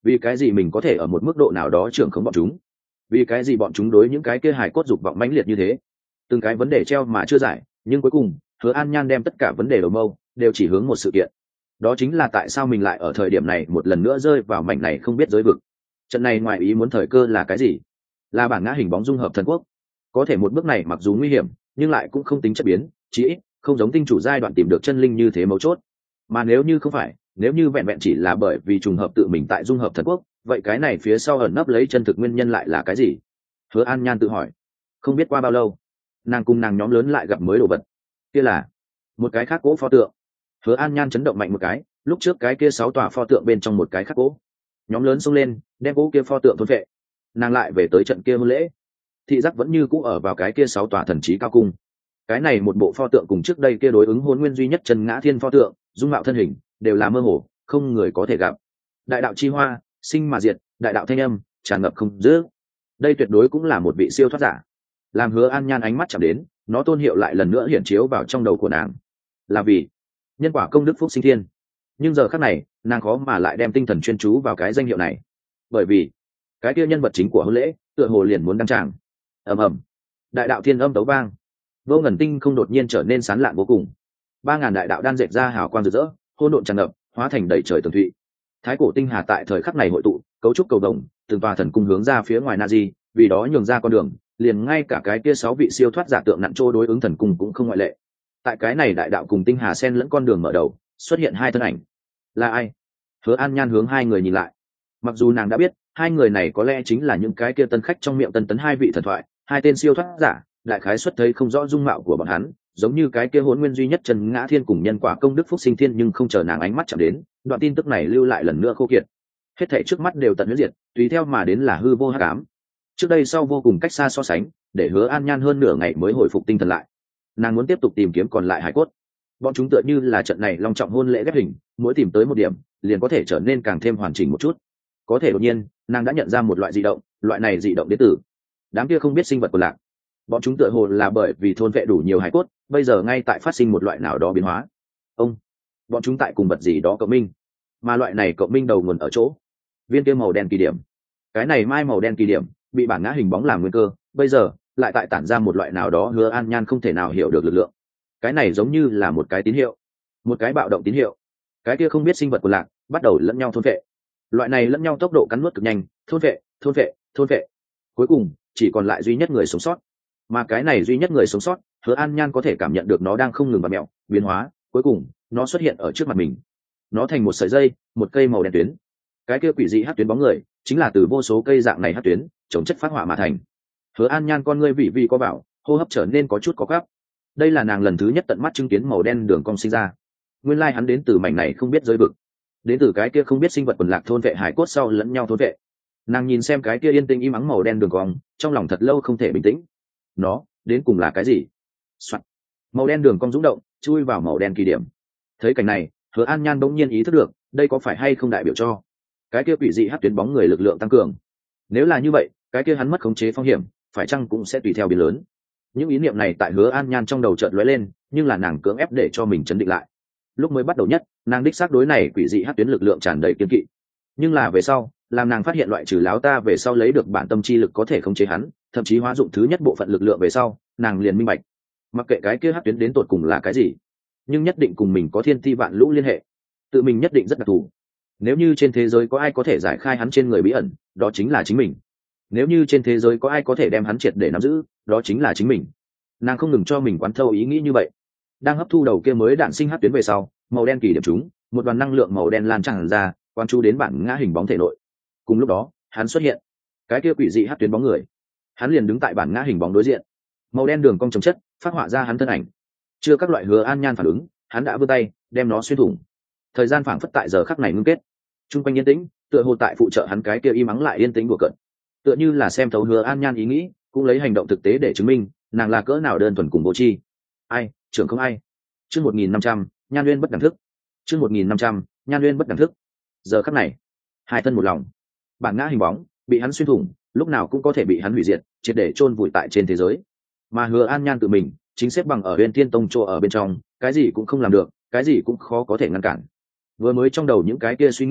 Vì cái gì mình có thể ở một mức độ nào đó trưởng khống bọn chúng? Vì cái gì bọn chúng đối những cái kia hài cốt dục vọng mãnh liệt như thế? Từng cái vấn đề treo mà chưa giải, nhưng cuối cùng Hứa An Nhan đem tất cả vấn đề đầu mâu đều chỉ hướng một sự kiện. Đó chính là tại sao mình lại ở thời điểm này một lần nữa rơi vào mảnh này không biết giới vực. Trận này ngoài ý muốn thời cơ là cái gì? Là bản ngã hình bóng dung hợp thần quốc. Có thể một bước này mặc dù nguy hiểm, nhưng lại cũng không tính chất biến, chỉ ít không giống tinh chủ giai đoạn tìm được chân linh như thế mấu chốt. Mà nếu như không phải, nếu như vẹn vẹn chỉ là bởi vì trùng hợp tự mình tại dung hợp thần quốc, vậy cái này phía sau ẩn nấp lấy chân thực nguyên nhân lại là cái gì? Hứa An Nhan tự hỏi. Không biết qua bao lâu, nàng cùng nàng nhóm lớn lại gặp mới đồ vật. Kia là một cái khác cỗ pho tượng. Hứa An Nhan chấn động mạnh một cái, lúc trước cái kia sáu tòa pho tượng bên trong một cái khác cỗ. Nhóm lớn xông lên, đem cỗ kia pho tượng thôn vệ. Nàng lại về tới trận kia hôn lễ, thị giác vẫn như cũ ở vào cái kia sáu tòa thần trí cao cung. Cái này một bộ pho tượng cùng trước đây kia đối ứng hôn nguyên duy nhất Trần Ngã Thiên pho tượng, dung mạo thân hình đều là mơ hồ, không người có thể gặp. Đại đạo chi hoa, sinh mà diệt, đại đạo thanh âm tràn ngập không dứt. Đây tuyệt đối cũng là một vị siêu thoát giả. Làm Hứa An Nhan ánh mắt chạm đến, nó tôn hiệu lại lần nữa hiển chiếu vào trong đầu của nàng. Là vì nhân quả công đức phúc sinh thiên. Nhưng giờ khắc này, nàng khó mà lại đem tinh thần chuyên chú vào cái danh hiệu này, bởi vì cái kia nhân vật chính của hôn lễ tựa hồ liền muốn đăng tràng. Ầm ầm, đại đạo thiên âm tấu vang, vô ngần tinh không đột nhiên trở nên sán lạn vô cùng. Ba ngàn đại đạo đan dệt ra hào quang rực rỡ, hỗn độn tràn ngập, hóa thành đầy trời tường thụy. Thái cổ tinh hà tại thời khắc này hội tụ, cấu trúc cầu đồng, từng tòa thần cung hướng ra phía ngoài Nazi, vì đó nhường ra con đường, liền ngay cả cái kia sáu vị siêu thoát giả tượng nặn trô đối ứng thần cung cũng không ngoại lệ. Tại cái này đại đạo cùng tinh hà xen lẫn con đường mở đầu, xuất hiện hai thân ảnh. Là ai? Hứa An Nhan hướng hai người nhìn lại. Mặc dù nàng đã biết, hai người này có lẽ chính là những cái kia tân khách trong miệng tân tấn hai vị thần thoại, hai tên siêu thoát giả, đại khái xuất thấy không rõ dung mạo của bọn hắn, giống như cái kia hỗn nguyên duy nhất Trần Ngã Thiên cùng nhân quả công đức phúc sinh thiên, nhưng không chờ nàng ánh mắt chạm đến, đoạn tin tức này lưu lại lần nữa khô kiệt. Hết thảy trước mắt đều tận huyết diệt, tùy theo mà đến là hư vô hắc ám. Trước đây sau vô cùng cách xa so sánh, để Hứa An Nhan hơn nửa ngày mới hồi phục tinh thần lại. Nàng muốn tiếp tục tìm kiếm còn lại hải cốt. Bọn chúng tựa như là trận này long trọng hôn lễ ghép hình, mỗi tìm tới một điểm, liền có thể trở nên càng thêm hoàn chỉnh một chút. Có thể đột nhiên, nàng đã nhận ra một loại dị động, loại này dị động đến từ đám kia không biết sinh vật của lạc. Bọn chúng tựa hồ là bởi vì thôn vệ đủ nhiều hải cốt, bây giờ ngay tại phát sinh một loại nào đó biến hóa. Ông, bọn chúng tại cùng vật gì đó cộng minh, mà loại này cộng minh đầu nguồn ở chỗ viên kia màu đen kỳ điểm. Cái này mai màu đen kỳ điểm bị bản ngã hình bóng làm nguyên cơ, bây giờ lại tại tản ra một loại nào đó Hứa An Nhan không thể nào hiểu được lực lượng. Cái này giống như là một cái tín hiệu, một cái bạo động tín hiệu. Cái kia không biết sinh vật của lạc bắt đầu lẫn nhau thôn vệ. Loại này lẫn nhau tốc độ cắn nuốt cực nhanh, thôn vệ, thôn vệ, thôn vệ. Cuối cùng chỉ còn lại duy nhất người sống sót. Mà cái này duy nhất người sống sót, Hứa An Nhan có thể cảm nhận được nó đang không ngừng vặn mèo, biến hóa, cuối cùng nó xuất hiện ở trước mặt mình. Nó thành một sợi dây, một cây màu đen tuyến. Cái kia quỷ dị hắc tuyến bóng người, chính là từ vô số cây dạng này hắc tuyến chống chất phát họa mà thành. Hứa An Nhan con ngươi vị vị có bảo, hô hấp trở nên có chút có gáp. Đây là nàng lần thứ nhất tận mắt chứng kiến màu đen đường cong sinh ra. Nguyên lai hắn đến từ mảnh này không biết giới vực, đến từ cái kia không biết sinh vật quần lạc thôn vệ hải cốt sau lẫn nhau thôn vệ. Nàng nhìn xem cái kia yên tĩnh im ắng màu đen đường cong, trong lòng thật lâu không thể bình tĩnh. Nó đến cùng là cái gì? Soạn. Màu đen đường cong rung động, chui vào màu đen kỳ điểm. Thấy cảnh này, Hứa An Nhan bỗng nhiên ý thức được, đây có phải hay không đại biểu cho cái kia quỷ dị hắc tuyến bóng người lực lượng tăng cường? Nếu là như vậy, cái kia hắn mất khống chế phong hiểm, phải chăng cũng sẽ tùy theo biến lớn? Những ý niệm này tại Hứa An Nhan trong đầu chợt lóe lên, nhưng là nàng cưỡng ép để cho mình chấn định lại. Lúc mới bắt đầu nhất, nàng đích xác đối này quỷ dị hắc tuyến lực lượng tràn đầy kiên kỵ, nhưng là về sau, làm nàng phát hiện loại trừ láo ta về sau lấy được bản tâm chi lực có thể khống chế hắn, thậm chí hóa dụng thứ nhất bộ phận lực lượng về sau, nàng liền minh bạch, mặc kệ cái kia hắc tuyến đến tột cùng là cái gì, nhưng nhất định cùng mình có thiên ti vạn lũ liên hệ, tự mình nhất định rất đặc thù. Nếu như trên thế giới có ai có thể giải khai hắn trên người bí ẩn, đó chính là chính mình. Nếu như trên thế giới có ai có thể đem hắn triệt để nắm giữ, đó chính là chính mình. Nàng không ngừng cho mình quán thâu ý nghĩ như vậy. Đang hấp thu đầu kia mới đạn sinh hắc tuyến về sau, màu đen kỳ điểm chúng, một đoàn năng lượng màu đen lan tràn ra, quan chú đến bản ngã hình bóng thể nội. Cùng lúc đó, hắn xuất hiện, cái kia quỷ dị hắc tuyến bóng người, hắn liền đứng tại bản ngã hình bóng đối diện, màu đen đường cong chống chất phát họa ra hắn thân ảnh. Chưa các loại Hứa An Nhan phản ứng, hắn đã vươn tay đem nó xuyên thủng. Thời gian phảng phất tại giờ khắc này ngưng kết, trung quanh yên tĩnh, tựa hồ tại phụ trợ hắn cái kia im ắng lại yên tĩnh của cận, tựa như là xem thấu Hứa An Nhan ý nghĩ, cũng lấy hành động thực tế để chứng minh nàng là cỡ nào đơn thuần cùng vô tri. Ai trưởng không ai. Chương một nghìn năm trăm, Nhan Nguyên bất đẳng thức. Chương một nghìn năm trăm, Nhan Nguyên bất đẳng thức. Giờ khắc này, hai thân một lòng, bản ngã hình bóng bị hắn xuyên thủng, lúc nào cũng có thể bị hắn hủy diệt, triệt để chôn vùi tại trên thế giới. Mà Hứa An Nhan tự mình chính xếp bằng ở Huyền Thiên Tông chỗ ở bên trong, cái gì cũng không làm được, cái gì cũng khó có thể ngăn cản. Vừa mới trong đầu những cái kia suy nghĩ,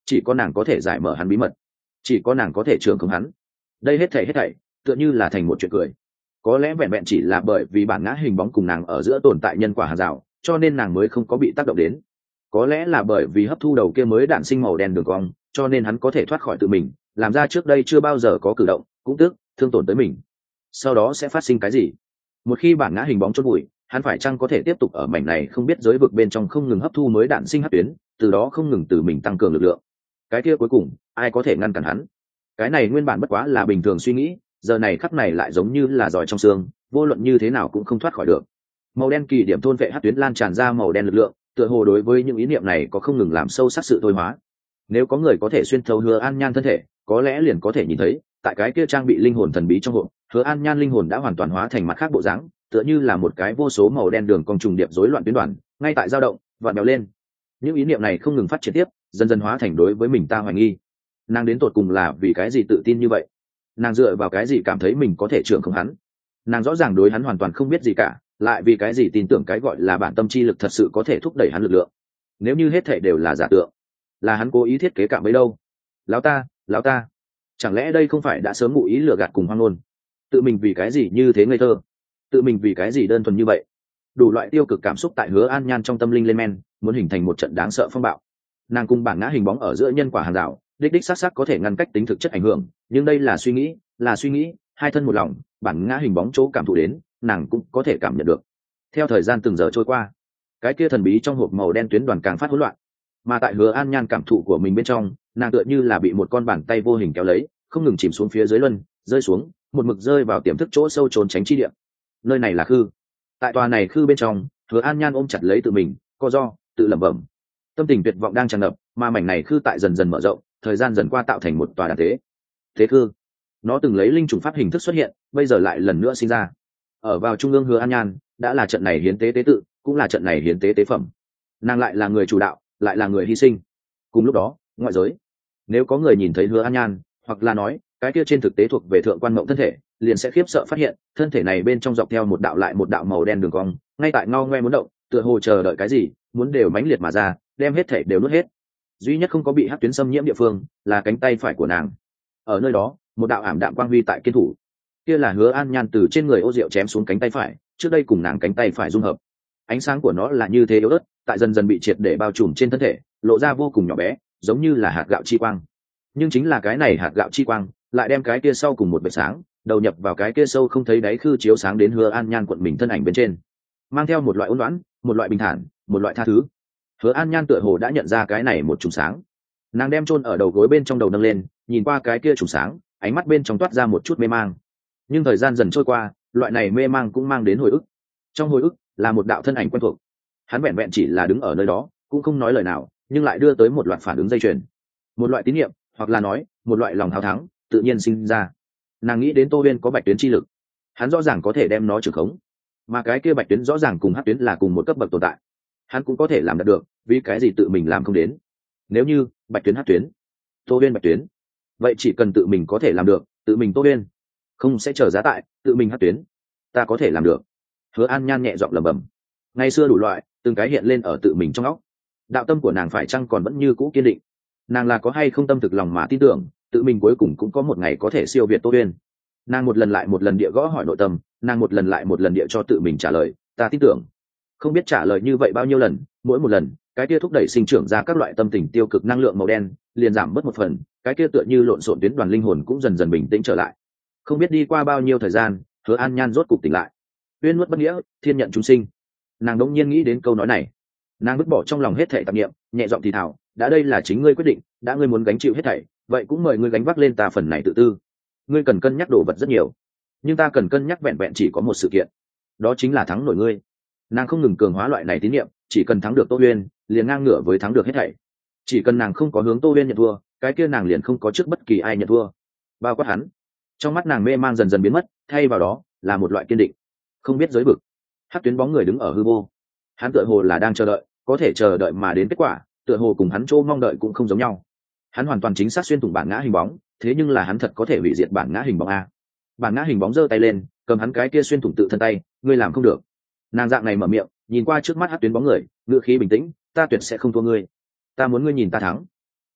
chỉ có nàng có thể giải mở hắn bí mật, chỉ có nàng có thể trưởng khống hắn. Đây hết thảy hết thảy tựa như là thành một chuyện cười. Có lẽ vẹn vẹn chỉ là bởi vì bản ngã hình bóng cùng nàng ở giữa tồn tại nhân quả hàng rào, cho nên nàng mới không có bị tác động đến. Có lẽ là bởi vì hấp thu đầu kia mới đạn sinh màu đen đường cong, cho nên hắn có thể thoát khỏi tự mình, làm ra trước đây chưa bao giờ có cử động, cũng tức thương tổn tới mình. Sau đó sẽ phát sinh cái gì? Một khi bản ngã hình bóng chôn bụi, hắn phải chăng có thể tiếp tục ở mảnh này không biết giới vực bên trong không ngừng hấp thu mới đạn sinh hấp tuyến, từ đó không ngừng từ mình tăng cường lực lượng. Cái kia cuối cùng ai có thể ngăn cản hắn? Cái này nguyên bản bất quá là bình thường suy nghĩ, giờ này khắc này lại giống như là giỏi trong xương, vô luận như thế nào cũng không thoát khỏi được. Màu đen kỳ điểm thôn vệ hấp tuyến lan tràn ra màu đen lực lượng, tựa hồ đối với những ý niệm này có không ngừng làm sâu sắc sự thôi hóa. Nếu có người có thể xuyên thấu Hứa An Nhan thân thể, có lẽ liền có thể nhìn thấy, tại cái kia trang bị linh hồn thần bí trong hộp, Hứa An Nhan linh hồn đã hoàn toàn hóa thành mặt khác bộ dáng, tựa như là một cái vô số màu đen đường cong trùng điệp rối loạn tuyến đoàn, ngay tại dao động, vặn vẹo lên. Những ý niệm này không ngừng phát triển tiếp, dần dần hóa thành đối với mình ta hoài nghi. Nàng đến tột cùng là vì cái gì tự tin như vậy? Nàng dựa vào cái gì cảm thấy mình có thể trưởng không hắn? Nàng rõ ràng đối hắn hoàn toàn không biết gì cả, lại vì cái gì tin tưởng cái gọi là bản tâm chi lực thật sự có thể thúc đẩy hắn lực lượng? Nếu như hết thảy đều là giả tượng, là hắn cố ý thiết kế cạm bẫy đâu? Lão ta, lão ta, chẳng lẽ đây không phải đã sớm ngụ ý lừa gạt cùng hoang ngôn? Tự mình vì cái gì như thế ngây thơ? Tự mình vì cái gì đơn thuần như vậy? Đủ loại tiêu cực cảm xúc tại Hứa An Nhan trong tâm linh lên men, muốn hình thành một trận đáng sợ phong bạo. Nàng cùng bản ngã hình bóng ở giữa nhân quả hàng rào, đích đích xác xác có thể ngăn cách tính thực chất ảnh hưởng, nhưng đây là suy nghĩ, là suy nghĩ, hai thân một lòng, bản ngã hình bóng chỗ cảm thụ đến, nàng cũng có thể cảm nhận được. Theo thời gian từng giờ trôi qua, cái kia thần bí trong hộp màu đen tuyến đoàn càng phát hỗn loạn, mà tại Hứa An Nhan cảm thụ của mình bên trong, nàng tựa như là bị một con bàn tay vô hình kéo lấy, không ngừng chìm xuống phía dưới luân, rơi xuống, một mực rơi vào tiềm thức chỗ sâu trốn tránh chi địa. Nơi này là khư. Tại tòa này khư bên trong, Hứa An Nhan ôm chặt lấy tự mình, co do, tự lẩm bẩm. Tâm tình tuyệt vọng đang tràn ngập, mà mảnh này khư tại dần dần mở rộng, thời gian dần qua tạo thành một tòa đàn tế. Thế khư, nó từng lấy linh trùng pháp hình thức xuất hiện, bây giờ lại lần nữa sinh ra. Ở vào trung ương Hứa An Nhan, đã là trận này hiến tế tế tự, cũng là trận này hiến tế tế phẩm. Nàng lại là người chủ đạo, lại là người hy sinh. Cùng lúc đó, ngoại giới, nếu có người nhìn thấy Hứa An Nhan, hoặc là nói cái kia trên thực tế thuộc về thượng quan mộng thân thể, liền sẽ khiếp sợ phát hiện thân thể này bên trong dọc theo một đạo lại một đạo màu đen đường cong, ngay tại ngao ngoe muốn động, tựa hồ chờ đợi cái gì, muốn đều mãnh liệt mà ra, đem hết thể đều nuốt hết. Duy nhất không có bị hắc tuyến xâm nhiễm địa phương là cánh tay phải của nàng. Ở nơi đó, một đạo ảm đạm quang huy tại kiên thủ. Kia là Hứa An Nhan từ trên người Ô Diệu chém xuống cánh tay phải, trước đây cùng nàng cánh tay phải dung hợp. Ánh sáng của nó là như thế yếu ớt, tại dần dần bị triệt để bao trùm trên thân thể, lộ ra vô cùng nhỏ bé, giống như là hạt gạo chi quang. Nhưng chính là cái này hạt gạo chi quang, lại đem cái kia sau cùng một vệt sáng đầu nhập vào cái kia sâu không thấy đáy khư chiếu sáng đến Hứa An Nhan quận mình thân ảnh bên trên, mang theo một loại ôn loãn, một loại bình thản, một loại tha thứ. Hứa An Nhan tựa hồ đã nhận ra cái này một chùm sáng, nàng đem chôn ở đầu gối bên trong đầu nâng lên, nhìn qua cái kia chùm sáng, ánh mắt bên trong toát ra một chút mê mang. Nhưng thời gian dần trôi qua, loại này mê mang cũng mang đến hồi ức. Trong hồi ức là một đạo thân ảnh quen thuộc, hắn vẹn vẹn chỉ là đứng ở nơi đó, cũng không nói lời nào, nhưng lại đưa tới một loạt phản ứng dây chuyền, một loại tín nhiệm, hoặc là nói một loại lòng hào thắng tự nhiên sinh ra. Nàng nghĩ đến Tô Huyên có bạch tuyến chi lực, hắn rõ ràng có thể đem nó trừ khống, mà cái kia bạch tuyến rõ ràng cùng hắc tuyến là cùng một cấp bậc tồn tại, hắn cũng có thể làm được, vì cái gì tự mình làm không đến? Nếu như bạch tuyến hắc tuyến, Tô Huyên bạch tuyến, vậy chỉ cần tự mình có thể làm được, tự mình Tô Huyên không sẽ trở giá tại tự mình hắc tuyến, ta có thể làm được. Hứa An Nhan nhẹ giọng lẩm bẩm. Ngày xưa đủ loại từng cái hiện lên ở tự mình trong óc. Đạo tâm của nàng phải chăng còn vẫn như cũ kiên định? Nàng là có hay không tâm thực lòng mà tin tưởng tự mình cuối cùng cũng có một ngày có thể siêu việt Tô Huyên? Nàng một lần lại một lần địa gõ hỏi nội tâm, nàng một lần lại một lần địa cho tự mình trả lời, ta tin tưởng. Không biết trả lời như vậy bao nhiêu lần, mỗi một lần cái kia thúc đẩy sinh trưởng ra các loại tâm tình tiêu cực năng lượng màu đen liền giảm bớt một phần, cái kia tựa như lộn xộn tuyến đoàn linh hồn cũng dần dần bình tĩnh trở lại. Không biết đi qua bao nhiêu thời gian, Hứa An Nhan rốt cục tỉnh lại. Uyên nuốt bất nghĩa, thiên nhận chúng sinh. Nàng đống nhiên nghĩ đến câu nói này, nàng vứt bỏ trong lòng hết thảy tạp niệm, nhẹ giọng thì thào, đã đây là chính ngươi quyết định, đã ngươi muốn gánh chịu hết thảy, vậy cũng mời ngươi gánh vác lên ta phần này tự tư. Ngươi cần cân nhắc đồ vật rất nhiều, nhưng ta cần cân nhắc vẹn vẹn chỉ có một sự kiện, đó chính là thắng nổi ngươi. Nàng không ngừng cường hóa loại này tín niệm, chỉ cần thắng được Tô Huyên, liền ngang ngửa với thắng được hết thảy. Chỉ cần nàng không có hướng Tô Huyên nhận thua, cái kia nàng liền không có trước bất kỳ ai nhận thua, bao quát hắn. Trong mắt nàng mê mang dần dần biến mất, thay vào đó là một loại kiên định. Không biết giới vực, hắc tuyến bóng người đứng ở hư vô, hắn tựa hồ là đang chờ đợi, có thể chờ đợi mà đến kết quả, tựa hồ cùng hắn chỗ mong đợi cũng không giống nhau. Hắn hoàn toàn chính xác xuyên thủng bản ngã hình bóng, thế nhưng là hắn thật có thể hủy diệt bản ngã hình bóng a? Bản ngã hình bóng giơ tay lên, cầm hắn cái kia xuyên thủng tự thân tay, ngươi làm không được. Nàng dạng này mở miệng, nhìn qua trước mắt hắc tuyến bóng người, ngữ khí bình tĩnh, ta tuyệt sẽ không thua ngươi, ta muốn ngươi nhìn ta thắng.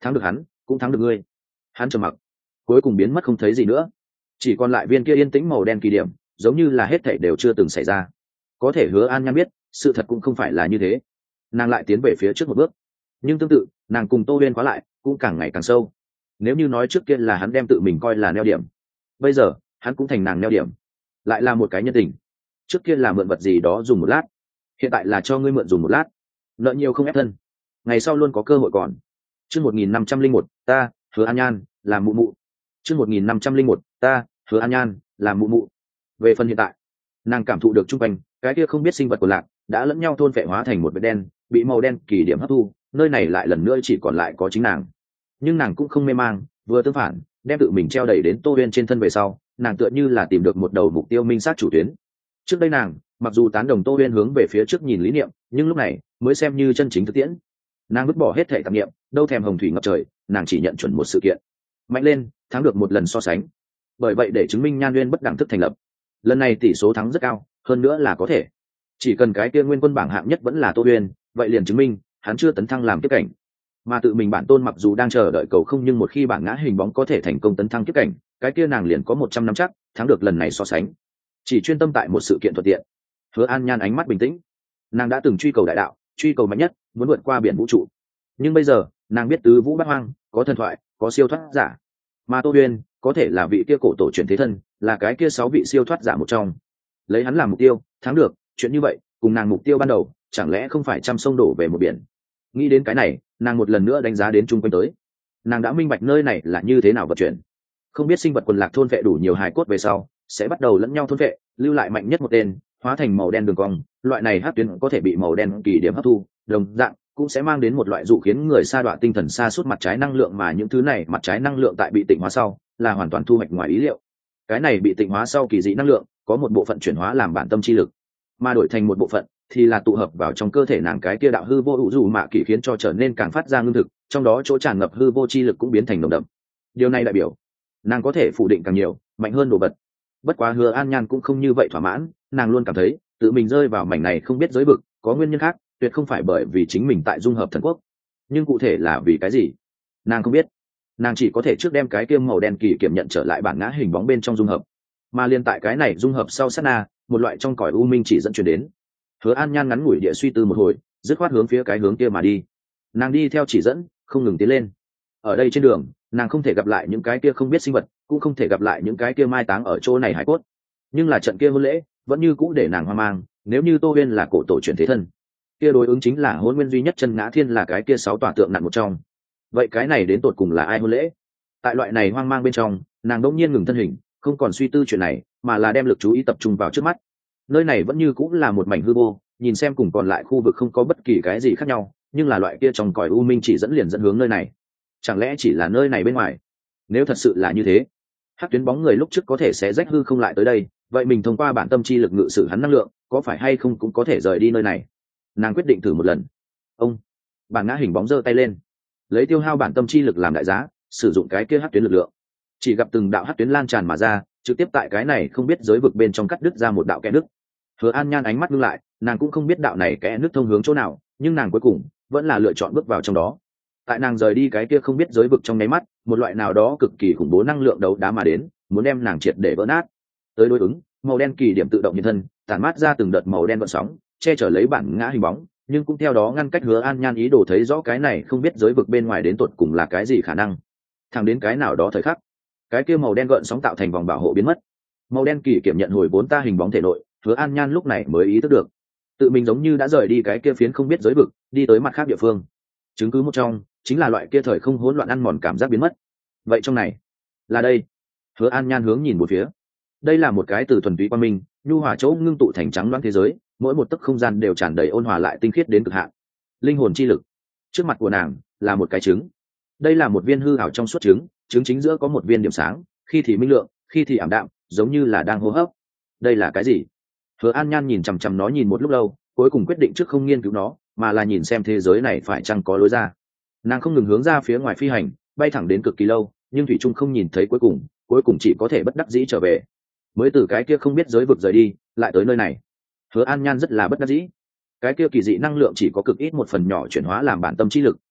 thắng được hắn cũng thắng được ngươi. Hắn trầm mặc, cuối cùng biến mất không thấy gì nữa, chỉ còn lại viên kia yên tĩnh màu đen kỳ điểm, giống như là hết thảy đều chưa từng xảy ra. Có thể Hứa An Nhan biết sự thật cũng không phải là như thế. Nàng lại tiến về phía trước một bước, nhưng tương tự nàng cùng Tô Huyên khóa lại cũng càng ngày càng sâu. Nếu như nói trước kia là hắn đem tự mình coi là neo điểm, bây giờ hắn cũng thành nàng neo điểm, lại là một cái nhân tình. Trước kia là mượn vật gì đó dùng một lát, hiện tại là cho ngươi mượn dùng một lát. Nợ nhiều không ép thân, ngày sau luôn có cơ hội còn. Chương một nghìn năm trăm linh một, ta Hứa An Nhan làm mụ mụ. Chương một nghìn năm trăm linh một, ta Hứa An Nhan làm mụ mụ. Về phần hiện tại, nàng cảm thụ được chung quanh cái kia không biết sinh vật của lạc đã lẫn nhau thôn phệ hóa thành một vệt đen, bị màu đen kỳ điểm hấp thu, nơi này lại lần nữa chỉ còn lại có chính nàng. Nhưng nàng cũng không mê mang, vừa tương phản, đem tự mình treo đẩy đến Tô Huyên trên thân về sau, nàng tựa như là tìm được một đầu mục tiêu minh xác chủ tuyến. Trước đây nàng mặc dù tán đồng Tô Huyên hướng về phía trước nhìn lý niệm, nhưng lúc này mới xem như chân chính thực tiễn. Nàng vứt bỏ hết thể tạp niệm, đâu thèm hồng thủy ngập trời, nàng chỉ nhận chuẩn một sự kiện, mạnh lên, thắng được một lần so sánh. Bởi vậy để chứng minh Nhan Nguyên bất đẳng thức thành lập, lần này tỷ số thắng rất cao, hơn nữa là có thể. Chỉ cần cái kia nguyên quân bảng hạng nhất vẫn là Tô Huyên, vậy liền chứng minh hắn chưa tấn thăng làm kiếp cảnh. Mà tự mình bản tôn mặc dù đang chờ đợi cầu không, nhưng một khi bản ngã hình bóng có thể thành công tấn thăng kiếp cảnh, cái kia nàng liền có một trăm năm chắc thắng được lần này so sánh. Chỉ chuyên tâm tại một sự kiện thuận tiện. Hứa An Nhan ánh mắt bình tĩnh, nàng đã từng truy cầu đại đạo, truy cầu mạnh nhất, muốn vượt qua biển vũ trụ. Nhưng bây giờ nàng biết tứ vũ bát hoang có thần thoại, có siêu thoát giả, mà Tô Huyên có thể là vị kia cổ tổ truyền thế thân, là cái kia sáu vị siêu thoát giả một trong. Lấy hắn làm mục tiêu, thắng được chuyện như vậy, cùng nàng mục tiêu ban đầu chẳng lẽ không phải trăm sông đổ về một biển. Nghĩ đến cái này, nàng một lần nữa đánh giá đến chung quanh tới. Nàng đã minh bạch nơi này là như thế nào vận chuyển. Không biết sinh vật quần lạc thôn vệ đủ nhiều hài cốt về sau, sẽ bắt đầu lẫn nhau thôn vệ, lưu lại mạnh nhất một tên, hóa thành màu đen đường cong. Loại này hắc tuyến có thể bị màu đen kỳ điểm hấp thu, đồng dạng cũng sẽ mang đến một loại dụ khiến người sa đọa tinh thần sa sút mặt trái năng lượng, mà những thứ này mặt trái năng lượng tại bị tịnh hóa sau là hoàn toàn thu hoạch ngoài ý liệu. Cái này bị tịnh hóa sau kỳ dị năng lượng có một bộ phận chuyển hóa làm bản tâm chi lực, mà đổi thành một bộ phận thì là tụ hợp vào trong cơ thể nàng cái kia đạo hư vô hữu dù mạ kỳ, khiến cho trở nên càng phát ra ngưng thực, trong đó chỗ tràn ngập hư vô chi lực cũng biến thành nồng đậm. Điều này đại biểu nàng có thể phủ định càng nhiều mạnh hơn đồ vật. Bất quá Hứa An Nhan cũng không như vậy thỏa mãn, nàng luôn cảm thấy tự mình rơi vào mảnh này không biết giới vực có nguyên nhân khác, tuyệt không phải bởi vì chính mình tại dung hợp thần quốc. Nhưng cụ thể là vì cái gì nàng không biết, nàng chỉ có thể trước đem cái kia màu đen kỳ kiểm nhận trở lại bản ngã hình bóng bên trong dung hợp. Mà liên tại cái này dung hợp sau sát na, một loại trong cõi u minh chỉ dẫn truyền đến. Hứa An Nhan ngắn ngủi địa suy tư một hồi, dứt khoát hướng phía cái hướng kia mà đi. Nàng đi theo chỉ dẫn, không ngừng tiến lên. Ở đây trên đường, nàng không thể gặp lại những cái kia không biết sinh vật, cũng không thể gặp lại những cái kia mai táng ở chỗ này hải cốt. Nhưng là trận kia hôn lễ vẫn như cũ để nàng hoang mang. Nếu như Tô Huyên là cổ tổ truyền thế thân, kia đối ứng chính là hôn nguyên duy nhất chân ngã thiên là cái kia sáu tòa tượng nặng một trong. Vậy cái này đến tột cùng là ai hôn lễ? Tại loại này hoang mang bên trong, nàng đột nhiên ngừng thân hình, không còn suy tư chuyện này, mà là đem lực chú ý tập trung vào trước mắt. Nơi này vẫn như cũng là một mảnh hư vô, nhìn xem cùng còn lại khu vực không có bất kỳ cái gì khác nhau, nhưng là loại kia trong cõi u minh chỉ dẫn liền dẫn hướng nơi này. Chẳng lẽ chỉ là nơi này bên ngoài? Nếu thật sự là như thế, hắc tuyến bóng người lúc trước có thể sẽ rách hư không lại tới đây, vậy mình thông qua bản tâm chi lực ngự sử hắn năng lượng, có phải hay không cũng có thể rời đi nơi này? Nàng quyết định thử một lần. Ông, bản ngã hình bóng giơ tay lên, lấy tiêu hao bản tâm chi lực làm đại giá, sử dụng cái kia hắc tuyến lực lượng. Chỉ gặp từng đạo hắc tuyến lan tràn mà ra, trực tiếp tại cái này không biết giới vực bên trong cắt đứt ra một đạo kẽ nứt. Hứa An Nhan ánh mắt ngưng lại, nàng cũng không biết đạo này kẽ nứt thông hướng chỗ nào, nhưng nàng cuối cùng vẫn là lựa chọn bước vào trong đó. Tại nàng rời đi cái kia không biết giới vực trong nháy mắt, một loại nào đó cực kỳ khủng bố năng lượng đấu đá mà đến, muốn đem nàng triệt để vỡ nát. Tới đối ứng, màu đen kỳ điểm tự động nhân thân, tản mát ra từng đợt màu đen gợn sóng, che chở lấy bản ngã hình bóng, nhưng cũng theo đó ngăn cách Hứa An Nhan ý đồ thấy rõ cái này không biết giới vực bên ngoài đến tột cùng là cái gì khả năng. Thẳng đến cái nào đó thời khắc, cái kia màu đen gợn sóng tạo thành vòng bảo hộ biến mất, màu đen kỳ kiểm nhận hồi vốn ta hình bóng thể nội. Hứa An Nhan lúc này mới ý thức được, tự mình giống như đã rời đi cái kia phiến không biết giới vực, đi tới mặt khác địa phương. Chứng cứ một trong chính là loại kia thời không hỗn loạn ăn mòn cảm giác biến mất. Vậy trong này là đây? Hứa An Nhan hướng nhìn một phía. Đây là một cái từ thuần túy quang minh, nhu hòa chỗ ngưng tụ thành trắng loãng thế giới, mỗi một tấc không gian đều tràn đầy ôn hòa lại tinh khiết đến cực hạn. Linh hồn chi lực. Trước mặt của nàng là một cái trứng. Đây là một viên hư ảo trong suốt trứng, trứng chính giữa có một viên điểm sáng, khi thì minh lượng, khi thì ảm đạm, giống như là đang hô hấp. Đây là cái gì? Hứa An Nhan nhìn chằm chằm nó nhìn một lúc lâu, cuối cùng quyết định trước không nghiên cứu nó, mà là nhìn xem thế giới này phải chăng có lối ra. Nàng không ngừng hướng ra phía ngoài phi hành, bay thẳng đến cực kỳ lâu, nhưng thủy trung không nhìn thấy cuối cùng, cuối cùng chỉ có thể bất đắc dĩ trở về. Mới từ cái kia không biết giới vực rời đi, lại tới nơi này. Hứa An Nhan rất là bất đắc dĩ. Cái kia kỳ dị năng lượng chỉ có cực ít một phần nhỏ chuyển hóa làm bản tâm chi lực,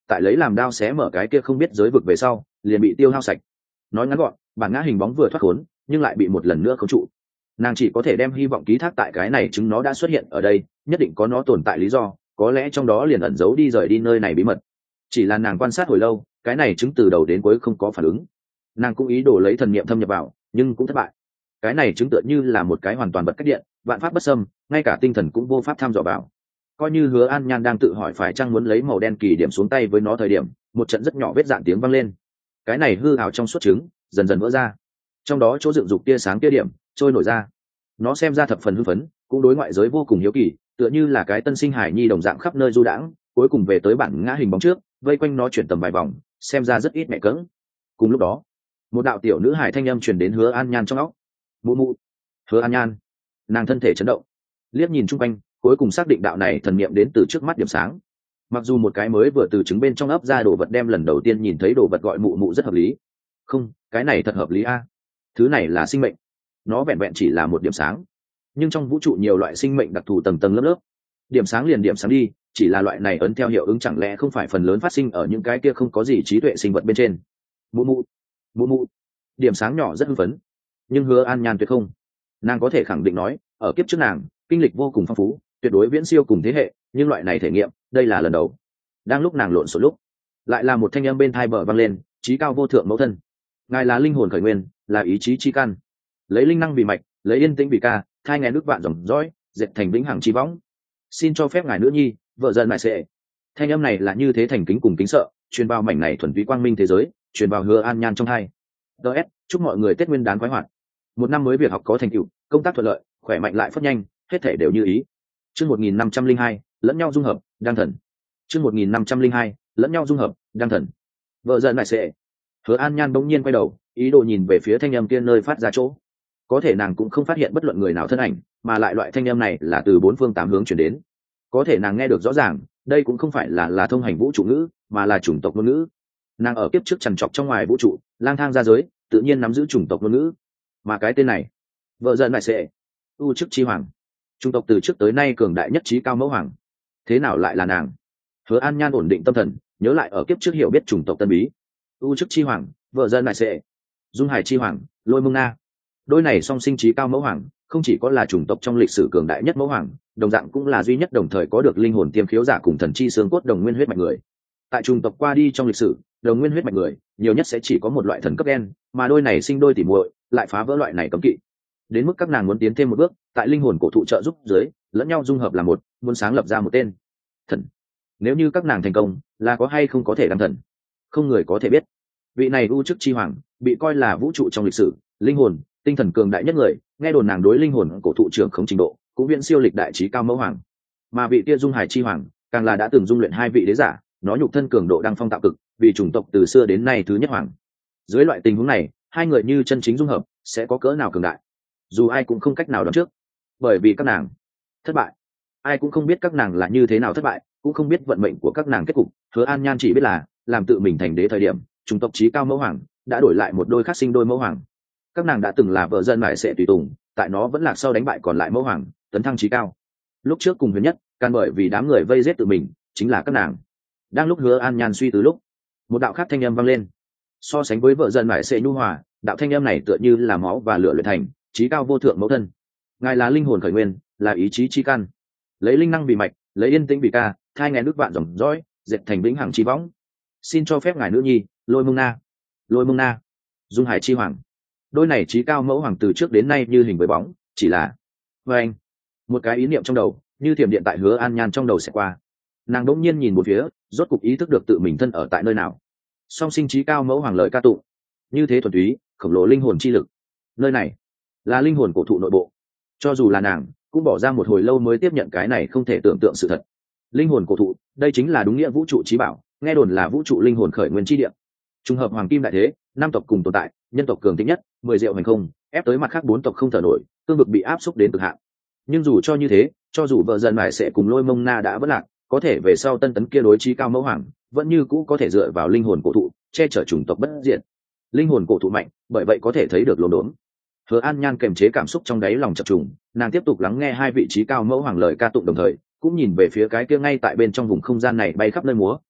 tại lấy làm đao xé mở cái kia không biết giới vực về sau liền bị tiêu hao sạch. Nói ngắn gọn, bản ngã hình bóng vừa thoát khốn nhưng lại bị một lần nữa khống trụ. Nàng chỉ có thể đem hy vọng ký thác tại cái này chứng nó đã xuất hiện ở đây, nhất định có nó tồn tại lý do, có lẽ trong đó liền ẩn giấu đi rời đi nơi này bí mật. Chỉ là nàng quan sát hồi lâu, cái này chứng từ đầu đến cuối không có phản ứng. Nàng cũng ý đồ lấy thần niệm thâm nhập vào, nhưng cũng thất bại. Cái này chứng tựa như là một cái hoàn toàn bật cách điện, vạn pháp bất xâm, ngay cả tinh thần cũng vô pháp tham dò vào. Coi như Hứa An Nhan đang tự hỏi phải chăng muốn lấy màu đen kỳ điểm xuống tay với nó thời điểm, một trận rất nhỏ vết dạn tiếng vang lên. Cái này hư ảo trong suốt trứng dần dần vỡ ra, trong đó chỗ dựng dục tia sáng tia điểm trôi nổi ra. Nó xem ra thập phần hưng phấn, cũng đối ngoại giới vô cùng hiếu kỳ, tựa như là cái tân sinh hải nhi đồng dạng khắp nơi du đãng, cuối cùng về tới bản ngã hình bóng trước, vây quanh nó chuyển tầm vài vòng, xem ra rất ít mẹ cỡng. Cùng lúc đó, một đạo tiểu nữ hải thanh âm truyền đến Hứa An Nhan trong óc. Mụ mụ. Hứa An Nhan. Nàng thân thể chấn động, liếc nhìn chung quanh, cuối cùng xác định đạo này thần niệm đến từ trước mắt điểm sáng. Mặc dù một cái mới vừa từ trứng bên trong ấp ra đồ vật đem lần đầu tiên nhìn thấy đồ vật gọi mụ mụ rất hợp lý. Không, cái này thật hợp lý a. Thứ này là sinh mệnh. Nó vẹn vẹn chỉ là một điểm sáng, nhưng trong vũ trụ nhiều loại sinh mệnh đặc thù tầng tầng lớp lớp. Điểm sáng liền điểm sáng đi, chỉ là loại này ấn theo hiệu ứng chẳng lẽ không phải phần lớn phát sinh ở những cái kia không có gì trí tuệ sinh vật bên trên. Mụ mụ, mụ mụ. Điểm sáng nhỏ rất hưng phấn, nhưng Hứa An Nhan tuyệt không. Nàng có thể khẳng định nói, ở kiếp trước nàng kinh lịch vô cùng phong phú, tuyệt đối viễn siêu cùng thế hệ, nhưng loại này thể nghiệm đây là lần đầu. Đang lúc nàng lộn xộn lúc, lại là một thanh âm bên tai bờ vang lên, trí cao vô thượng mẫu thân, ngài là linh hồn khởi nguyên, là ý chí chi căn, lấy linh năng vì mạch, lấy yên tĩnh vì ca, thai ngàn nước vạn dòng dõi, dệt thành vĩnh hằng chi võng, xin cho phép ngài nữ nhi vợ dần lại sẽ. Thanh âm này là như thế thành kính cùng kính sợ, truyền vào mảnh này thuần túy quang minh thế giới, truyền vào Hứa An Nhan trong hai. ds chúc mọi người Tết Nguyên đán khoái hoạt, một năm mới việc học có thành tựu, công tác thuận lợi, khỏe mạnh lại phất nhanh, hết thể đều như ý. Chương một nghìn năm trăm linh hai, lẫn nhau dung hợp, đăng thần. Chương một nghìn năm trăm linh hai, lẫn nhau dung hợp, đăng thần. Vợ dần lại sẽ. Hứa An Nhan bỗng nhiên quay đầu, ý đồ nhìn về phía thanh âm kia nơi phát ra chỗ. Có thể nàng cũng không phát hiện bất luận người nào thân ảnh, mà lại loại thanh âm này là từ bốn phương tám hướng truyền đến. Có thể nàng nghe được rõ ràng, đây cũng không phải là là thông hành vũ trụ ngữ, mà là chủng tộc ngôn ngữ. Nàng ở kiếp trước trằn trọc trong ngoài vũ trụ, lang thang ra giới, tự nhiên nắm giữ chủng tộc ngôn ngữ. Mà cái tên này, vợ dần lại sẽ, u chức chi hoàng, chủng tộc từ trước tới nay cường đại nhất trí cao mẫu hoàng. Thế nào lại là nàng? Hứa An Nhan ổn định tâm thần, nhớ lại ở kiếp trước hiểu biết chủng tộc tân bí. U chức chi hoàng, vợ dần lại sẽ, dung hải chi hoàng, lôi mông na. Đôi này song sinh trí cao mẫu hoàng, không chỉ có là chủng tộc trong lịch sử cường đại nhất mẫu hoàng, đồng dạng cũng là duy nhất đồng thời có được linh hồn tiêm khiếu giả cùng thần chi xương cốt đồng nguyên huyết mạch người. Tại chủng tộc qua đi trong lịch sử, đồng nguyên huyết mạch người nhiều nhất sẽ chỉ có một loại thần cấp đen, mà đôi này sinh đôi tỉ muội lại phá vỡ loại này cấm kỵ. Đến mức các nàng muốn tiến thêm một bước, tại linh hồn cổ thụ trợ giúp dưới, lẫn nhau dung hợp là một, muốn sáng lập ra một tên thần. Nếu như các nàng thành công, là có hay không có thể đăng thần, không người có thể biết. Vị này u chức chi hoàng, bị coi là vũ trụ trong lịch sử linh hồn tinh thần cường đại nhất người, nghe đồn nàng đối linh hồn cổ thụ trưởng không trình độ cũng viễn siêu lịch đại trí cao mẫu hoàng. Mà vị kia dung hải chi hoàng, càng là đã từng dung luyện hai vị đế giả, nó nhục thân cường độ đăng phong tạo cực, vì chủng tộc từ xưa đến nay thứ nhất hoàng. Dưới loại tình huống này, hai người như chân chính dung hợp, sẽ có cỡ nào cường đại, dù ai cũng không cách nào đoán trước. Bởi vì các nàng thất bại, ai cũng không biết các nàng là như thế nào thất bại, cũng không biết vận mệnh của các nàng kết cục. Hứa An Nhan chỉ biết là làm tự mình thành đế thời điểm, chủng tộc trí cao mẫu hoàng đã đổi lại một đôi khác sinh đôi mẫu hoàng. Các nàng đã từng là vợ dân mải sẽ tùy tùng, tại nó vẫn lạc sau đánh bại còn lại mẫu hoàng, tấn thăng trí cao. Lúc trước cùng huyền nhất, can bởi vì đám người vây giết tự mình, chính là các nàng. Đang lúc Hứa An Nhan suy từ lúc, một đạo khác thanh âm vang lên. So sánh với vợ dân mải sẽ nhu hòa, đạo thanh âm này tựa như là máu và lửa luyện thành, trí cao vô thượng mẫu thân. Ngài là linh hồn khởi nguyên, là ý chí chi căn, lấy linh năng vì mạch, lấy yên tĩnh vì ca, thai ngàn nước vạn dòng dõi, dệt thành vĩnh hằng chi võng. Xin cho phép ngài nữ nhi lôi mông na, lôi mông na, dung hải chi hoàng. Đôi này trí cao mẫu hoàng từ trước đến nay như hình với bóng, chỉ là với anh một cái ý niệm trong đầu như thiểm điện tại Hứa An Nhan trong đầu sẽ qua. Nàng đỗng nhiên nhìn một phía, rốt cục ý thức được tự mình thân ở tại nơi nào. Song sinh trí cao mẫu hoàng lời ca tụng như thế thuần túy, khổng lồ linh hồn chi lực. Nơi này là linh hồn cổ thụ nội bộ. Cho dù là nàng cũng bỏ ra một hồi lâu mới tiếp nhận cái này không thể tưởng tượng sự thật. Linh hồn cổ thụ, đây chính là đúng nghĩa vũ trụ trí bảo, nghe đồn là vũ trụ linh hồn khởi nguyên chi địa. Trùng hợp hoàng kim đại thế, năm tộc cùng tồn tại, nhân tộc cường thịnh nhất, mười diệu hành không, ép tới mặt khác bốn tộc không thở nổi, tương vực bị áp xúc đến cực hạn. Nhưng dù cho như thế, cho dù vợ dần mải sẽ cùng lôi mông na đã vỡ lạc, có thể về sau tân tấn kia đối trí cao mẫu hoàng, vẫn như cũ có thể dựa vào linh hồn cổ thụ che chở chủng tộc bất diệt. Linh hồn cổ thụ mạnh, bởi vậy có thể thấy được lồn đốn. Hứa An Nhan kềm chế cảm xúc trong đáy lòng chập trùng, nàng tiếp tục lắng nghe hai vị trí cao mẫu hoàng lời ca tụng, đồng thời cũng nhìn về phía cái kia ngay tại bên trong vùng không gian này bay khắp nơi múa,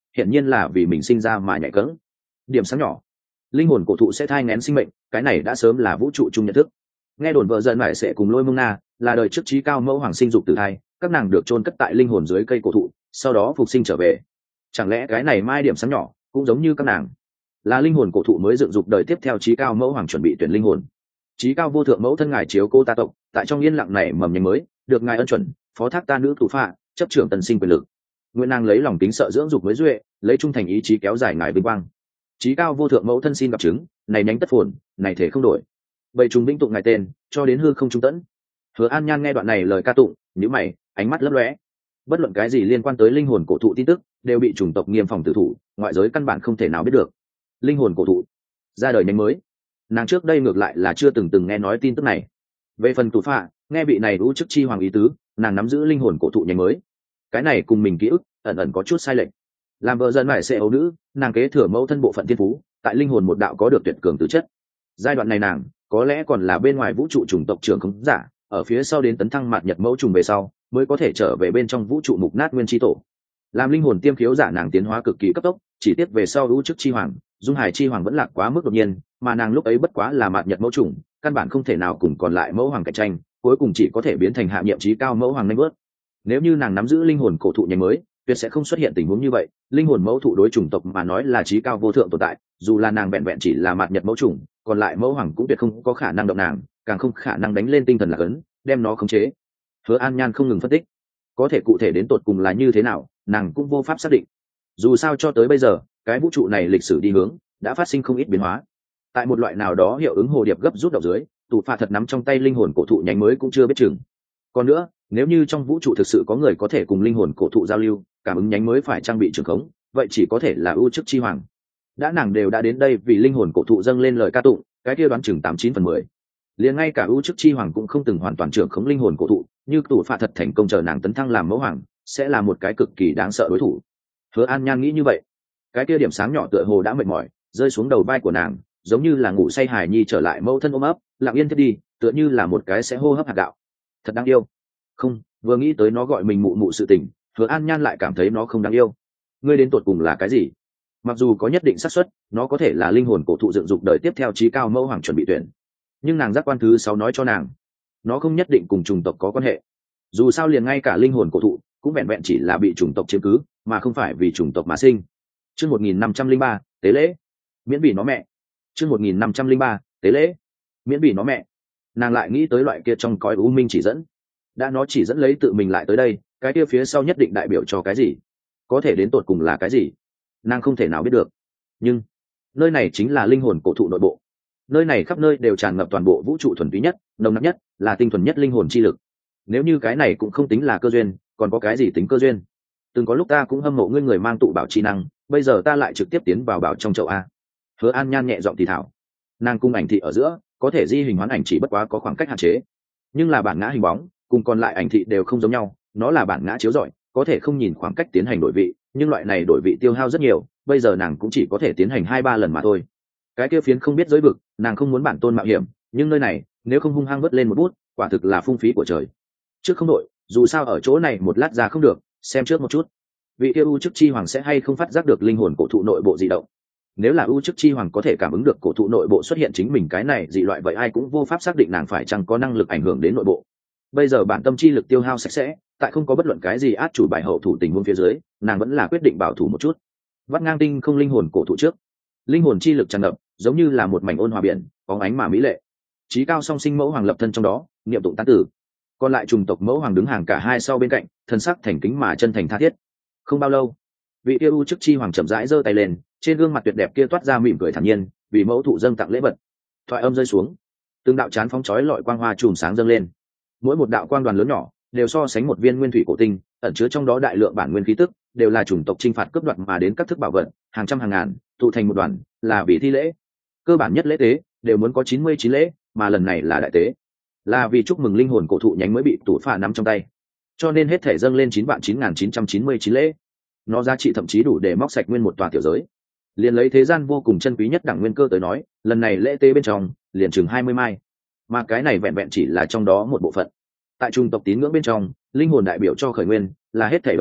hiện nhiên là vì mình sinh ra mà nhạy cẫng. Điểm sáng nhỏ, linh hồn cổ thụ sẽ thai nghén sinh mệnh, cái này đã sớm là vũ trụ chung nhận thức. Nghe đồn vợ dần mải sẽ cùng Lôi Mông Na là đời trước trí cao mẫu hoàng sinh dục tử thai, các nàng được chôn cất tại linh hồn dưới cây cổ thụ, sau đó phục sinh trở về. Chẳng lẽ cái này mai điểm sáng nhỏ cũng giống như các nàng, là linh hồn cổ thụ mới dựng dục đời tiếp theo trí cao mẫu hoàng chuẩn bị tuyển linh hồn. Trí cao vô thượng mẫu thân ngài chiếu cô ta tộc, tại trong yên lặng này mầm nhánh mới, được ngài ân chuẩn, phó thác ta nữ thủ phạ, chấp trưởng tần sinh quyền lực. Nguyện nàng lấy lòng kính sợ dưỡng dục mới duệ, lấy trung thành ý chí kéo dài ngài vinh quang. Trí cao vô thượng mẫu thân xin gặp chứng, này nhánh tất phồn, này thể không đổi. Vậy trùng vĩnh tụng ngài tên, cho đến hư không trung tẫn. Hứa An Nhan nghe đoạn này lời ca tụng, nhíu mày, ánh mắt lấp lóe. Bất luận cái gì liên quan tới linh hồn cổ thụ tin tức, đều bị chủng tộc nghiêm phòng tử thủ, ngoại giới căn bản không thể nào biết được. Linh hồn cổ thụ ra đời nhánh mới, nàng trước đây ngược lại là chưa từng từng nghe nói tin tức này. Về phần tù phạ, nghe vị này đũ chức chi hoàng ý tứ, nàng nắm giữ linh hồn cổ thụ nhánh mới, cái này cùng mình ký ức ẩn ẩn có chút sai lệch. Làm vợ dân mải sẽ ấu nữ, nàng kế thừa mẫu thân bộ phận thiên phú, tại linh hồn một đạo có được tuyệt cường tứ chất. Giai đoạn này nàng có lẽ còn là bên ngoài vũ trụ chủng tộc trưởng không giả, ở phía sau đến tấn thăng mạt nhật mẫu trùng về sau mới có thể trở về bên trong vũ trụ mục nát nguyên chi tổ. Làm linh hồn tiêm khiếu giả nàng tiến hóa cực kỳ cấp tốc, chỉ tiếc về sau đũ chức chi hoàng, dung hải chi hoàng vẫn lạc quá mức đột nhiên, mà nàng lúc ấy bất quá là mạt nhật mẫu trùng, căn bản không thể nào cùng còn lại mẫu hoàng cạnh tranh, cuối cùng chỉ có thể biến thành hạ nhiệm trí cao mẫu hoàng nhanh bớt. Nếu như nàng nắm giữ linh hồn cổ thụ nhánh mới, tuyệt sẽ không xuất hiện tình huống như vậy. Linh hồn mẫu thụ đối chủng tộc mà nói là trí cao vô thượng tồn tại, dù là nàng vẹn vẹn chỉ là mạt nhật mẫu trùng, còn lại mẫu hoàng cũng tuyệt không có khả năng động nàng, càng không khả năng đánh lên tinh thần lạc ấn, đem nó khống chế. Hứa An Nhan không ngừng phân tích, có thể cụ thể đến tột cùng là như thế nào, nàng cũng vô pháp xác định. Dù sao cho tới bây giờ, cái vũ trụ này lịch sử đi hướng đã phát sinh không ít biến hóa. Tại một loại nào đó hiệu ứng hồ điệp gấp rút đầu dưới, tù phạ thật nắm trong tay linh hồn cổ thụ nhánh mới cũng chưa biết chừng. Còn nữa, nếu như trong vũ trụ thực sự có người có thể cùng linh hồn cổ thụ giao lưu, cảm ứng nhánh mới phải trang bị trường khống, vậy chỉ có thể là ưu chức chi hoàng. Đã nàng đều đã đến đây vì linh hồn cổ thụ dâng lên lời ca tụng, cái kia đoán chừng tám chín phần mười. Liền ngay cả ưu chức chi hoàng cũng không từng hoàn toàn trưởng khống linh hồn cổ thụ, như tù phạ thật thành công chờ nàng tấn thăng làm mẫu hoàng, sẽ là một cái cực kỳ đáng sợ đối thủ. Hứa An Nhan nghĩ như vậy, cái kia điểm sáng nhỏ tựa hồ đã mệt mỏi, rơi xuống đầu vai của nàng, giống như là ngủ say hài nhi trở lại mẫu thân ôm ấp, lặng yên thiết đi, tựa như là một cái sẽ hô hấp hạt gạo. Thật đáng yêu. Không, vừa nghĩ tới nó gọi mình mụ mụ sự tình, Hứa An Nhan lại cảm thấy nó không đáng yêu. Ngươi đến tột cùng là cái gì? Mặc dù có nhất định xác suất, nó có thể là linh hồn cổ thụ dựng dục đời tiếp theo trí cao mẫu hoàng chuẩn bị tuyển, nhưng nàng giác quan thứ sáu nói cho nàng, nó không nhất định cùng chủng tộc có quan hệ. Dù sao liền ngay cả linh hồn cổ thụ cũng vẹn vẹn chỉ là bị chủng tộc chiếm cứ, mà không phải vì chủng tộc mà sinh. Chương một nghìn năm trăm linh ba, tế lễ. Miễn bị nó mẹ. Chương một nghìn năm trăm linh ba, tế lễ. Miễn bị nó mẹ. Nàng lại nghĩ tới loại kia trong cõi u minh chỉ dẫn. Đã nó chỉ dẫn lấy tự mình lại tới đây, cái kia phía sau nhất định đại biểu cho cái gì? Có thể đến tột cùng là cái gì? Nàng không thể nào biết được. Nhưng nơi này chính là linh hồn cổ thụ nội bộ. Nơi này khắp nơi đều tràn ngập toàn bộ vũ trụ thuần túy nhất, nồng nặc nhất, là tinh thuần nhất linh hồn chi lực. Nếu như cái này cũng không tính là cơ duyên, còn có cái gì tính cơ duyên? Từng có lúc ta cũng hâm mộ ngươi người mang tụ bảo chi năng, bây giờ ta lại trực tiếp tiến vào bảo trong chậu a. Hứa An Nhan nhẹ giọng thì thảo. Nàng cung ảnh thị ở giữa, có thể di hình hoán ảnh chỉ bất quá có khoảng cách hạn chế, nhưng là bản ngã hình bóng cùng còn lại ảnh thị đều không giống nhau. Nó là bản ngã chiếu rọi, có thể không nhìn khoảng cách tiến hành đổi vị, nhưng loại này đổi vị tiêu hao rất nhiều, bây giờ nàng cũng chỉ có thể tiến hành hai ba lần mà thôi. Cái kia phiến không biết giới vực, nàng không muốn bản tôn mạo hiểm, nhưng nơi này nếu không hung hăng vớt lên một bút, quả thực là phung phí của trời. Trước không đội, dù sao ở chỗ này một lát ra không được, xem trước một chút vị yêu u chức chi hoàng sẽ hay không phát giác được linh hồn cổ thụ nội bộ dị động. Nếu là u chức chi hoàng có thể cảm ứng được cổ thụ nội bộ xuất hiện chính mình cái này dị loại, vậy ai cũng vô pháp xác định nàng phải chăng có năng lực ảnh hưởng đến nội bộ. Bây giờ bản tâm chi lực tiêu hao sạch sẽ, tại không có bất luận cái gì át chủ bài hậu thủ tình huống phía dưới, nàng vẫn là quyết định bảo thủ một chút. Vắt ngang tinh không linh hồn cổ thụ trước, linh hồn chi lực tràn ngập, giống như là một mảnh ôn hòa biển, bóng ánh mà mỹ lệ. Chí cao song sinh mẫu hoàng lập thân trong đó, niệm tụng tán tử. Còn lại trùng tộc mẫu hoàng đứng hàng cả hai sau bên cạnh, thân sắc thành kính mà chân thành tha thiết. Không bao lâu, vị kia u chức chi hoàng chậm rãi giơ tay lên, trên gương mặt tuyệt đẹp kia toát ra mỉm cười thản nhiên, vì mẫu thụ dâng tặng lễ vật. Thoại âm rơi xuống, từng đạo chán phóng chói lọi quang hoa chùm sáng dâng lên. Mỗi một đạo quang đoàn lớn nhỏ đều so sánh một viên nguyên thủy cổ tinh, ẩn chứa trong đó đại lượng bản nguyên khí tức, đều là chủng tộc chinh phạt cướp đoạt mà đến các thức bảo vật, hàng trăm hàng ngàn, tụ thành một đoàn, là vì thi lễ. Cơ bản nhất lễ tế đều muốn có chín mươi chín lễ, mà lần này là đại tế, là vì chúc mừng linh hồn cổ thụ nhánh mới bị tủ phá nắm trong tay, cho nên hết thể dâng lên chín vạn chín nghìn chín trăm chín mươi chín lễ. Nó giá trị thậm chí đủ để móc sạch nguyên một tòa tiểu giới. Liền lấy thế gian vô cùng chân quý nhất đẳng nguyên cơ tới nói, lần này lễ tế bên trong liền chừng hai mươi mai, mà cái này vẹn vẹn chỉ là trong đó một bộ phận. Tại trung tộc tín ngưỡng bên trong, linh hồn đại biểu cho khởi nguyên, là hết thể đầu nguồn,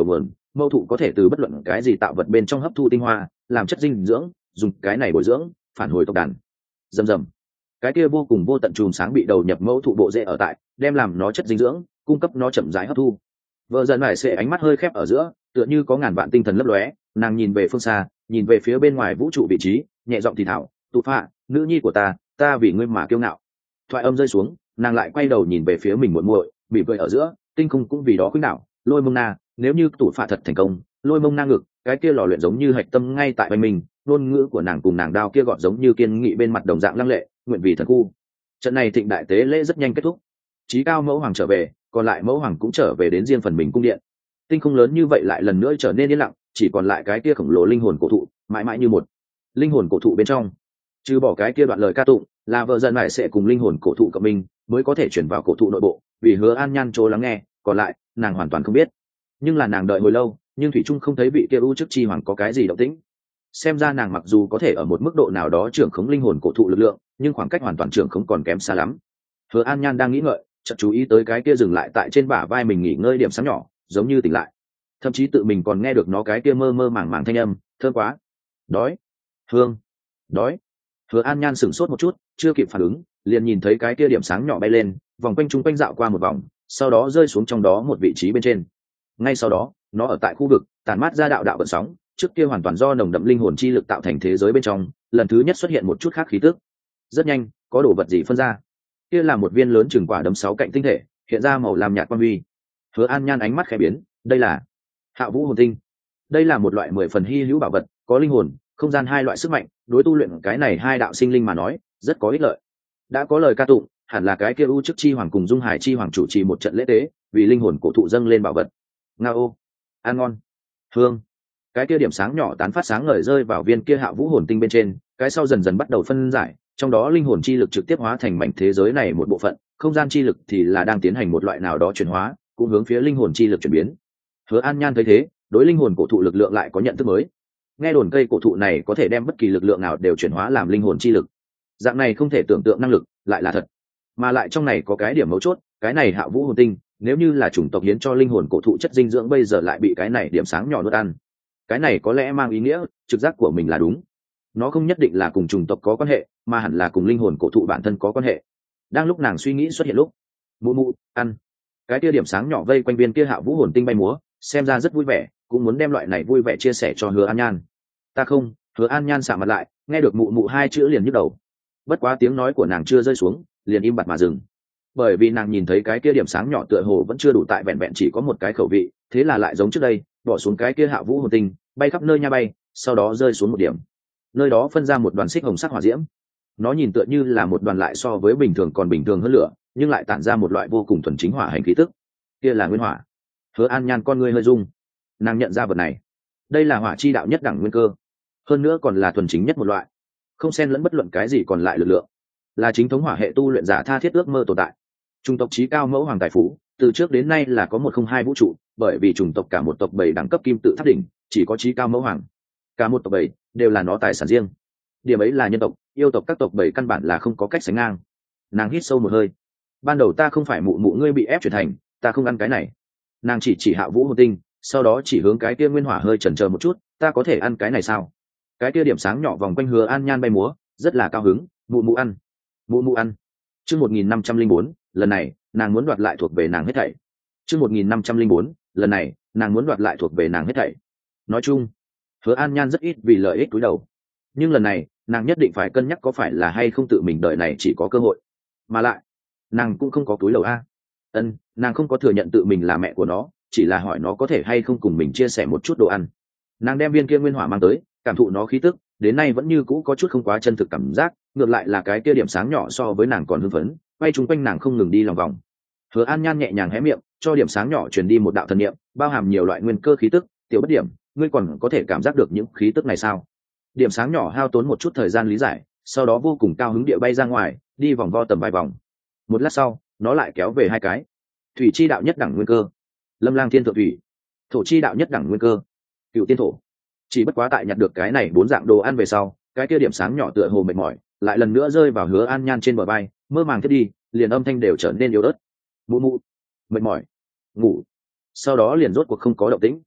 mẫu thụ có thể từ bất luận cái gì tạo vật bên trong hấp thu tinh hoa làm chất dinh dưỡng, dùng cái này bồi dưỡng phản hồi tộc đàn. Rầm rầm, cái kia vô cùng vô tận chùm sáng bị đầu nhập mẫu thụ bộ rễ ở tại, đem làm nó chất dinh dưỡng, cung cấp nó chậm rãi hấp thu. Vợ dần mải sệ ánh mắt hơi khép ở giữa, tựa như có ngàn vạn tinh thần lấp lóe, nàng nhìn về phương xa, nhìn về phía bên ngoài vũ trụ vị trí, nhẹ giọng thì thảo, tụ phạ, nữ nhi của ta, ta vì ngươi mà kiêu ngạo. Thoại âm rơi xuống, nàng lại quay đầu nhìn về phía mình muội muội, bị cười ở giữa, tinh không cũng vì đó khuynh đảo. Lôi mông na, nếu như tụ phạ thật thành công, lôi mông na ngực, cái kia lò luyện giống như hạch tâm ngay tại bên mình, ngôn ngữ của nàng cùng nàng đao kia gọn giống như kiên nghị bên mặt đồng dạng lăng lệ, nguyện vì thần khu. Trận này thịnh đại tế lễ rất nhanh kết thúc, chí cao mẫu hoàng trở về, còn lại mẫu hoàng cũng trở về đến riêng phần mình cung điện. Tinh không lớn như vậy lại lần nữa trở nên yên lặng, chỉ còn lại cái kia khổng lồ linh hồn cổ thụ, mãi mãi như một. Linh hồn cổ thụ bên trong, trừ bỏ cái kia đoạn lời ca tụng, là vợ dần mải sẽ cùng linh hồn cổ thụ cộng minh mới có thể chuyển vào cổ thụ nội bộ, vì Hứa An Nhan chỗ lắng nghe, còn lại nàng hoàn toàn không biết. Nhưng là nàng đợi hồi lâu, nhưng thủy trung không thấy vị kia u chức chi hoàng có cái gì động tĩnh. Xem ra nàng mặc dù có thể ở một mức độ nào đó trưởng khống linh hồn cổ thụ lực lượng, nhưng khoảng cách hoàn toàn trưởng khống còn kém xa lắm. Hứa An Nhan đang nghĩ ngợi, chợt chú ý tới cái kia dừng lại tại trên bả vai mình nghỉ ngơi điểm sáng nhỏ, giống như tỉnh lại. Thậm chí tự mình còn nghe được nó cái kia mơ mơ màng màng thanh âm, thơm quá. Đói. Hương. Đói. Hứa An Nhan sửng sốt một chút, chưa kịp phản ứng, liền nhìn thấy cái kia điểm sáng nhỏ bay lên, vòng quanh trung quanh dạo qua một vòng, sau đó rơi xuống trong đó một vị trí bên trên. Ngay sau đó, nó ở tại khu vực tàn mát ra đạo đạo vận sóng, trước kia hoàn toàn do nồng đậm linh hồn chi lực tạo thành thế giới bên trong, lần thứ nhất xuất hiện một chút khác khí tức. Rất nhanh, có đồ vật gì phân ra. Kia là một viên lớn chừng quả đấm sáu cạnh tinh thể, hiện ra màu lam nhạt quang huy. Hứa An Nhan ánh mắt khẽ biến, đây là Hạ Vũ hồn tinh. Đây là một loại mười phần hy hữu bảo vật, có linh hồn, không gian hai loại sức mạnh, đối tu luyện cái này hai đạo sinh linh mà nói, rất có ích lợi. Đã có lời ca tụng, hẳn là cái kia u chức chi hoàng cùng Dung Hải chi hoàng chủ trì một trận lễ tế, vì linh hồn cổ thụ dâng lên bảo vật. Ngao, ăn ngon. Hương. Cái kia điểm sáng nhỏ tán phát sáng ngời rơi vào viên kia Hạ Vũ hồn tinh bên trên, cái sau dần dần bắt đầu phân giải, trong đó linh hồn chi lực trực tiếp hóa thành mảnh thế giới này một bộ phận, không gian chi lực thì là đang tiến hành một loại nào đó chuyển hóa, cũng hướng phía linh hồn chi lực chuyển biến. Hứa An Nhan thấy thế, đối linh hồn cổ thụ lực lượng lại có nhận thức mới. Nghe đồn cây cổ thụ này có thể đem bất kỳ lực lượng nào đều chuyển hóa làm linh hồn chi lực. Dạng này không thể tưởng tượng năng lực, lại là thật. Mà lại trong này có cái điểm mấu chốt, cái này Hạ Vũ hồn tinh, nếu như là chủng tộc hiến cho linh hồn cổ thụ chất dinh dưỡng bây giờ lại bị cái này điểm sáng nhỏ nuốt ăn. Cái này có lẽ mang ý nghĩa, trực giác của mình là đúng. Nó không nhất định là cùng chủng tộc có quan hệ, mà hẳn là cùng linh hồn cổ thụ bản thân có quan hệ. Đang lúc nàng suy nghĩ xuất hiện lúc, mụ mụ ăn. Cái kia điểm sáng nhỏ vây quanh viên kia Hạ Vũ hồn tinh bay múa, xem ra rất vui vẻ, cũng muốn đem loại này vui vẻ chia sẻ cho Hứa An Nhan. Ta không. Hứa An Nhan sạm mặt lại, nghe được mụ mụ hai chữ liền nhức đầu. Bất quá tiếng nói của nàng chưa rơi xuống, liền im bặt mà dừng. Bởi vì nàng nhìn thấy cái kia điểm sáng nhỏ tựa hồ vẫn chưa đủ tại, vẹn vẹn chỉ có một cái khẩu vị, thế là lại giống trước đây, bỏ xuống cái kia Hạ Vũ hồn tinh, bay khắp nơi nha bay, sau đó rơi xuống một điểm. Nơi đó phân ra một đoàn xích hồng sắc hỏa diễm. Nó nhìn tựa như là một đoàn lại so với bình thường còn bình thường hơn lửa, nhưng lại tản ra một loại vô cùng thuần chính hỏa hành khí tức. Kia là nguyên hỏa. Hứa An Nhan con ngươi hơi rung, nàng nhận ra vật này, đây là hỏa chi đạo nhất đẳng nguyên cơ, hơn nữa còn là thuần chính nhất một loại, không xen lẫn bất luận cái gì còn lại lực lượng, là chính thống hỏa hệ tu luyện giả tha thiết ước mơ tồn tại. Chủng tộc chí cao mẫu hoàng tài phú, từ trước đến nay là có một không hai vũ trụ, bởi vì chủng tộc cả một tộc bảy đẳng cấp kim tự tháp đỉnh, chỉ có chí cao mẫu hoàng, cả một tộc bảy đều là nó tài sản riêng. Điểm ấy là nhân tộc, yêu tộc các tộc bảy căn bản là không có cách sánh ngang. Nàng hít sâu một hơi, ban đầu ta không phải mụ mụ ngươi bị ép chuyển thành, ta không ăn cái này. Nàng chỉ chỉ Hạ Vũ hồn tinh, sau đó chỉ hướng cái kia nguyên hỏa hơi chần chờ một chút, ta có thể ăn cái này sao? Cái kia điểm sáng nhỏ vòng quanh Hứa An Nhan bay múa, rất là cao hứng, mụ mụ ăn, mụ mụ ăn. Chương một nghìn năm trăm linh bốn, lần này nàng muốn đoạt lại thuộc về nàng hết thảy. Chương một nghìn năm trăm linh bốn, lần này nàng muốn đoạt lại thuộc về nàng hết thảy. Nói chung, Hứa An Nhan rất ít vì lợi ích túi đầu, nhưng lần này nàng nhất định phải cân nhắc có phải là hay không tự mình đợi này chỉ có cơ hội, mà lại nàng cũng không có túi đầu a. Ân, nàng không có thừa nhận tự mình là mẹ của nó, chỉ là hỏi nó có thể hay không cùng mình chia sẻ một chút đồ ăn. Nàng đem viên kia nguyên hỏa mang tới, cảm thụ nó khí tức, đến nay vẫn như cũ có chút không quá chân thực cảm giác, ngược lại là cái kia điểm sáng nhỏ so với nàng còn hưng phấn, quay chung quanh nàng không ngừng đi lòng vòng. Hứa An Nhan nhẹ nhàng hé miệng, cho điểm sáng nhỏ truyền đi một đạo thần niệm, bao hàm nhiều loại nguyên cơ khí tức. Tiểu bất điểm, ngươi còn có thể cảm giác được những khí tức này sao? Điểm sáng nhỏ hao tốn một chút thời gian lý giải, sau đó vô cùng cao hứng địa bay ra ngoài, đi vòng vo tầm vài vòng. Một lát sau, nó lại kéo về hai cái. Thủy chi đạo nhất đẳng nguyên cơ, Lâm Lang thiên thượng thủy. Thổ chi đạo nhất đẳng nguyên cơ, Cựu tiên thổ. Chỉ bất quá tại nhặt được cái này bốn dạng đồ ăn về sau, cái kia điểm sáng nhỏ tựa hồ mệt mỏi, lại lần nữa rơi vào Hứa An Nhan trên bờ vai, mơ màng thiết đi, liền âm thanh đều trở nên yếu ớt. Mụ mụ, mệt mỏi, ngủ. Sau đó liền rốt cuộc không có động tĩnh.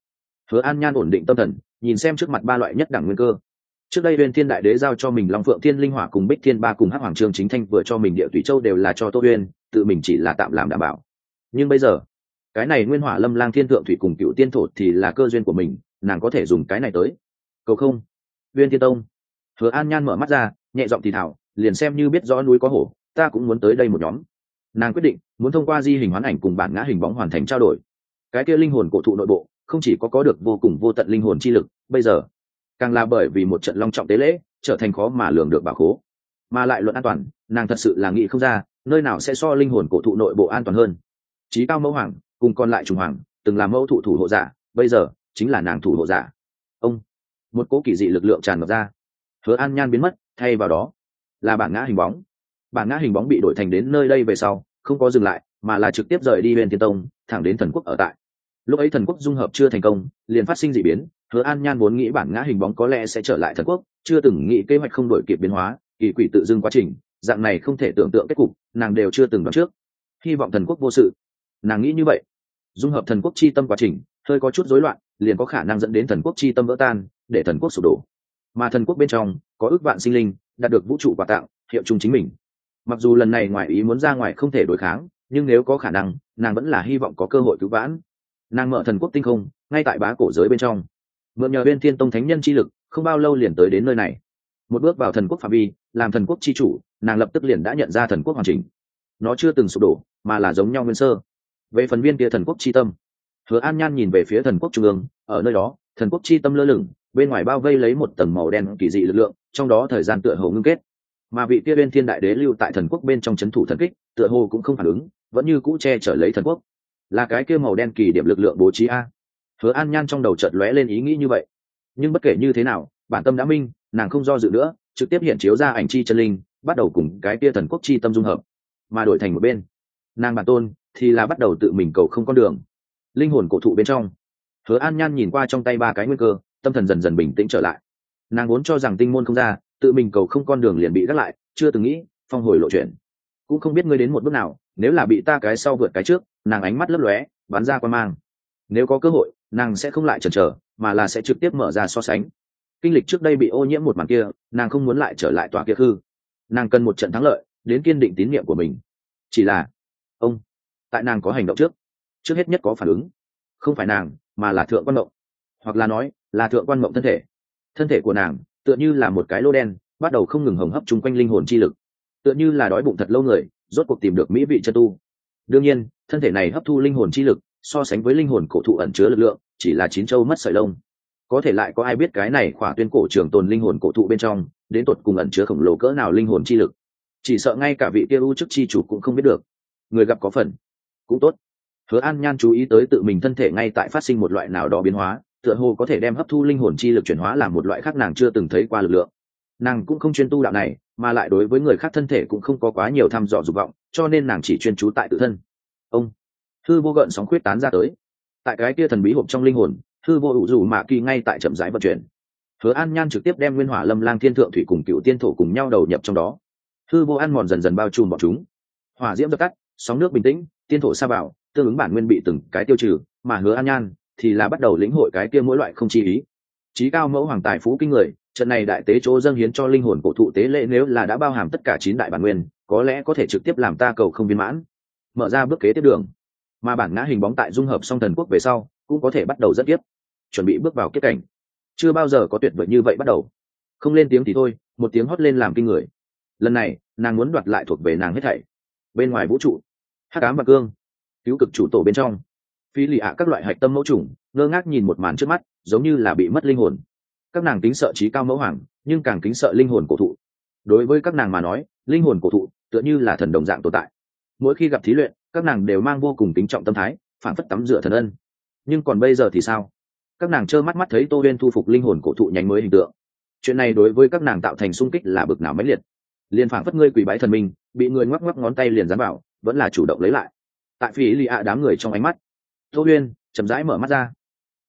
Hứa An Nhan ổn định tâm thần, nhìn xem trước mặt ba loại nhất đẳng nguyên cơ. Trước đây Uyên Thiên Đại Đế giao cho mình Long Phượng Thiên Linh Hỏa cùng Bích Thiên Ba cùng Hắc Hoàng Trương Chính Thanh vừa cho mình Địa Thủy Châu đều là cho Tô Uyên, tự mình chỉ là tạm làm đảm bảo. Nhưng bây giờ, cái này Nguyên Hỏa Lâm Lang Thiên Thượng Thủy cùng Cựu Tiên Thổ thì là cơ duyên của mình, nàng có thể dùng cái này tới. Cầu không? Uyên Thiên Tông. Hứa An Nhan mở mắt ra, nhẹ giọng thì thào, liền xem như biết rõ núi có hổ, ta cũng muốn tới đây một nhóm. Nàng quyết định, muốn thông qua di hình hoán ảnh cùng bản ngã hình bóng hoàn thành trao đổi. Cái kia linh hồn cổ thụ nội bộ, không chỉ có có được vô cùng vô tận linh hồn chi lực, bây giờ càng là bởi vì một trận long trọng tế lễ trở thành khó mà lường được bảo khố. Mà lại luận an toàn, nàng thật sự là nghĩ không ra nơi nào sẽ so linh hồn cổ thụ nội bộ an toàn hơn. Chí Cao Mẫu Hoàng cùng còn lại trùng hoàng từng là mẫu thụ thủ hộ giả, bây giờ chính là nàng thủ hộ giả. Ông, một cỗ kỳ dị lực lượng tràn ngập ra. Hứa An Nhan biến mất, thay vào đó là bản ngã hình bóng. Bản ngã hình bóng bị đổi thành đến nơi đây về sau, không có dừng lại, mà là trực tiếp rời đi Huyền Thiên Tông, thẳng đến Thần Quốc ở tại. Lúc ấy Thần Quốc dung hợp chưa thành công, liền phát sinh dị biến. Hứa An Nhan vốn nghĩ bản ngã hình bóng có lẽ sẽ trở lại Thần Quốc, chưa từng nghĩ kế hoạch không đổi kịp biến hóa, kỳ quỷ tự dưng quá trình, dạng này không thể tưởng tượng kết cục, nàng đều chưa từng đoán trước. Hy vọng Thần Quốc vô sự. Nàng nghĩ như vậy. Dung hợp Thần Quốc chi tâm quá trình, hơi có chút rối loạn, liền có khả năng dẫn đến Thần Quốc chi tâm vỡ tan, để Thần Quốc sụp đổ. Mà Thần Quốc bên trong có ước vạn sinh linh, đạt được vũ trụ quà tặng, hiệu chung chính mình. Mặc dù lần này ngoài ý muốn ra ngoài không thể đối kháng, nhưng nếu có khả năng, nàng vẫn là hy vọng có cơ hội cứu vãn. Nàng mở Thần Quốc tinh không, ngay tại bá cổ giới bên trong, mượn nhờ Uyên Thiên Tông thánh nhân chi lực, không bao lâu liền tới đến nơi này. Một bước vào Thần Quốc phạm vi, làm Thần Quốc chi chủ, nàng lập tức liền đã nhận ra Thần Quốc hoàn chỉnh. Nó chưa từng sụp đổ, mà là giống nhau nguyên sơ. Về phần viên kia Thần Quốc chi tâm, Hứa An Nhan nhìn về phía Thần Quốc trung ương, ở nơi đó, Thần Quốc chi tâm lơ lửng, bên ngoài bao vây lấy một tầng màu đen kỳ dị lực lượng, trong đó thời gian tựa hồ ngưng kết. Mà vị kia Uyên Thiên Đại Đế lưu tại Thần Quốc bên trong chấn thủ thần kích, tựa hồ cũng không phản ứng, vẫn như cũ che chở lấy Thần Quốc. Là cái kia màu đen kỳ điểm lực lượng bố trí a. Hứa An Nhan trong đầu chợt lóe lên ý nghĩ như vậy. Nhưng bất kể như thế nào, bản tâm đã minh, nàng không do dự nữa, trực tiếp hiện chiếu ra ảnh chi chân linh, bắt đầu cùng cái kia Thần Quốc chi tâm dung hợp, mà đổi thành một bên, nàng bản tôn thì là bắt đầu tự mình cầu không con đường. Linh hồn cổ thụ bên trong, Hứa An Nhan nhìn qua trong tay ba cái nguyên cơ, tâm thần dần dần bình tĩnh trở lại. Nàng vốn cho rằng tinh môn không ra, tự mình cầu không con đường liền bị gác lại, chưa từng nghĩ phong hồi lộ chuyển. Cũng không biết ngươi đến một bước nào, nếu là bị ta cái sau vượt cái trước, nàng ánh mắt lấp lóe, bắn ra quan mang. Nếu có cơ hội, nàng sẽ không lại chần chờ, mà là sẽ trực tiếp mở ra so sánh. Kinh lịch trước đây bị ô nhiễm một màn kia, nàng không muốn lại trở lại tòa kia hư. Nàng cần một trận thắng lợi, đến kiên định tín nhiệm của mình. Chỉ là, ông, tại nàng có hành động trước, trước hết nhất có phản ứng, không phải nàng, mà là Thượng Quan Mộng, hoặc là nói, là Thượng Quan Mộng thân thể. Thân thể của nàng tựa như là một cái lô đen, bắt đầu không ngừng hồng hấp chung quanh linh hồn chi lực, tựa như là đói bụng thật lâu người, rốt cuộc tìm được mỹ vị chân tu. Đương nhiên, thân thể này hấp thu linh hồn chi lực, so sánh với linh hồn cổ thụ ẩn chứa lực lượng, chỉ là chín châu mất sợi lông. Có thể lại có ai biết cái này khỏa tuyên cổ trường tồn linh hồn cổ thụ bên trong, đến tột cùng ẩn chứa khổng lồ cỡ nào linh hồn chi lực? Chỉ sợ ngay cả vị kia u chức chi chủ cũng không biết được. Người gặp có phần, cũng tốt. Hứa An Nhan chú ý tới tự mình thân thể ngay tại phát sinh một loại nào đó biến hóa, tựa hồ có thể đem hấp thu linh hồn chi lực chuyển hóa làm một loại khác nàng chưa từng thấy qua lực lượng. Nàng cũng không chuyên tu đạo này, mà lại đối với người khác thân thể cũng không có quá nhiều thăm dò dục vọng, cho nên nàng chỉ chuyên chú tại tự thân. Ông, hư vô gợn sóng khuyết tán ra tới. Tại cái kia thần bí hộp trong linh hồn, hư vô ủ rủ mạ kỳ ngay tại chậm rãi vận chuyển. Hứa An Nhan trực tiếp đem Nguyên Hỏa Lâm Lang Thiên Thượng Thủy cùng Cựu Tiên Thổ cùng nhau đầu nhập trong đó. Hư vô ăn mòn dần dần bao trùm bọn chúng. Hỏa diễm dập tắt, sóng nước bình tĩnh, tiên thổ sa bảo, tương ứng bản nguyên bị từng cái tiêu trừ, mà Hứa An Nhan thì là bắt đầu lĩnh hội cái kia mỗi loại không chi ý. Chí Cao Mẫu Hoàng tài phú kinh người, trận này đại tế chỗ dâng hiến cho linh hồn cổ thụ tế lễ nếu là đã bao hàm tất cả chín đại bản nguyên, có lẽ có thể trực tiếp làm ta cầu không viên mãn, mở ra bước kế tiếp đường. Mà bản ngã hình bóng tại dung hợp song Thần Quốc về sau, cũng có thể bắt đầu dẫn tiếp, chuẩn bị bước vào kiếp cảnh. Chưa bao giờ có tuyệt vời như vậy bắt đầu. Không lên tiếng thì thôi, một tiếng hót lên làm kinh người. Lần này, nàng muốn đoạt lại thuộc về nàng hết thảy. Bên ngoài vũ trụ, hắc ám và cương, cứu cực chủ tổ bên trong, phi lì ạ các loại hạch tâm mẫu trùng ngơ ngác nhìn một màn trước mắt, giống như là bị mất linh hồn. Các nàng kính sợ Chí Cao Mẫu Hoàng, nhưng càng kính sợ linh hồn cổ thụ. Đối với các nàng mà nói, linh hồn cổ thụ tựa như là thần đồng dạng tồn tại. Mỗi khi gặp thí luyện, các nàng đều mang vô cùng kính trọng tâm thái, phản phất tắm rửa thần ân. Nhưng còn bây giờ thì sao? Các nàng trơ mắt mắt thấy Tô Uyên thu phục linh hồn cổ thụ nhánh mới hình tượng. Chuyện này đối với các nàng tạo thành xung kích là bực nào mãnh liệt. Liên phản phất ngươi quỳ bái thần minh, bị người ngoắc ngoắc ngón tay liền dán vào, vẫn là chủ động lấy lại. Tại Phi Lý ạ đám người trong ánh mắt, Tô Uyên chậm rãi mở mắt ra.